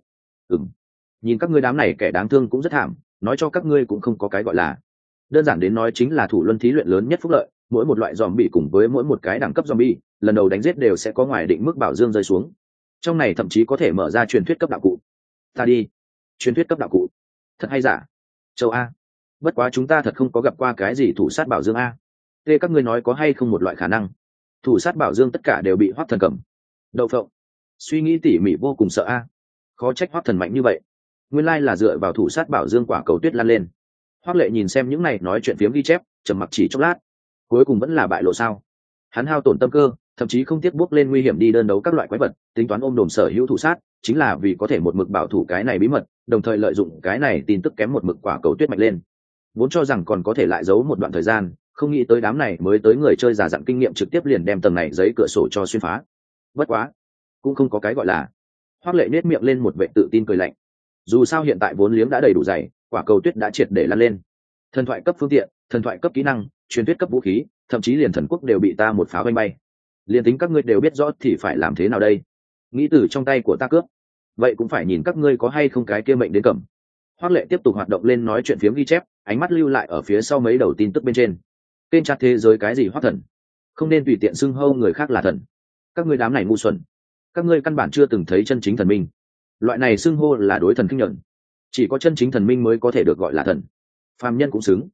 S1: Nhìn các ngươi đám này kẻ đáng thương cũng rất thảm, nói cho các ngươi cũng không có cái gọi là. Đơn giản đến nói chính là thủ luân thí luyện lớn nhất phúc lợi, mỗi một loại zombie cùng với mỗi một cái đẳng cấp zombie, lần đầu đánh giết đều sẽ có ngoài định mức bảo dương rơi xuống. Trong này thậm chí có thể mở ra truyền thuyết cấp đạo cụ. Ta đi, truyền thuyết cấp đạo cụ, thật hay giả? Châu A, bất quá chúng ta thật không có gặp qua cái gì thủ sát bảo dương A. Thế các ngươi nói có hay không một loại khả năng, thủ sát bảo dương tất cả đều bị Hoắc Thần cầm? Đậu phộng, suy nghĩ tỉ mỉ vô cùng sợ A. Khó trách Hoắc Thần mạnh như vậy, nguyên lai là dựa vào thủ sát bảo dương quả cầu tuyết lan lên. Hoắc Lệ nhìn xem những này nói chuyện phiếm ghi chép, trầm mặc chỉ chốc lát, cuối cùng vẫn là bại lộ sao? Hắn hao tổn tâm cơ, thậm chí không tiếc bước lên nguy hiểm đi đơn đấu các loại quái vật, tính toán ôm đồm sở hữu thủ sát, chính là vì có thể một mực bảo thủ cái này bí mật, đồng thời lợi dụng cái này tin tức kém một mực quả cầu tuyết mạnh lên. Vốn cho rằng còn có thể lại giấu một đoạn thời gian, không nghĩ tới đám này mới tới người chơi già dặn kinh nghiệm trực tiếp liền đem tầng này giấy cửa sổ cho xuyên phá. Bất quá, cũng không có cái gọi là. Hoắc Lệ nét miệng lên một vẻ tự tin cười lạnh. Dù sao hiện tại vốn liếng đã đầy đủ dày, quả cầu tuyết đã triệt để lăn lên. Thần thoại cấp phương tiện, thần thoại cấp kỹ năng, truyền thuyết cấp vũ khí, thậm chí liền thần quốc đều bị ta một pháo vanh bay. Liền tính các ngươi đều biết rõ thì phải làm thế nào đây? Nghĩ từ trong tay của ta cướp, vậy cũng phải nhìn các ngươi có hay không cái kia mệnh đến cầm. Hoắc Lệ tiếp tục hoạt động lên nói chuyện phiếm ghi chép, ánh mắt lưu lại ở phía sau mấy đầu tin tức bên trên. Kênh chat thế giới cái gì Hoắc Thần? không nên tùy tiện xưng hô người khác là thần. Các ngươi đám này ngu xuẩn, các ngươi căn bản chưa từng thấy chân chính thần minh. Loại này xưng hô là đối thần kinh nhận, chỉ có chân chính thần minh mới có thể được gọi là thần, phàm nhân cũng xứng.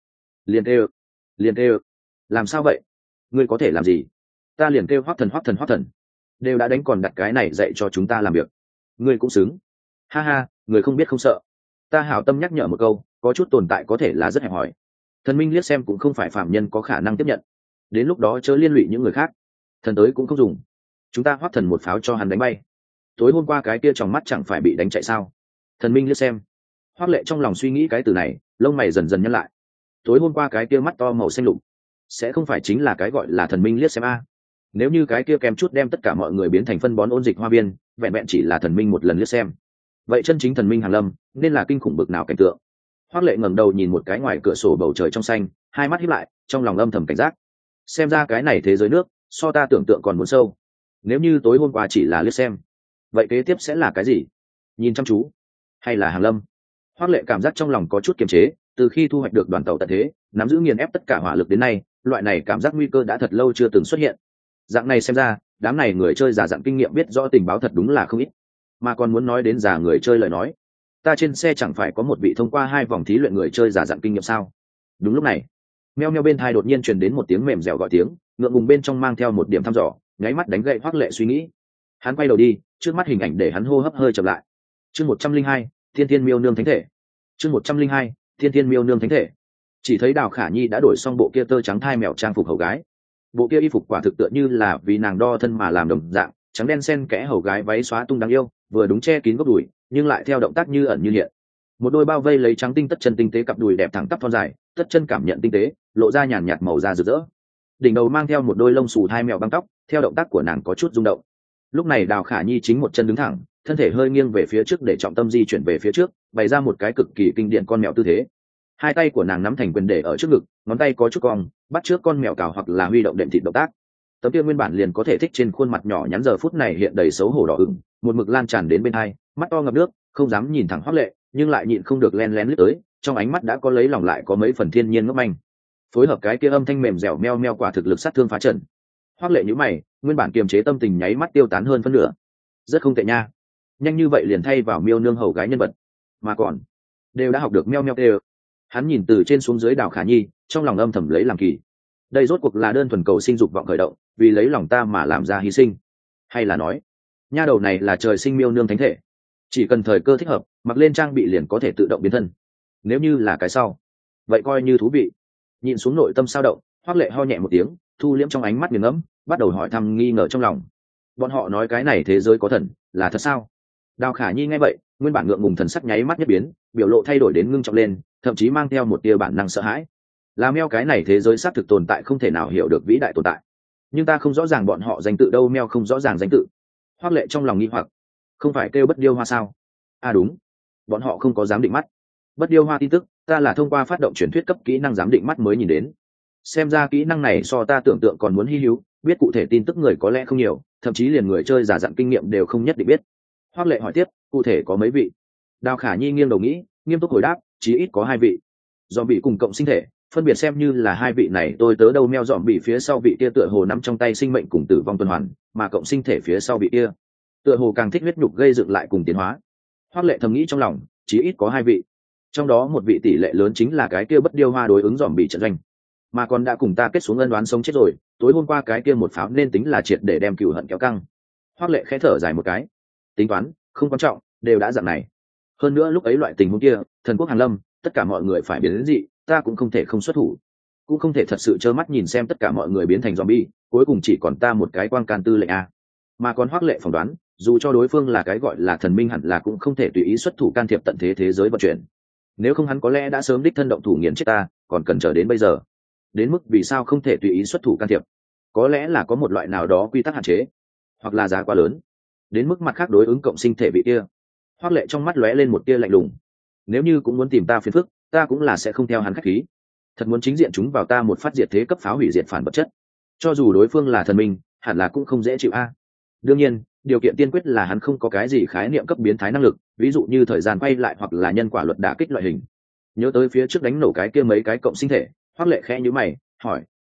S1: Liền kêu làm sao vậy? Ngươi có thể làm gì? Ta liền kêu hoắc thần đều đã đánh còn đặt cái này dạy cho chúng ta làm việc, ngươi cũng xứng. Ha ha, người không biết không sợ. Ta hảo tâm nhắc nhở một câu, có chút tồn tại có thể là rất hẹp hòi, thần minh liếc xem cũng không phải phàm nhân có khả năng tiếp nhận, đến lúc đó chớ liên lụy những người khác, thần tới cũng không dùng. Chúng ta hoắc thần một pháo cho hắn đánh bay. Tối hôm qua cái kia trong mắt chẳng phải bị đánh chạy sao? Thần minh liếc xem. Hoắc Lệ trong lòng suy nghĩ cái từ này, lông mày dần dần nhăn lại. Tối hôm qua cái kia mắt to màu xanh lục, sẽ không phải chính là cái gọi là thần minh liếc xem a? Nếu như cái kia kèm chút đem tất cả mọi người biến thành phân bón ôn dịch hoa viên, vẹn vẹn chỉ là thần minh một lần liếc xem, vậy chân chính thần minh hàn lâm nên là kinh khủng bực nào cảnh tượng. Hoắc Lệ ngẩng đầu nhìn một cái ngoài cửa sổ bầu trời trong xanh, hai mắt híp lại, trong lòng âm thầm cảnh giác. Xem ra cái này thế giới nước, so ta tưởng tượng còn muốn sâu. Nếu như tối hôm qua chỉ là liếc xem, vậy kế tiếp sẽ là cái gì? Nhìn chăm chú, hay là hàn lâm? Hoắc Lệ cảm giác trong lòng có chút kiềm chế, từ khi thu hoạch được đoàn tàu tận thế, nắm giữ nghiền ép tất cả hỏa lực đến nay, loại này cảm giác nguy cơ đã thật lâu chưa từng xuất hiện. Dạng này xem ra, đám này người chơi giả dạng kinh nghiệm biết rõ tình báo thật đúng là không ít, mà còn muốn nói đến giả người chơi lời nói, ta trên xe chẳng phải có một vị thông qua 2 vòng thí luyện người chơi giả dạng kinh nghiệm sao? Đúng lúc này, meo meo bên tai đột nhiên truyền đến một tiếng mềm dẻo gọi tiếng, ngượng ngùng bên trong mang theo một điểm thăm dò, nháy mắt đánh gậy Hoắc Lệ suy nghĩ. Hắn quay đầu đi, trước mắt hình ảnh để hắn hô hấp hơi chậm lại. Chương 102, Thiên Thiên Miêu Nương Thánh Thể. Chương 102, Thiên Thiên Miêu Nương Thánh Thể. Chỉ thấy Đào Khả Nhi đã đổi xong bộ kia tơ trắng thai mèo trang phục hầu gái. Bộ kia y phục quả thực tựa như là vì nàng đo thân mà làm đồng dạng, trắng đen xen kẽ hầu gái váy xóa tung đáng yêu, vừa đúng che kín góc đùi, nhưng lại theo động tác như ẩn như hiện. Một đôi bao vây lấy trắng tinh tất chân tinh tế cặp đùi đẹp thẳng tắp thon dài, tất chân cảm nhận tinh tế, lộ ra nhàn nhạt màu da rực rỡ. Đỉnh đầu mang theo một đôi lông xù thai mèo băng tóc, theo động tác của nàng có chút rung động. Lúc này Đào Khả Nhi chính một chân đứng thẳng, thân thể hơi nghiêng về phía trước để trọng tâm di chuyển về phía trước, bày ra một cái cực kỳ kinh điển con mèo tư thế. Hai tay của nàng nắm thành quyền để ở trước ngực, ngón tay có chút cong, bắt trước con mèo cào hoặc là huy động đệm thịt động tác. Tấm kia nguyên bản liền có thể thích trên khuôn mặt nhỏ nhắn giờ phút này hiện đầy xấu hổ đỏ ửng, một mực lan tràn đến bên hai, mắt to ngập nước, không dám nhìn thẳng Hoắc Lệ, nhưng lại nhịn không được len lén lướt tới, trong ánh mắt đã có lấy lòng lại có mấy phần thiên nhiên ngốc manh. Phối hợp cái kia âm thanh mềm dẻo meo meo quả thực lực sát thương phá trận. Hoắc Lệ nhíu mày, nguyên bản kiềm chế tâm tình nháy mắt tiêu tán hơn phân nửa. Rất không tệ nha, nhanh như vậy liền thay vào miêu nương hầu gái nhân vật, mà còn đều đã học được meo meo tê. Hắn nhìn từ trên xuống dưới Đào Khả Nhi, trong lòng âm thầm lấy làm kỳ. Đây rốt cuộc là đơn thuần cầu sinh dục vọng khởi động, vì lấy lòng ta mà làm ra hy sinh, hay là nói nha đầu này là trời sinh miêu nương thánh thể, chỉ cần thời cơ thích hợp mặc lên trang bị liền có thể tự động biến thân? Nếu như là cái sau, vậy coi như thú vị. Nhìn xuống nội tâm sao động, Hoắc Lệ ho nhẹ một tiếng, thu liễm trong ánh mắt nghiền ngẫm, bắt đầu hỏi thăm nghi ngờ trong lòng. Bọn họ nói cái này thế giới có thần, là thật sao? Đào Khả Nhi nghe vậy, nguyên bản ngượng ngùng thần sắc nháy mắt nhất biến, biểu lộ thay đổi đến ngưng trọng lên, thậm chí mang theo một tia bản năng sợ hãi. Là meo cái này thế giới xác thực tồn tại, không thể nào hiểu được vĩ đại tồn tại, nhưng ta không rõ ràng bọn họ danh tự đâu. Meo không rõ ràng danh tự. Hoắc Lệ trong lòng nghi hoặc, không phải kêu Bất Điêu Hoa sao? À đúng, bọn họ không có giám định mắt. Bất Điêu Hoa tin tức, ta là thông qua phát động truyền thuyết cấp kỹ năng giám định mắt mới nhìn đến. Xem ra kỹ năng này so ta tưởng tượng còn muốn hi hữu, biết cụ thể tin tức người có lẽ không nhiều, thậm chí liền người chơi giả dặn kinh nghiệm đều không nhất định biết. Hoắc Lệ hỏi tiếp, cụ thể có mấy vị? Đào Khả Nhi nghiêng đầu nghĩ, nghiêm túc hồi đáp, chí ít có 2 vị. Dòm bị cùng cộng sinh thể, phân biệt xem như là 2 vị này tôi tớ đâu. Meo dòm bị phía sau vị kia tựa hồ nắm trong tay sinh mệnh cùng tử vong tuần hoàn, mà cộng sinh thể phía sau vị kia tựa hồ càng thích huyết nhục gây dựng lại cùng tiến hóa. Hoắc Lệ thầm nghĩ trong lòng, chí ít có 2 vị, trong đó một vị tỷ lệ lớn chính là cái kia Bất Điêu Hoa đối ứng dòm bị trận doanh, mà còn đã cùng ta kết xuống ân oán sống chết rồi. Tối hôm qua cái kia một pháo nên tính là triệt để đem cừu hận kéo căng. Hoắc Lệ khẽ thở dài một cái, tính toán không quan trọng, đều đã dạng này. Hơn nữa lúc ấy loại tình huống kia, thần quốc Hàn Lâm, tất cả mọi người phải biến đến dị, ta cũng không thể không xuất thủ, cũng không thể thật sự trơ mắt nhìn xem tất cả mọi người biến thành zombie, cuối cùng chỉ còn ta một cái quang can tư lệnh a. Mà còn Hoắc Lệ phỏng đoán, dù cho đối phương là cái gọi là thần minh, hẳn là cũng không thể tùy ý xuất thủ can thiệp tận thế thế giới vận chuyển. Nếu không hắn có lẽ đã sớm đích thân động thủ nghiền chết ta, còn cần chờ đến bây giờ. Đến mức vì sao không thể tùy ý xuất thủ can thiệp, có lẽ là có một loại nào đó quy tắc hạn chế, hoặc là giá quá lớn, đến mức mặt khác đối ứng cộng sinh thể vị kia. Hoắc Lệ trong mắt lóe lên một tia lạnh lùng. Nếu như cũng muốn tìm ta phiền phức, ta cũng là sẽ không theo hắn khách khí. Thật muốn chính diện chúng vào ta một phát diệt thế cấp pháo hủy diệt phản vật chất, cho dù đối phương là thần minh, hẳn là cũng không dễ chịu a. Đương nhiên, điều kiện tiên quyết là hắn không có cái gì khái niệm cấp biến thái năng lực, ví dụ như thời gian quay lại hoặc là nhân quả luật đả kích loại hình. Nhớ tới phía trước đánh nổ cái kia mấy cái cộng sinh thể, Hoắc Lệ khẽ nhíu mày, hỏi,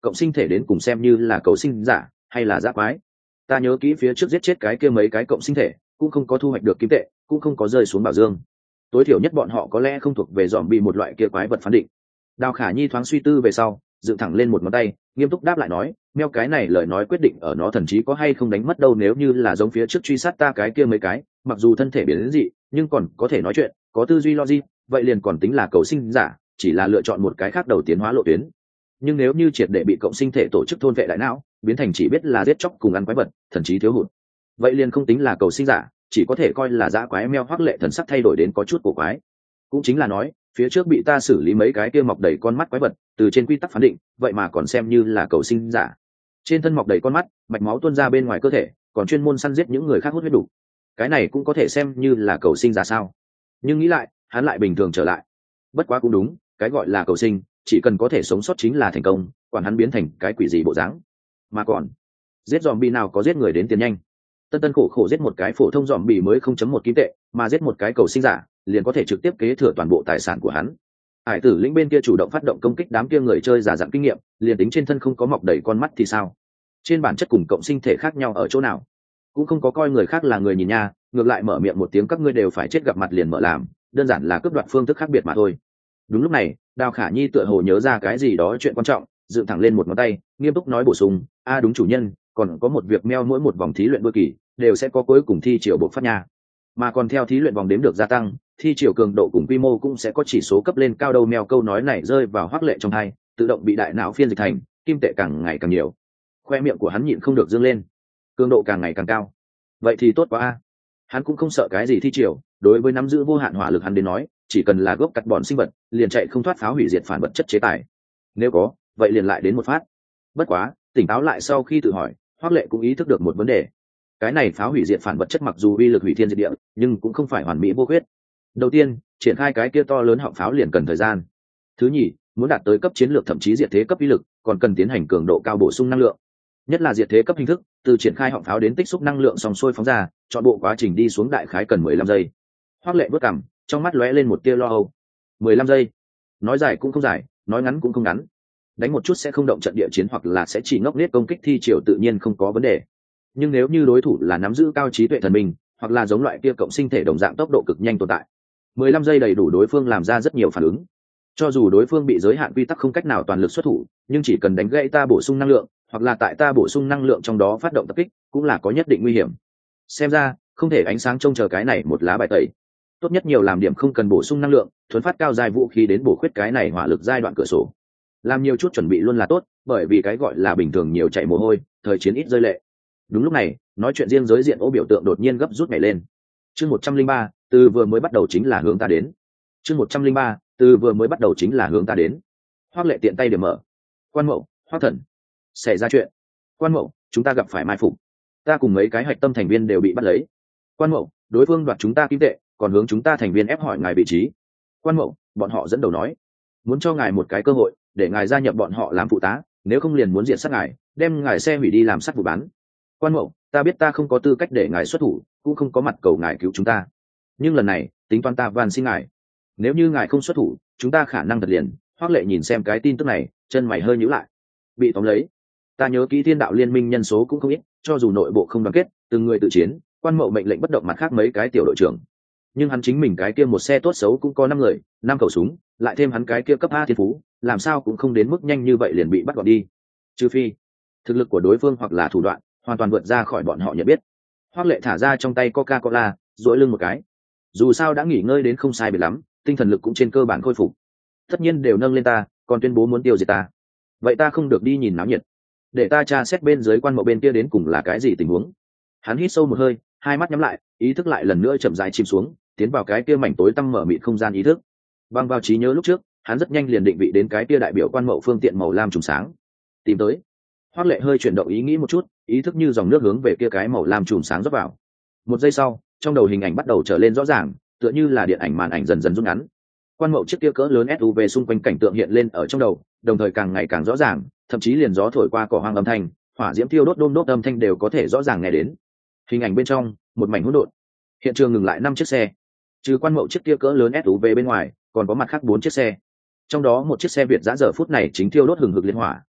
S1: cộng sinh thể đến cùng xem như là cầu sinh giả hay là dã quái. Ta nhớ kỹ phía trước giết chết cái kia mấy cái cộng sinh thể cũng không có thu hoạch được kim tệ, cũng không có rơi xuống bảo dương. Tối thiểu nhất bọn họ có lẽ không thuộc về dòm bị một loại kia quái vật phán định. Đào Khả Nhi thoáng suy tư về sau, dựng thẳng lên một ngón tay, nghiêm túc đáp lại nói, meo cái này lời nói quyết định ở nó thần trí có hay không đánh mất đâu. Nếu như là giống phía trước truy sát ta cái kia mấy cái, mặc dù thân thể biến đến dị nhưng còn có thể nói chuyện, có tư duy logic, vậy liền còn tính là cầu sinh giả, chỉ là lựa chọn một cái khác đầu tiến hóa lộ tuyến. Nhưng nếu như triệt để bị cộng sinh thể tổ chức thôn vệ đại não, biến thành chỉ biết là giết chóc cùng ăn quái vật, thần trí thiếu hụt, vậy liền không tính là cầu sinh giả, chỉ có thể coi là dã quái. Meo Hoắc Lệ thần sắc thay đổi đến có chút cổ quái. Cũng chính là nói, phía trước bị ta xử lý mấy cái kia mọc đầy con mắt quái vật, từ trên quy tắc phán định, vậy mà còn xem như là cầu sinh giả. Trên thân mọc đầy con mắt, mạch máu tuôn ra bên ngoài cơ thể, còn chuyên môn săn giết những người khác hút huyết đủ. Cái này cũng có thể xem như là cầu sinh giả sao? Nhưng nghĩ lại, hắn lại bình thường trở lại. Bất quá cũng đúng, cái gọi là cầu sinh, chỉ cần có thể sống sót chính là thành công, quản hắn biến thành cái quỷ gì bộ dáng. Mà còn, giết zombie nào có giết người đến tiền nhanh. Tân Tân khổ khổ giết một cái phổ thông zombie mới 0.1 kim tệ, mà giết một cái cầu sinh giả, liền có thể trực tiếp kế thừa toàn bộ tài sản của hắn. Hải Tử Lĩnh bên kia chủ động phát động công kích đám kia người chơi giả dặn kinh nghiệm, liền tính trên thân không có mọc đầy con mắt thì sao? Trên bản chất cùng cộng sinh thể khác nhau ở chỗ nào? Cũng không có coi người khác là người nhìn nha, ngược lại mở miệng một tiếng các ngươi đều phải chết gặp mặt liền mở làm, đơn giản là cướp đoạt phương thức khác biệt mà thôi. Đúng lúc này, Đào Khả Nhi tựa hồ nhớ ra cái gì đó chuyện quan trọng, dựng thẳng lên một ngón tay, nghiêm túc nói bổ sung, đúng chủ nhân, còn có một việc meo mỗi một vòng thí luyện đôi kỳ đều sẽ có cuối cùng thi triều buộc phát nha, mà còn theo thí luyện vòng đếm được gia tăng, thi triều cường độ cùng quy mô cũng sẽ có chỉ số cấp lên cao đâu. Meo câu nói này rơi vào Hoắc Lệ trong tai, tự động bị đại não phiên dịch thành kim tệ càng ngày càng nhiều. Khoe miệng của hắn nhịn không được dương lên, cường độ càng ngày càng cao, vậy thì tốt quá a. Hắn cũng không sợ cái gì thi triều, đối với nắm giữ vô hạn hỏa lực hắn đến nói, chỉ cần là gốc cắt bọn sinh vật liền chạy không thoát pháo hủy diệt phản vật chất chế tài, nếu có vậy liền lại đến một phát. Bất quá tỉnh táo lại sau khi tự hỏi, Hoắc Lệ cũng ý thức được một vấn đề, cái này pháo hủy diệt phản vật chất mặc dù uy lực hủy thiên diệt địa nhưng cũng không phải hoàn mỹ vô khuyết. Đầu tiên, triển khai cái kia to lớn họng pháo liền cần thời gian. Thứ nhì, muốn đạt tới cấp chiến lược thậm chí diệt thế cấp uy lực còn cần tiến hành cường độ cao bổ sung năng lượng, nhất là diệt thế cấp hình thức, từ triển khai họng pháo đến tích xúc năng lượng xong xuôi phóng ra, chọn bộ quá trình đi xuống đại khái cần 15 giây. Hoắc Lệ bước cằm, trong mắt lóe lên một tia lo âu. 15 giây, nói dài cũng không dài, nói ngắn cũng không ngắn. Đánh một chút sẽ không động trận địa chiến hoặc là sẽ chỉ ngốc nghếch công kích thi triều tự nhiên không có vấn đề, nhưng nếu như đối thủ là nắm giữ cao trí tuệ thần minh hoặc là giống loại kia cộng sinh thể đồng dạng tốc độ cực nhanh tồn tại, 15 giây đầy đủ đối phương làm ra rất nhiều phản ứng. Cho dù đối phương bị giới hạn quy tắc không cách nào toàn lực xuất thủ, nhưng chỉ cần đánh gãy ta bổ sung năng lượng hoặc là tại ta bổ sung năng lượng trong đó phát động tập kích cũng là có nhất định nguy hiểm. Xem ra không thể ánh sáng trông chờ cái này một lá bài tẩy, tốt nhất nhiều làm điểm không cần bổ sung năng lượng, thuần phát cao giai vũ khí đến bổ khuyết cái này hỏa lực giai đoạn cửa sổ. Làm nhiều chút chuẩn bị luôn là tốt, bởi vì cái gọi là bình thường nhiều chạy mồ hôi, thời chiến ít rơi lệ. Đúng lúc này, nói chuyện riêng giới diện ô biểu tượng đột nhiên gấp rút nhảy lên. Chương 103, từ vừa mới bắt đầu chính là hướng ta đến. Chương 103, từ vừa mới bắt đầu chính là hướng ta đến. Hoắc Lệ tiện tay điểm mở. Quan Mậu, Hoắc Thần, xảy ra chuyện. Quan Mậu, chúng ta gặp phải mai phục. Ta cùng mấy cái hạch tâm thành viên đều bị bắt lấy. Quan Mậu, đối phương đoạt chúng ta kim tệ, còn hướng chúng ta thành viên ép hỏi ngài vị trí. Quan Mậu, bọn họ dẫn đầu nói, muốn cho ngài một cái cơ hội, để ngài gia nhập bọn họ làm phụ tá, nếu không liền muốn diệt sát ngài, đem ngài xe hủy đi làm sắt vụ bán. Quan Mậu, ta biết ta không có tư cách để ngài xuất thủ, cũng không có mặt cầu ngài cứu chúng ta, nhưng lần này tính toán ta van xin ngài, nếu như ngài không xuất thủ chúng ta khả năng thật liền. Hoắc Lệ nhìn xem cái tin tức này, chân mày hơi nhíu lại. Bị tóm lấy? Ta nhớ kỹ Thiên Đạo Liên Minh nhân số cũng không ít, cho dù nội bộ không đoàn kết, từng người tự chiến, Quan Mậu mệnh lệnh bất động mặt khác mấy cái tiểu đội trưởng, nhưng hắn chính mình cái kia một xe tốt xấu cũng có 5 người, 5 khẩu súng, lại thêm hắn cái kia cấp A thiên phú, làm sao cũng không đến mức nhanh như vậy liền bị bắt gọn đi. Trừ phi thực lực của đối phương hoặc là thủ đoạn hoàn toàn vượt ra khỏi bọn họ nhận biết. Hoắc Lệ thả ra trong tay Coca-Cola, duỗi lưng một cái. Dù sao đã nghỉ ngơi đến không sai biệt lắm, tinh thần lực cũng trên cơ bản khôi phục. Tất nhiên đều nâng lên ta, còn tuyên bố muốn tiêu diệt ta, vậy ta không được đi nhìn náo nhiệt, để ta tra xét bên dưới Quan Mậu bên kia đến cùng là cái gì tình huống. Hắn hít sâu một hơi, hai mắt nhắm lại, ý thức lại lần nữa chậm rãi chìm xuống, tiến vào cái kia mảnh tối tăm mở mịt không gian ý thức. Băng vào trí nhớ lúc trước, hắn rất nhanh liền định vị đến cái kia đại biểu Quan Mậu phương tiện màu lam trùng sáng. Tìm tới. Hoắc Lệ hơi chuyển động ý nghĩ một chút, ý thức như dòng nước hướng về kia cái màu lam chùm sáng rót vào. Một giây sau, trong đầu hình ảnh bắt đầu trở lên rõ ràng, tựa như là điện ảnh màn ảnh dần dần rút ngắn. Quan Mậu chiếc kia cỡ lớn SUV xung quanh cảnh tượng hiện lên ở trong đầu, đồng thời càng ngày càng rõ ràng, thậm chí liền gió thổi qua cỏ hoang âm thanh, hỏa diễm thiêu đốt đôm đốt âm thanh đều có thể rõ ràng nghe đến. Hình ảnh bên trong, một mảnh hỗn độn. Hiện trường ngừng lại 5 chiếc xe. Trừ Quan Mậu chiếc kia cỡ lớn SUV bên ngoài, còn có mặt khác 4 chiếc xe. Trong đó một chiếc xe Việt dã giờ phút này chính thiêu đốt hừng hực liên hỏa,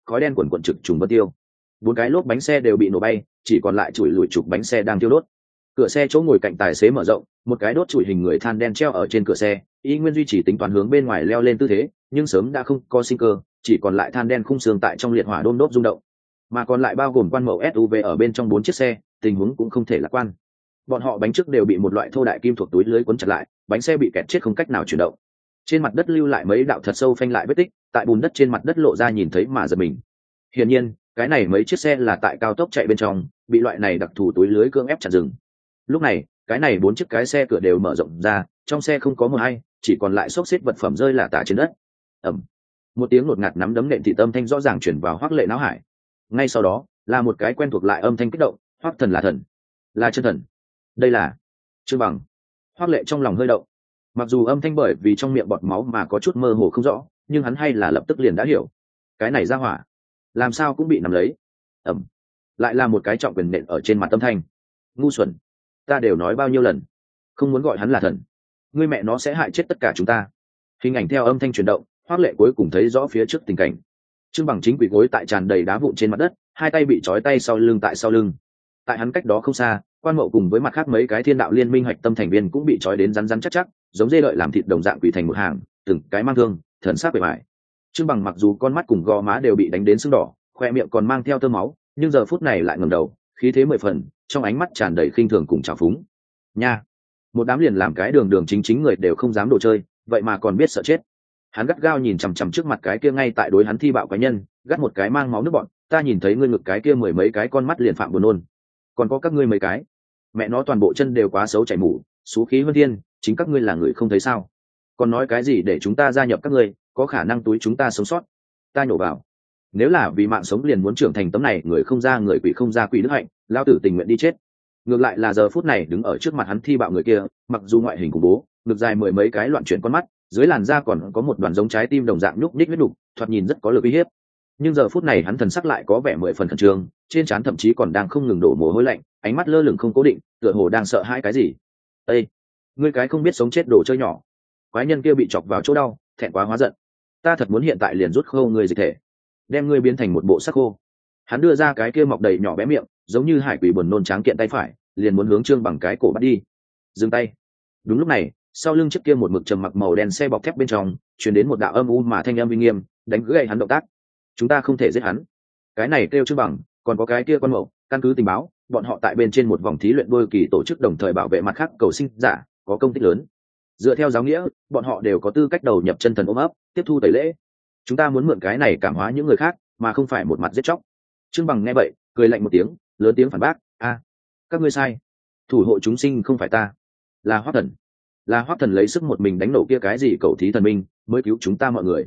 S1: khói đen quần quần trực trùng vân tiêu. 4 cái lốp bánh xe đều bị nổ bay, chỉ còn lại chùi lùi trục bánh xe đang thiêu đốt. Cửa xe chỗ ngồi cạnh tài xế mở rộng, một cái đốt chùi hình người than đen treo ở trên cửa xe, y nguyên duy trì tính toán hướng bên ngoài leo lên tư thế, nhưng sớm đã không có sinh cơ, chỉ còn lại than đen khung xương tại trong liệt hỏa đôm đốp rung động. Mà còn lại bao gồm quan mẫu SUV ở bên trong 4 chiếc xe, tình huống cũng không thể lạc quan. Bọn họ bánh trước đều bị một loại thô đại kim thuộc túi lưới quấn chặt lại, bánh xe bị kẹt chết không cách nào chuyển động. Trên mặt đất lưu lại mấy đạo thật sâu phanh lại vết tích, tại bùn đất trên mặt đất lộ ra nhìn thấy mà giật mình. Hiển nhiên, cái này mấy chiếc xe là tại cao tốc chạy bên trong, bị loại này đặc thù túi lưới cưỡng ép chặn dừng. Lúc này, cái này 4 chiếc cái xe cửa đều mở rộng ra, trong xe không có một ai, chỉ còn lại xốc xếp vật phẩm rơi lả tả trên đất. Ầm. Một tiếng ngột ngạt nắm đấm nện thịt âm thanh rõ ràng truyền vào Hoắc Lệ não hải. Ngay sau đó, là một cái quen thuộc lại âm thanh kích động, Hoắc thần là thần, là chân thần. Đây là Trương Bằng. Hoắc Lệ trong lòng hơi động. Mặc dù âm thanh bởi vì trong miệng bọt máu mà có chút mơ hồ không rõ, nhưng hắn hay là lập tức liền đã hiểu. Cái này ra hỏa, làm sao cũng bị nắm lấy. Ầm. Lại là một cái trọng quyền nện ở trên mặt âm thanh. Ngu xuẩn, ta đều nói bao nhiêu lần, không muốn gọi hắn là thần. Ngươi mẹ nó sẽ hại chết tất cả chúng ta. Hình ảnh theo âm thanh chuyển động, Hoắc Lệ cuối cùng thấy rõ phía trước tình cảnh. Trương Bằng chính quỳ gối tại tràn đầy đá vụn trên mặt đất, hai tay bị trói tay sau lưng tại sau lưng. Tại hắn cách đó không xa, Quan Mậu cùng với mặt khác mấy cái Thiên Đạo Liên Minh hạch tâm thành viên cũng bị trói đến rắn rắn chắc chắc, giống dê đợi làm thịt đồng dạng quỳ thành một hàng, từng cái mang thương, thần sắc bề bại. Trương Bằng mặc dù con mắt cùng gò má đều bị đánh đến sưng đỏ, khoe miệng còn mang theo tơ máu, nhưng giờ phút này lại ngẩng đầu, khí thế 10 phần, trong ánh mắt tràn đầy khinh thường cùng trào phúng. Nha, một đám liền làm cái đường đường chính chính người đều không dám đồ chơi, vậy mà còn biết sợ chết. Hắn gắt gao nhìn chằm chằm trước mặt cái kia ngay tại đối hắn thi bạo quái nhân, gắt một cái mang máu nước bọn, ta nhìn thấy ngươi ngực cái kia 10 mấy cái con mắt liền phạm buồn nôn. Còn có các ngươi mấy cái, mẹ nó toàn bộ chân đều quá xấu chảy mủ, xú khí hơn thiên, chính các ngươi là người không thấy sao? Còn nói cái gì để chúng ta gia nhập các ngươi, có khả năng túi chúng ta sống sót. Ta nhổ vào, nếu là vì mạng sống liền muốn trưởng thành tấm này người không ra người quỷ không ra quỷ đức hạnh, lao tử tình nguyện đi chết. Ngược lại là giờ phút này đứng ở trước mặt hắn thi bạo người kia, mặc dù ngoại hình khủng bố, ngực dài 10 mấy cái loạn chuyển con mắt, dưới làn da còn có một đoàn giống trái tim đồng dạng nhúc nhích huyết đục, thoạt nhìn rất có lực uy hiếp. Nhưng giờ phút này hắn thần sắc lại có vẻ 10 phần khẩn trương, trên trán thậm chí còn đang không ngừng đổ mồ hôi lạnh, ánh mắt lơ lửng không cố định, tựa hồ đang sợ hãi cái gì. Ê, ngươi cái không biết sống chết đồ chơi nhỏ. Quái nhân kia bị chọc vào chỗ đau, thẹn quá hóa giận. Ta thật muốn hiện tại liền rút khô ngươi dịch thể, đem ngươi biến thành một bộ xác khô. Hắn đưa ra cái kia mọc đầy nhỏ bé miệng, giống như hải quỷ buồn nôn tráng kiện tay phải, liền muốn hướng Trương Bằng cái cổ bắt đi. Dừng tay. Đúng lúc này, sau lưng chiếc kia một mực trầm mặc màu đen xe bọc thép bên trong truyền đến một đạo âm u mà thanh âm uy nghiêm, đánh gãy hắn động tác. Chúng ta không thể giết hắn. Cái này kêu Trương Bằng, còn có cái kia Quan Mậu, căn cứ tình báo, bọn họ tại bên trên một vòng thí luyện đôi kỳ tổ chức đồng thời bảo vệ mặt khác cầu sinh giả, có công tích lớn. Dựa theo giáo nghĩa, bọn họ đều có tư cách đầu nhập chân thần ôm ấp, tiếp thu tẩy lễ. Chúng ta muốn mượn cái này cảm hóa những người khác, mà không phải một mặt giết chóc. Trương Bằng nghe vậy, cười lạnh một tiếng, lớn tiếng phản bác, a, các ngươi sai, thủ hộ chúng sinh không phải ta, là Hoắc thần. Là Hoắc thần lấy sức một mình đánh nổ kia cái gì cầu thí thần minh, mới cứu chúng ta mọi người.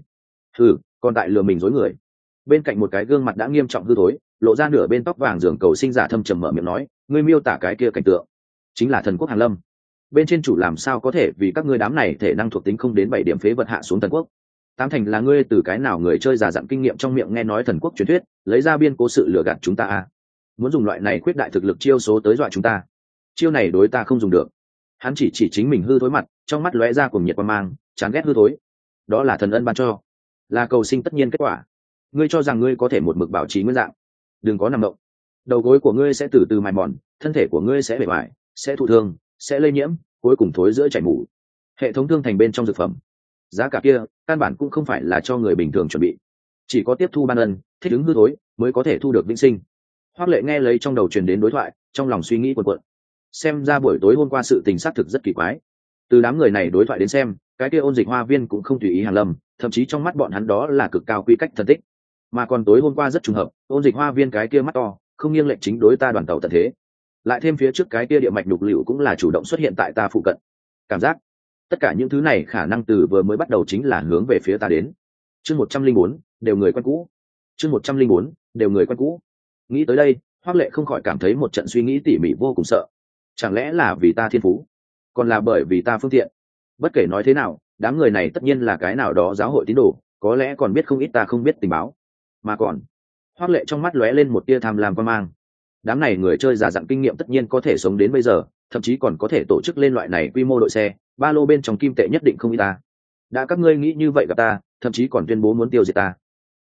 S1: Còn tại lừa mình dối người. Bên cạnh một cái gương mặt đã nghiêm trọng hư thối, lộ ra nửa bên tóc vàng giường cầu sinh giả thâm trầm mở miệng nói, ngươi miêu tả cái kia cảnh tượng chính là thần quốc Hàn Lâm. Bên trên chủ làm sao có thể vì các ngươi đám này thể năng thuộc tính không đến 7 điểm phế vật hạ xuống thần quốc. Tám thành là ngươi từ cái nào người chơi già dặn kinh nghiệm trong miệng nghe nói thần quốc truyền thuyết, lấy ra biên cố sự lừa gạt chúng ta à? Muốn dùng loại này khuyết đại thực lực chiêu số tới dọa chúng ta. Chiêu này đối ta không dùng được. Hắn chỉ chính mình hư thối mặt, trong mắt lóe ra cuồng nhiệt quan mang, chán ghét hư thối. Đó là thần ân ban cho, là cầu sinh tất nhiên kết quả. Ngươi cho rằng ngươi có thể một mực bảo trì nguyên dạng? Đừng có nằm động. Đầu gối của ngươi sẽ từ từ mài mòn, thân thể của ngươi sẽ bể bại, sẽ thụ thương, sẽ lây nhiễm, cuối cùng thối giữa chảy mủ. Hệ thống thương thành bên trong dược phẩm, giá cả kia căn bản cũng không phải là cho người bình thường chuẩn bị, chỉ có tiếp thu ban ân, thích ứng hư thối mới có thể thu được vĩnh sinh. Hoắc Lệ nghe lấy trong đầu truyền đến đối thoại, trong lòng suy nghĩ cuộn cuộn. Xem ra buổi tối hôm qua sự tình xác thực rất kỳ quái. Từ đám người này đối thoại đến xem, cái kia Ôn Dịch Hoa Viên cũng không tùy ý Hàn Lâm, thậm chí trong mắt bọn hắn đó là cực cao quy cách thần tích. Mà còn tối hôm qua rất trùng hợp, Ôn Dịch Hoa Viên cái kia mắt to, không nghiêng lệnh chính đối ta đoàn tàu tận thế. Lại thêm phía trước cái kia địa mạch nhục liệu cũng là chủ động xuất hiện tại ta phụ cận. Cảm giác tất cả những thứ này khả năng từ vừa mới bắt đầu chính là hướng về phía ta đến. Chương 104, đều người quen cũ. Chương 104, đều người quen cũ. Nghĩ tới đây, Hoắc Lệ không khỏi cảm thấy một trận suy nghĩ tỉ mỉ vô cùng sợ. Chẳng lẽ là vì ta thiên phú, còn là bởi vì ta phương tiện? Bất kể nói thế nào, đám người này tất nhiên là cái nào đó giáo hội tín đồ, có lẽ còn biết không ít ta không biết tình báo. Mà còn, Hoắc Lệ trong mắt lóe lên một tia tham lam quan mang. Đám này người chơi già dặn kinh nghiệm tất nhiên có thể sống đến bây giờ, thậm chí còn có thể tổ chức lên loại này quy mô đội xe, ba lô bên trong kim tệ nhất định không ít ta. Đã các ngươi nghĩ như vậy gặp ta, thậm chí còn tuyên bố muốn tiêu diệt ta.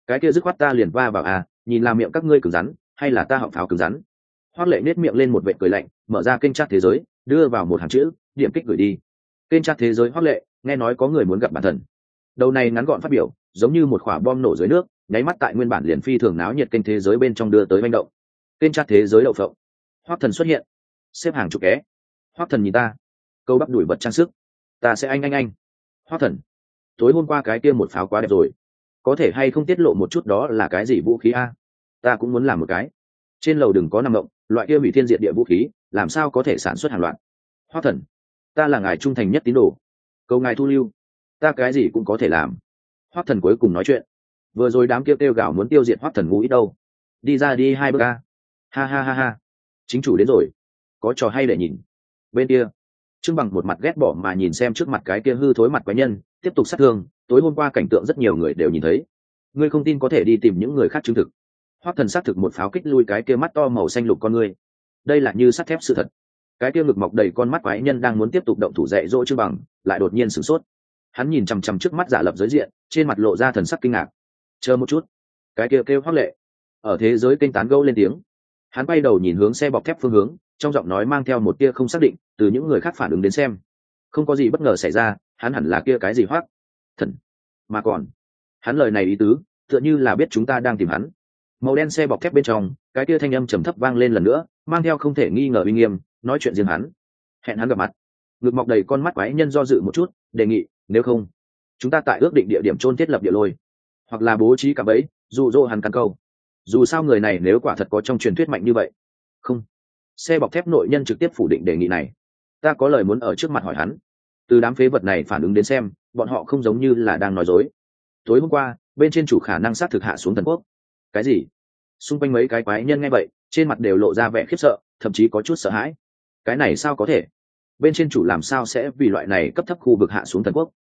S1: cái kia dứt khoát ta liền va vào à, nhìn là miệng các ngươi cứng rắn hay là ta họng pháo cứng rắn. Hoắc Lệ nết miệng lên một vệt cười lạnh, mở ra kênh chat thế giới, đưa vào một hàng chữ, điểm kích gửi đi. Kênh chat thế giới Hoắc Lệ, nghe nói có người muốn gặp bản thần. Đầu này ngắn gọn phát biểu, giống như một quả bom nổ dưới nước, nháy mắt tại nguyên bản liền phi thường náo nhiệt kênh thế giới bên trong đưa tới manh động. Kênh chat thế giới đậu phộng. Hoắc Thần xuất hiện, xếp hàng chục ké. Hoắc Thần nhìn ta, câu bắp đuổi bật trang sức. Ta sẽ anh. Hoắc Thần, tối hôm qua cái kia một pháo quá đẹp rồi, có thể hay không tiết lộ một chút đó là cái gì vũ khí a? Ta cũng muốn làm một cái. Trên lầu đừng có nằm động, loại kia hủy thiên diệt địa vũ khí làm sao có thể sản xuất hàng loạt. Hoắc Thần, ta là ngài trung thành nhất tín đồ, cầu ngài thu lưu, ta cái gì cũng có thể làm. Hoắc Thần cuối cùng nói chuyện. Vừa rồi đám kia kêu gào muốn tiêu diệt Hoắc Thần ngũ ít đâu, đi ra đi 2 bước a. Ha, chính chủ đến rồi, có trò hay để nhìn. Bên kia Trương Bằng một mặt ghét bỏ mà nhìn xem trước mặt cái kia hư thối mặt quái nhân tiếp tục sát thương. Tối hôm qua cảnh tượng rất nhiều người đều nhìn thấy, ngươi không tin có thể đi tìm những người khác chứng thực. Hoắc Thần xác thực một pháo kích lui cái kia mắt to màu xanh lục con ngươi. Đây là như sắt thép sự thật. Cái kia ngực mọc đầy con mắt quái nhân đang muốn tiếp tục động thủ dạy dỗ Trương Bằng, lại đột nhiên sửng sốt. Hắn nhìn chằm chằm trước mắt giả lập giới diện, trên mặt lộ ra thần sắc kinh ngạc. Chờ một chút, cái kia kêu Hoắc Lệ ở thế giới kênh tán gẫu lên tiếng. Hắn quay đầu nhìn hướng xe bọc thép phương hướng, trong giọng nói mang theo một tia không xác định. Từ những người khác phản ứng đến xem, không có gì bất ngờ xảy ra, hắn hẳn là kia cái gì Hoắc Thần. Mà còn, hắn lời này ý tứ tựa như là biết chúng ta đang tìm hắn. Màu đen xe bọc thép bên trong, cái kia thanh âm trầm thấp vang lên lần nữa, mang theo không thể nghi ngờ uy nghiêm, nói chuyện riêng hắn. Hẹn hắn gặp mặt. Ngực mọc đầy con mắt quái nhân do dự một chút, đề nghị, nếu không, chúng ta tại ước định địa điểm chôn thiết lập địa lôi, hoặc là bố trí cả bẫy, dụ dỗ hắn căn câu. Dù sao người này nếu quả thật có trong truyền thuyết mạnh như vậy. Không. Xe bọc thép nội nhân trực tiếp phủ định đề nghị này. Ta có lời muốn ở trước mặt hỏi hắn. Từ đám phế vật này phản ứng đến xem, bọn họ không giống như là đang nói dối. Tối hôm qua, bên trên chủ khả năng sát thực hạ xuống thần quốc. Cái gì? Xung quanh mấy cái quái nhân nghe vậy, trên mặt đều lộ ra vẻ khiếp sợ, thậm chí có chút sợ hãi. Cái này sao có thể? Bên trên chủ làm sao sẽ vì loại này cấp thấp khu vực hạ xuống thần quốc?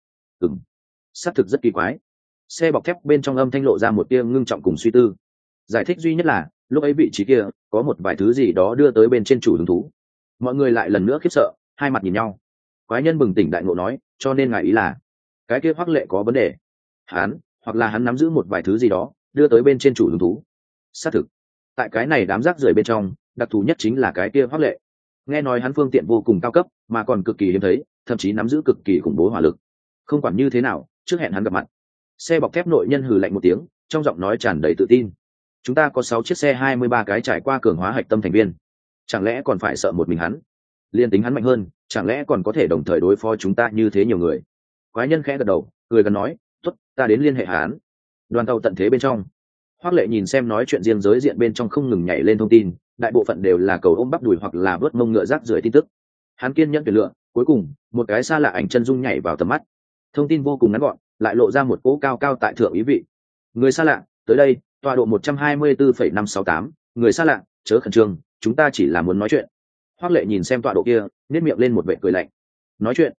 S1: Sát thực rất kỳ quái. Xe bọc thép bên trong âm thanh lộ ra một tia ngưng trọng cùng suy tư. Giải thích duy nhất là lúc ấy vị trí kia có một vài thứ gì đó đưa tới bên trên chủ hứng thú. Mọi người lại lần nữa khiếp sợ, hai mặt nhìn nhau. Quái nhân bừng tỉnh đại ngộ nói, cho nên ngài ý là cái kia Hoắc Lệ có vấn đề. Hắn, hoặc là hắn nắm giữ một vài thứ gì đó đưa tới bên trên chủ hứng thú. Xác thực, tại cái này đám rác rưởi bên trong, đặc thù nhất chính là cái kia Hoắc Lệ. Nghe nói hắn phương tiện vô cùng cao cấp, mà còn cực kỳ hiếm thấy, thậm chí nắm giữ cực kỳ khủng bố hỏa lực. Không quản như thế nào, trước hẹn hắn gặp mặt. Xe bọc thép nội nhân hừ lạnh một tiếng, trong giọng nói tràn đầy tự tin. Chúng ta có 6 chiếc xe 23 cái trải qua cường hóa hạch tâm thành viên, chẳng lẽ còn phải sợ một mình hắn? Liên tính hắn mạnh hơn, chẳng lẽ còn có thể đồng thời đối phó chúng ta như thế nhiều người? Quái nhân khẽ gật đầu, cười gần nói, tốt, ta đến liên hệ hắn. Đoàn tàu tận thế bên trong, Hoắc Lệ nhìn xem nói chuyện riêng giới diện bên trong không ngừng nhảy lên thông tin, đại bộ phận đều là cầu ôm bắp đùi hoặc là vớt mông ngựa rác rưởi tin tức. Hắn kiên nhẫn tuyển lựa, cuối cùng một cái xa lạ ảnh chân dung nhảy vào tầm mắt. Thông tin vô cùng ngắn gọn, lại lộ ra một cỗ cao cao tại thượng ý vị. Người xa lạ, tới đây, tọa độ 124,568, người xa lạ, chớ khẩn trương, chúng ta chỉ là muốn nói chuyện. Hoắc Lệ nhìn xem tọa độ kia, nhếch miệng lên một vẻ cười lạnh. Nói chuyện?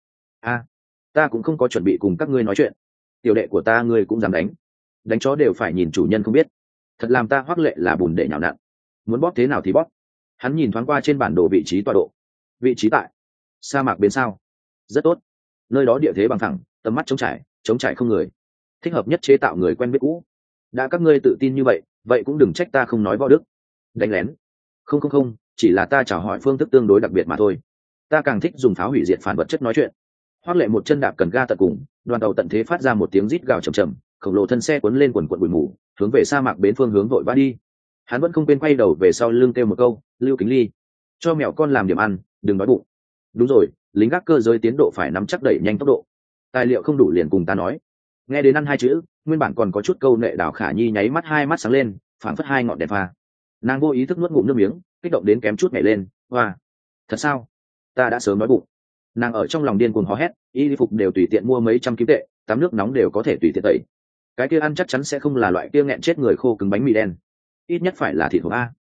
S1: Ta cũng không có chuẩn bị cùng các ngươi nói chuyện. Tiểu đệ của ta ngươi cũng dám đánh? Đánh chó đều phải nhìn chủ nhân không biết. Thật làm ta Hoắc Lệ là bùn để nhào nặn. Muốn bóp thế nào thì bóp. Hắn nhìn thoáng qua trên bản đồ vị trí tọa độ. Vị trí tại sa mạc bên sao? Rất tốt. Nơi đó địa thế bằng phẳng, tầm mắt trống trải không người. Thích hợp nhất chế tạo người quen biết cũ. Đã các ngươi tự tin như vậy, vậy cũng đừng trách ta không nói võ đức. Đánh lén? Không, chỉ là ta chào hỏi phương thức tương đối đặc biệt mà thôi. Ta càng thích dùng pháo hủy diệt phản vật chất nói chuyện. Hoắc Lệ một chân đạp cần ga tận cùng, đoàn tàu tận thế phát ra một tiếng rít gào trầm trầm, khổng lồ thân xe cuốn lên quần quần bụi mù, hướng về sa mạc bến phương hướng vội vã đi. Hắn vẫn không quên quay đầu về sau lưng kêu một câu, Lưu Kính Ly, cho mèo con làm điểm ăn, đừng đói bụng. Đúng rồi, lính gác cơ giới tiến độ phải nắm chắc đẩy nhanh tốc độ. Tài liệu không đủ liền cùng ta nói. Nghe đến ăn hai chữ, nguyên bản còn có chút câu nệ Đào Khả Nhi nháy mắt hai mắt sáng lên, phảng phất hai ngọn đèn pha. Nàng vô ý thức nuốt ngụm nước miếng, kích động đến kém chút nhảy lên. Hoa, thật sao? Ta đã sớm đói bụng. Nàng ở trong lòng điên cuồng hò hét, y phục đều tùy tiện mua mấy trăm kim tệ, tắm nước nóng đều có thể tùy tiện tẩy. Cái kia ăn chắc chắn sẽ không là loại kia nghẹn chết người khô cứng bánh mì đen, ít nhất phải là thịt hộp a,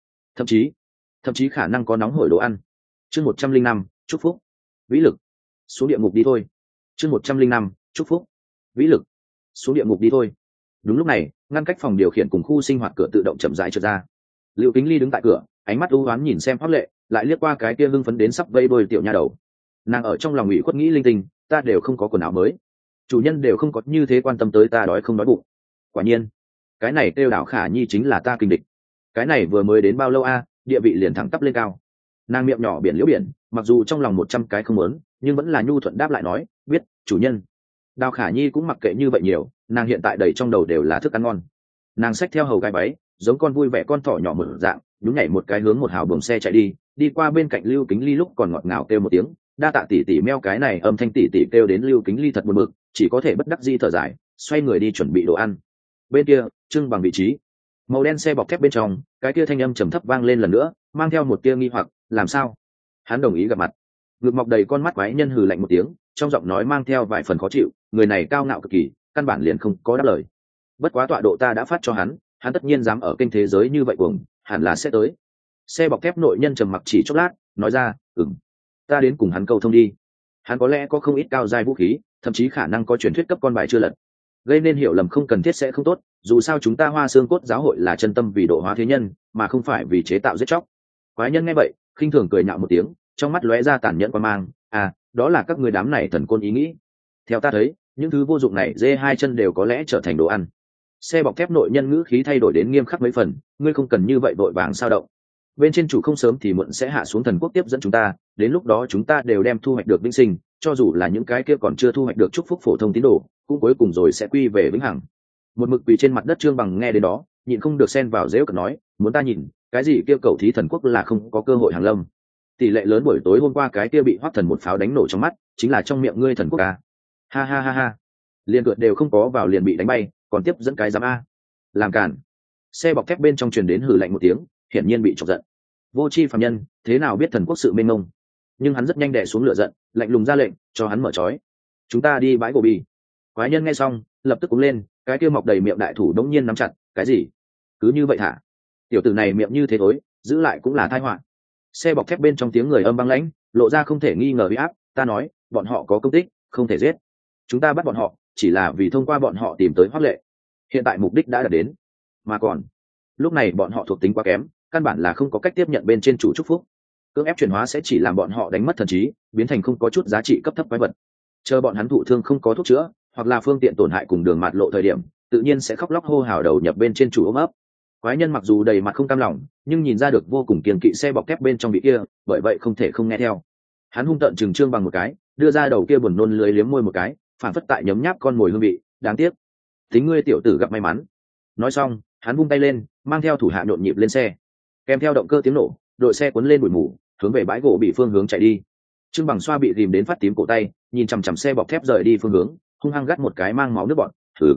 S1: thậm chí khả năng có nóng hổi đồ ăn. Chương 105, chúc phúc. Vĩ lực, xuống địa ngục đi thôi. Chương 105, chúc phúc. Vĩ lực, xuống địa ngục đi thôi. Đúng lúc này, ngăn cách phòng điều khiển cùng khu sinh hoạt cửa tự động chậm rãi trượt ra. Lưu Kính Ly đứng tại cửa, ánh mắt u ám nhìn xem Hoắc Lệ, lại liếc qua cái kia hưng phấn đến sắp vây đôi tiểu nha đầu. Nàng ở trong lòng ủy khuất nghĩ linh tinh, ta đều không có quần áo mới, chủ nhân đều không có như thế quan tâm tới ta đói không đói bụng. Quả nhiên, cái này kêu đảo khả nhi chính là ta kinh địch. Cái này vừa mới đến bao lâu a, địa vị liền thẳng tắp lên cao. Nàng miệng nhỏ biển liễu biển, mặc dù trong lòng 100 cái không muốn, nhưng vẫn là nhu thuận đáp lại nói, biết chủ nhân. Đào khả nhi cũng mặc kệ như vậy nhiều, nàng hiện tại đầy trong đầu đều là thức ăn ngon. Nàng xách theo hầu gai váy, giống con vui vẻ con thỏ nhỏ mở dạng, nhún nhảy một cái hướng một hào buồng xe chạy đi, đi qua bên cạnh Lưu Kính Ly lúc còn ngọt ngào kêu một tiếng, đa tạ tỷ tỷ meo. Cái này âm thanh tỷ tỷ kêu đến Lưu Kính Ly thật buồn bực, chỉ có thể bất đắc dĩ thở dài, xoay người đi chuẩn bị đồ ăn. Bên kia, trưng bằng vị trí, màu đen xe bọc thép bên trong, cái kia thanh âm trầm thấp vang lên lần nữa, mang theo một tia nghi hoặc, làm sao? Hắn đồng ý gặp mặt. Ngực mọc đầy con mắt quái nhân hừ lạnh một tiếng, trong giọng nói mang theo vài phần khó chịu, người này cao ngạo cực kỳ, căn bản liền không có đáp lời. Bất quá tọa độ ta đã phát cho hắn, hắn tất nhiên dám ở kênh thế giới như vậy cuồng, hẳn là sẽ tới. Xe bọc thép nội nhân trầm mặc chỉ chốc lát, nói ra, ta đến cùng hắn câu thông đi. Hắn có lẽ có không ít cao giai vũ khí, thậm chí khả năng có truyền thuyết cấp con bài chưa lật, gây nên hiểu lầm không cần thiết sẽ không tốt. Dù sao chúng ta Hoa Xương Cốt giáo hội là chân tâm vì độ hóa thế nhân, mà không phải vì chế tạo giết chóc. Quái nhân nghe vậy, khinh thường cười nhạo một tiếng, trong mắt lóe ra tàn nhẫn quan mang. Đó là các người đám này thần côn ý nghĩ. Theo ta thấy, những thứ vô dụng này dê hai chân đều có lẽ trở thành đồ ăn. Xe bọc thép nội nhân ngữ khí thay đổi đến nghiêm khắc mấy phần, ngươi không cần như vậy vội vàng sao động. Bên trên chủ không sớm thì muộn sẽ hạ xuống thần quốc tiếp dẫn chúng ta, đến lúc đó chúng ta đều đem thu hoạch được vĩnh sinh, cho dù là những cái kia còn chưa thu hoạch được chúc phúc phổ thông tín đồ, cũng cuối cùng rồi sẽ quy về vĩnh hằng. Một mực quỳ trên mặt đất Trương Bằng nghe đến đó, nhịn không được xen vào dễu cợt nói, muốn ta nhìn, cái gì kia cầu thí thần quốc là không có cơ hội hàng lâm. Tỷ lệ lớn buổi tối hôm qua cái kia bị Hoắc Thần một pháo đánh nổ trong mắt, chính là trong miệng ngươi thần quốc a. Ha ha ha ha. Liền cợt đều không có vào liền bị đánh bay, còn tiếp dẫn cái giám a. Làm cản. Xe bọc thép bên trong truyền đến hừ lạnh một tiếng, hiển nhiên bị chọc giận. Vô tri phàm nhân, thế nào biết thần quốc sự mênh mông. Nhưng hắn rất nhanh đè xuống lửa giận, lạnh lùng ra lệnh cho hắn mở trói. Chúng ta đi bãi gỗ bì. Quái nhân nghe xong, lập tức cúng lên, cái kia mọc đầy miệng đại thủ đống nhiên nắm chặt, cái gì? Cứ như vậy thả? Tiểu tử này miệng như thế thối, giữ lại cũng là tai họa. Xe bọc thép bên trong tiếng người âm băng lãnh, lộ ra không thể nghi ngờ uy áp. Ta nói, bọn họ có công tích, không thể giết. Chúng ta bắt bọn họ, chỉ là vì thông qua bọn họ tìm tới Hoắc Lệ. Hiện tại mục đích đã đạt đến, mà còn lúc này bọn họ thuộc tính quá kém, căn bản là không có cách tiếp nhận bên trên chủ chúc phúc. Cưỡng ép chuyển hóa sẽ chỉ làm bọn họ đánh mất thần trí, biến thành không có chút giá trị cấp thấp quái vật. Chờ bọn hắn thụ thương không có thuốc chữa, hoặc là phương tiện tổn hại cùng đường mạt lộ thời điểm, tự nhiên sẽ khóc lóc hô hào đầu nhập bên trên chủ ôm ấp. Quái nhân mặc dù đầy mặt không cam lòng, nhưng nhìn ra được vô cùng kiêng kỵ xe bọc thép bên trong bị kia, bởi vậy không thể không nghe theo. Hắn hung tợn trừng Trương Bằng một cái, đưa ra đầu kia buồn nôn lưới liếm môi một cái, phản phất tại nhấm nháp con mồi hương vị. Đáng tiếc, tính ngươi tiểu tử gặp may mắn. Nói xong, hắn vung tay lên, mang theo thủ hạ nhộn nhịp lên xe. Kèm theo động cơ tiếng nổ, đội xe cuốn lên bụi mù, hướng về bãi gỗ bị phương hướng chạy đi. Trương Bằng xoa bị ghìm đến phát tím cổ tay, nhìn chằm chằm xe bọc thép rời đi phương hướng, hung hăng gắt một cái mang máu nước bọt.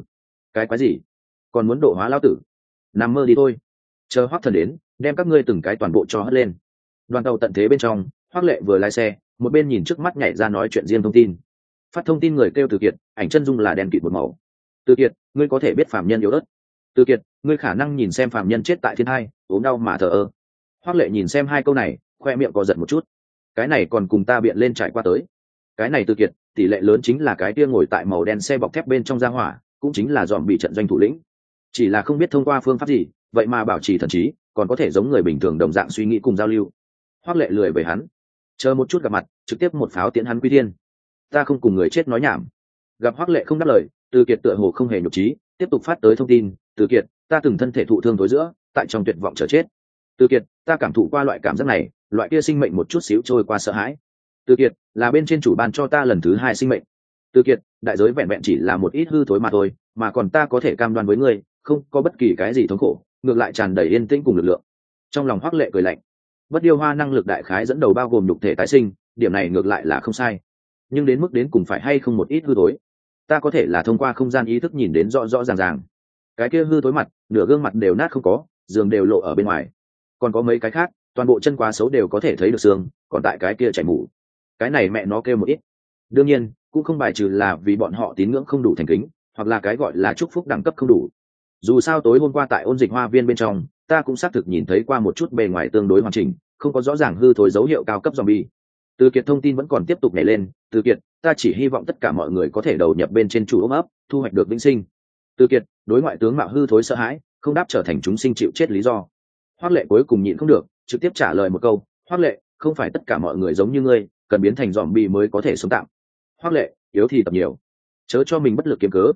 S1: Cái quái gì? Còn muốn độ hóa lão tử? Nằm mơ đi thôi. Chờ Hoắc Thần đến, đem các ngươi từng cái toàn bộ cho hất lên. Đoàn tàu tận thế bên trong, Hoắc Lệ vừa lái xe, một bên nhìn trước mắt nhảy ra nói chuyện riêng thông tin. Phát thông tin người kêu Từ Kiệt, ảnh chân dung là đen kịt một màu. Từ Kiệt, ngươi có thể biết phàm nhân yếu ớt. Từ Kiệt, ngươi khả năng nhìn xem phàm nhân chết tại thiên hai, ốm đau mà thờ ơ. Hoắc Lệ nhìn xem hai câu này, khoe miệng co giật một chút. Cái này còn cùng ta biện lên trải qua tới. Cái này Từ Kiệt, tỷ lệ lớn chính là cái kia ngồi tại màu đen xe bọc thép bên trong gia hỏa, cũng chính là dòm bị trận doanh thủ lĩnh. Chỉ là không biết thông qua phương pháp gì, vậy mà bảo trì thần trí, còn có thể giống người bình thường đồng dạng suy nghĩ cùng giao lưu. Hoắc Lệ lười về hắn, chờ một chút gặp mặt, trực tiếp một pháo tiễn hắn quy thiên. Ta không cùng người chết nói nhảm. Gặp Hoắc Lệ không đáp lời, Từ Kiệt tựa hồ không hề nhục trí, tiếp tục phát tới thông tin. Từ Kiệt, ta từng thân thể thụ thương tối giữa, tại trong tuyệt vọng chờ chết. Từ Kiệt, ta cảm thụ qua loại cảm giác này, loại kia sinh mệnh một chút xíu trôi qua sợ hãi. Từ Kiệt, là bên trên chủ ban cho ta lần thứ 2 sinh mệnh. Từ Kiệt, đại giới vẹn vẹn chỉ là một ít hư thối mà thôi, mà còn ta có thể cam đoan với ngươi, không có bất kỳ cái gì thống khổ, ngược lại tràn đầy yên tĩnh cùng lực lượng. Trong lòng Hoắc Lệ cười lạnh. Bất điêu hoa năng lực đại khái dẫn đầu bao gồm nhục thể tái sinh, điểm này ngược lại là không sai. Nhưng đến mức đến cùng phải hay không một ít hư thối, ta có thể là thông qua không gian ý thức nhìn đến rõ rõ ràng ràng. Cái kia hư thối mặt, nửa gương mặt đều nát không có, giường đều lộ ở bên ngoài. Còn có mấy cái khác, toàn bộ chân quá xấu đều có thể thấy được xương, còn tại cái kia chảy mủ. Cái này mẹ nó kêu một ít. Đương nhiên, cũng không bài trừ là vì bọn họ tín ngưỡng không đủ thành kính, hoặc là cái gọi là chúc phúc đẳng cấp không đủ. Dù sao tối hôm qua tại ôn dịch hoa viên bên trong, ta cũng xác thực nhìn thấy qua một chút bề ngoài tương đối hoàn chỉnh, không có rõ ràng hư thối dấu hiệu cao cấp zombie. Từ Kiệt thông tin vẫn còn tiếp tục nhảy lên. Từ Kiệt, ta chỉ hy vọng tất cả mọi người có thể đầu nhập bên trên chủ ôm ấp, thu hoạch được vĩnh sinh. Từ Kiệt, đối ngoại tướng mạo hư thối sợ hãi, không đáp trở thành chúng sinh chịu chết lý do. Hoắc Lệ cuối cùng nhịn không được, trực tiếp trả lời một câu. Hoắc Lệ, không phải tất cả mọi người giống như ngươi, cần biến thành zombie mới có thể sống tạm. Hoắc Lệ, yếu thì tập nhiều, chớ cho mình bất lực kiếm cớ.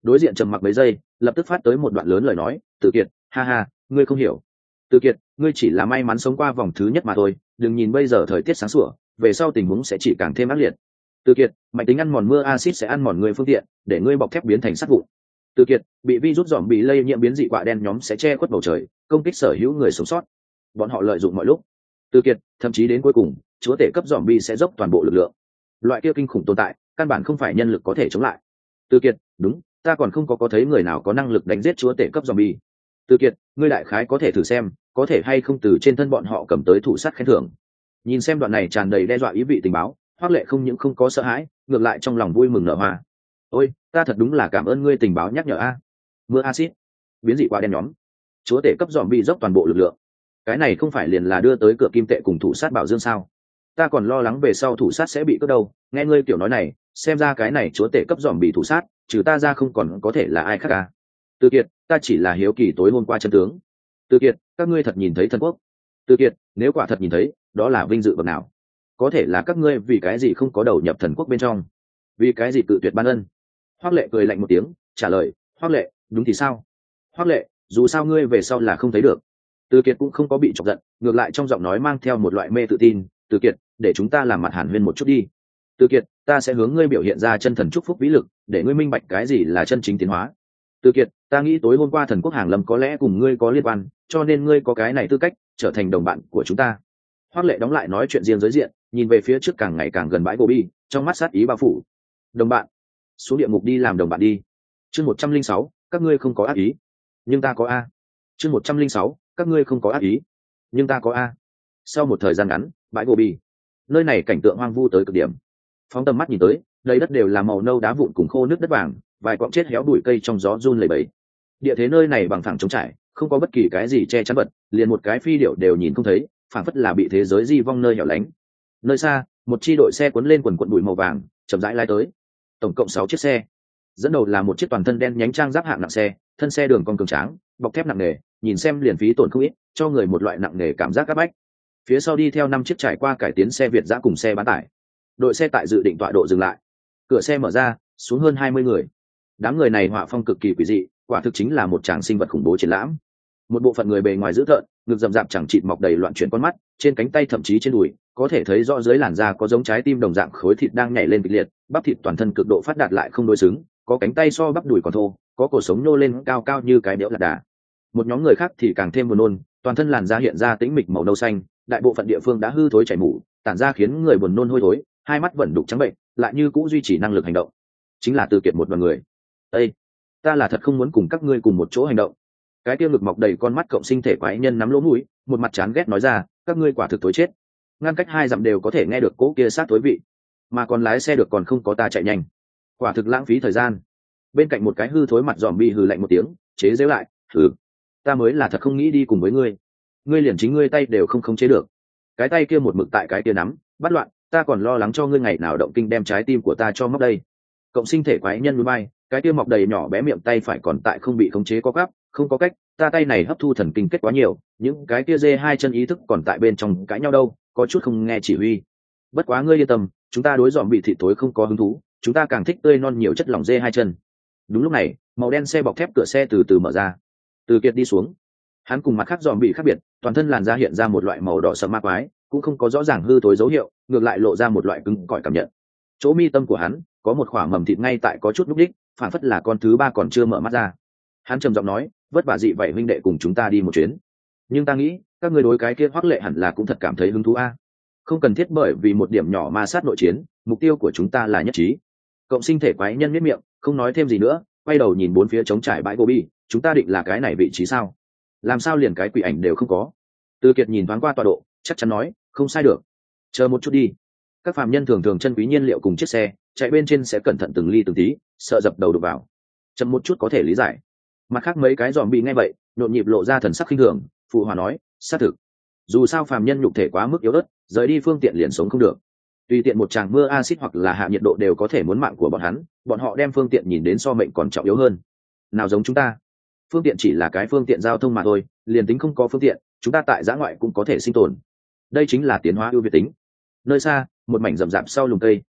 S1: Đối diện trầm mặc mấy giây, lập tức phát tới một đoạn lớn lời nói, Từ Kiệt, ha ha, ngươi không hiểu. Từ Kiệt, ngươi chỉ là may mắn sống qua vòng thứ nhất mà thôi, đừng nhìn bây giờ thời tiết sáng sủa, về sau tình huống sẽ chỉ càng thêm ác liệt. Từ Kiệt, mạnh tính ăn mòn mưa axit sẽ ăn mòn người phương tiện, để ngươi bọc thép biến thành sắt vụn. Từ Kiệt, bị virus dòm bị lây nhiễm biến dị quạ đen nhóm sẽ che khuất bầu trời, công kích sở hữu người sống sót. Bọn họ lợi dụng mọi lúc. Từ Kiệt, thậm chí đến cuối cùng, chúa tể cấp dòm bi sẽ dốc toàn bộ lực lượng. Loại kia kinh khủng tồn tại, căn bản không phải nhân lực có thể chống lại. Từ Kiệt, đúng, ta còn không có thấy người nào có năng lực đánh giết chúa tể cấp zombie. Từ Kiệt, ngươi đại khái có thể thử xem, có thể hay không từ trên thân bọn họ cầm tới thủ sắt khen thưởng. Nhìn xem đoạn này tràn đầy đe dọa ý vị tình báo, Hoắc Lệ không những không có sợ hãi, ngược lại trong lòng vui mừng nở hoa. Ôi, ta thật đúng là cảm ơn ngươi tình báo nhắc nhở a. Mưa axit, biến dị qua đen nhóm, chúa tể cấp zombie dốc toàn bộ lực lượng. Cái này không phải liền là đưa tới cửa kim tệ cùng thủ sát bảo dương sao? Ta còn lo lắng về sau thủ sát sẽ bị cướp đâu. Nghe ngươi kiểu nói này, xem ra cái này chúa tể cấp zombie thủ sát, trừ ta ra không còn có thể là ai khác cả. Từ Kiệt, ta chỉ là hiếu kỳ tối hôm qua chân tướng. Từ Kiệt, các ngươi thật nhìn thấy thần quốc? Từ Kiệt, nếu quả thật nhìn thấy, đó là vinh dự bậc nào? Có thể là các ngươi vì cái gì không có đầu nhập thần quốc bên trong? Vì cái gì cự tuyệt ban ân? Hoắc Lệ cười lạnh một tiếng, trả lời, Hoắc Lệ, đúng thì sao? Hoắc Lệ, dù sao ngươi về sau là không thấy được. Từ Kiệt cũng không có bị chọc giận, ngược lại trong giọng nói mang theo một loại mê tự tin. Từ Kiệt, để chúng ta làm mặt hàn huyên một chút đi. Từ Kiệt, ta sẽ hướng ngươi biểu hiện ra chân thần chúc phúc vĩ lực, để ngươi minh bạch cái gì là chân chính tiến hóa. Từ Kiệt, ta nghĩ tối hôm qua thần quốc hàng lâm có lẽ cùng ngươi có liên quan, cho nên ngươi có cái này tư cách trở thành đồng bạn của chúng ta. Hoắc Lệ đóng lại nói chuyện riêng giới diện, nhìn về phía trước càng ngày càng gần bãi Gobi, trong mắt sát ý bao phủ. Đồng bạn, xuống địa ngục đi làm đồng bạn đi. Chương 106, các ngươi không có ác ý, nhưng ta có a. Chương 106, các ngươi không có ác ý, nhưng ta có a. Sau một thời gian ngắn, bãi Gobi, nơi này cảnh tượng hoang vu tới cực điểm. Phóng tầm mắt nhìn tới, đầy đất đều là màu nâu đá vụn cùng khô nước đất vàng, vài cọng chết héo bụi cây trong gió run lẩy bẩy. Địa thế nơi này bằng phẳng trống trải, không có bất kỳ cái gì che chắn vật, liền một cái phi điểu đều nhìn không thấy, phảng phất là bị thế giới di vong nơi hẻo lánh. Nơi xa, một chi đội xe cuốn lên quần quần bụi màu vàng, chậm rãi lái tới. Tổng cộng 6 chiếc xe. Dẫn đầu là một chiếc toàn thân đen nhánh trang giáp hạng nặng xe, thân xe đường cong cường tráng, bọc thép nặng nề, nhìn xem liền phí tổn không ít, cho người một loại nặng nề cảm giác áp bách. Phía sau đi theo 5 chiếc trải qua cải tiến xe Việt dã cùng xe bán tải. Đội xe tại dự định tọa độ dừng lại, cửa xe mở ra, xuống hơn 20 người. Đám người này họa phong cực kỳ quỷ dị, quả thực chính là một tràng sinh vật khủng bố triển lãm. Một bộ phận người bề ngoài dữ tợn, ngực rậm rạp chẳng chịt mọc đầy loạn chuyển con mắt, trên cánh tay thậm chí trên đùi, có thể thấy rõ dưới làn da có giống trái tim đồng dạng khối thịt đang nhảy lên kịch liệt, bắp thịt toàn thân cực độ phát đạt lại không đối xứng, có cánh tay so bắp đùi còn thô, có cổ sống nhô lên cao cao như cái đẽo lạc đà. Một nhóm người khác thì càng thêm buồn nôn, toàn thân làn da hiện ra tĩnh mịch màu nâu xanh, đại bộ phận địa phương đã hư thối chảy mủ, tản ra khiến người buồn nôn hôi thối, hai mắt vẫn đục trắng bệnh, lại như cũ duy trì năng lực hành động. Chính là Từ Kiệt một đoàn người. Ê, ta là thật không muốn cùng các ngươi cùng một chỗ hành động. Cái kia ngực mọc đầy con mắt cộng sinh thể quái nhân nắm lỗ mũi, một mặt chán ghét nói ra, các ngươi quả thực tối chết. Ngăn cách 2 dặm đều có thể nghe được cỗ kia sát tối vị, mà còn lái xe được còn không có ta chạy nhanh, quả thực lãng phí thời gian. Bên cạnh một cái hư thối mặt dòm bi hừ lạnh một tiếng, chế giễu lại, hừ, ta mới là thật không nghĩ đi cùng với ngươi, ngươi liền chính ngươi tay đều không khống chế được. Cái tay kia một mực tại cái kia nắm, bắt loạn, ta còn lo lắng cho ngươi ngày nào động kinh đem trái tim của ta cho móc đây. Cộng sinh thể quái nhân núi bay, cái kia mọc đầy nhỏ bé miệng tay phải còn tại không bị khống chế có gắp, không có cách, ta tay này hấp thu thần kinh kết quá nhiều, những cái kia dê hai chân ý thức còn tại bên trong cãi nhau đâu, có chút không nghe chỉ huy. Bất quá ngươi yên tâm, chúng ta đối dòm bị thịt tối không có hứng thú, chúng ta càng thích tươi non nhiều chất lỏng dê hai chân. Đúng lúc này, màu đen xe bọc thép cửa xe từ từ mở ra. Từ Kiệt đi xuống, hắn cùng mặt khác dòm bị khác biệt, toàn thân làn da hiện ra một loại màu đỏ sẫm ma quái, cũng không có rõ ràng hư tối dấu hiệu, ngược lại lộ ra một loại cứng cỏi cảm nhận. Chỗ mi tâm của hắn có một khỏa mầm thịt ngay tại có chút núc đích, phản phất là con thứ ba còn chưa mở mắt ra. Hắn trầm giọng nói, vất vả dị vậy huynh đệ cùng chúng ta đi một chuyến, nhưng ta nghĩ các người đối cái kia Hoắc Lệ hẳn là cũng thật cảm thấy hứng thú a. Không cần thiết bởi vì một điểm nhỏ ma sát nội chiến, mục tiêu của chúng ta là nhất trí. Cộng sinh thể quái nhân miết miệng, không nói thêm gì nữa, quay đầu nhìn bốn phía trống trải bãi Gobi, chúng ta định là cái này vị trí sao? Làm sao liền cái quỷ ảnh đều không có? Từ Kiệt nhìn thoáng qua tọa độ, chắc chắn nói, không sai được. Chờ một chút đi. Các phàm nhân thường thường chân quý nhiên liệu cùng chiếc xe, chạy bên trên sẽ cẩn thận từng ly từng tí, sợ dập đầu đụng vào. Chậm một chút có thể lý giải. Mặt khác mấy cái dòm bị nghe vậy, nhộn nhịp lộ ra thần sắc khinh thường, phụ hòa nói, xác thực. Dù sao phàm nhân nhục thể quá mức yếu ớt, rời đi phương tiện liền sống không được. Tùy tiện một tràng mưa axit hoặc là hạ nhiệt độ đều có thể muốn mạng của bọn hắn, bọn họ đem phương tiện nhìn đến so mệnh còn trọng yếu hơn. Nào giống chúng ta, phương tiện chỉ là cái phương tiện giao thông mà thôi, liền tính không có phương tiện, chúng ta tại dã ngoại cũng có thể sinh tồn. Đây chính là tiến hóa ưu việt tính. Nơi xa, một mảnh rậm rạp sau lùm cây.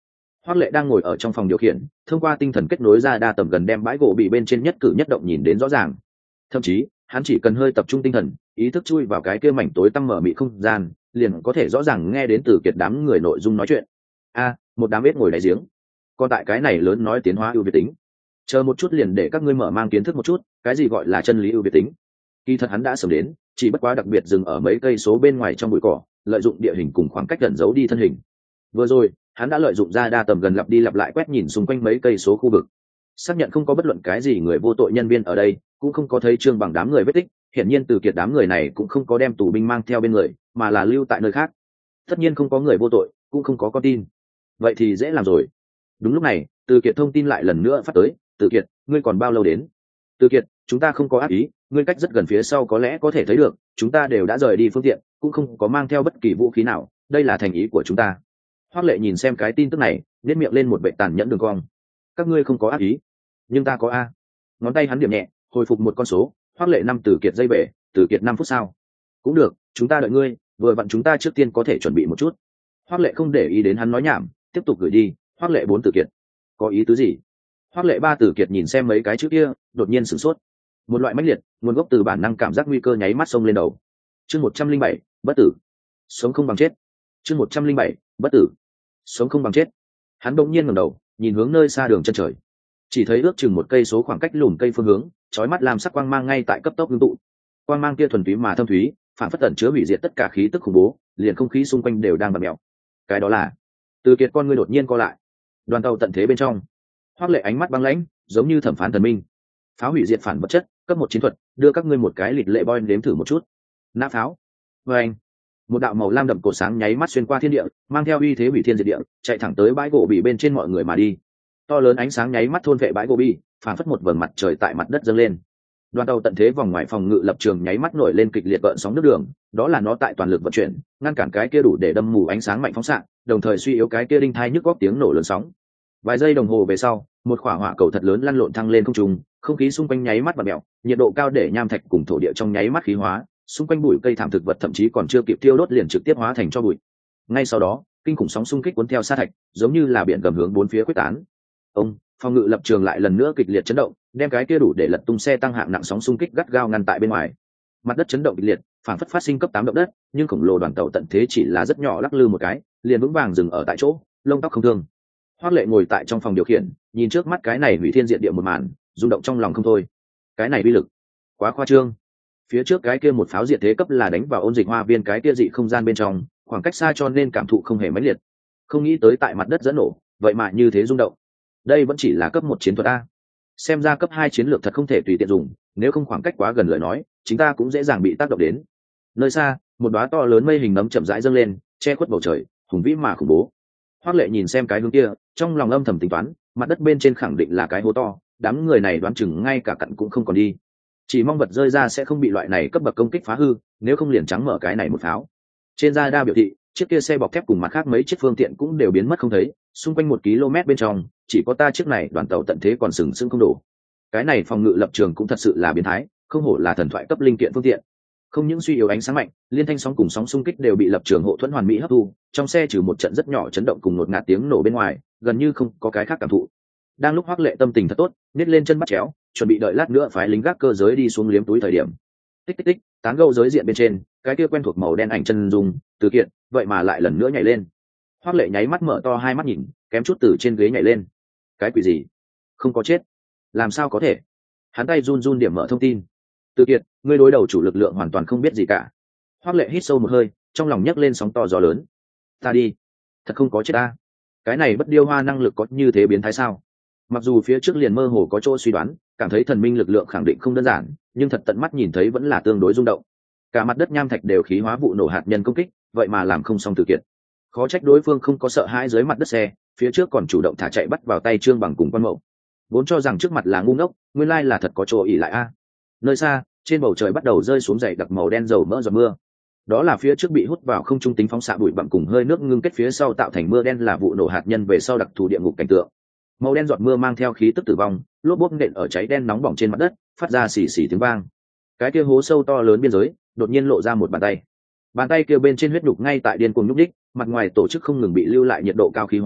S1: Hoắc Lệ đang ngồi ở trong phòng điều khiển, thông qua tinh thần kết nối ra đa tầm gần đem bãi gỗ bị bên trên nhất cử nhất động nhìn đến rõ ràng. Thậm chí, hắn chỉ cần hơi tập trung tinh thần, ý thức chui vào cái kia mảnh tối tăm mở mị không gian, liền có thể rõ ràng nghe đến từ Kiệt đám người nội dung nói chuyện. Một đám ếch ngồi đáy giếng. Còn tại cái này lớn nói tiến hóa ưu việt tính. Chờ một chút liền để các ngươi mở mang kiến thức một chút, cái gì gọi là chân lý ưu việt tính. Kỳ thật hắn đã sớm đến, chỉ bất quá đặc biệt dừng ở mấy cây số bên ngoài trong bụi cỏ, lợi dụng địa hình cùng khoảng cách gần giấu đi thân hình. Vừa rồi, hắn đã lợi dụng ra đa tầm gần lặp đi lặp lại quét nhìn xung quanh mấy cây số khu vực, xác nhận không có bất luận cái gì người vô tội nhân viên ở đây, cũng không có thấy Trương Bằng đám người vết tích. Hiển nhiên Từ Kiệt đám người này cũng không có đem tù binh mang theo bên người, mà là lưu tại nơi khác. Tất nhiên không có người vô tội, cũng không có con tin, vậy thì dễ làm rồi. Đúng lúc này, Từ Kiệt thông tin lại lần nữa phát tới. Từ Kiệt, ngươi còn bao lâu đến? Từ Kiệt, chúng ta không có ác ý, ngươi cách rất gần phía sau có lẽ có thể thấy được, chúng ta đều đã rời đi phương tiện, cũng không có mang theo bất kỳ vũ khí nào, đây là thành ý của chúng ta. Hoắc Lệ nhìn xem cái tin tức này, nhếch miệng lên một vẻ tàn nhẫn đường cong. Các ngươi không có ác ý, nhưng ta có a. Ngón tay hắn điểm nhẹ, hồi phục một con số. Hoắc Lệ năm Từ Kiệt dây bể, Từ Kiệt 5 phút sau. Cũng được, chúng ta đợi ngươi, vừa vặn chúng ta trước tiên có thể chuẩn bị một chút. Hoắc Lệ không để ý đến hắn nói nhảm, tiếp tục gửi đi. Hoắc Lệ 4 Từ Kiệt, có ý tứ gì? Hoắc Lệ 3 Từ Kiệt nhìn xem mấy cái chữ kia, đột nhiên sửng sốt. Một loại mãnh liệt, nguồn gốc từ bản năng cảm giác nguy cơ nháy mắt xông lên đầu. Chương 107, bất tử, sống không bằng chết. Chương 107, bất tử, sống không bằng chết. Hắn bỗng nhiên ngẩng đầu, nhìn hướng nơi xa đường chân trời, chỉ thấy ước chừng một cây số khoảng cách lùm cây phương hướng, chói mắt làm sắc quang mang ngay tại cấp tốc ngưng tụ. Quang mang kia thuần túy mà thâm thúy, phản phất tẩn chứa hủy diệt tất cả khí tức khủng bố, liền không khí xung quanh đều đang bặm mèo. Cái đó là Từ Kiệt con ngươi đột nhiên co lại. Đoàn tàu tận thế bên trong, Hoắc Lệ ánh mắt băng lãnh, giống như thẩm phán thần minh. Pháo hủy diệt phản vật chất, cấp 1 chiến thuật, đưa các ngươi một cái lịch lệ boy đếm thử một chút. Nã pháo. Và anh, một đạo màu lam đậm cổ sáng nháy mắt xuyên qua thiên địa, mang theo uy thế hủy thiên diệt địa, chạy thẳng tới bãi gỗ bị bên trên mọi người mà đi. To lớn ánh sáng nháy mắt thôn vệ bãi gỗ bị, phản phất một vầng mặt trời tại mặt đất dâng lên. Đoàn tàu tận thế vòng ngoài phòng ngự lập trường nháy mắt nổi lên kịch liệt gợn sóng nước đường, đó là nó tại toàn lực vận chuyển, ngăn cản cái kia đủ để đâm mù ánh sáng mạnh phóng xạ, đồng thời suy yếu cái kia đinh thai nhức góc tiếng nổ lớn sóng. Vài giây đồng hồ về sau, một quả hỏa cầu thật lớn lăn lộn thăng lên không trung, không khí xung quanh nháy mắt bật mèo, nhiệt độ cao để nham thạch cùng thổ địa trong nháy mắt khí hóa, xung quanh bụi cây thảm thực vật thậm chí còn chưa kịp tiêu đốt liền trực tiếp hóa thành tro bụi. Ngay sau đó, kinh khủng sóng xung kích cuốn theo sa thạch, giống như là biển gầm hướng bốn phía quyết tán. Phòng ngự lập trường lại lần nữa kịch liệt chấn động, đem cái kia đủ để lật tung xe tăng hạng nặng sóng xung kích gắt gao ngăn tại bên ngoài. Mặt đất chấn động kịch liệt, phản phất phát sinh cấp 8 động đất, nhưng khổng lồ đoàn tàu tận thế chỉ là rất nhỏ lắc lư một cái, liền vững vàng dừng ở tại chỗ, lông tóc không thương. Hoắc Lệ ngồi tại trong phòng điều khiển, nhìn trước mắt cái này hủy thiên diệt địa một màn, rung động trong lòng không thôi. Cái này uy lực quá khoa trương. Phía trước cái kia một pháo diệt thế cấp là đánh vào ôn dịch hoa viên cái kia dị không gian bên trong, khoảng cách xa cho nên cảm thụ không hề mãnh liệt. Không nghĩ tới tại mặt đất dẫn nổ, vậy mà như thế rung động. Đây vẫn chỉ là cấp 1 chiến thuật a. Xem ra cấp 2 chiến lược thật không thể tùy tiện dùng, nếu không khoảng cách quá gần lời nói, chúng ta cũng dễ dàng bị tác động đến. Nơi xa, một đóa to lớn mây hình nấm chậm rãi dâng lên, che khuất bầu trời, hùng vĩ mà khủng bố. Hoắc Lệ nhìn xem cái hướng kia, trong lòng âm thầm tính toán, mặt đất bên trên khẳng định là cái hố to, đám người này đoán chừng ngay cả cặn cũng không còn đi. Chỉ mong vật rơi ra sẽ không bị loại này cấp bậc công kích phá hư, nếu không liền trắng mở cái này một pháo. Trên radar biểu thị, chiếc kia xe bọc thép cùng mặt khác mấy chiếc phương tiện cũng đều biến mất không thấy, xung quanh 1 km bên trong, chỉ có ta chiếc này đoàn tàu tận thế còn sừng sững không đổ. Cái này phòng ngự lập trường cũng thật sự là biến thái, không hổ là thần thoại cấp linh kiện phương tiện. Không những suy yếu ánh sáng mạnh, liên thanh sóng cùng sóng xung kích đều bị lập trường hộ thuẫn hoàn mỹ hấp thu, trong xe trừ một trận rất nhỏ chấn động cùng ngột ngạt tiếng nổ bên ngoài, gần như không có cái khác cảm thụ. Đang lúc Hoắc Lệ tâm tình thật tốt, nhét lên chân bắt chéo, chuẩn bị đợi lát nữa phái lính gác cơ giới đi xuống liếm túi thời điểm. Tích tích tích, tán gẫu giới diện bên trên, cái kia quen thuộc màu đen ảnh chân dung, Từ Kiệt, vậy mà lại lần nữa nhảy lên. Hoắc Lệ nháy mắt mở to hai mắt nhìn, kém chút từ trên ghế nhảy lên. Cái quỷ gì? Không có chết? Làm sao có thể? Hắn tay run run điểm mở thông tin. Từ Kiệt, ngươi đối đầu chủ lực lượng hoàn toàn không biết gì cả. Hoắc Lệ hít sâu một hơi, trong lòng nhấc lên sóng to gió lớn. Ta đi, thật không có chết ta. Cái này bất điêu hoa năng lực có như thế biến thái sao? Mặc dù phía trước liền mơ hồ có chỗ suy đoán, cảm thấy thần minh lực lượng khẳng định không đơn giản, nhưng thật tận mắt nhìn thấy vẫn là tương đối rung động. Cả mặt đất nham thạch đều khí hóa vụ nổ hạt nhân công kích, vậy mà làm không xong Từ Kiệt. Khó trách đối phương không có sợ hãi dưới mặt đất xe, phía trước còn chủ động thả chạy bắt vào tay Trương Bằng cùng Quan Mậu. Vốn cho rằng trước mặt là ngu ngốc, nguyên lai là thật có chỗ ỉ lại a. Nơi xa, trên bầu trời bắt đầu rơi xuống dày đặc màu đen dầu mỡ giọt mưa. Đó là phía trước bị hút vào không trung tính phóng xạ bụi bặm cùng hơi nước ngưng kết phía sau tạo thành mưa đen là vụ nổ hạt nhân về sau đặc thù địa ngục cảnh tượng. Màu đen giọt mưa mang theo khí tức tử vong, lốp bốp nện ở cháy đen nóng bỏng trên mặt đất, phát ra xì xì tiếng vang. Cái kia hố sâu to lớn biên giới, đột nhiên lộ ra một bàn tay. Bàn tay kia bên trên huyết nhục ngay tại điên cuồng nhúc nhích, mặt ngoài tổ chức không ngừng bị lưu lại nhiệt độ cao khí hóa,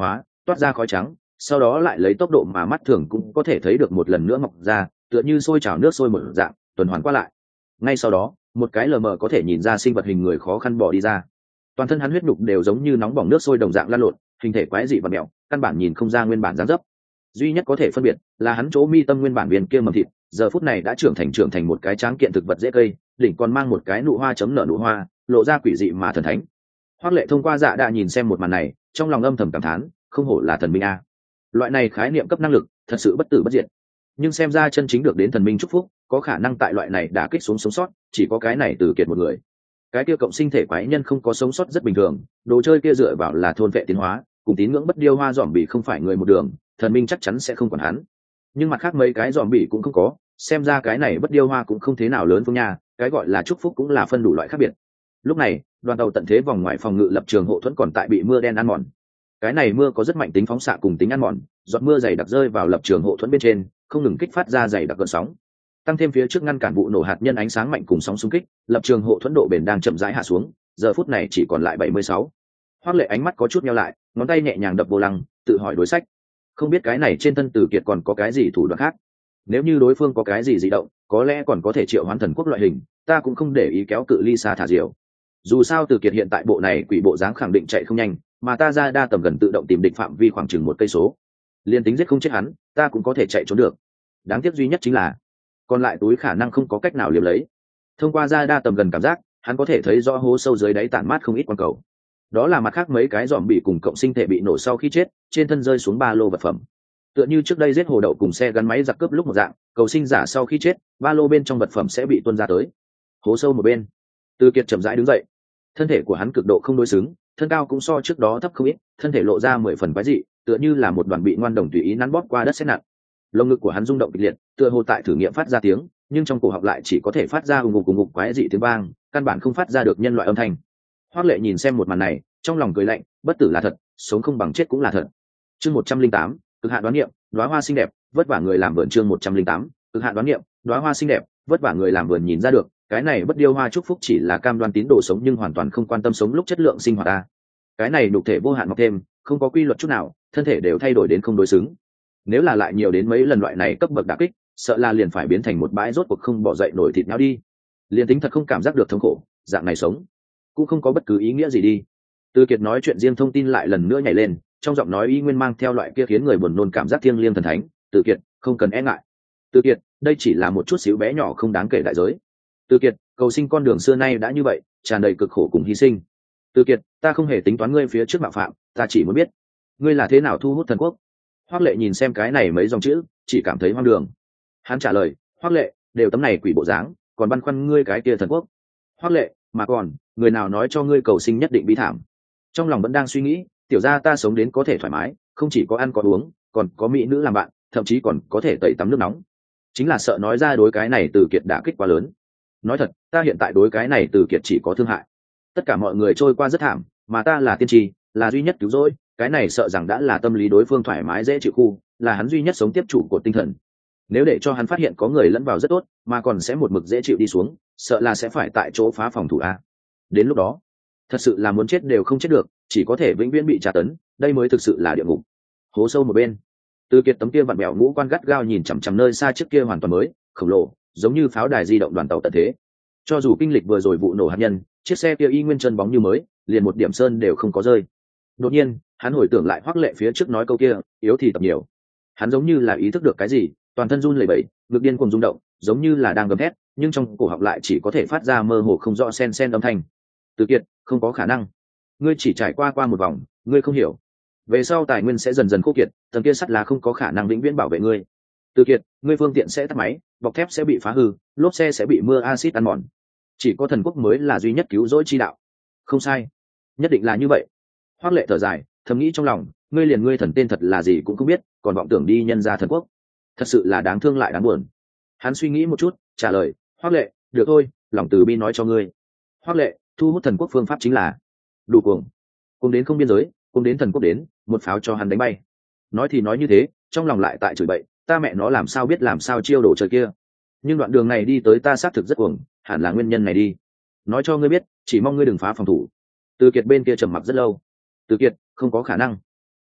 S1: toát ra khói trắng, sau đó lại lấy tốc độ mà mắt thường cũng có thể thấy được một lần nữa mọc ra, tựa như sôi trào nước sôi một dạng tuần hoàn qua lại. Ngay sau đó một cái lờ mờ có thể nhìn ra sinh vật hình người khó khăn bỏ đi ra, toàn thân hắn huyết nhục đều giống như nóng bỏng nước sôi đồng dạng lan lộn, hình thể quái dị và mẹo, căn bản nhìn không ra nguyên bản dáng dấp. Duy nhất có thể phân biệt là hắn chỗ mi tâm nguyên bản viên kia mầm thịt giờ phút này đã trưởng thành một cái tráng kiện thực vật dễ cây, đỉnh còn mang một cái nụ hoa chấm nở nụ hoa, lộ ra quỷ dị mà thần thánh. Hoắc Lệ thông qua dạ đã nhìn xem một màn này, trong lòng âm thầm cảm thán, không hổ là thần minh a. Loại này khái niệm cấp năng lực, thật sự bất tử bất diệt. Nhưng xem ra chân chính được đến thần minh chúc phúc, có khả năng tại loại này đã kích xuống sống sót, chỉ có cái này Từ Kiệt một người. Cái kia cộng sinh thể quái nhân không có sống sót rất bình thường, đồ chơi kia dựa vào là thôn vệ tiến hóa, cùng tín ngưỡng bất điêu hoa dòm bị không phải người một đường, thần minh chắc chắn sẽ không còn hắn. Nhưng mặt khác mấy cái dòm bị cũng không có, xem ra cái này bất điêu hoa cũng không thế nào lớn phương nha, cái gọi là chúc phúc cũng là phân đủ loại khác biệt. Lúc này đoàn tàu tận thế vòng ngoài phòng ngự lập trường hộ thuẫn còn tại bị mưa đen ăn mòn. Cái này mưa có rất mạnh tính phóng xạ cùng tính ăn mòn, giọt mưa dày đặc rơi vào lập trường hộ thuẫn bên trên, không ngừng kích phát ra dày đặc cơn sóng, tăng thêm phía trước ngăn cản vụ nổ hạt nhân ánh sáng mạnh cùng sóng xung kích, lập trường hộ thuẫn độ bền đang chậm rãi hạ xuống, giờ phút này chỉ còn lại 76. Hoắc Lệ ánh mắt có chút nheo lại, ngón tay nhẹ nhàng đập vô lăng, tự hỏi đối sách. Không biết cái này trên thân Từ Kiệt còn có cái gì thủ đoạn khác. Nếu như đối phương có cái gì dị động, có lẽ còn có thể triệu hoán thần quốc loại hình, ta cũng không để ý kéo cự ly xa thả diều. Dù sao Từ Kiệt hiện tại bộ này quỷ bộ dáng khẳng định chạy không nhanh, mà ta ra đa tầm gần tự động tìm địch phạm vi khoảng chừng 1 cây số. Liên tính giết không chết hắn, ta cũng có thể chạy trốn được. Đáng tiếc duy nhất chính là còn lại túi khả năng không có cách nào liếm lấy. Thông qua ra đa tầm gần cảm giác, hắn có thể thấy rõ hố sâu dưới đáy tản mát không ít quang cầu. Đó là mặt khác mấy cái dòm bị cùng cộng sinh thể bị nổ sau khi chết, trên thân rơi xuống ba lô vật phẩm. Tựa như trước đây giết hồ đậu cùng xe gắn máy giặc cướp lúc một dạng, cầu sinh giả sau khi chết, ba lô bên trong vật phẩm sẽ bị tuôn ra tới. Hố sâu một bên, Từ Kiệt chậm rãi đứng dậy. Thân thể của hắn cực độ không đối xứng, thân cao cũng so trước đó thấp không ít, thân thể lộ ra 10 phần quái dị, tựa như là một đoàn bị ngoan đồng tùy ý nắn bóp qua đất sét nặng. Lồng ngực của hắn rung động kịch liệt, tựa hồ tại thử nghiệm phát ra tiếng, nhưng trong cổ họng lại chỉ có thể phát ra ùng ục quái dị tiếng vang, căn bản không phát ra được nhân loại âm thanh. Hoắc Lệ nhìn xem một màn này, trong lòng cười lạnh, bất tử là thật, sống không bằng chết cũng là thật. Chương 108, cực hạn đoán niệm, đóa hoa xinh đẹp, vất vả người làm vườn. Chương 108, cực hạn đoán niệm, đóa hoa xinh đẹp, vất vả người làm vườn. Nhìn ra được, cái này bất điêu hoa chúc phúc chỉ là cam đoan tín đồ sống nhưng hoàn toàn không quan tâm sống lúc chất lượng sinh hoạt ta. Cái này nhục thể vô hạn mọc thêm, không có quy luật chút nào, thân thể đều thay đổi đến không đối xứng. Nếu là lại nhiều đến mấy lần loại này cấp bậc đả kích, sợ là liền phải biến thành một bãi rốt cuộc không bỏ dậy nổi thịt nhau đi. Liền tính thật không cảm giác được thống khổ, dạng này sống cũng không có bất cứ ý nghĩa gì đi. Từ Kiệt nói chuyện riêng thông tin lại lần nữa nhảy lên, trong giọng nói y nguyên mang theo loại kia khiến người buồn nôn cảm giác thiêng liêng thần thánh. Từ Kiệt, không cần e ngại. Từ Kiệt, đây chỉ là một chút xíu bé nhỏ không đáng kể đại giới. Từ Kiệt, cầu sinh con đường xưa nay đã như vậy, tràn đầy cực khổ cùng hy sinh. Từ Kiệt, ta không hề tính toán ngươi phía trước mạo phạm, ta chỉ muốn biết ngươi là thế nào thu hút thần quốc. Hoắc Lệ nhìn xem cái này mấy dòng chữ, chỉ cảm thấy hoang đường. Hắn trả lời, Hoắc Lệ, đều tấm này quỷ bộ dáng, còn băn khoăn ngươi cái kia thần quốc. Hoắc Lệ, mà còn, người nào nói cho ngươi cầu sinh nhất định bi thảm? Trong lòng vẫn đang suy nghĩ, tiểu gia ta sống đến có thể thoải mái, không chỉ có ăn có uống, còn có mỹ nữ làm bạn, thậm chí còn có thể tẩy tắm nước nóng. Chính là sợ nói ra đối cái này Từ Kiệt đả kích quá lớn. Nói thật, ta hiện tại đối cái này Từ Kiệt chỉ có thương hại. Tất cả mọi người trôi qua rất thảm, mà ta là tiên tri, là duy nhất cứu rỗi, cái này sợ rằng đã là tâm lý đối phương thoải mái dễ chịu khu, là hắn duy nhất sống tiếp chủ của tinh thần. Nếu để cho hắn phát hiện có người lẫn vào rất tốt, mà còn sẽ một mực dễ chịu đi xuống, sợ là sẽ phải tại chỗ phá phòng thủ a. Đến lúc đó, thật sự là muốn chết đều không chết được, chỉ có thể vĩnh viễn bị tra tấn, đây mới thực sự là địa ngục. Hố sâu một bên, Từ Kiệt tấm kia vặn bẹo ngũ quan gắt gao nhìn chằm chằm nơi xa trước kia hoàn toàn mới, khổng lồ, giống như pháo đài di động đoàn tàu tận thế. Cho dù kinh lịch vừa rồi vụ nổ hạt nhân, chiếc xe kia y nguyên chân bóng như mới, liền một điểm sơn đều không có rơi. Đột nhiên, hắn hồi tưởng lại Hoắc Lệ phía trước nói câu kia, yếu thì tập nhiều. Hắn giống như là ý thức được cái gì, toàn thân run lẩy bẩy, ngực điên cuồng rung động, giống như là đang gầm thét, nhưng trong cổ họng lại chỉ có thể phát ra mơ hồ không rõ sen âm thanh. Từ Kiệt, không có khả năng. Ngươi chỉ trải qua một vòng, ngươi không hiểu. Về sau tài nguyên sẽ dần dần khô kiệt, tầng kia sắt là không có khả năng vĩnh viễn bảo vệ ngươi. Từ Kiệt, ngươi phương tiện sẽ tắt máy, bọc thép sẽ bị phá hư, lốp xe sẽ bị mưa axit ăn mòn. Chỉ có thần quốc mới là duy nhất cứu rỗi chi đạo. Không sai, nhất định là như vậy. Hoắc Lệ thở dài, thầm nghĩ trong lòng, ngươi liền ngươi thần tên thật là gì cũng không biết, còn vọng tưởng đi nhân ra thần quốc, thật sự là đáng thương lại đáng buồn. Hắn suy nghĩ một chút, trả lời, Hoắc Lệ, được thôi, lòng từ bi nói cho ngươi. Hoắc Lệ, thu hút thần quốc phương pháp chính là đủ cuồng đến không biên giới, cuồng đến thần quốc đến, một pháo cho hắn đánh bay. Nói thì nói như thế, trong lòng lại tại chửi bậy, ta mẹ nó làm sao biết làm sao chiêu đồ trời kia. Nhưng đoạn đường này đi tới ta xác thực rất cuồng, hẳn là nguyên nhân này đi. Nói cho ngươi biết, chỉ mong ngươi đừng phá phòng thủ. Từ Kiệt bên kia trầm mặc rất lâu. Từ Kiệt, không có khả năng. Từ Kiệt,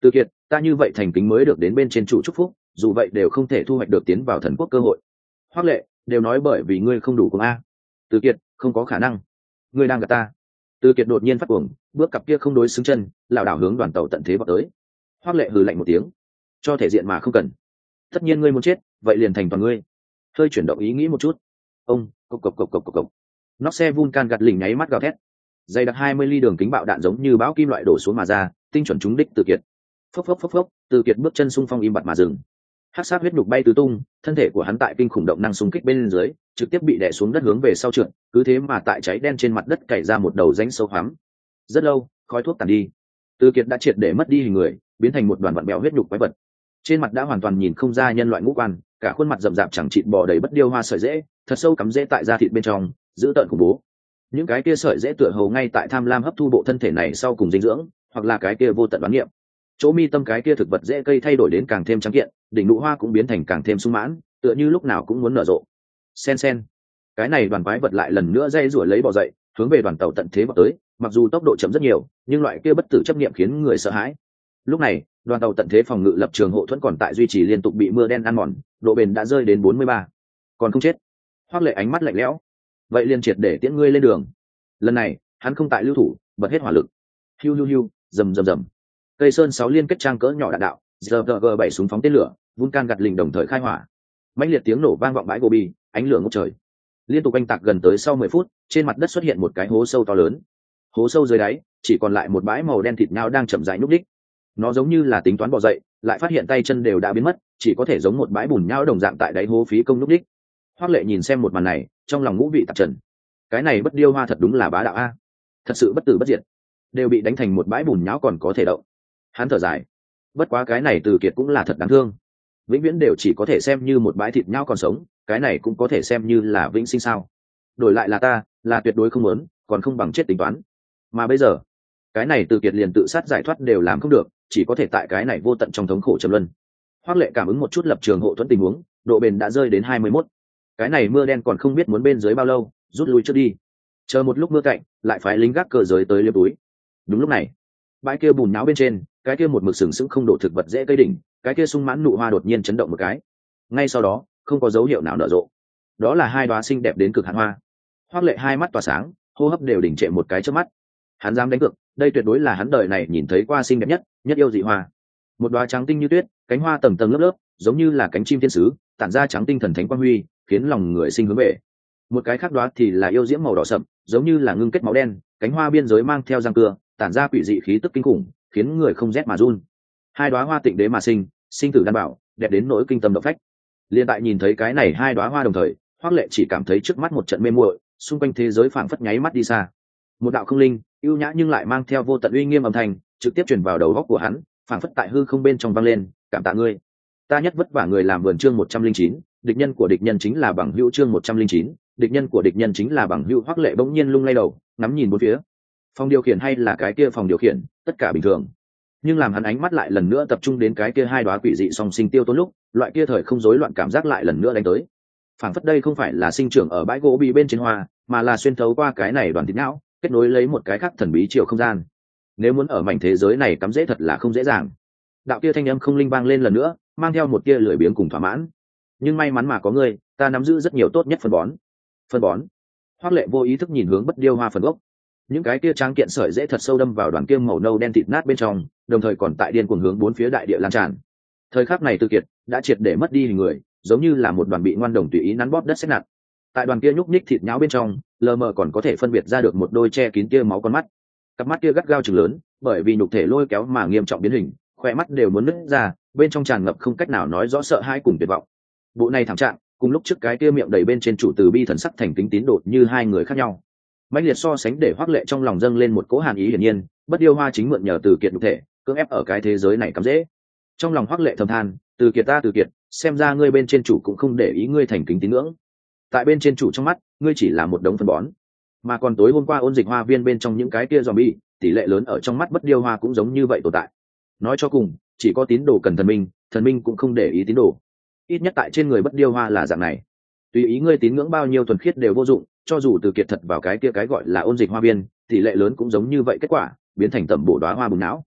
S1: ta như vậy thành kính mới được đến bên trên chủ chúc phúc, dù vậy đều không thể thu hoạch được tiến vào thần quốc cơ hội. Hoắc Lệ, đều nói bởi vì ngươi không đủ cùng a. Từ Kiệt, không có khả năng, ngươi đang gạt ta. Từ Kiệt đột nhiên phát cuồng, bước cặp kia không đối xứng chân, lảo đảo hướng đoàn tàu tận thế vào tới. Hoắc Lệ hừ lạnh một tiếng, cho thể diện mà không cần. Tất nhiên ngươi muốn chết, vậy liền thành toàn ngươi. Hơi chuyển động ý nghĩ một chút. Ông, cộc cộc cộc cộc cộc cộc. Nóc xe Vulcan gạt lỉnh nháy mắt gào thét. Dày đặc 20 ly đường kính bạo đạn giống như bão kim loại đổ xuống mà ra, tinh chuẩn trúng đích Từ Kiệt. Phốc phốc phốc phốc, Từ Kiệt bước chân xung phong im bặt mà dừng. Hắc sát huyết nhục bay tứ tung, thân thể của hắn tại kinh khủng động năng xung kích bên dưới, trực tiếp bị đè xuống đất hướng về sau trượt, cứ thế mà tại cháy đen trên mặt đất cày ra một đầu rãnh sâu hoắm. Rất lâu, khói thuốc tàn đi. Từ Kiệt đã triệt để mất đi hình người, biến thành một đoàn vặn bèo huyết nhục quái vật. Trên mặt đã hoàn toàn nhìn không ra nhân loại ngũ quan, cả khuôn mặt rậm rạp chẳng chịt bò đầy bất điêu hoa sợi rễ, thật sâu cắm rễ tại da thịt bên trong, giữ tợn khủng bố. Những cái kia sợi rễ tựa hồ ngay tại tham lam hấp thu bộ thân thể này sau cùng dinh dưỡng, hoặc là cái kia vô tận đoán nghiệm. Chỗ mi tâm cái kia thực vật rễ cây thay đổi đến càng thêm trắng kiện, đỉnh nụ hoa cũng biến thành càng thêm sung mãn, tựa như lúc nào cũng muốn nở rộ. Sen sen, cái này đoàn quái vật lại lần nữa dây rủa lấy bò dậy, hướng về đoàn tàu tận thế vào tới. Mặc dù tốc độ chậm rất nhiều, nhưng loại kia bất tử chấp niệm khiến người sợ hãi. Lúc này, đoàn tàu tận thế phòng ngự lập trường hộ thuẫn còn tại duy trì liên tục bị mưa đen ăn mòn, độ bền đã rơi đến 43. Còn không chết. Hoắc Lệ ánh mắt lạnh lẽo. Vậy liền triệt để tiễn ngươi lên đường. Lần này, hắn không tại lưu thủ, bật hết hỏa lực. Hiu hiu hiu, rầm rầm rầm. Cây sơn 6 liên kết trang cỡ nhỏ đạn đạo, ZG7 súng phóng tên lửa, Vulcan gạt lình đồng thời khai hỏa. Mãnh liệt tiếng nổ vang vọng bãi Gobi, ánh lửa ngút trời. Liên tục oanh tạc gần tới sau 10 phút, trên mặt đất xuất hiện một cái hố sâu to lớn. Hố sâu dưới đáy, chỉ còn lại một bãi màu đen thịt nhão đang chậm rãi nhúc nhích. Nó giống như là tính toán bò dậy, lại phát hiện tay chân đều đã biến mất, chỉ có thể giống một bãi bùn nhão đồng dạng tại đáy hố phí công nhúc nhích. Hoắc Lệ nhìn xem một màn này, trong lòng ngũ vị tạp trần. Cái này bất điêu hoa thật đúng là bá đạo a, thật sự bất tử bất diệt, đều bị đánh thành một bãi bùn nhão còn có thể động. Hắn thở dài, bất quá cái này Từ Kiệt cũng là thật đáng thương, vĩnh viễn đều chỉ có thể xem như một bãi thịt nhão còn sống, cái này cũng có thể xem như là vĩnh sinh sao? Đổi lại là ta, là tuyệt đối không muốn, còn không bằng chết tính toán. Mà bây giờ, cái này Từ Kiệt liền tự sát giải thoát đều làm không được, chỉ có thể tại cái này vô tận trong thống khổ trầm luân. Hoắc Lệ cảm ứng một chút lập trường hộ thuẫn tình huống, độ bền đã rơi đến 21. Cái này mưa đen còn không biết muốn bên dưới bao lâu, rút lui trước đi. Chờ một lúc mưa cạnh, lại phái lính gác cờ giới tới liếm túi. Đúng lúc này, bãi kia bùn nhão bên trên, cái kia một mực sừng sững không đổ thực vật dễ cây đỉnh, cái kia sung mãn nụ hoa đột nhiên chấn động một cái. Ngay sau đó, không có dấu hiệu nào nở rộ. Đó là hai đóa xinh đẹp đến cực hạn hoa. Hoắc Lệ hai mắt tỏa sáng, hô hấp đều đình trệ một cái trước mắt. Hắn dám đánh cược, đây tuyệt đối là hắn đời này nhìn thấy qua xinh đẹp nhất, nhất yêu dị hoa. Một đóa trắng tinh như tuyết, cánh hoa tầng tầng lớp lớp, giống như là cánh chim thiên sứ, tản ra trắng tinh thần thánh quang huy, khiến lòng người sinh hướng về. Một cái khác đóa thì là yêu diễm màu đỏ sậm, giống như là ngưng kết máu đen, cánh hoa biên giới mang theo răng cưa, tản ra quỷ dị khí tức kinh khủng, khiến người không rét mà run. Hai đóa hoa tịnh đế mà sinh, sinh tử đan bảo, đẹp đến nỗi kinh tâm động phách. Liên tại nhìn thấy cái này hai đóa hoa đồng thời, Hoắc Lệ chỉ cảm thấy trước mắt một trận mê muội, xung quanh thế giới phảng phất nháy mắt đi xa. Một đạo không linh, ưu nhã nhưng lại mang theo vô tận uy nghiêm âm thanh, trực tiếp truyền vào đầu óc của hắn, phảng phất tại hư không bên trong vang lên, cảm tạ ngươi. Ta nhất vất vả người làm vườn chương 109, địch nhân của địch nhân chính là bằng hữu chương 109, địch nhân của địch nhân chính là bằng hữu. Hoắc Lệ bỗng nhiên lung lay đầu, ngắm nhìn bốn phía. Phòng điều khiển hay là cái kia phòng điều khiển, tất cả bình thường. Nhưng làm hắn ánh mắt lại lần nữa tập trung đến cái kia hai đóa quỷ dị song sinh tiêu tốn lúc, loại kia thời không rối loạn cảm giác lại lần nữa đánh tới. Phảng phất đây không phải là sinh trưởng ở bãi gỗ bị bên trên hoa, mà là xuyên thấu qua cái này đoàn thịt não, kết nối lấy một cái khác thần bí chiều không gian. Nếu muốn ở mảnh thế giới này cắm dễ thật là không dễ dàng. Đạo kia thanh âm không linh vang lên lần nữa, mang theo một tia lười biếng cùng thỏa mãn. Nhưng may mắn mà có ngươi, ta nắm giữ rất nhiều tốt nhất phân bón. Phân bón. Hoắc Lệ vô ý thức nhìn hướng bất điêu hoa phần gốc. Những cái kia tráng kiện sợi dễ thật sâu đâm vào đoàn kiêm màu nâu đen thịt nát bên trong, đồng thời còn tại điên cuồng hướng bốn phía đại địa lan tràn. Thời khắc này Từ Kiệt đã triệt để mất đi hình người, giống như là một đoàn bị ngoan đồng tùy ý nắn bóp đất sét nặng. Tại đoàn kia nhúc nhích thịt nhão bên trong, lờ mờ còn có thể phân biệt ra được một đôi che kín tia máu con mắt. Cặp mắt kia gắt gao trừng lớn, bởi vì nhục thể lôi kéo mà nghiêm trọng biến hình, khóe mắt đều muốn nứt ra, bên trong tràn ngập không cách nào nói rõ sợ hãi cùng tuyệt vọng. Bộ này thảm trạng, cùng lúc trước cái kia miệng đầy bên trên chủ từ bi thần sắc thành kính tín đồ như hai người khác nhau. Mãnh liệt so sánh để Hoắc Lệ trong lòng dâng lên một cỗ hàn ý hiển nhiên, bất điêu hoa chính mượn nhờ Từ Kiệt nhục thể, cưỡng ép ở cái thế giới này cắm dễ. Trong lòng Hoắc Lệ thầm than, Từ Kiệt ta Từ Kiệt, xem ra ngươi bên trên chủ cũng không để ý ngươi thành kính tín ngưỡng. Tại bên trên chủ trong mắt, ngươi chỉ là một đống phân bón. Mà còn tối hôm qua ôn dịch hoa viên bên trong những cái kia zombie, tỷ lệ lớn ở trong mắt bất điêu hoa cũng giống như vậy tồn tại. Nói cho cùng, chỉ có tín đồ cần thần minh cũng không để ý tín đồ. Ít nhất tại trên người bất điêu hoa là dạng này. Tùy ý ngươi tín ngưỡng bao nhiêu thuần khiết đều vô dụng, cho dù Từ Kiệt thật vào cái kia cái gọi là ôn dịch hoa viên, tỷ lệ lớn cũng giống như vậy kết quả, biến thành tẩm bổ đóa hoa bùng não.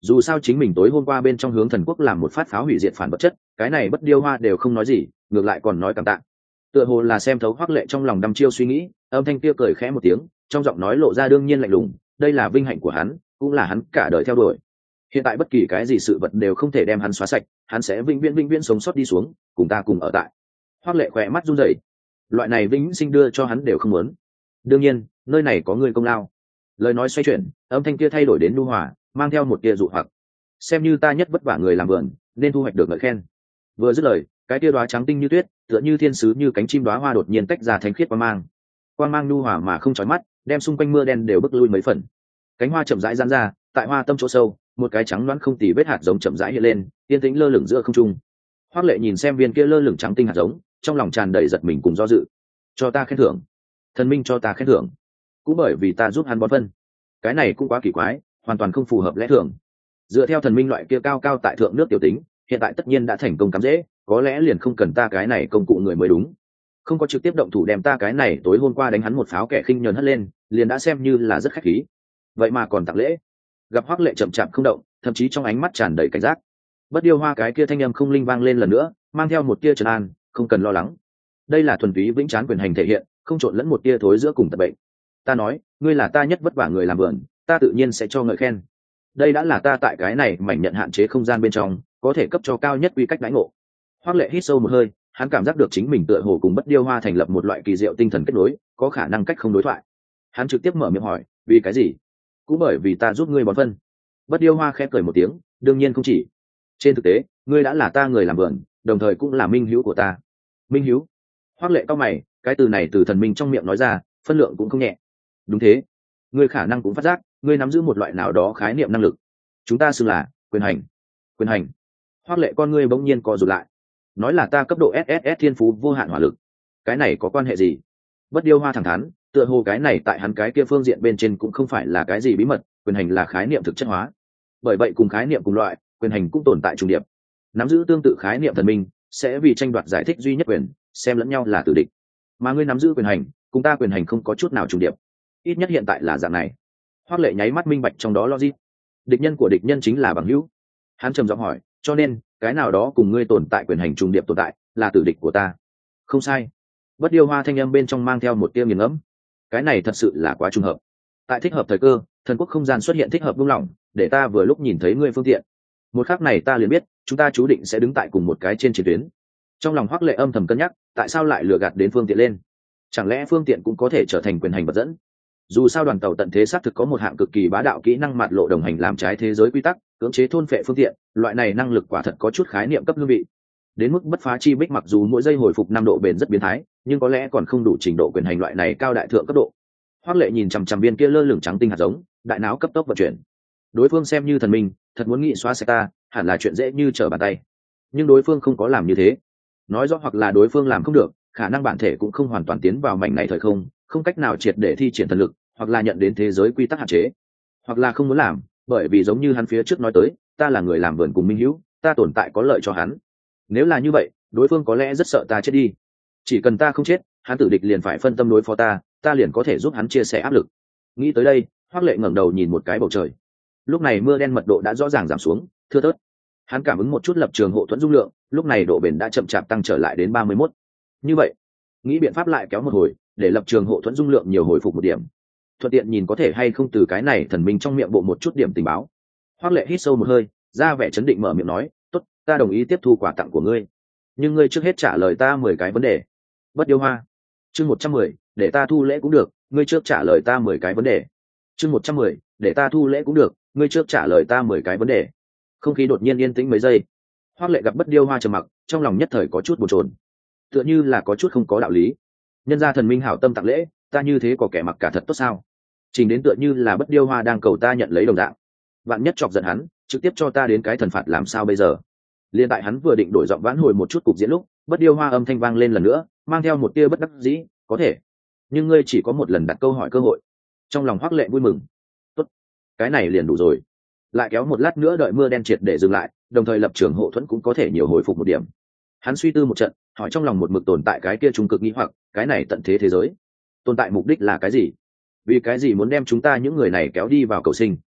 S1: dù sao chính mình tối hôm qua bên trong hướng thần quốc làm một phát pháo hủy diệt phản vật chất, cái này Bất Điêu Hoa đều không nói gì, ngược lại còn nói cảm tạ. Tựa hồ là xem thấu Hoắc Lệ trong lòng đăm chiêu suy nghĩ, âm thanh kia cười khẽ một tiếng, trong giọng nói lộ ra đương nhiên lạnh lùng, đây là vinh hạnh của hắn, cũng là hắn cả đời theo đuổi. Hiện tại bất kỳ cái gì sự vật đều không thể đem hắn xóa sạch, hắn sẽ vĩnh viễn sống sót đi xuống, cùng ta cùng ở tại. Hoắc Lệ khỏe mắt run rẩy, loại này vĩnh sinh đưa cho hắn đều không muốn. Đương nhiên, nơi này có người công lao. Lời nói xoay chuyển, âm thanh kia thay đổi đến nhu hòa, mang theo một tia dụ hoặc. Xem như ta nhất vất vả người làm vườn, nên thu hoạch được ngợi khen. Vừa dứt lời, cái tia đóa trắng tinh như tuyết, tựa như thiên sứ như cánh chim đóa hoa đột nhiên tách ra thánh khiết quang mang nhu hòa mà không chói mắt, đem xung quanh mưa đen đều bức lui mấy phần. Cánh hoa chậm rãi giãn ra, tại hoa tâm chỗ sâu, một cái trắng loãng không tì vết hạt giống chậm rãi hiện lên, yên tĩnh lơ lửng giữa không trung. Hoắc Lệ nhìn xem viên kia lơ lửng trắng tinh hạt giống, trong lòng tràn đầy giật mình cùng do dự. Cho ta khen thưởng, thần minh cho ta khen thưởng, cũng bởi vì ta giúp hắn bón phân. Cái này cũng quá kỳ quái, hoàn toàn không phù hợp lẽ thường. Dựa theo thần minh loại kia cao cao tại thượng nước tiểu tính, hiện tại tất nhiên đã thành công cắm dễ, có lẽ liền không cần ta cái này công cụ người mới đúng. Không có trực tiếp động thủ đem ta cái này tối hôm qua đánh hắn một pháo kẻ khinh nhờn hất lên, liền đã xem như là rất khách khí. Vậy mà còn tặng lễ. Gặp Hoắc Lệ chậm chạp không động, thậm chí trong ánh mắt tràn đầy cảnh giác. Bất Điêu Hoa cái kia thanh âm không linh vang lên lần nữa, mang theo một tia trấn an, không cần lo lắng. Đây là thuần túy vĩnh trán quyền hành thể hiện, không trộn lẫn một tia thối giữa cùng tật bệnh. Ta nói, ngươi là ta nhất vất vả người làm vườn, ta tự nhiên sẽ cho ngợi khen. Đây đã là ta tại cái này mảnh nhận hạn chế không gian bên trong, có thể cấp cho cao nhất quy cách đãi ngộ. Hoắc Lệ hít sâu một hơi, hắn cảm giác được chính mình tựa hồ cùng Bất Điêu Hoa thành lập một loại kỳ diệu tinh thần kết nối, có khả năng cách không đối thoại. Hắn trực tiếp mở miệng hỏi, vì cái gì? Cũng bởi vì ta giúp ngươi bón phân. Bất Điêu Hoa khẽ cười một tiếng, đương nhiên không chỉ. Trên thực tế, ngươi đã là ta người làm vườn, đồng thời cũng là minh hữu của ta. Minh hữu? Hoắc Lệ cau mày, cái từ này từ thần minh trong miệng nói ra, phân lượng cũng không nhẹ. Đúng thế, ngươi khả năng cũng phát giác, ngươi nắm giữ một loại nào đó khái niệm năng lực. Chúng ta xưng là quyền hành. Quyền hành? Hoắc Lệ con ngươi bỗng nhiên co rụt lại. Nói là ta cấp độ SSS thiên phú vô hạn hỏa lực. Cái này có quan hệ gì? Bất Điêu Hoa thẳng thắn, tựa hồ cái này tại hắn cái kia phương diện bên trên cũng không phải là cái gì bí mật, quyền hành là khái niệm thực chất hóa. Bởi vậy cùng khái niệm cùng loại, quyền hành cũng tồn tại trùng điệp. Nắm giữ tương tự khái niệm thần minh, sẽ vì tranh đoạt giải thích duy nhất quyền, xem lẫn nhau là tử địch. Mà ngươi nắm giữ quyền hành, cùng ta quyền hành không có chút nào trùng điệp. Ít nhất hiện tại là dạng này. Hoắc Lệ nháy mắt minh bạch trong đó logic. Địch nhân của địch nhân chính là bằng hữu. Hắn trầm giọng hỏi, cho nên cái nào đó cùng ngươi tồn tại quyền hành trùng điệp tồn tại, là tử địch của ta. Không sai. Bất Điêu Hoa thanh âm bên trong mang theo một tia nghiền ngẫm. Cái này thật sự là quá trùng hợp. Tại thích hợp thời cơ, thần quốc không gian xuất hiện thích hợp buông lỏng, để ta vừa lúc nhìn thấy ngươi phương tiện. Một khắc này ta liền biết, chúng ta chú định sẽ đứng tại cùng một cái trên chiến tuyến. Trong lòng Hoắc Lệ âm thầm cân nhắc, tại sao lại lừa gạt đến phương tiện lên? Chẳng lẽ phương tiện cũng có thể trở thành quyền hành vật dẫn? Dù sao đoàn tàu tận thế xác thực có một hạng cực kỳ bá đạo kỹ năng mạt lộ đồng hành làm trái thế giới quy tắc, cưỡng chế thôn phệ phương tiện, loại này năng lực quả thật có chút khái niệm cấp hương vị. Đến mức bất phá chi bích mặc dù mỗi giây hồi phục 5 độ bền rất biến thái, nhưng có lẽ còn không đủ trình độ quyền hành loại này cao đại thượng cấp độ. Hoắc Lệ nhìn chằm chằm viên kia lơ lửng trắng tinh hạt giống, đại não cấp tốc vận chuyển. Đối phương xem như thần minh, thật muốn nghị xóa sạch ta, hẳn là chuyện dễ như trở bàn tay. Nhưng đối phương không có làm như thế. Nói rõ hoặc là đối phương làm không được, khả năng bản thể cũng không hoàn toàn tiến vào mảnh này thời không, không cách nào triệt để thi triển thần lực, hoặc là nhận đến thế giới quy tắc hạn chế, hoặc là không muốn làm, bởi vì giống như hắn phía trước nói tới, ta là người làm vườn cùng minh hữu, ta tồn tại có lợi cho hắn. Nếu là như vậy, đối phương có lẽ rất sợ ta chết đi. Chỉ cần ta không chết, hắn tử địch liền phải phân tâm đối phó ta, ta liền có thể giúp hắn chia sẻ áp lực. Nghĩ tới đây, Hoắc Lệ ngẩng đầu nhìn một cái bầu trời. Lúc này mưa đen mật độ đã rõ ràng giảm xuống, thưa thớt. Hắn cảm ứng một chút lập trường hộ thuẫn dung lượng, lúc này độ bền đã chậm chạp tăng trở lại đến 31. Như vậy, nghĩ biện pháp lại kéo một hồi, để lập trường hộ thuẫn dung lượng nhiều hồi phục một điểm. Thuận tiện nhìn có thể hay không từ cái này thần minh trong miệng bộ một chút điểm tình báo. Hoắc Lệ hít sâu một hơi, ra vẻ chấn định mở miệng nói, "Tốt, ta đồng ý tiếp thu quà tặng của ngươi. Nhưng ngươi trước hết trả lời ta 10 cái vấn đề." Bất Điêu Hoa. Chương 110, để ta thu lễ cũng được, ngươi trước trả lời ta 10 cái vấn đề. Chương 110, để ta thu lễ cũng được, ngươi trước trả lời ta 10 cái vấn đề. Không khí đột nhiên yên tĩnh mấy giây. Hoắc Lệ gặp Bất Điêu Hoa trầm mặc, trong lòng nhất thời có chút bồn chồn. Tựa như là có chút không có đạo lý. Nhân gia thần minh hảo tâm tặng lễ, ta như thế có kẻ mặc cả thật tốt sao? Trình đến tựa như là Bất Điêu Hoa đang cầu ta nhận lấy đồng dạng. Vạn nhất chọc giận hắn, trực tiếp cho ta đến cái thần phạt làm sao bây giờ? Liên tại hắn vừa định đổi giọng vãn hồi một chút cục diễn lúc, Bất Điêu Hoa âm thanh vang lên lần nữa, mang theo một tia bất đắc dĩ, "Có thể, nhưng ngươi chỉ có một lần đặt câu hỏi cơ hội." Trong lòng Hoắc Lệ vui mừng. "Tốt, cái này liền đủ rồi." Lại kéo một lát nữa đợi mưa đen triệt để dừng lại, đồng thời lập trường hộ thuẫn cũng có thể nhiều hồi phục một điểm. Hắn suy tư một trận, hỏi trong lòng một mực tồn tại cái kia trung cực nghĩ hoặc, cái này tận thế thế giới, tồn tại mục đích là cái gì? Vì cái gì muốn đem chúng ta những người này kéo đi vào cầu sinh?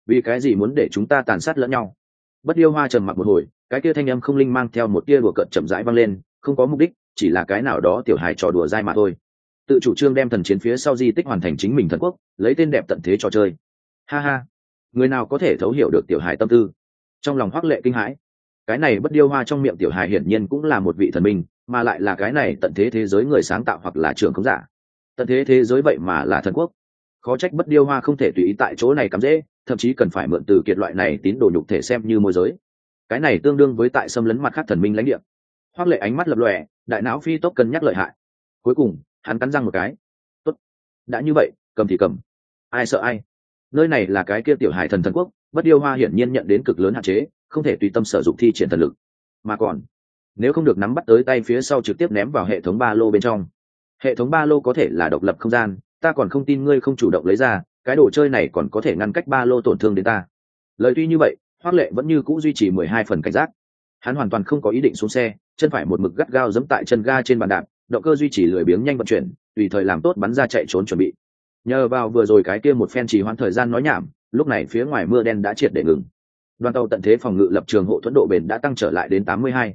S1: vì cái gì muốn để chúng ta tàn sát lẫn nhau? Bất Điêu Hoa trầm mặc một hồi, cái kia thanh âm không linh mang theo một tia đùa cợt chậm rãi vang lên, không có mục đích, chỉ là cái nào đó tiểu hài trò đùa dai mà thôi. Tự chủ trương đem thần chiến phía sau di tích hoàn thành chính mình thần quốc, lấy tên đẹp tận thế trò chơi. Ha ha, người nào có thể thấu hiểu được tiểu hài tâm tư? Trong lòng Hoắc Lệ kinh hãi, cái này Bất Điêu Hoa trong miệng tiểu hài hiển nhiên cũng là một vị thần minh, mà lại là cái này tận thế thế giới người sáng tạo hoặc là trưởng không giả. Tận thế thế giới vậy mà là thần quốc, khó trách Bất Điêu Hoa không thể tùy ý tại chỗ này cắm dễ, thậm chí cần phải mượn từ kiệt loại này tín đồ nhục thể xem như môi giới. Cái này tương đương với tại xâm lấn mặt khác thần minh lãnh địa. Hoắc Lệ ánh mắt lập lòe, đại não phi tốc cân nhắc lợi hại. Cuối cùng hắn cắn răng một cái, tốt, đã như vậy cầm thì cầm, ai sợ ai. Nơi này là cái kia tiểu hải thần thần quốc, Bất Điêu Hoa hiển nhiên nhận đến cực lớn hạn chế, không thể tùy tâm sử dụng thi triển thần lực, mà còn nếu không được nắm bắt tới tay phía sau trực tiếp ném vào hệ thống ba lô bên trong. Hệ thống ba lô có thể là độc lập không gian, ta còn không tin ngươi không chủ động lấy ra, cái đồ chơi này còn có thể ngăn cách ba lô tổn thương đến ta. Lời tuy như vậy, Hoắc Lệ vẫn như cũ duy trì 12 phần cảnh giác. Hắn hoàn toàn không có ý định xuống xe, chân phải một mực gắt gao giẫm tại chân ga trên bàn đạp, động cơ duy trì lười biếng nhanh vận chuyển, tùy thời làm tốt bắn ra chạy trốn chuẩn bị. Nhờ vào vừa rồi cái kia một phen trì hoãn thời gian nói nhảm, lúc này phía ngoài mưa đen đã triệt để ngừng. Đoàn tàu tận thế phòng ngự lập trường hộ thuẫn độ bền đã tăng trở lại đến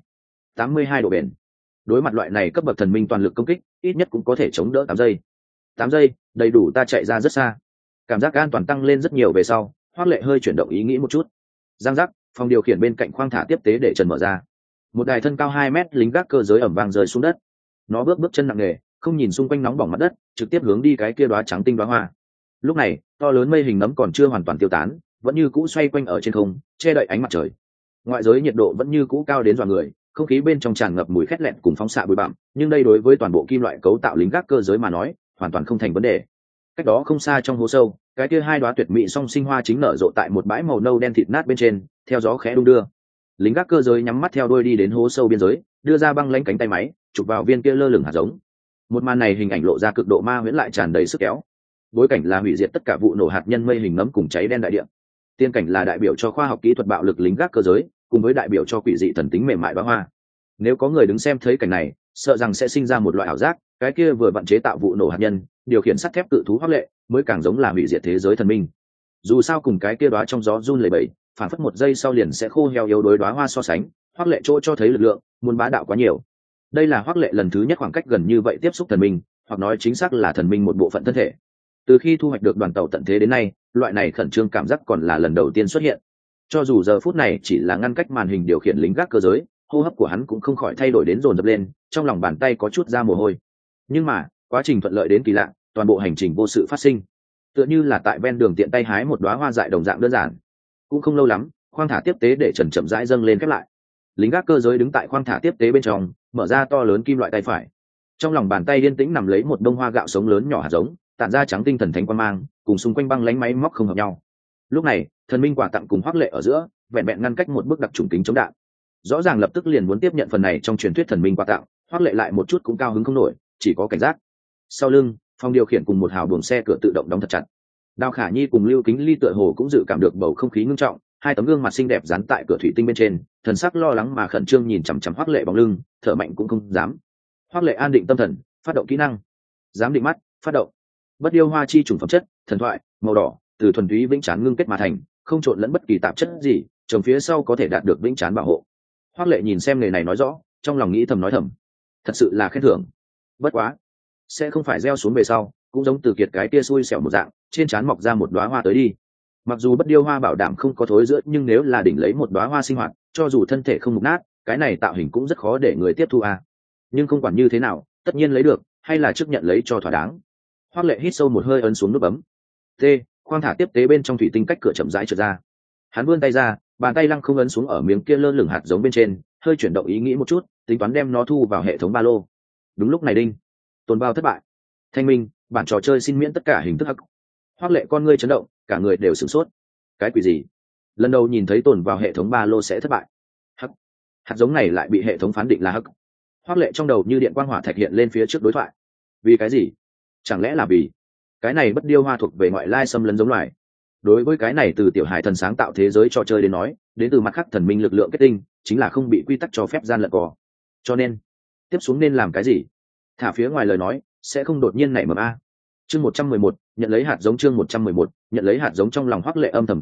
S1: 82 độ bền. Đối mặt loại này cấp bậc thần minh toàn lực công kích, ít nhất cũng có thể chống đỡ 8 giây. 8 giây, đầy đủ ta chạy ra rất xa. Cảm giác an toàn tăng lên rất nhiều về sau, Hoắc Lệ hơi chuyển động ý nghĩ một chút. Giang giác, phòng điều khiển bên cạnh khoang thả tiếp tế để trần mở ra. Một đài thân cao 2 mét lính gác cơ giới ẩm vang rơi xuống đất. Nó bước chân nặng nề, không nhìn xung quanh nóng bỏng mặt đất, trực tiếp hướng đi cái kia đóa trắng tinh đóa hoa. Lúc này, to lớn mây hình nấm còn chưa hoàn toàn tiêu tán, vẫn như cũ xoay quanh ở trên không, che đậy ánh mặt trời. Ngoại giới nhiệt độ vẫn như cũ cao đến dọa người, không khí bên trong tràn ngập mùi khét lẹn cùng phóng xạ bụi bặm, nhưng đây đối với toàn bộ kim loại cấu tạo lính gác cơ giới mà nói, hoàn toàn không thành vấn đề. Cách đó không xa trong hố sâu, cái kia hai đóa tuyệt mỹ song sinh hoa chính nở rộ tại một bãi màu nâu đen thịt nát bên trên, theo gió khẽ đung đưa. Lính gác cơ giới nhắm mắt theo đuôi đi đến hố sâu biên giới, đưa ra băng lãnh cánh tay máy, chụp vào viên kia lơ lửng hạt giống. Một màn này hình ảnh lộ ra cực độ ma huyễn lại tràn đầy sức kéo. Bối cảnh là hủy diệt tất cả vụ nổ hạt nhân mây hình nấm cùng cháy đen đại địa. Tiên cảnh là đại biểu cho khoa học kỹ thuật bạo lực lính gác cơ giới, cùng với đại biểu cho quỷ dị thần tính mềm mại đóa hoa. Nếu có người đứng xem thấy cảnh này, sợ rằng sẽ sinh ra một loại ảo giác, cái kia vừa vận chế tạo vụ nổ hạt nhân, điều khiển sắt thép cự thú Hoắc Lệ, mới càng giống là hủy diệt thế giới thần minh. Dù sao cùng cái kia đóa trong gió run lẩy bẩy, phản phất một giây sau liền sẽ khô heo yếu đối đóa hoa so sánh, Hoắc Lệ chỗ cho thấy lực lượng, muốn bá đạo quá nhiều. Đây là Hoắc Lệ lần thứ nhất khoảng cách gần như vậy tiếp xúc thần minh, hoặc nói chính xác là thần minh một bộ phận thân thể. Từ khi thu hoạch được đoàn tàu tận thế đến nay, loại này khẩn trương cảm giác còn là lần đầu tiên xuất hiện. Cho dù giờ phút này chỉ là ngăn cách màn hình điều khiển lính gác cơ giới, hô hấp của hắn cũng không khỏi thay đổi đến dồn dập lên, trong lòng bàn tay có chút ra mồ hôi. Nhưng mà, quá trình thuận lợi đến kỳ lạ, toàn bộ hành trình vô sự phát sinh. Tựa như là tại ven đường tiện tay hái một đóa hoa dại đồng dạng đơn giản. Cũng không lâu lắm, khoang thả tiếp tế để trần chậm rãi dâng lên khép lại. Lính gác cơ giới đứng tại khoang thả tiếp tế bên trong, mở ra to lớn kim loại tay phải. Trong lòng bàn tay yên tĩnh nằm lấy một bông hoa gạo sống lớn nhỏ hạt giống, tản ra trắng tinh thần thánh quang mang, cùng xung quanh băng lánh máy móc không hợp nhau. Lúc này, thần minh quà tặng cùng Hoắc Lệ ở giữa, vẹn vẹn ngăn cách một bức đặc trùng kính chống đạn. Rõ ràng lập tức liền muốn tiếp nhận phần này trong truyền thuyết thần minh quà tặng, Hoắc Lệ lại một chút cũng cao hứng không nổi, chỉ có cảnh giác. Sau lưng, phòng điều khiển cùng một hào buồng xe cửa tự động đóng thật chặt. Đào Khả Nhi cùng Lưu Kính Ly tựa hồ cũng dự cảm được bầu không khí ngưng trọng, hai tấm gương mặt xinh đẹp dán tại cửa thủy tinh bên trên, thần sắc lo lắng mà khẩn trương nhìn chằm chằm Hoắc Lệ bóng lưng, thở mạnh cũng không dám. Hoắc Lệ an định tâm thần, phát động kỹ năng. Dám định mắt, phát động. Bất Điêu Hoa chi trùng phẩm chất, thần thoại, màu đỏ, từ thuần túy vĩnh chán ngưng kết mà thành, không trộn lẫn bất kỳ tạp chất gì, trồng phía sau có thể đạt được vĩnh chán bảo hộ. Hoắc Lệ nhìn xem nghề này nói rõ, trong lòng nghĩ thầm nói thầm, thật sự là khen thưởng. Bất quá, sẽ không phải gieo xuống về sau, cũng giống Từ Kiệt cái kia xui xẻo một dạng, trên trán mọc ra một đóa hoa tới đi. Mặc dù Bất Điêu Hoa bảo đảm không có thối rữa, nhưng nếu là đỉnh lấy một đóa hoa sinh hoạt, cho dù thân thể không mục nát, cái này tạo hình cũng rất khó để người tiếp thu à. Nhưng không quản như thế nào, tất nhiên lấy được, hay là trước nhận lấy cho thỏa đáng. Hoắc Lệ hít sâu một hơi ấn xuống nút bấm. T, khoang thả tiếp tế bên trong thủy tinh cách cửa chậm rãi trượt ra. Hắn vươn tay ra, bàn tay lăng không ấn xuống ở miếng kia lơ lửng hạt giống bên trên, hơi chuyển động ý nghĩ một chút, tính toán đem nó thu vào hệ thống ba lô. Đúng lúc này đinh, tồn vào thất bại. Thanh minh, bản trò chơi xin miễn tất cả hình thức hắc. Hoắc Lệ con ngươi chấn động, cả người đều sửng sốt. Cái quỷ gì? Lần đầu nhìn thấy tồn vào hệ thống ba lô sẽ thất bại. Hắc. Hạt giống này lại bị hệ thống phán định là hắc. Hoắc Lệ trong đầu như điện quang hỏa thạch hiện lên phía trước đối thoại. Vì cái gì? Chẳng lẽ là vì cái này Bất Điêu Hoa thuộc về ngoại lai xâm lấn giống loài? Đối với cái này từ tiểu hải thần sáng tạo thế giới trò chơi đến nói, đến từ mặt khác thần minh lực lượng kết tinh, chính là không bị quy tắc cho phép gian lận cò. Cho nên, tiếp xuống nên làm cái gì? Thả phía ngoài lời nói, sẽ không đột nhiên nảy mầm a. Chương 111, nhận lấy hạt giống. Chương 111, nhận lấy hạt giống. Trong lòng Hoắc Lệ âm thầm cân nhắc,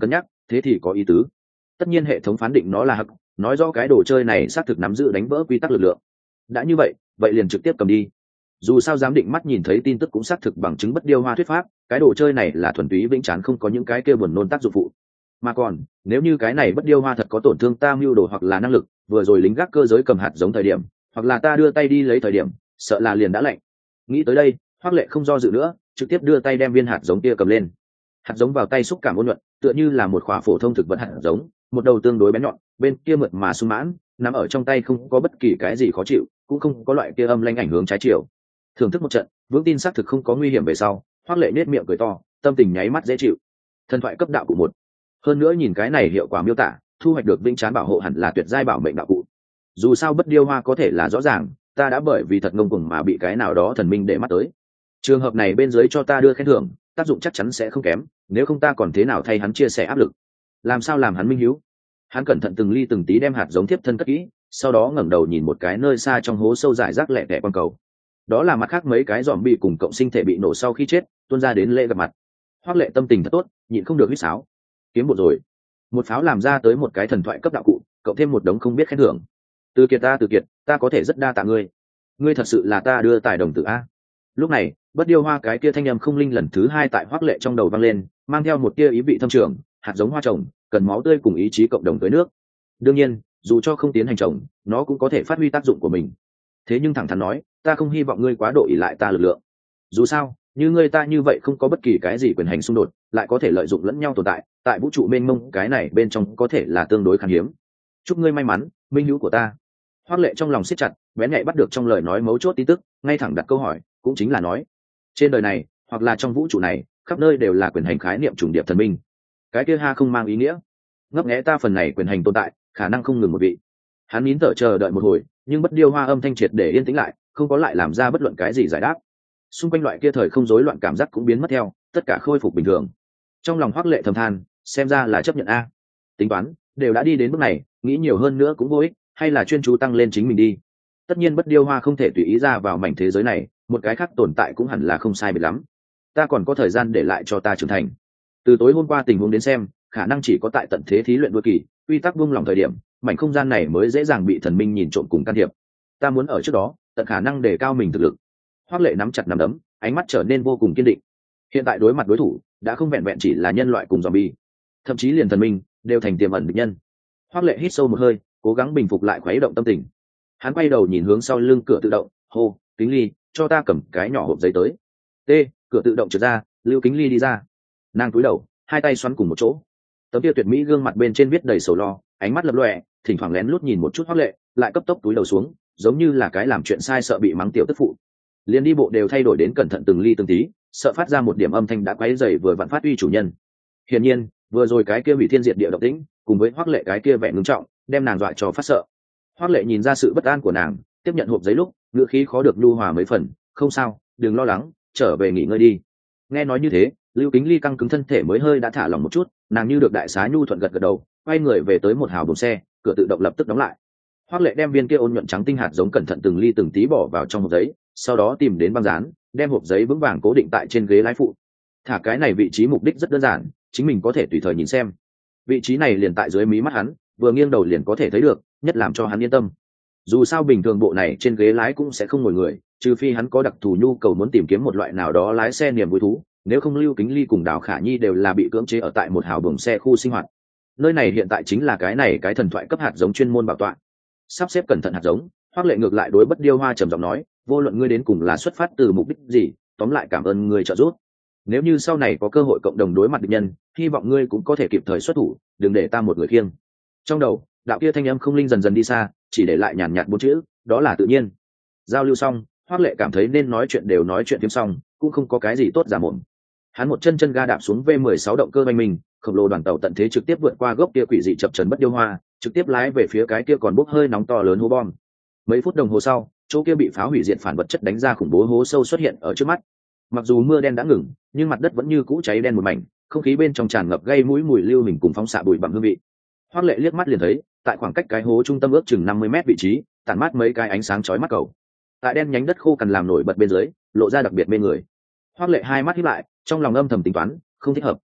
S1: thế thì có ý tứ. Tất nhiên hệ thống phán định nó là hắc, nói rõ cái đồ chơi này xác thực nắm giữ đánh vỡ quy tắc lực lượng. Đã như vậy, vậy liền trực tiếp cầm đi. Dù sao giám định mắt nhìn thấy tin tức cũng xác thực bằng chứng bất điêu hoa thuyết pháp, cái đồ chơi này là thuần túy vĩnh chán, không có những cái kia buồn nôn tác dụng phụ. Mà còn, nếu như cái này bất điêu hoa thật có tổn thương ta mưu đồ hoặc là năng lực, vừa rồi lính gác cơ giới cầm hạt giống thời điểm, hoặc là ta đưa tay đi lấy thời điểm, sợ là liền đã lạnh. Nghĩ tới đây, Hoắc Lệ không do dự nữa, trực tiếp đưa tay đem viên hạt giống kia cầm lên. Hạt giống vào tay xúc cảm ôn nhuận, tựa như là một khỏa phổ thông thực vật hạt giống, một đầu tương đối bén nhọn, bên kia mượt mà sung mãn, nắm ở trong tay không có bất kỳ cái gì khó chịu, cũng không có loại kia âm lanh ảnh hướng trái chiều. Thưởng thức một trận, vững tin xác thực không có nguy hiểm về sau, Hoắc Lệ nết miệng cười to, tâm tình nháy mắt dễ chịu. Thần thoại cấp đạo cụ một. Hơn nữa nhìn cái này hiệu quả miêu tả, thu hoạch được vĩnh chán bảo hộ hẳn là tuyệt giai bảo mệnh đạo cụ. Dù sao bất điêu hoa có thể là rõ ràng, ta đã bởi vì thật ngông cuồng mà bị cái nào đó thần minh để mắt tới. Trường hợp này bên dưới cho ta đưa khen thưởng, tác dụng chắc chắn sẽ không kém, nếu không ta còn thế nào thay hắn chia sẻ áp lực. Làm sao làm hắn minh hiếu? Hắn cẩn thận từng ly từng tí đem hạt giống tiếp thân cất kỹ, sau đó ngẩng đầu nhìn một cái nơi xa trong hố sâu rải rác lẻ tẻ quang cầu. Đó là mặt khác mấy cái dòm bị cùng cộng sinh thể bị nổ sau khi chết, tuôn ra đến lễ gặp mặt. Hoắc Lệ tâm tình thật tốt, nhịn không được huýt sáo. Kiếm bộ rồi. Một pháo làm ra tới một cái thần thoại cấp đạo cụ, cộng thêm một đống không biết khen thưởng. Từ Kiệt, ta có thể rất đa tạ ngươi. Ngươi thật sự là ta đưa tài đồng tử a. Lúc này, bất điêu hoa cái kia thanh âm không linh lần thứ hai tại Hoắc Lệ trong đầu vang lên, mang theo một tia ý vị thâm trường, hạt giống hoa trồng, cần máu tươi cùng ý chí cộng đồng tới nước. Đương nhiên, dù cho không tiến hành trồng, nó cũng có thể phát huy tác dụng của mình. Thế nhưng thẳng thắn nói, ta không hy vọng ngươi quá độ ỷ lại ta lực lượng. Dù sao, như ngươi ta như vậy không có bất kỳ cái gì quyền hành xung đột, lại có thể lợi dụng lẫn nhau tồn tại, tại vũ trụ mênh mông cái này bên trong có thể là tương đối khan hiếm. Chúc ngươi may mắn, minh hữu của ta. Hoắc Lệ trong lòng siết chặt, bén nhạy bắt được trong lời nói mấu chốt tin tức, ngay thẳng đặt câu hỏi, cũng chính là nói, trên đời này, hoặc là trong vũ trụ này, khắp nơi đều là quyền hành khái niệm trùng điệp thần minh. Cái kia ha không mang ý nghĩa. Ngấp nghé ta phần này quyền hành tồn tại, khả năng không ngừng một vị. Hắn nín thở chờ đợi một hồi, nhưng bất điêu hoa âm thanh triệt để yên tĩnh lại, không có lại làm ra bất luận cái gì giải đáp. Xung quanh loại kia thời không rối loạn cảm giác cũng biến mất theo, tất cả khôi phục bình thường. Trong lòng Hoắc Lệ thầm than, xem ra là chấp nhận a. Tính toán, đều đã đi đến bước này, nghĩ nhiều hơn nữa cũng vô ích, hay là chuyên chú tăng lên chính mình đi. Tất nhiên bất điêu hoa không thể tùy ý ra vào mảnh thế giới này, một cái khác tồn tại cũng hẳn là không sai biệt lắm. Ta còn có thời gian để lại cho ta trưởng thành. Từ tối hôm qua tình huống đến xem, khả năng chỉ có tại tận thế thí luyện đôi kỳ, quy tắc buông lỏng thời điểm, mảnh không gian này mới dễ dàng bị thần minh nhìn trộm cùng can thiệp. Ta muốn ở trước đó, tận khả năng đề cao mình thực lực. Hoắc Lệ nắm chặt nắm đấm, ánh mắt trở nên vô cùng kiên định. Hiện tại đối mặt đối thủ, đã không vẹn vẹn chỉ là nhân loại cùng zombie, thậm chí liền thần minh đều thành tiềm ẩn địch nhân. Hoắc Lệ hít sâu một hơi, cố gắng bình phục lại khuấy động tâm tình. Hắn quay đầu nhìn hướng sau lưng cửa tự động, hô, Kính Ly, cho ta cầm cái nhỏ hộp giấy tới. Cửa tự động trượt ra, Lưu Kính Ly đi ra. Nàng cúi đầu, hai tay xoắn cùng một chỗ. Tấm kia tuyệt mỹ gương mặt bên trên viết đầy sầu lo, ánh mắt lập lòe, thỉnh thoảng lén lút nhìn một chút Hoắc Lệ, lại cấp tốc túi đầu xuống, giống như là cái làm chuyện sai sợ bị mắng tiểu tức phụ. Liên đi bộ đều thay đổi đến cẩn thận từng ly từng tí, sợ phát ra một điểm âm thanh đã quấy rầy vừa vặn phát uy chủ nhân. Hiển nhiên, vừa rồi cái kia hủy thiên diệt địa động tĩnh, cùng với Hoắc Lệ cái kia vẻ ngưng trọng, đem nàng dọa cho phát sợ. Hoắc Lệ nhìn ra sự bất an của nàng, tiếp nhận hộp giấy lúc, ngữ khí khó được nhu hòa mấy phần, "Không sao, đừng lo lắng, trở về nghỉ ngơi đi." Nghe nói như thế, Lưu Kính Ly căng cứng thân thể mới hơi đã thả lỏng một chút, nàng như được đại xá nhu thuận gật gật đầu, quay người về tới một hào buồng xe, cửa tự động lập tức đóng lại. Hoắc Lệ đem viên kia ôn nhuận trắng tinh hạt giống cẩn thận từng ly từng tí bỏ vào trong hộp giấy, sau đó tìm đến băng dán, đem hộp giấy vững vàng cố định tại trên ghế lái phụ. Thả cái này vị trí mục đích rất đơn giản, chính mình có thể tùy thời nhìn xem. Vị trí này liền tại dưới mí mắt hắn, vừa nghiêng đầu liền có thể thấy được, nhất làm cho hắn yên tâm. Dù sao bình thường bộ này trên ghế lái cũng sẽ không ngồi người, trừ phi hắn có đặc thù nhu cầu muốn tìm kiếm một loại nào đó lái xe niềm vui thú, nếu không Lưu Kính Ly cùng Đào Khả Nhi đều là bị cưỡng chế ở tại một hào buồng xe khu sinh hoạt. Nơi này hiện tại chính là cái thần thoại cấp hạt giống chuyên môn bảo tọa. Sắp xếp cẩn thận hạt giống, Hoắc Lệ ngược lại đối bất điêu hoa trầm giọng nói, vô luận ngươi đến cùng là xuất phát từ mục đích gì, tóm lại cảm ơn ngươi trợ giúp. Nếu như sau này có cơ hội cộng đồng đối mặt địch nhân, hy vọng ngươi cũng có thể kịp thời xuất thủ, đừng để ta một người khiêng. Trong đầu, đạo kia thanh âm không linh dần dần đi xa, chỉ để lại nhàn nhạt bốn chữ, đó là tự nhiên. Giao lưu xong, Hoắc Lệ cảm thấy nên nói chuyện đều nói chuyện thêm xong, cũng không có cái gì tốt giả mồm. Hắn một chân chân ga đạp xuống V16 động cơ oanh mình, khổng lồ đoàn tàu tận thế trực tiếp vượt qua gốc kia quỷ dị chập trần bất điêu hoa, trực tiếp lái về phía cái kia còn bốc hơi nóng to lớn hố bom. Mấy phút đồng hồ sau, chỗ kia bị phá hủy diệt phản vật chất đánh ra khủng bố hố sâu xuất hiện ở trước mắt. Mặc dù mưa đen đã ngừng, nhưng mặt đất vẫn như cũ cháy đen một mảnh, không khí bên trong tràn ngập gây mũi mùi lưu hình cùng phóng xạ bụi bặm hương vị. Hoắc Lệ liếc mắt liền thấy, tại khoảng cách cái hố trung tâm ước chừng 50 mét vị trí, tản mát mấy cái ánh sáng chói mắt cầu. Tại đen nhánh đất khô cằn làm nổi bật bên dưới, lộ ra đặc biệt mê người. Hoắc Lệ hai mắt híp lại, trong lòng âm thầm tính toán, không thích hợp.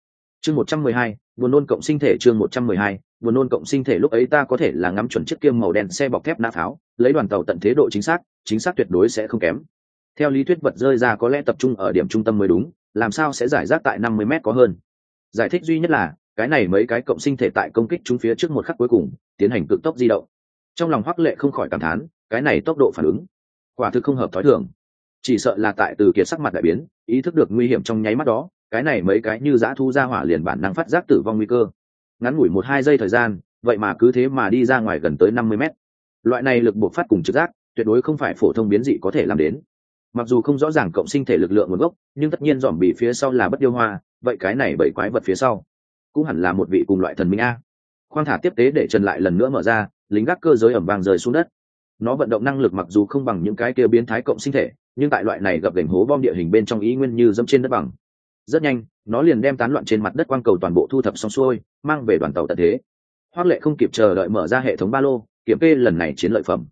S1: Chương 112, buồn nôn cộng sinh thể. Chương 112, buồn nôn cộng sinh thể. Lúc ấy ta có thể là ngắm chuẩn chiếc kia màu đen xe bọc thép nã pháo, lấy đoàn tàu tận thế độ chính xác tuyệt đối sẽ không kém. Theo lý thuyết vật rơi ra có lẽ tập trung ở điểm trung tâm mới đúng, làm sao sẽ giải rác tại 50 mét có hơn. Giải thích duy nhất là cái này mấy cái cộng sinh thể tại công kích chúng phía trước một khắc cuối cùng tiến hành cực tốc di động. Trong lòng Hoắc Lệ không khỏi cảm thán, cái này tốc độ phản ứng quả thực không hợp thói thường. Chỉ sợ là tại Từ Kiệt sắc mặt đại biến, ý thức được nguy hiểm trong nháy mắt đó, cái này mấy cái như dã thu ra hỏa liền bản năng phát giác tử vong nguy cơ. Ngắn ngủi 1-2 giây thời gian, vậy mà cứ thế mà đi ra ngoài gần tới 50 mét. Loại này lực buộc phát cùng trực giác, tuyệt đối không phải phổ thông biến dị có thể làm đến. Mặc dù không rõ ràng cộng sinh thể lực lượng nguồn gốc, nhưng tất nhiên dòm bị phía sau là bất điêu hoa, vậy cái này bảy quái vật phía sau cũng hẳn là một vị cùng loại thần minh a. Khoang thả tiếp tế để trần lại lần nữa mở ra, lính gác cơ giới ẩm vàng rơi xuống đất. Nó vận động năng lực mặc dù không bằng những cái kia biến thái cộng sinh thể, nhưng tại loại này gặp gành hố bom địa hình bên trong ý nguyên như dẫm trên đất bằng. Rất nhanh, nó liền đem tán loạn trên mặt đất quang cầu toàn bộ thu thập xong xuôi, mang về đoàn tàu tận thế. Hoắc Lệ không kịp chờ đợi mở ra hệ thống ba lô, kiểm kê lần này chiến lợi phẩm.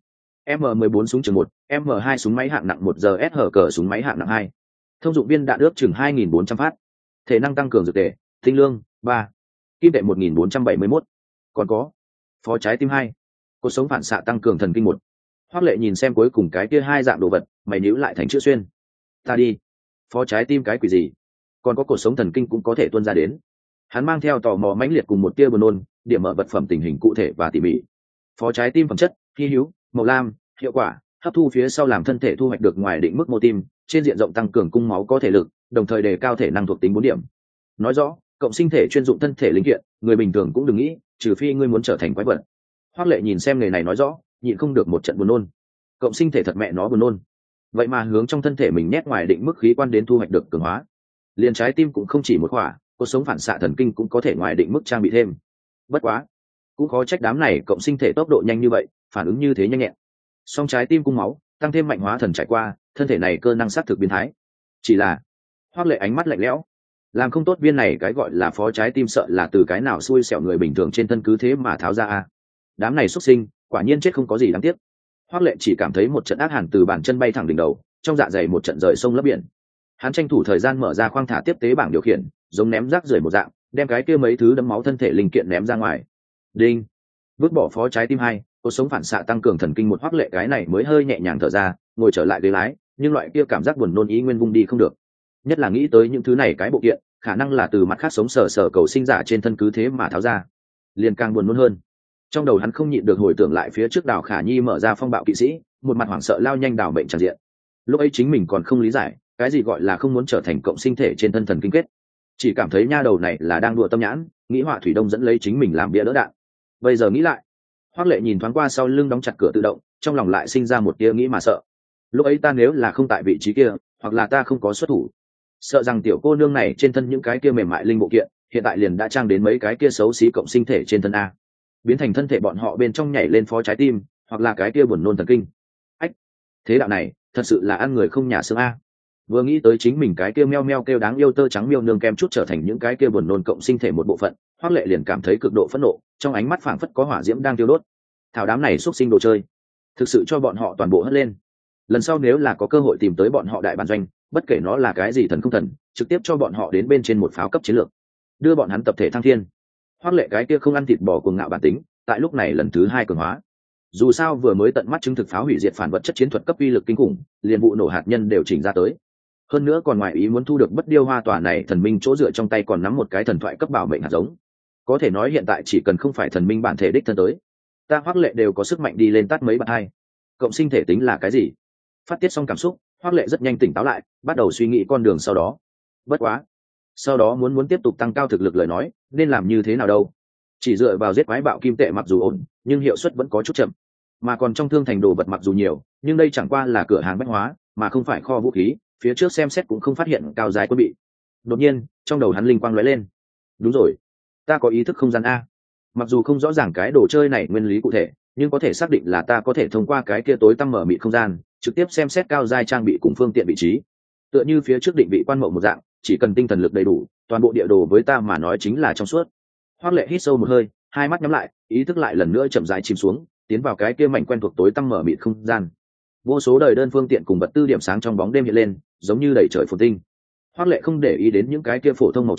S1: M14 súng trường 1, M2 súng máy hạng nặng 1 giờ SH cờ súng máy hạng nặng 2. Thông dụng viên đạn ước chừng 2.400 phát. Thể năng tăng cường dược tệ, tinh lương 3. Kim tệ 1.471. Còn có phó trái tim 2. Cột sống phản xạ tăng cường thần kinh 1. Hoắc Lệ nhìn xem cuối cùng cái kia hai dạng đồ vật, mày nhíu lại thành chữ xuyên. Ta đi, phó trái tim cái quỷ gì? Còn có cột sống thần kinh cũng có thể tuôn ra đến. Hắn mang theo tò mò mãnh liệt cùng một tia buồn nôn, điểm mở vật phẩm tình hình cụ thể và tỉ mỉ. Phó trái tim phẩm chất, hy hữu, màu lam, hiệu quả, hấp thu phía sau làm thân thể thu hoạch được ngoài định mức mô tim, trên diện rộng tăng cường cung máu có thể lực, đồng thời đề cao thể năng thuộc tính 4 điểm. Nói rõ, cộng sinh thể chuyên dụng thân thể linh kiện, người bình thường cũng đừng nghĩ, trừ phi ngươi muốn trở thành quái vật. Hoắc Lệ nhìn xem người này nói rõ, nhịn không được một trận buồn nôn. Cộng sinh thể thật mẹ nó buồn nôn. Vậy mà hướng trong thân thể mình nhét ngoài định mức khí quan đến thu hoạch được cường hóa. Liền trái tim cũng không chỉ một khỏa, cột sống phản xạ thần kinh cũng có thể ngoài định mức trang bị thêm. Bất quá, cũng khó trách đám này cộng sinh thể tốc độ nhanh như vậy, phản ứng như thế nhanh nhẹn. Song trái tim cung máu, tăng thêm mạnh hóa thần trải qua, thân thể này cơ năng sát thực biến thái. Chỉ là, Hoắc Lệ ánh mắt lạnh lẽo, làm không tốt viên này cái gọi là phó trái tim sợ là từ cái nào xui xẻo người bình thường trên thân cứ thế mà tháo ra a. Đám này xuất sinh, quả nhiên chết không có gì đáng tiếc. Hoắc Lệ chỉ cảm thấy một trận ác hàn từ bàn chân bay thẳng đỉnh đầu, trong dạ dày một trận rời sông lấp biển. Hắn tranh thủ thời gian mở ra khoang thả tiếp tế bảng điều khiển, giống ném rác rưởi một dạng, đem cái kia mấy thứ đấm máu thân thể linh kiện ném ra ngoài. Đinh, vứt bỏ phó trái tim 2, cột sống phản xạ tăng cường thần kinh 1. Hoắc Lệ cái này mới hơi nhẹ nhàng thở ra, ngồi trở lại ghế lái, nhưng loại kia cảm giác buồn nôn ý nguyên vung đi không được. Nhất là nghĩ tới những thứ này cái bộ kiện, khả năng là từ mặt khác sống sờ cầu sinh giả trên thân cứ thế mà tháo ra, liền càng buồn nôn hơn. Trong đầu hắn không nhịn được hồi tưởng lại phía trước Đào Khả Nhi mở ra phong bạo kỵ sĩ, một mặt hoảng sợ lao nhanh đảo bệnh tràn diện. Lúc ấy chính mình còn không lý giải cái gì gọi là không muốn trở thành cộng sinh thể trên thân thần kinh kết, chỉ cảm thấy nha đầu này là đang đùa tâm nhãn, nghĩ họa thủy đông dẫn lấy chính mình làm bia đỡ đạn. Bây giờ nghĩ lại, Hoắc Lệ nhìn thoáng qua sau lưng đóng chặt cửa tự động, trong lòng lại sinh ra một tia nghĩ mà sợ. Lúc ấy ta nếu là không tại vị trí kia, hoặc là ta không có xuất thủ, sợ rằng tiểu cô nương này trên thân những cái kia mềm mại linh bộ kiện hiện tại liền đã trang đến mấy cái kia xấu xí cộng sinh thể trên thân a, biến thành thân thể bọn họ bên trong nhảy lên phó trái tim, hoặc là cái kia buồn nôn thần kinh. Ách, thế đạo này thật sự là ăn người không nhà xương a. Vừa nghĩ tới chính mình cái kia meo meo kêu đáng yêu tơ trắng miêu nương kem chút trở thành những cái kia buồn nôn cộng sinh thể một bộ phận, Hoắc Lệ liền cảm thấy cực độ phẫn nộ, trong ánh mắt phảng phất có hỏa diễm đang tiêu đốt. Thảo đám này xuất sinh đồ chơi, thực sự cho bọn họ toàn bộ hất lên. Lần sau nếu là có cơ hội tìm tới bọn họ đại bản doanh, bất kể nó là cái gì thần không thần, trực tiếp cho bọn họ đến bên trên một pháo cấp chiến lược, đưa bọn hắn tập thể thăng thiên. Hoắc Lệ cái kia không ăn thịt bò cuồng ngạo bản tính, tại lúc này lần thứ 2 cường hóa. Dù sao vừa mới tận mắt chứng thực pháo hủy diệt phản vật chất chiến thuật cấp uy lực kinh khủng, liền vụ nổ hạt nhân đều chỉnh ra tới. Hơn nữa còn ngoài ý muốn thu được bất điêu hoa tòa này thần minh chỗ dựa trong tay còn nắm một cái thần thoại cấp bảo mệnh hạt giống. Có thể nói hiện tại chỉ cần không phải thần minh bản thể đích thân tới, ta Hoắc Lệ đều có sức mạnh đi lên tát mấy bạn hai. Cộng sinh thể tính là cái gì? Phát tiết xong cảm xúc, Hoắc Lệ rất nhanh tỉnh táo lại, bắt đầu suy nghĩ con đường sau đó. Bất quá, sau đó muốn tiếp tục tăng cao thực lực lời nói, nên làm như thế nào đâu? Chỉ dựa vào giết quái bạo kim tệ mặc dù ổn, nhưng hiệu suất vẫn có chút chậm. Mà còn trong thương thành đồ vật mặc dù nhiều, nhưng đây chẳng qua là cửa hàng bách hóa, mà không phải kho vũ khí, phía trước xem xét cũng không phát hiện cao dài quân bị. Đột nhiên, trong đầu hắn linh quang lóe lên. Đúng rồi, ta có ý thức không gian a. Mặc dù không rõ ràng cái đồ chơi này nguyên lý cụ thể, nhưng có thể xác định là ta có thể thông qua cái kia tối tăm mở mịt không gian, trực tiếp xem xét cao giai trang bị cùng phương tiện vị trí. Tựa như phía trước định vị quan mậu một dạng, chỉ cần tinh thần lực đầy đủ, toàn bộ địa đồ với ta mà nói chính là trong suốt. Hoắc Lệ hít sâu một hơi, hai mắt nhắm lại, ý thức lại lần nữa chậm rãi chìm xuống, tiến vào cái kia mảnh quen thuộc tối tăm mở mịt không gian. Vô số đời đơn phương tiện cùng vật tư điểm sáng trong bóng đêm hiện lên, giống như đầy trời phồn tinh. Hoắc Lệ không để ý đến những cái kia phổ thông màu trắng,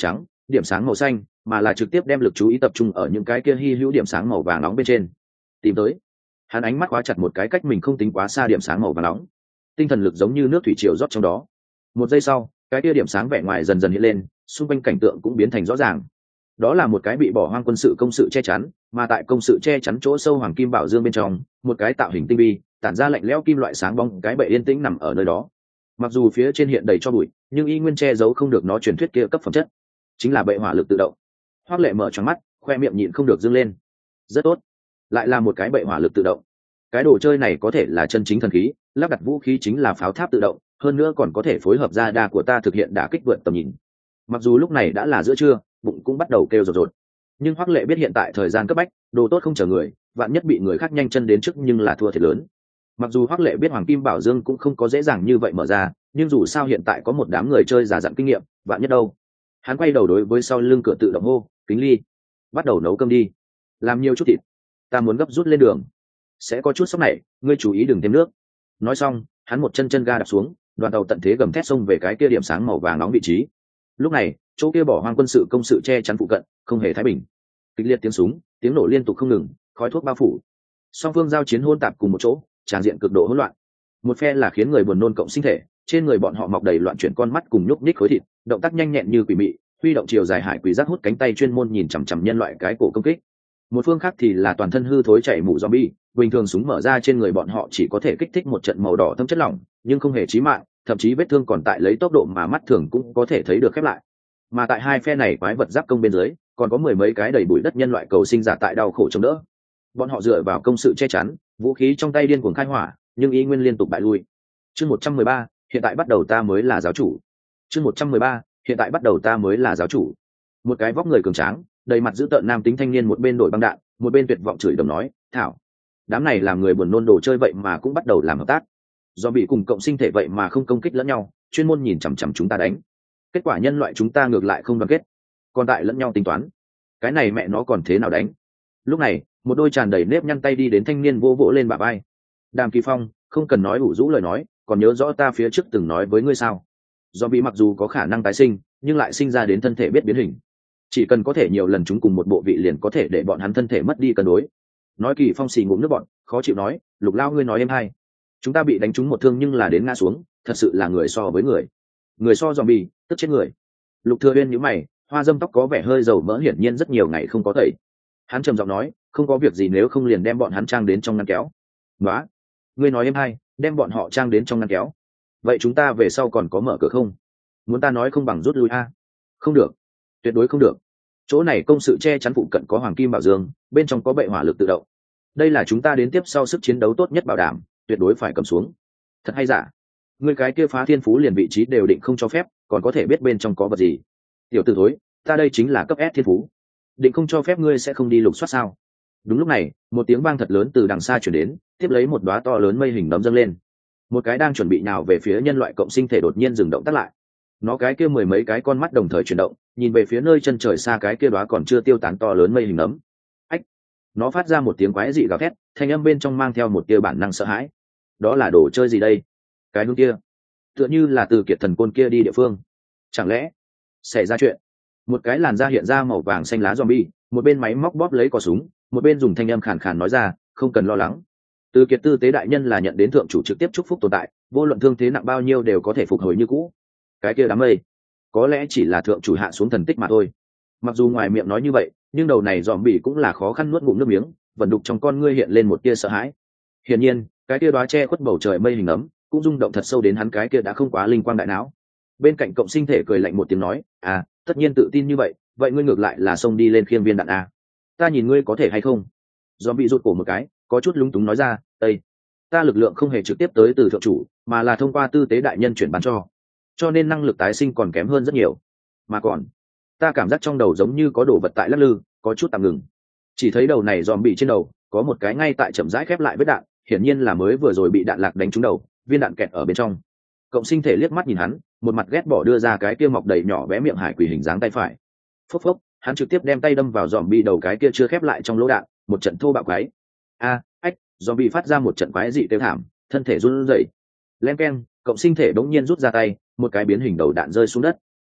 S1: điểm sáng màu xanh, mà là trực tiếp đem lực chú ý tập trung ở những cái kia hy hữu điểm sáng màu vàng nóng bên trên. Tìm tới. Hắn ánh mắt khóa chặt một cái cách mình không tính quá xa điểm sáng màu vàng nóng. Tinh thần lực giống như nước thủy triều rót trong đó. Một giây sau, cái kia điểm sáng vẻ ngoài dần dần hiện lên, xung quanh cảnh tượng cũng biến thành rõ ràng. Đó là một cái bị bỏ hoang quân sự công sự che chắn, mà tại công sự che chắn chỗ sâu hoàng kim bảo dương bên trong, một cái tạo hình tinh vi, tản ra lạnh lẽo kim loại sáng bóng, cái bệ yên tĩnh nằm ở nơi đó. Mặc dù phía trên hiện đầy tro bụi, nhưng y nguyên che giấu không được nó truyền thuyết kia cấp phẩm chất, chính là bệ hỏa lực tự động. Hoắc Lệ mở tròn mắt, khoe miệng nhịn không được dương lên. Rất tốt, lại là một cái bệ hỏa lực tự động. Cái đồ chơi này có thể là chân chính thần khí, lắp đặt vũ khí chính là pháo tháp tự động, hơn nữa còn có thể phối hợp ra đa của ta thực hiện đả kích vượt tầm nhìn. Mặc dù lúc này đã là giữa trưa, bụng cũng bắt đầu kêu rột rột, nhưng Hoắc Lệ biết hiện tại thời gian cấp bách, đồ tốt không chờ người, vạn nhất bị người khác nhanh chân đến trước nhưng là thua thiệt lớn. Mặc dù Hoắc Lệ biết hoàng kim bảo dương cũng không có dễ dàng như vậy mở ra, nhưng dù sao hiện tại có một đám người chơi giả dặn kinh nghiệm, vạn nhất đâu. Hắn quay đầu đối với sau lưng cửa tự động hô, Kính Ly, bắt đầu nấu cơm đi, làm nhiều chút thịt, ta muốn gấp rút lên đường, sẽ có chút sốc này, ngươi chú ý đừng thêm nước. Nói xong, hắn một chân chân ga đạp xuống, đoàn tàu tận thế gầm thét xông về cái kia điểm sáng màu vàng nóng vị trí. Lúc này, chỗ kia bỏ hoang quân sự công sự che chắn phụ cận, không hề thái bình. Kịch liệt tiếng súng, tiếng nổ liên tục không ngừng, khói thuốc bao phủ. Song phương giao chiến hỗn tạp cùng một chỗ, tràn diện cực độ hỗn loạn. Một phe là khiến người buồn nôn cộng sinh thể, trên người bọn họ mọc đầy loạn chuyển con mắt cùng nhúc nhích khối thịt, động tác nhanh nhẹn như quỷ mị, huy động chiều dài hải quỷ giác hút cánh tay chuyên môn nhìn chằm chằm nhân loại cái cổ công kích. Một phương khác thì là toàn thân hư thối chảy mủ zombie, bình thường súng mở ra trên người bọn họ chỉ có thể kích thích một trận màu đỏ thâm chất lỏng, nhưng không hề chí mạng, thậm chí vết thương còn tại lấy tốc độ mà mắt thường cũng có thể thấy được khép lại. Mà tại hai phe này quái vật giáp công bên dưới, còn có mười mấy cái đầy bụi đất nhân loại cầu sinh giả tại đau khổ chống đỡ. Bọn họ dựa vào công sự che chắn, vũ khí trong tay điên cuồng khai hỏa, nhưng y nguyên liên tục bại lui. Chương 113, hiện tại bắt đầu ta mới là giáo chủ. Chương 113, hiện tại bắt đầu ta mới là giáo chủ. Một cái vóc người cường tráng, đầy mặt dữ tợn nam tính thanh niên một bên đổi băng đạn, một bên tuyệt vọng chửi đồng nói, "Thảo, đám này làm người buồn nôn đồ chơi vậy mà cũng bắt đầu làm hợp tác. Do bị cùng cộng sinh thể vậy mà không công kích lẫn nhau, chuyên môn nhìn chằm chằm chúng ta đánh. Kết quả nhân loại chúng ta ngược lại không đoàn kết, còn tại lẫn nhau tính toán. Cái này mẹ nó còn thế nào đánh?" Lúc này, một đôi tràn đầy nếp nhăn tay đi đến thanh niên vô vỗ lên bả vai. "Đàm Kỳ Phong, không cần nói ủ rũ lời nói, còn nhớ rõ ta phía trước từng nói với ngươi sao? Do bị mặc dù có khả năng tái sinh, nhưng lại sinh ra đến thân thể biết biến hình. Chỉ cần có thể nhiều lần chúng cùng một bộ vị liền có thể để bọn hắn thân thể mất đi cân đối." Nói Kỳ Phong xì ngụm nước bọn, khó chịu nói, "Lục Lao ngươi nói em hay. Chúng ta bị đánh trúng một thương nhưng là đến ngã xuống, thật sự là người so với người. Người so zombie, tức chết người." Lục Thừa Uyên nhíu mày, hoa dâm tóc có vẻ hơi dầu mỡ, hiển nhiên rất nhiều ngày không có tẩy. Hắn trầm giọng nói, "Không có việc gì, nếu không liền đem bọn hắn trang đến trong ngăn kéo." "Nóa, ngươi nói em hay, đem bọn họ trang đến trong ngăn kéo. Vậy chúng ta về sau còn có mở cửa không? Muốn ta nói không bằng rút lui a." "Không được, tuyệt đối không được. Chỗ này công sự che chắn phụ cận có hoàng kim bảo dương, bên trong có bệ hỏa lực tự động. Đây là chúng ta đến tiếp sau sức chiến đấu tốt nhất bảo đảm, tuyệt đối phải cầm xuống." "Thật hay giả? Ngươi cái kia phá thiên phú liền vị trí đều định không cho phép, còn có thể biết bên trong có vật gì? Tiểu tử thối, ta đây chính là cấp S thiên phú, định không cho phép ngươi sẽ không đi lục soát sao?" Đúng lúc này, một tiếng vang thật lớn từ đằng xa chuyển đến, tiếp lấy một đóa to lớn mây hình nấm dâng lên. Một cái đang chuẩn bị nhào về phía nhân loại cộng sinh thể đột nhiên dừng động tác lại. Nó cái kia mười mấy cái con mắt đồng thời chuyển động, nhìn về phía nơi chân trời xa cái kia đóa còn chưa tiêu tán to lớn mây hình nấm. Ách! Nó phát ra một tiếng quái dị gào thét, thanh âm bên trong mang theo một tia bản năng sợ hãi. Đó là đồ chơi gì đây? Cái hướng kia, tựa như là từ Kiệt Thần Côn kia đi địa phương. Chẳng lẽ xảy ra chuyện? Một cái làn da hiện ra màu vàng xanh lá zombie, một bên máy móc bóp lấy cò súng, một bên dùng thanh âm khàn khàn nói ra, "Không cần lo lắng. Từ Kiệt tư tế đại nhân là nhận đến thượng chủ trực tiếp chúc phúc tồn tại, vô luận thương thế nặng bao nhiêu đều có thể phục hồi như cũ. Cái kia đám mây, có lẽ chỉ là thượng chủ hạ xuống thần tích mà thôi." Mặc dù ngoài miệng nói như vậy, nhưng đầu này zombie cũng là khó khăn nuốt ngụm nước miếng, vận đục trong con ngươi hiện lên một tia sợ hãi. Hiển nhiên, cái kia đóa che khuất bầu trời mây hình ấm, cũng rung động thật sâu đến hắn cái kia đã không quá linh quang đại não. Bên cạnh cộng sinh thể cười lạnh một tiếng nói, "À, tất nhiên tự tin như vậy, vậy ngươi ngược lại là xông đi lên khiêng viên đạn a. Ta nhìn ngươi có thể hay không?" Zombie rụt cổ một cái, có chút lúng túng nói ra, "Ê, ta lực lượng không hề trực tiếp tới từ thượng chủ, mà là thông qua tư tế đại nhân chuyển bán cho nên năng lực tái sinh còn kém hơn rất nhiều. Mà còn, ta cảm giác trong đầu giống như có đồ vật tại lắc lư, có chút tạm ngừng." Chỉ thấy đầu này zombie trên đầu có một cái ngay tại chậm rãi khép lại vết đạn, hiển nhiên là mới vừa rồi bị đạn lạc đánh trúng đầu, viên đạn kẹt ở bên trong. Cộng sinh thể liếc mắt nhìn hắn, một mặt ghét bỏ đưa ra cái kia mọc đầy nhỏ bé miệng hải quỷ hình dáng tay phải. Phốc phốc, hắn trực tiếp đem tay đâm vào zombie đầu cái kia chưa khép lại trong lỗ đạn, một trận thô bạo quái. Ách, zombie phát ra một trận quái dị kêu thảm, thân thể run rẩy. Len keng, cộng sinh thể đống nhiên rút ra tay, một cái biến hình đầu đạn rơi xuống đất.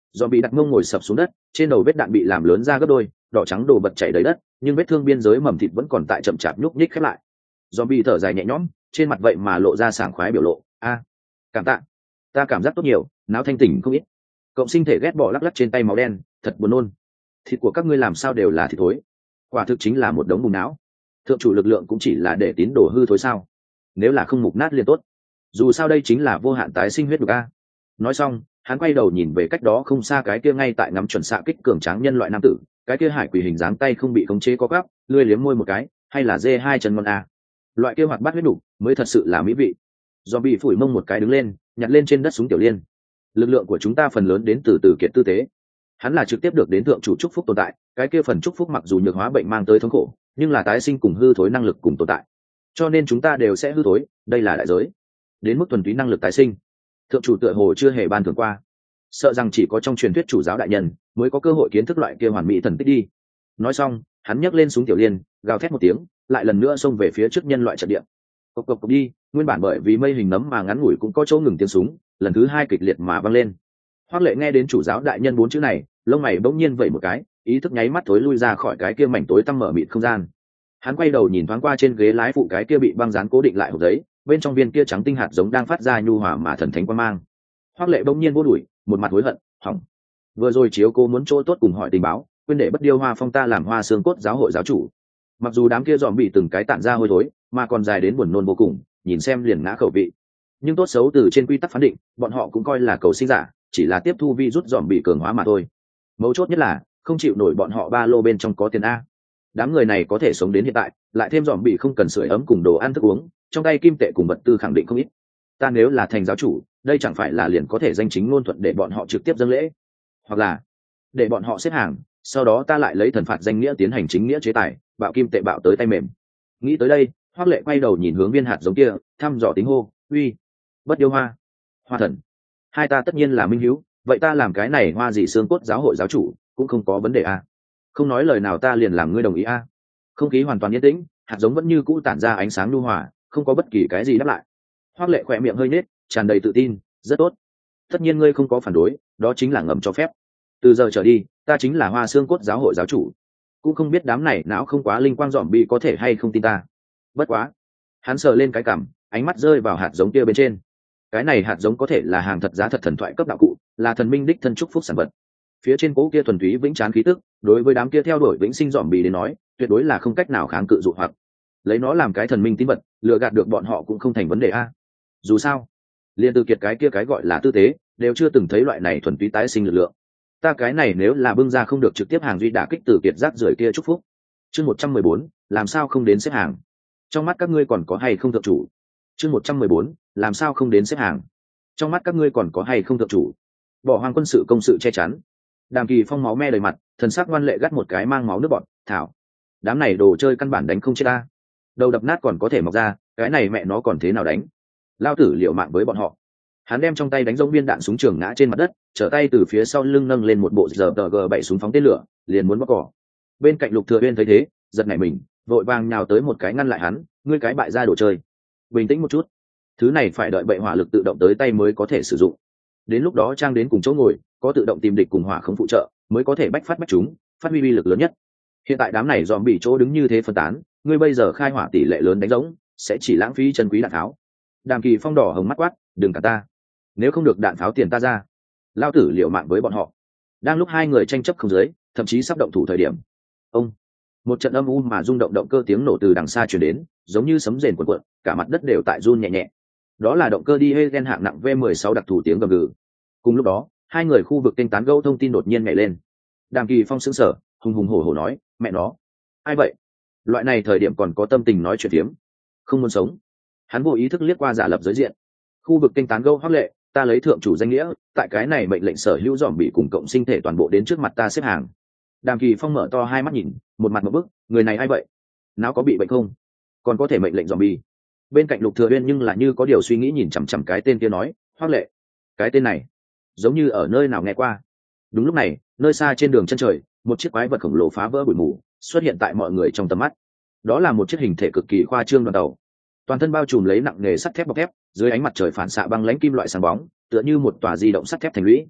S1: dòm bị đặt mông ngồi sập xuống đất, trên đầu vết đạn bị làm lớn ra gấp đôi, đỏ trắng đồ vật chảy đầy đất, nhưng vết thương biên giới mầm thịt vẫn còn tại chậm chạp nhúc nhích khép lại. Dòm bị thở dài nhẹ nhõm, trên mặt vậy mà lộ ra sảng khoái biểu lộ. Cảm tạ, ta cảm giác tốt nhiều, não thanh tỉnh không ít. Cộng sinh thể ghét bỏ lắc lắc trên tay máu đen, thật buồn nôn. Thịt của các ngươi làm sao đều là thịt thối, quả thực chính là một đống bùn não. Thượng chủ lực lượng cũng chỉ là để tín đồ hư thối sao? Nếu là không mục nát liền tốt, dù sao đây chính là vô hạn tái sinh huyết được a. Nói xong, hắn quay đầu nhìn về cách đó không xa cái kia ngay tại ngắm chuẩn xạ kích cường tráng nhân loại nam tử, cái kia hải quỷ hình dáng tay không bị khống chế có gắp, lưỡi liếm môi một cái, hay là dê hai chân ngon a. Loại kia hoạt bát huyết đủ mới thật sự là mỹ vị. Do bị phủi mông một cái đứng lên, nhặt lên trên đất súng tiểu liên. Lực lượng của chúng ta phần lớn đến từ kiệt tư tế. Hắn là trực tiếp được đến thượng chủ chúc phúc tồn tại, cái kia phần chúc phúc mặc dù nhược hóa bệnh mang tới thống khổ, nhưng là tái sinh cùng hư thối năng lực cùng tồn tại, cho nên chúng ta đều sẽ hư thối, đây là đại giới. Đến mức thuần túy năng lực tái sinh, thượng chủ tựa hồ chưa hề ban thưởng qua, sợ rằng chỉ có trong truyền thuyết chủ giáo đại nhân mới có cơ hội kiến thức loại kia hoàn mỹ thần tích đi. Nói xong, hắn nhấc lên súng tiểu liên, gào thét một tiếng, lại lần nữa xông về phía trước nhân loại trận địa. Cộc cộc cộc đi, nguyên bản bởi vì mây hình nấm mà ngắn ngủi cũng có chỗ ngừng tiếng súng, lần thứ hai kịch liệt mà vang lên. Hoắc Lệ nghe đến chủ giáo đại nhân 4 chữ này, lông mày bỗng nhiên vẩy một cái, ý thức nháy mắt thối lui ra khỏi cái kia mảnh tối tăm mở mịt không gian. Hắn quay đầu nhìn thoáng qua trên ghế lái phụ cái kia bị băng dán cố định lại hộp giấy, bên trong viên kia trắng tinh hạt giống đang phát ra nhu hòa mà thần thánh quang mang. Hoắc Lệ bỗng nhiên vô đuổi, một mặt hối hận, hỏng. Vừa rồi chiếu cô muốn chỗ tốt cùng hỏi tình báo, quên để bất điêu Hoa Phong ta làm Hoa Xương Cốt giáo hội giáo chủ. Mặc dù đám kia dòm bị từng cái tản ra hôi thối, mà còn dài đến buồn nôn vô cùng, nhìn xem liền ngã khẩu vị. Nhưng tốt xấu từ trên quy tắc phán định, bọn họ cũng coi là cầu sinh giả, chỉ là tiếp thu virus dòm bị cường hóa mà thôi. Mấu chốt nhất là không chịu nổi bọn họ ba lô bên trong có tiền a. Đám người này có thể sống đến hiện tại, lại thêm dòm bị không cần sưởi ấm cùng đồ ăn thức uống, trong tay kim tệ cùng vật tư khẳng định không ít. Ta nếu là thành giáo chủ, đây chẳng phải là liền có thể danh chính ngôn thuận để bọn họ trực tiếp dâng lễ, hoặc là để bọn họ xếp hàng, sau đó ta lại lấy thần phạt danh nghĩa tiến hành chính nghĩa chế tài, bạo kim tệ bạo tới tay mềm. Nghĩ tới đây, Hoắc Lệ quay đầu nhìn hướng viên hạt giống kia, thăm dò tính hô, uy, bất điêu hoa, hoa thần, hai ta tất nhiên là minh hữu, vậy ta làm cái này Hoa Dị Xương Cốt giáo hội giáo chủ cũng không có vấn đề a. Không nói lời nào ta liền làm ngươi đồng ý a. Không khí hoàn toàn yên tĩnh, hạt giống vẫn như cũ tản ra ánh sáng nhu hòa, không có bất kỳ cái gì đáp lại. Hoắc Lệ khỏe miệng hơi nhếch, tràn đầy tự tin, rất tốt. Tất nhiên ngươi không có phản đối, đó chính là ngầm cho phép. Từ giờ trở đi, ta chính là Hoa Xương Cốt giáo hội giáo chủ. Cũng không biết đám này não không quá linh quang dòm bi có thể hay không tin ta. Bất quá, hắn sờ lên cái cằm, ánh mắt rơi vào hạt giống kia bên trên. Cái này hạt giống có thể là hàng thật giá thật thần thoại cấp đạo cụ, là thần minh đích thân chúc phúc sản vật. Phía trên cố kia thuần túy vĩnh trán khí tức, đối với đám kia theo đuổi vĩnh sinh dòm bì đến nói, tuyệt đối là không cách nào kháng cự dụ hoặc. Lấy nó làm cái thần minh tín vật, lừa gạt được bọn họ cũng không thành vấn đề a. Dù sao, liên từ kiệt cái kia cái gọi là tư tế, đều chưa từng thấy loại này thuần túy tái sinh lực lượng. Ta cái này nếu là bưng ra không được trực tiếp hàng duy đả kích từ kiệt rác rưởi kia chúc phúc. Chương 114, làm sao không đến xếp hàng? Trong mắt các ngươi còn có hay không thượng chủ? Chương 114, làm sao không đến xếp hàng? Trong mắt các ngươi còn có hay không thượng chủ? Bỏ hoang quân sự công sự che chắn. Đàm Kỳ Phong máu me đầy mặt, thần sắc ngoan lệ gắt một cái mang máu nước bọt, thảo. Đám này đồ chơi căn bản đánh không chết ta. Đầu đập nát còn có thể mọc ra, cái này mẹ nó còn thế nào đánh? Lao tử liều mạng với bọn họ. Hắn đem trong tay đánh giống viên đạn súng trường ngã trên mặt đất, trở tay từ phía sau lưng nâng lên một bộ RPG-7 súng phóng tên lửa, liền muốn bóc cỏ. Bên cạnh Lục Thừa Uyên thấy thế, giật nảy mình, vội vàng nhào tới một cái ngăn lại hắn, ngươi cái bại gia đồ chơi. Bình tĩnh một chút, thứ này phải đợi bệ hỏa lực tự động tới tay mới có thể sử dụng. Đến lúc đó trang đến cùng chỗ ngồi, có tự động tìm địch cùng hỏa không phụ trợ, mới có thể bách phát bách chúng, phát huy uy lực lớn nhất. Hiện tại đám này dòm bị chỗ đứng như thế phân tán, ngươi bây giờ khai hỏa tỷ lệ lớn đánh giống, sẽ chỉ lãng phí chân quý đạn tháo. Đàm Kỳ Phong đỏ hồng mắt quát, đừng cả ta, nếu không được đạn pháo tiền ta ra. Lao tử liều mạng với bọn họ. Đang lúc hai người tranh chấp không dưới, thậm chí sắp động thủ thời điểm, ông, một trận âm u mà rung động động cơ tiếng nổ từ đằng xa truyền đến, giống như sấm rền cuộn cuộn, cả mặt đất đều tại run nhẹ nhẹ. Đó là động cơ đi Hegen hạng nặng V16 đặc thù tiếng gầm gừ. Cùng lúc đó, hai người khu vực kênh tán gẫu thông tin đột nhiên nhảy lên. Đàm Kỳ Phong sững sờ, hùng hùng hổ hổ nói, mẹ nó, ai vậy? Loại này thời điểm còn có tâm tình nói chuyện phiếm, không muốn sống. Hắn vô ý thức liếc qua giả lập giới diện. Khu vực kênh tán gẫu Hoắc Lệ, ta lấy thượng chủ danh nghĩa, tại cái này mệnh lệnh sở hữu dòm bị cùng cộng sinh thể toàn bộ đến trước mặt ta xếp hàng. Đàm Kỳ Phong mở to hai mắt nhìn, một mặt một bức, người này ai vậy? Não có bị bệnh không? Còn có thể mệnh lệnh dòm bị. Bên cạnh Lục Thừa Uyên nhưng là như có điều suy nghĩ nhìn chằm chằm cái tên kia nói, Hoắc Lệ, cái tên này giống như ở nơi nào nghe qua. Đúng lúc này, nơi xa trên đường chân trời, một chiếc quái vật khổng lồ phá vỡ bụi mù xuất hiện tại mọi người trong tầm mắt. Đó là một chiếc hình thể cực kỳ khoa trương đoàn tàu, toàn thân bao trùm lấy nặng nghề sắt thép bọc thép, dưới ánh mặt trời phản xạ băng lãnh kim loại sáng bóng, tựa như một tòa di động sắt thép thành lũy.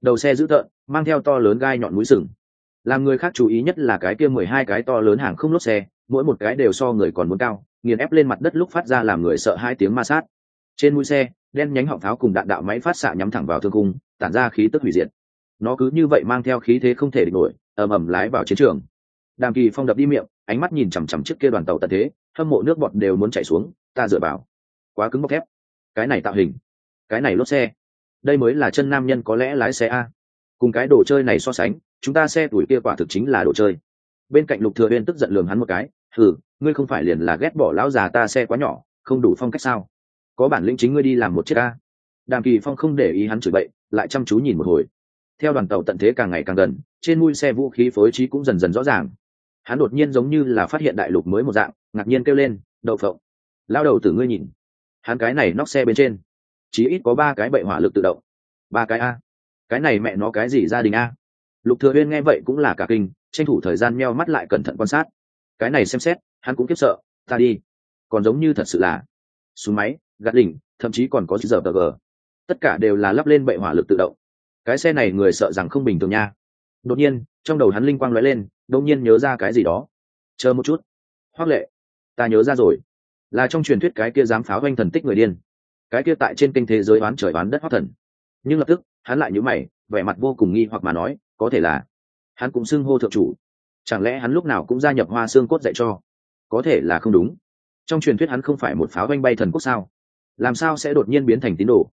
S1: đầu xe dữ tợn mang theo to lớn gai nhọn mũi sừng. Làm người khác chú ý nhất là cái kia 12 cái to lớn hàng không lốp xe, mỗi một cái đều so người còn muốn cao, nghiền ép lên mặt đất lúc phát ra làm người sợ hai tiếng ma sát. Trên mũi xe đen nhánh họng pháo cùng đạn đạo máy phát xạ nhắm thẳng vào thương khung, tản ra khí tức hủy diệt. Nó cứ như vậy mang theo khí thế không thể địch nổi, ầm ầm lái vào chiến trường. Đàm Kỳ Phong đập đi miệng, ánh mắt nhìn chằm chằm chiếc kia đoàn tàu tận thế, hâm mộ nước bọt đều muốn chảy xuống. Ta dựa vào, quá cứng bóc thép. Cái này tạo hình, cái này lốp xe, đây mới là chân nam nhân có lẽ lái xe a. Cùng cái đồ chơi này so sánh, chúng ta xe tuổi kia quả thực chính là đồ chơi. Bên cạnh Lục Thừa Uyên tức giận lườm hắn một cái, hừ, ngươi không phải liền là ghét bỏ lão già ta xe quá nhỏ, không đủ phong cách sao? Có bản lĩnh chính ngươi đi làm một chiếc a. Đàm Kỳ Phong không để ý hắn chửi bậy, lại chăm chú nhìn một hồi. Theo đoàn tàu tận thế càng ngày càng gần, trên mui xe vũ khí phối trí cũng dần dần rõ ràng. Hắn đột nhiên giống như là phát hiện đại lục mới một dạng, ngạc nhiên kêu lên, đậu phộng. Lao đầu tử ngươi nhìn, hắn cái này nóc xe bên trên, chí ít có 3 cái bệ hỏa lực tự động. 3 cái a? Cái này mẹ nó cái gì gia đình a? Lục Thừa Uyên nghe vậy cũng là cả kinh, tranh thủ thời gian meo mắt lại cẩn thận quan sát. Cái này xem xét, hắn cũng kiếp sợ, ta đi, còn giống như thật sự là súng máy, gạt đỉnh, thậm chí còn có giờ tờ gờ, tất cả đều là lắp lên bệ hỏa lực tự động. Cái xe này người sợ rằng không bình thường nha. Đột nhiên trong đầu hắn linh quang lóe lên, đột nhiên nhớ ra cái gì đó. Chờ một chút, Hoắc Lệ, ta nhớ ra rồi, là trong truyền thuyết cái kia dám pháo hoành thần tích người điên, cái kia tại trên kênh thế giới oán trời oán đất Hoắc Thần. Nhưng lập tức hắn lại nhíu mày, vẻ mặt vô cùng nghi hoặc mà nói, có thể là hắn cũng xưng hô thượng chủ, chẳng lẽ hắn lúc nào cũng gia nhập Hoa Xương Cốt dạy cho? Có thể là không đúng, trong truyền thuyết hắn không phải một pháo oanh bay thần quốc sao, làm sao sẽ đột nhiên biến thành tín đồ?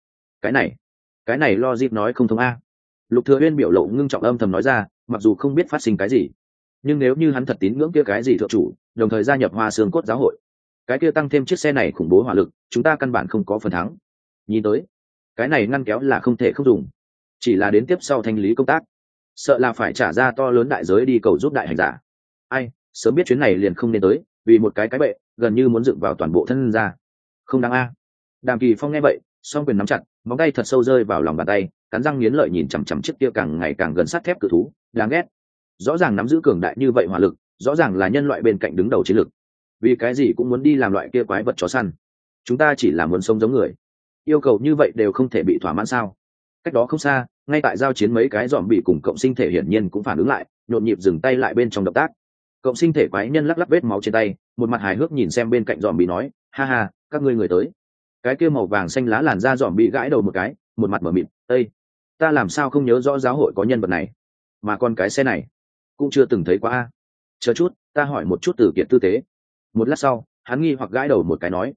S1: Cái này logic nói không thông a. Lục Thừa Uyên biểu lộ ngưng trọng âm thầm nói ra, mặc dù không biết phát sinh cái gì, nhưng nếu như hắn thật tín ngưỡng kia cái gì thượng chủ, đồng thời gia nhập Hoa Xương Cốt giáo hội, cái kia tăng thêm chiếc xe này khủng bố hỏa lực, chúng ta căn bản không có phần thắng. Nhìn tới cái này ngăn kéo là không thể không dùng, chỉ là đến tiếp sau thanh lý công tác, sợ là phải trả ra to lớn đại giới đi cầu giúp đại hành giả. Ai, sớm biết chuyến này liền không nên tới, vì một cái bệ gần như muốn dựng vào toàn bộ thân ra. Không đáng a. Đàm Kỳ Phong nghe vậy, song quyền nắm chặt, móng tay thật sâu rơi vào lòng bàn tay, cắn răng nghiến lợi nhìn chằm chằm chiếc kia càng ngày càng gần sắt thép cự thú, đáng ghét. Rõ ràng nắm giữ cường đại như vậy hỏa lực, rõ ràng là nhân loại bên cạnh đứng đầu chiến lực, vì cái gì cũng muốn đi làm loại kia quái vật chó săn. Chúng ta chỉ là muốn sống giống người, yêu cầu như vậy đều không thể bị thỏa mãn sao? Cách đó không xa, ngay tại giao chiến mấy cái dòm bị cùng cộng sinh thể hiển nhiên cũng phản ứng lại, nhộn nhịp dừng tay lại bên trong động tác. Cộng sinh thể quái nhân lắc lắc vết máu trên tay, một mặt hài hước nhìn xem bên cạnh dòm bị nói, ha ha, các ngươi người tới. Cái kia màu vàng xanh lá làn da dòm bị gãi đầu một cái, một mặt mở mịt, ây, ta làm sao không nhớ rõ giáo hội có nhân vật này, mà còn cái xe này cũng chưa từng thấy qua a. Chờ chút, ta hỏi một chút Từ Kiệt tư tế. Một lát sau, hắn nghi hoặc gãi đầu một cái nói,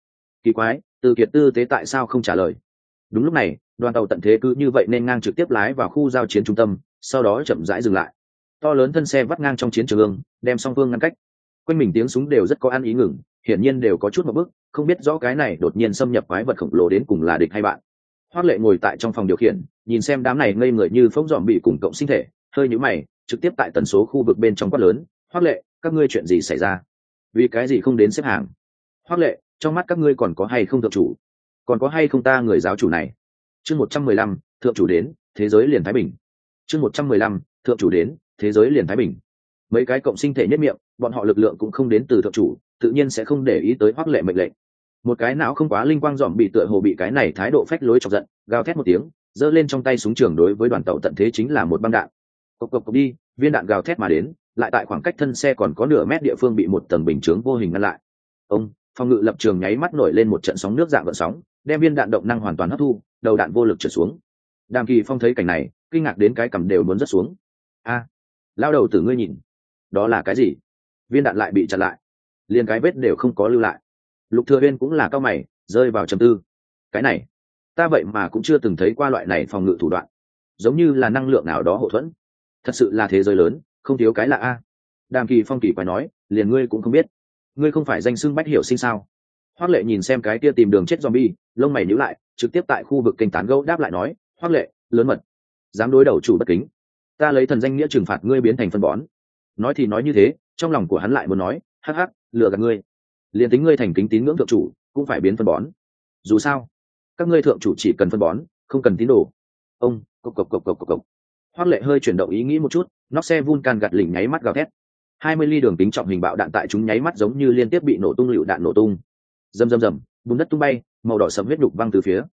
S1: kỳ quái, Từ Kiệt tư tế tại sao không trả lời? Đúng lúc này, đoàn tàu tận thế cứ như vậy nên ngang trực tiếp lái vào khu giao chiến trung tâm, sau đó chậm rãi dừng lại. To lớn thân xe vắt ngang trong chiến trường, đem song phương ngăn cách. Quanh mình tiếng súng đều rất có ăn ý ngừng, hiển nhiên đều có chút một bước, không biết rõ cái này đột nhiên xâm nhập quái vật khổng lồ đến cùng là địch hay bạn. Hoắc Lệ ngồi tại trong phòng điều khiển, nhìn xem đám này ngây người như phỗng dòm bị cùng cộng sinh thể, hơi nhíu mày, trực tiếp tại tần số khu vực bên trong quát lớn, "Hoắc Lệ, các ngươi chuyện gì xảy ra? Vì cái gì không đến xếp hàng? Hoắc Lệ, trong mắt các ngươi còn có hay không thượng chủ? Còn có hay không ta người giáo chủ này?" Chương 115, thượng chủ đến, thế giới liền thái bình. Chương 115, thượng chủ đến, thế giới liền thái bình. Mấy cái cộng sinh thể nhất miệng, bọn họ lực lượng cũng không đến từ thượng chủ, tự nhiên sẽ không để ý tới Hoắc Lệ mệnh lệnh. Một cái não không quá linh quang dòm bị tựa hồ bị cái này thái độ phách lối chọc giận, gào thét một tiếng, giơ lên trong tay súng trường đối với đoàn tàu tận thế chính là một băng đạn. Cộc cộc cộc đi, viên đạn gào thét mà đến, lại tại khoảng cách thân xe còn có nửa mét địa phương bị một tầng bình chướng vô hình ngăn lại. Phòng ngự lập trường nháy mắt nổi lên một trận sóng nước dạng gợn sóng, đem viên đạn động năng hoàn toàn hấp thu, đầu đạn vô lực trượt xuống. Đàm Kỳ Phong thấy cảnh này, kinh ngạc đến cái cằm đều muốn rớt xuống. A, lao đầu tử ngươi nhìn, đó là cái gì? Viên đạn lại bị chặn lại, liền cái vết đều không có lưu lại. Lục Thừa Uyên cũng là cao mày, rơi vào trầm tư. Cái này, ta vậy mà cũng chưa từng thấy qua loại này phòng ngự thủ đoạn, giống như là năng lượng nào đó hậu thuẫn. Thật sự là thế giới lớn, không thiếu cái lạ a. Đàm Kỳ Phong kỳ quái nói, liền ngươi cũng không biết, ngươi không phải danh xưng Bách Hiểu Sinh sao? Hoắc Lệ nhìn xem cái kia tìm đường chết zombie, lông mày nhíu lại, trực tiếp tại khu vực kênh tán gẫu đáp lại nói, Hoắc Lệ, lớn mật, dám đối đầu chủ bất kính, ta lấy thần danh nghĩa trừng phạt ngươi biến thành phân bón. Nói thì nói như thế, trong lòng của hắn lại muốn nói, hắc hắc, lừa gạt ngươi, liền tính ngươi thành kính tín ngưỡng thượng chủ, cũng phải biến phân bón. Dù sao, các ngươi thượng chủ chỉ cần phân bón, không cần tín đồ. Ông, cộc cộc cộc cộc cộc. Hoắc Lệ hơi chuyển động ý nghĩ một chút, nóc xe Vulcan gạt lỉnh nháy mắt gào thét. 20 ly đường kính trọng hình bạo đạn tại chúng nháy mắt giống như liên tiếp bị nổ tung lựu đạn nổ tung. Rầm rầm rầm, bùn đất tung bay, màu đỏ sẫm huyết nhục văng từ phía.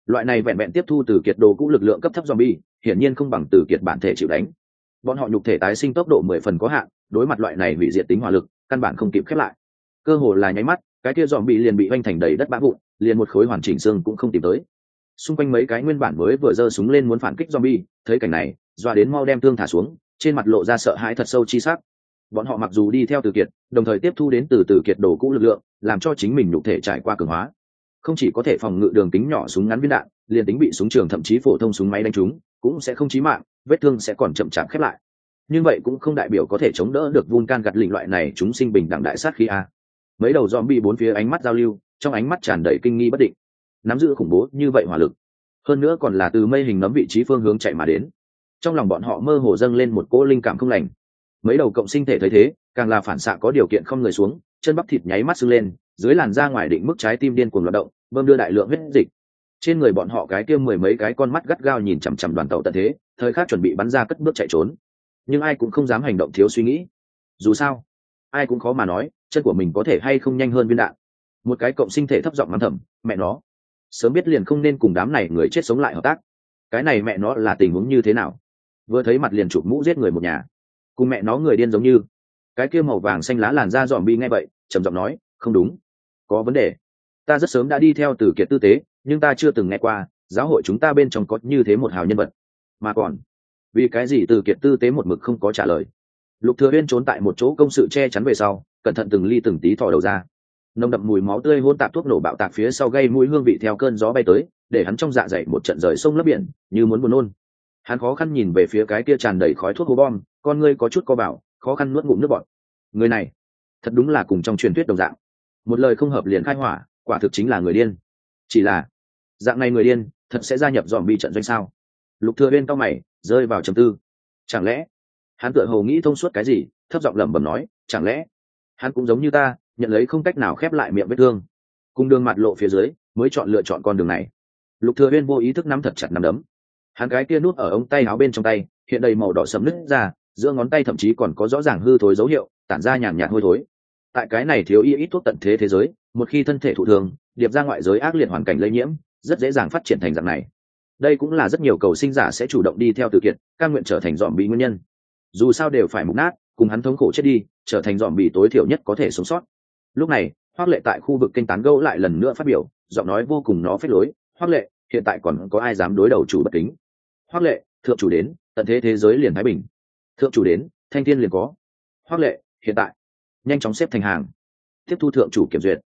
S1: Loại này vẹn vẹn tiếp thu từ kiệt đồ cũ lực lượng cấp thấp zombie, hiển nhiên không bằng từ kiệt bản thể chịu đánh. Bọn họ nhục thể tái sinh tốc độ 10 phần có hạn, đối mặt loại này hủy diệt tính hỏa lực, căn bản không kịp khép lại. Cơ hồ là nháy mắt, cái kia zombie liền bị hoành thành đầy đất bã vụn, liền một khối hoàn chỉnh xương cũng không tìm tới. Xung quanh mấy cái nguyên bản mới vừa giơ súng lên muốn phản kích zombie, thấy cảnh này, doa đến mau đem thương thả xuống, trên mặt lộ ra sợ hãi thật sâu chi sắc. Bọn họ mặc dù đi theo từ kiệt, đồng thời tiếp thu đến từ kiệt đồ cũ lực lượng, làm cho chính mình nhục thể trải qua cường hóa, không chỉ có thể phòng ngự đường kính nhỏ súng ngắn viên đạn, liền tính bị súng trường thậm chí phổ thông súng máy đánh trúng cũng sẽ không chí mạng, vết thương sẽ còn chậm chạp khép lại. Nhưng vậy cũng không đại biểu có thể chống đỡ được Vulcan gạt lỉnh loại này chúng sinh bình đẳng đại sát khí a. Mấy đầu zombie bốn phía ánh mắt giao lưu, trong ánh mắt tràn đầy kinh nghi bất định. Nắm giữ khủng bố như vậy hỏa lực, hơn nữa còn là từ mây hình nấm vị trí phương hướng chạy mà đến. Trong lòng bọn họ mơ hồ dâng lên một cỗ linh cảm không lành. Mấy đầu cộng sinh thể thấy thế, càng là phản xạ có điều kiện không người xuống, chân bắp thịt nháy mắt sưng lên, dưới làn da ngoài định mức trái tim điên cuồng loạn động, bơm đưa đại lượng huyết dịch. Trên người bọn họ cái kia mười mấy cái con mắt gắt gao nhìn chằm chằm đoàn tàu tận thế, thời khắc chuẩn bị bắn ra cất bước chạy trốn. Nhưng ai cũng không dám hành động thiếu suy nghĩ. Dù sao, ai cũng khó mà nói, chân của mình có thể hay không nhanh hơn viên đạn. Một cái cộng sinh thể thấp giọng mắng thầm, mẹ nó, sớm biết liền không nên cùng đám này người chết sống lại hợp tác. Cái này mẹ nó là tình huống như thế nào? Vừa thấy mặt liền chụp mũ giết người một nhà, cùng mẹ nó người điên giống như. Cái kia màu vàng xanh lá làn da zombie nghe vậy, trầm giọng nói, không đúng, có vấn đề. Ta rất sớm đã đi theo từ kiệt tư tế, nhưng ta chưa từng nghe qua giáo hội chúng ta bên trong có như thế một hào nhân vật. Mà còn, vì cái gì từ kiệt tư tế một mực không có trả lời? Lục Thừa Uyên trốn tại một chỗ công sự che chắn về sau, cẩn thận từng ly từng tí thò đầu ra. Nồng đậm mùi máu tươi hỗn tạp thuốc nổ bạo tạc phía sau gây mũi hương vị theo cơn gió bay tới, để hắn trong dạ dày một trận rời sông lấp biển, như muốn buồn nôn. Hắn khó khăn nhìn về phía cái kia tràn đầy khói thuốc hố bom, con ngươi có chút co bảo, khó khăn nuốt ngụm nước bọt. Người này, thật đúng là cùng trong truyền thuyết đồng dạng. Một lời không hợp liền khai hỏa, quả thực chính là người điên. Chỉ là, dạng này người điên, thật sẽ gia nhập zombie trận doanh sao? Lục Thừa Uyên cau mày, rơi vào trầm tư. Chẳng lẽ, hắn tựa hồ nghĩ thông suốt cái gì, thấp giọng lẩm bẩm nói, chẳng lẽ hắn cũng giống như ta, nhận lấy không cách nào khép lại miệng vết thương, cùng đường mặt lộ phía dưới, mới lựa chọn con đường này. Lục Thừa Uyên vô ý thức nắm thật chặt nắm đấm. Hắn cái kia nút ở ống tay áo bên trong tay, hiện đầy màu đỏ sẫm nứt ra, giữa ngón tay thậm chí còn có rõ ràng hư thối dấu hiệu, tản ra nhàn nhạt hôi thối. Tại cái này thiếu y ít thuốc tận thế thế giới, một khi thân thể thụ thương, điệp ra ngoại giới ác liệt hoàn cảnh lây nhiễm, rất dễ dàng phát triển thành dạng này. Đây cũng là rất nhiều cầu sinh giả sẽ chủ động đi theo từ kiệt, cam nguyện trở thành zombie nguyên nhân. Dù sao đều phải mục nát, cùng hắn thống khổ chết đi, trở thành zombie tối thiểu nhất có thể sống sót. Lúc này, Hoắc Lệ tại khu vực kênh tán gẫu lại lần nữa phát biểu, giọng nói vô cùng nó phết lối. Hoắc Lệ, hiện tại còn có ai dám đối đầu chủ bất kính? Hoắc Lệ, thượng chủ đến, tận thế thế giới liền thái bình. Thượng chủ đến, thanh thiên liền có. Hoắc Lệ, hiện tại nhanh chóng xếp thành hàng, tiếp thu thượng chủ kiểm duyệt.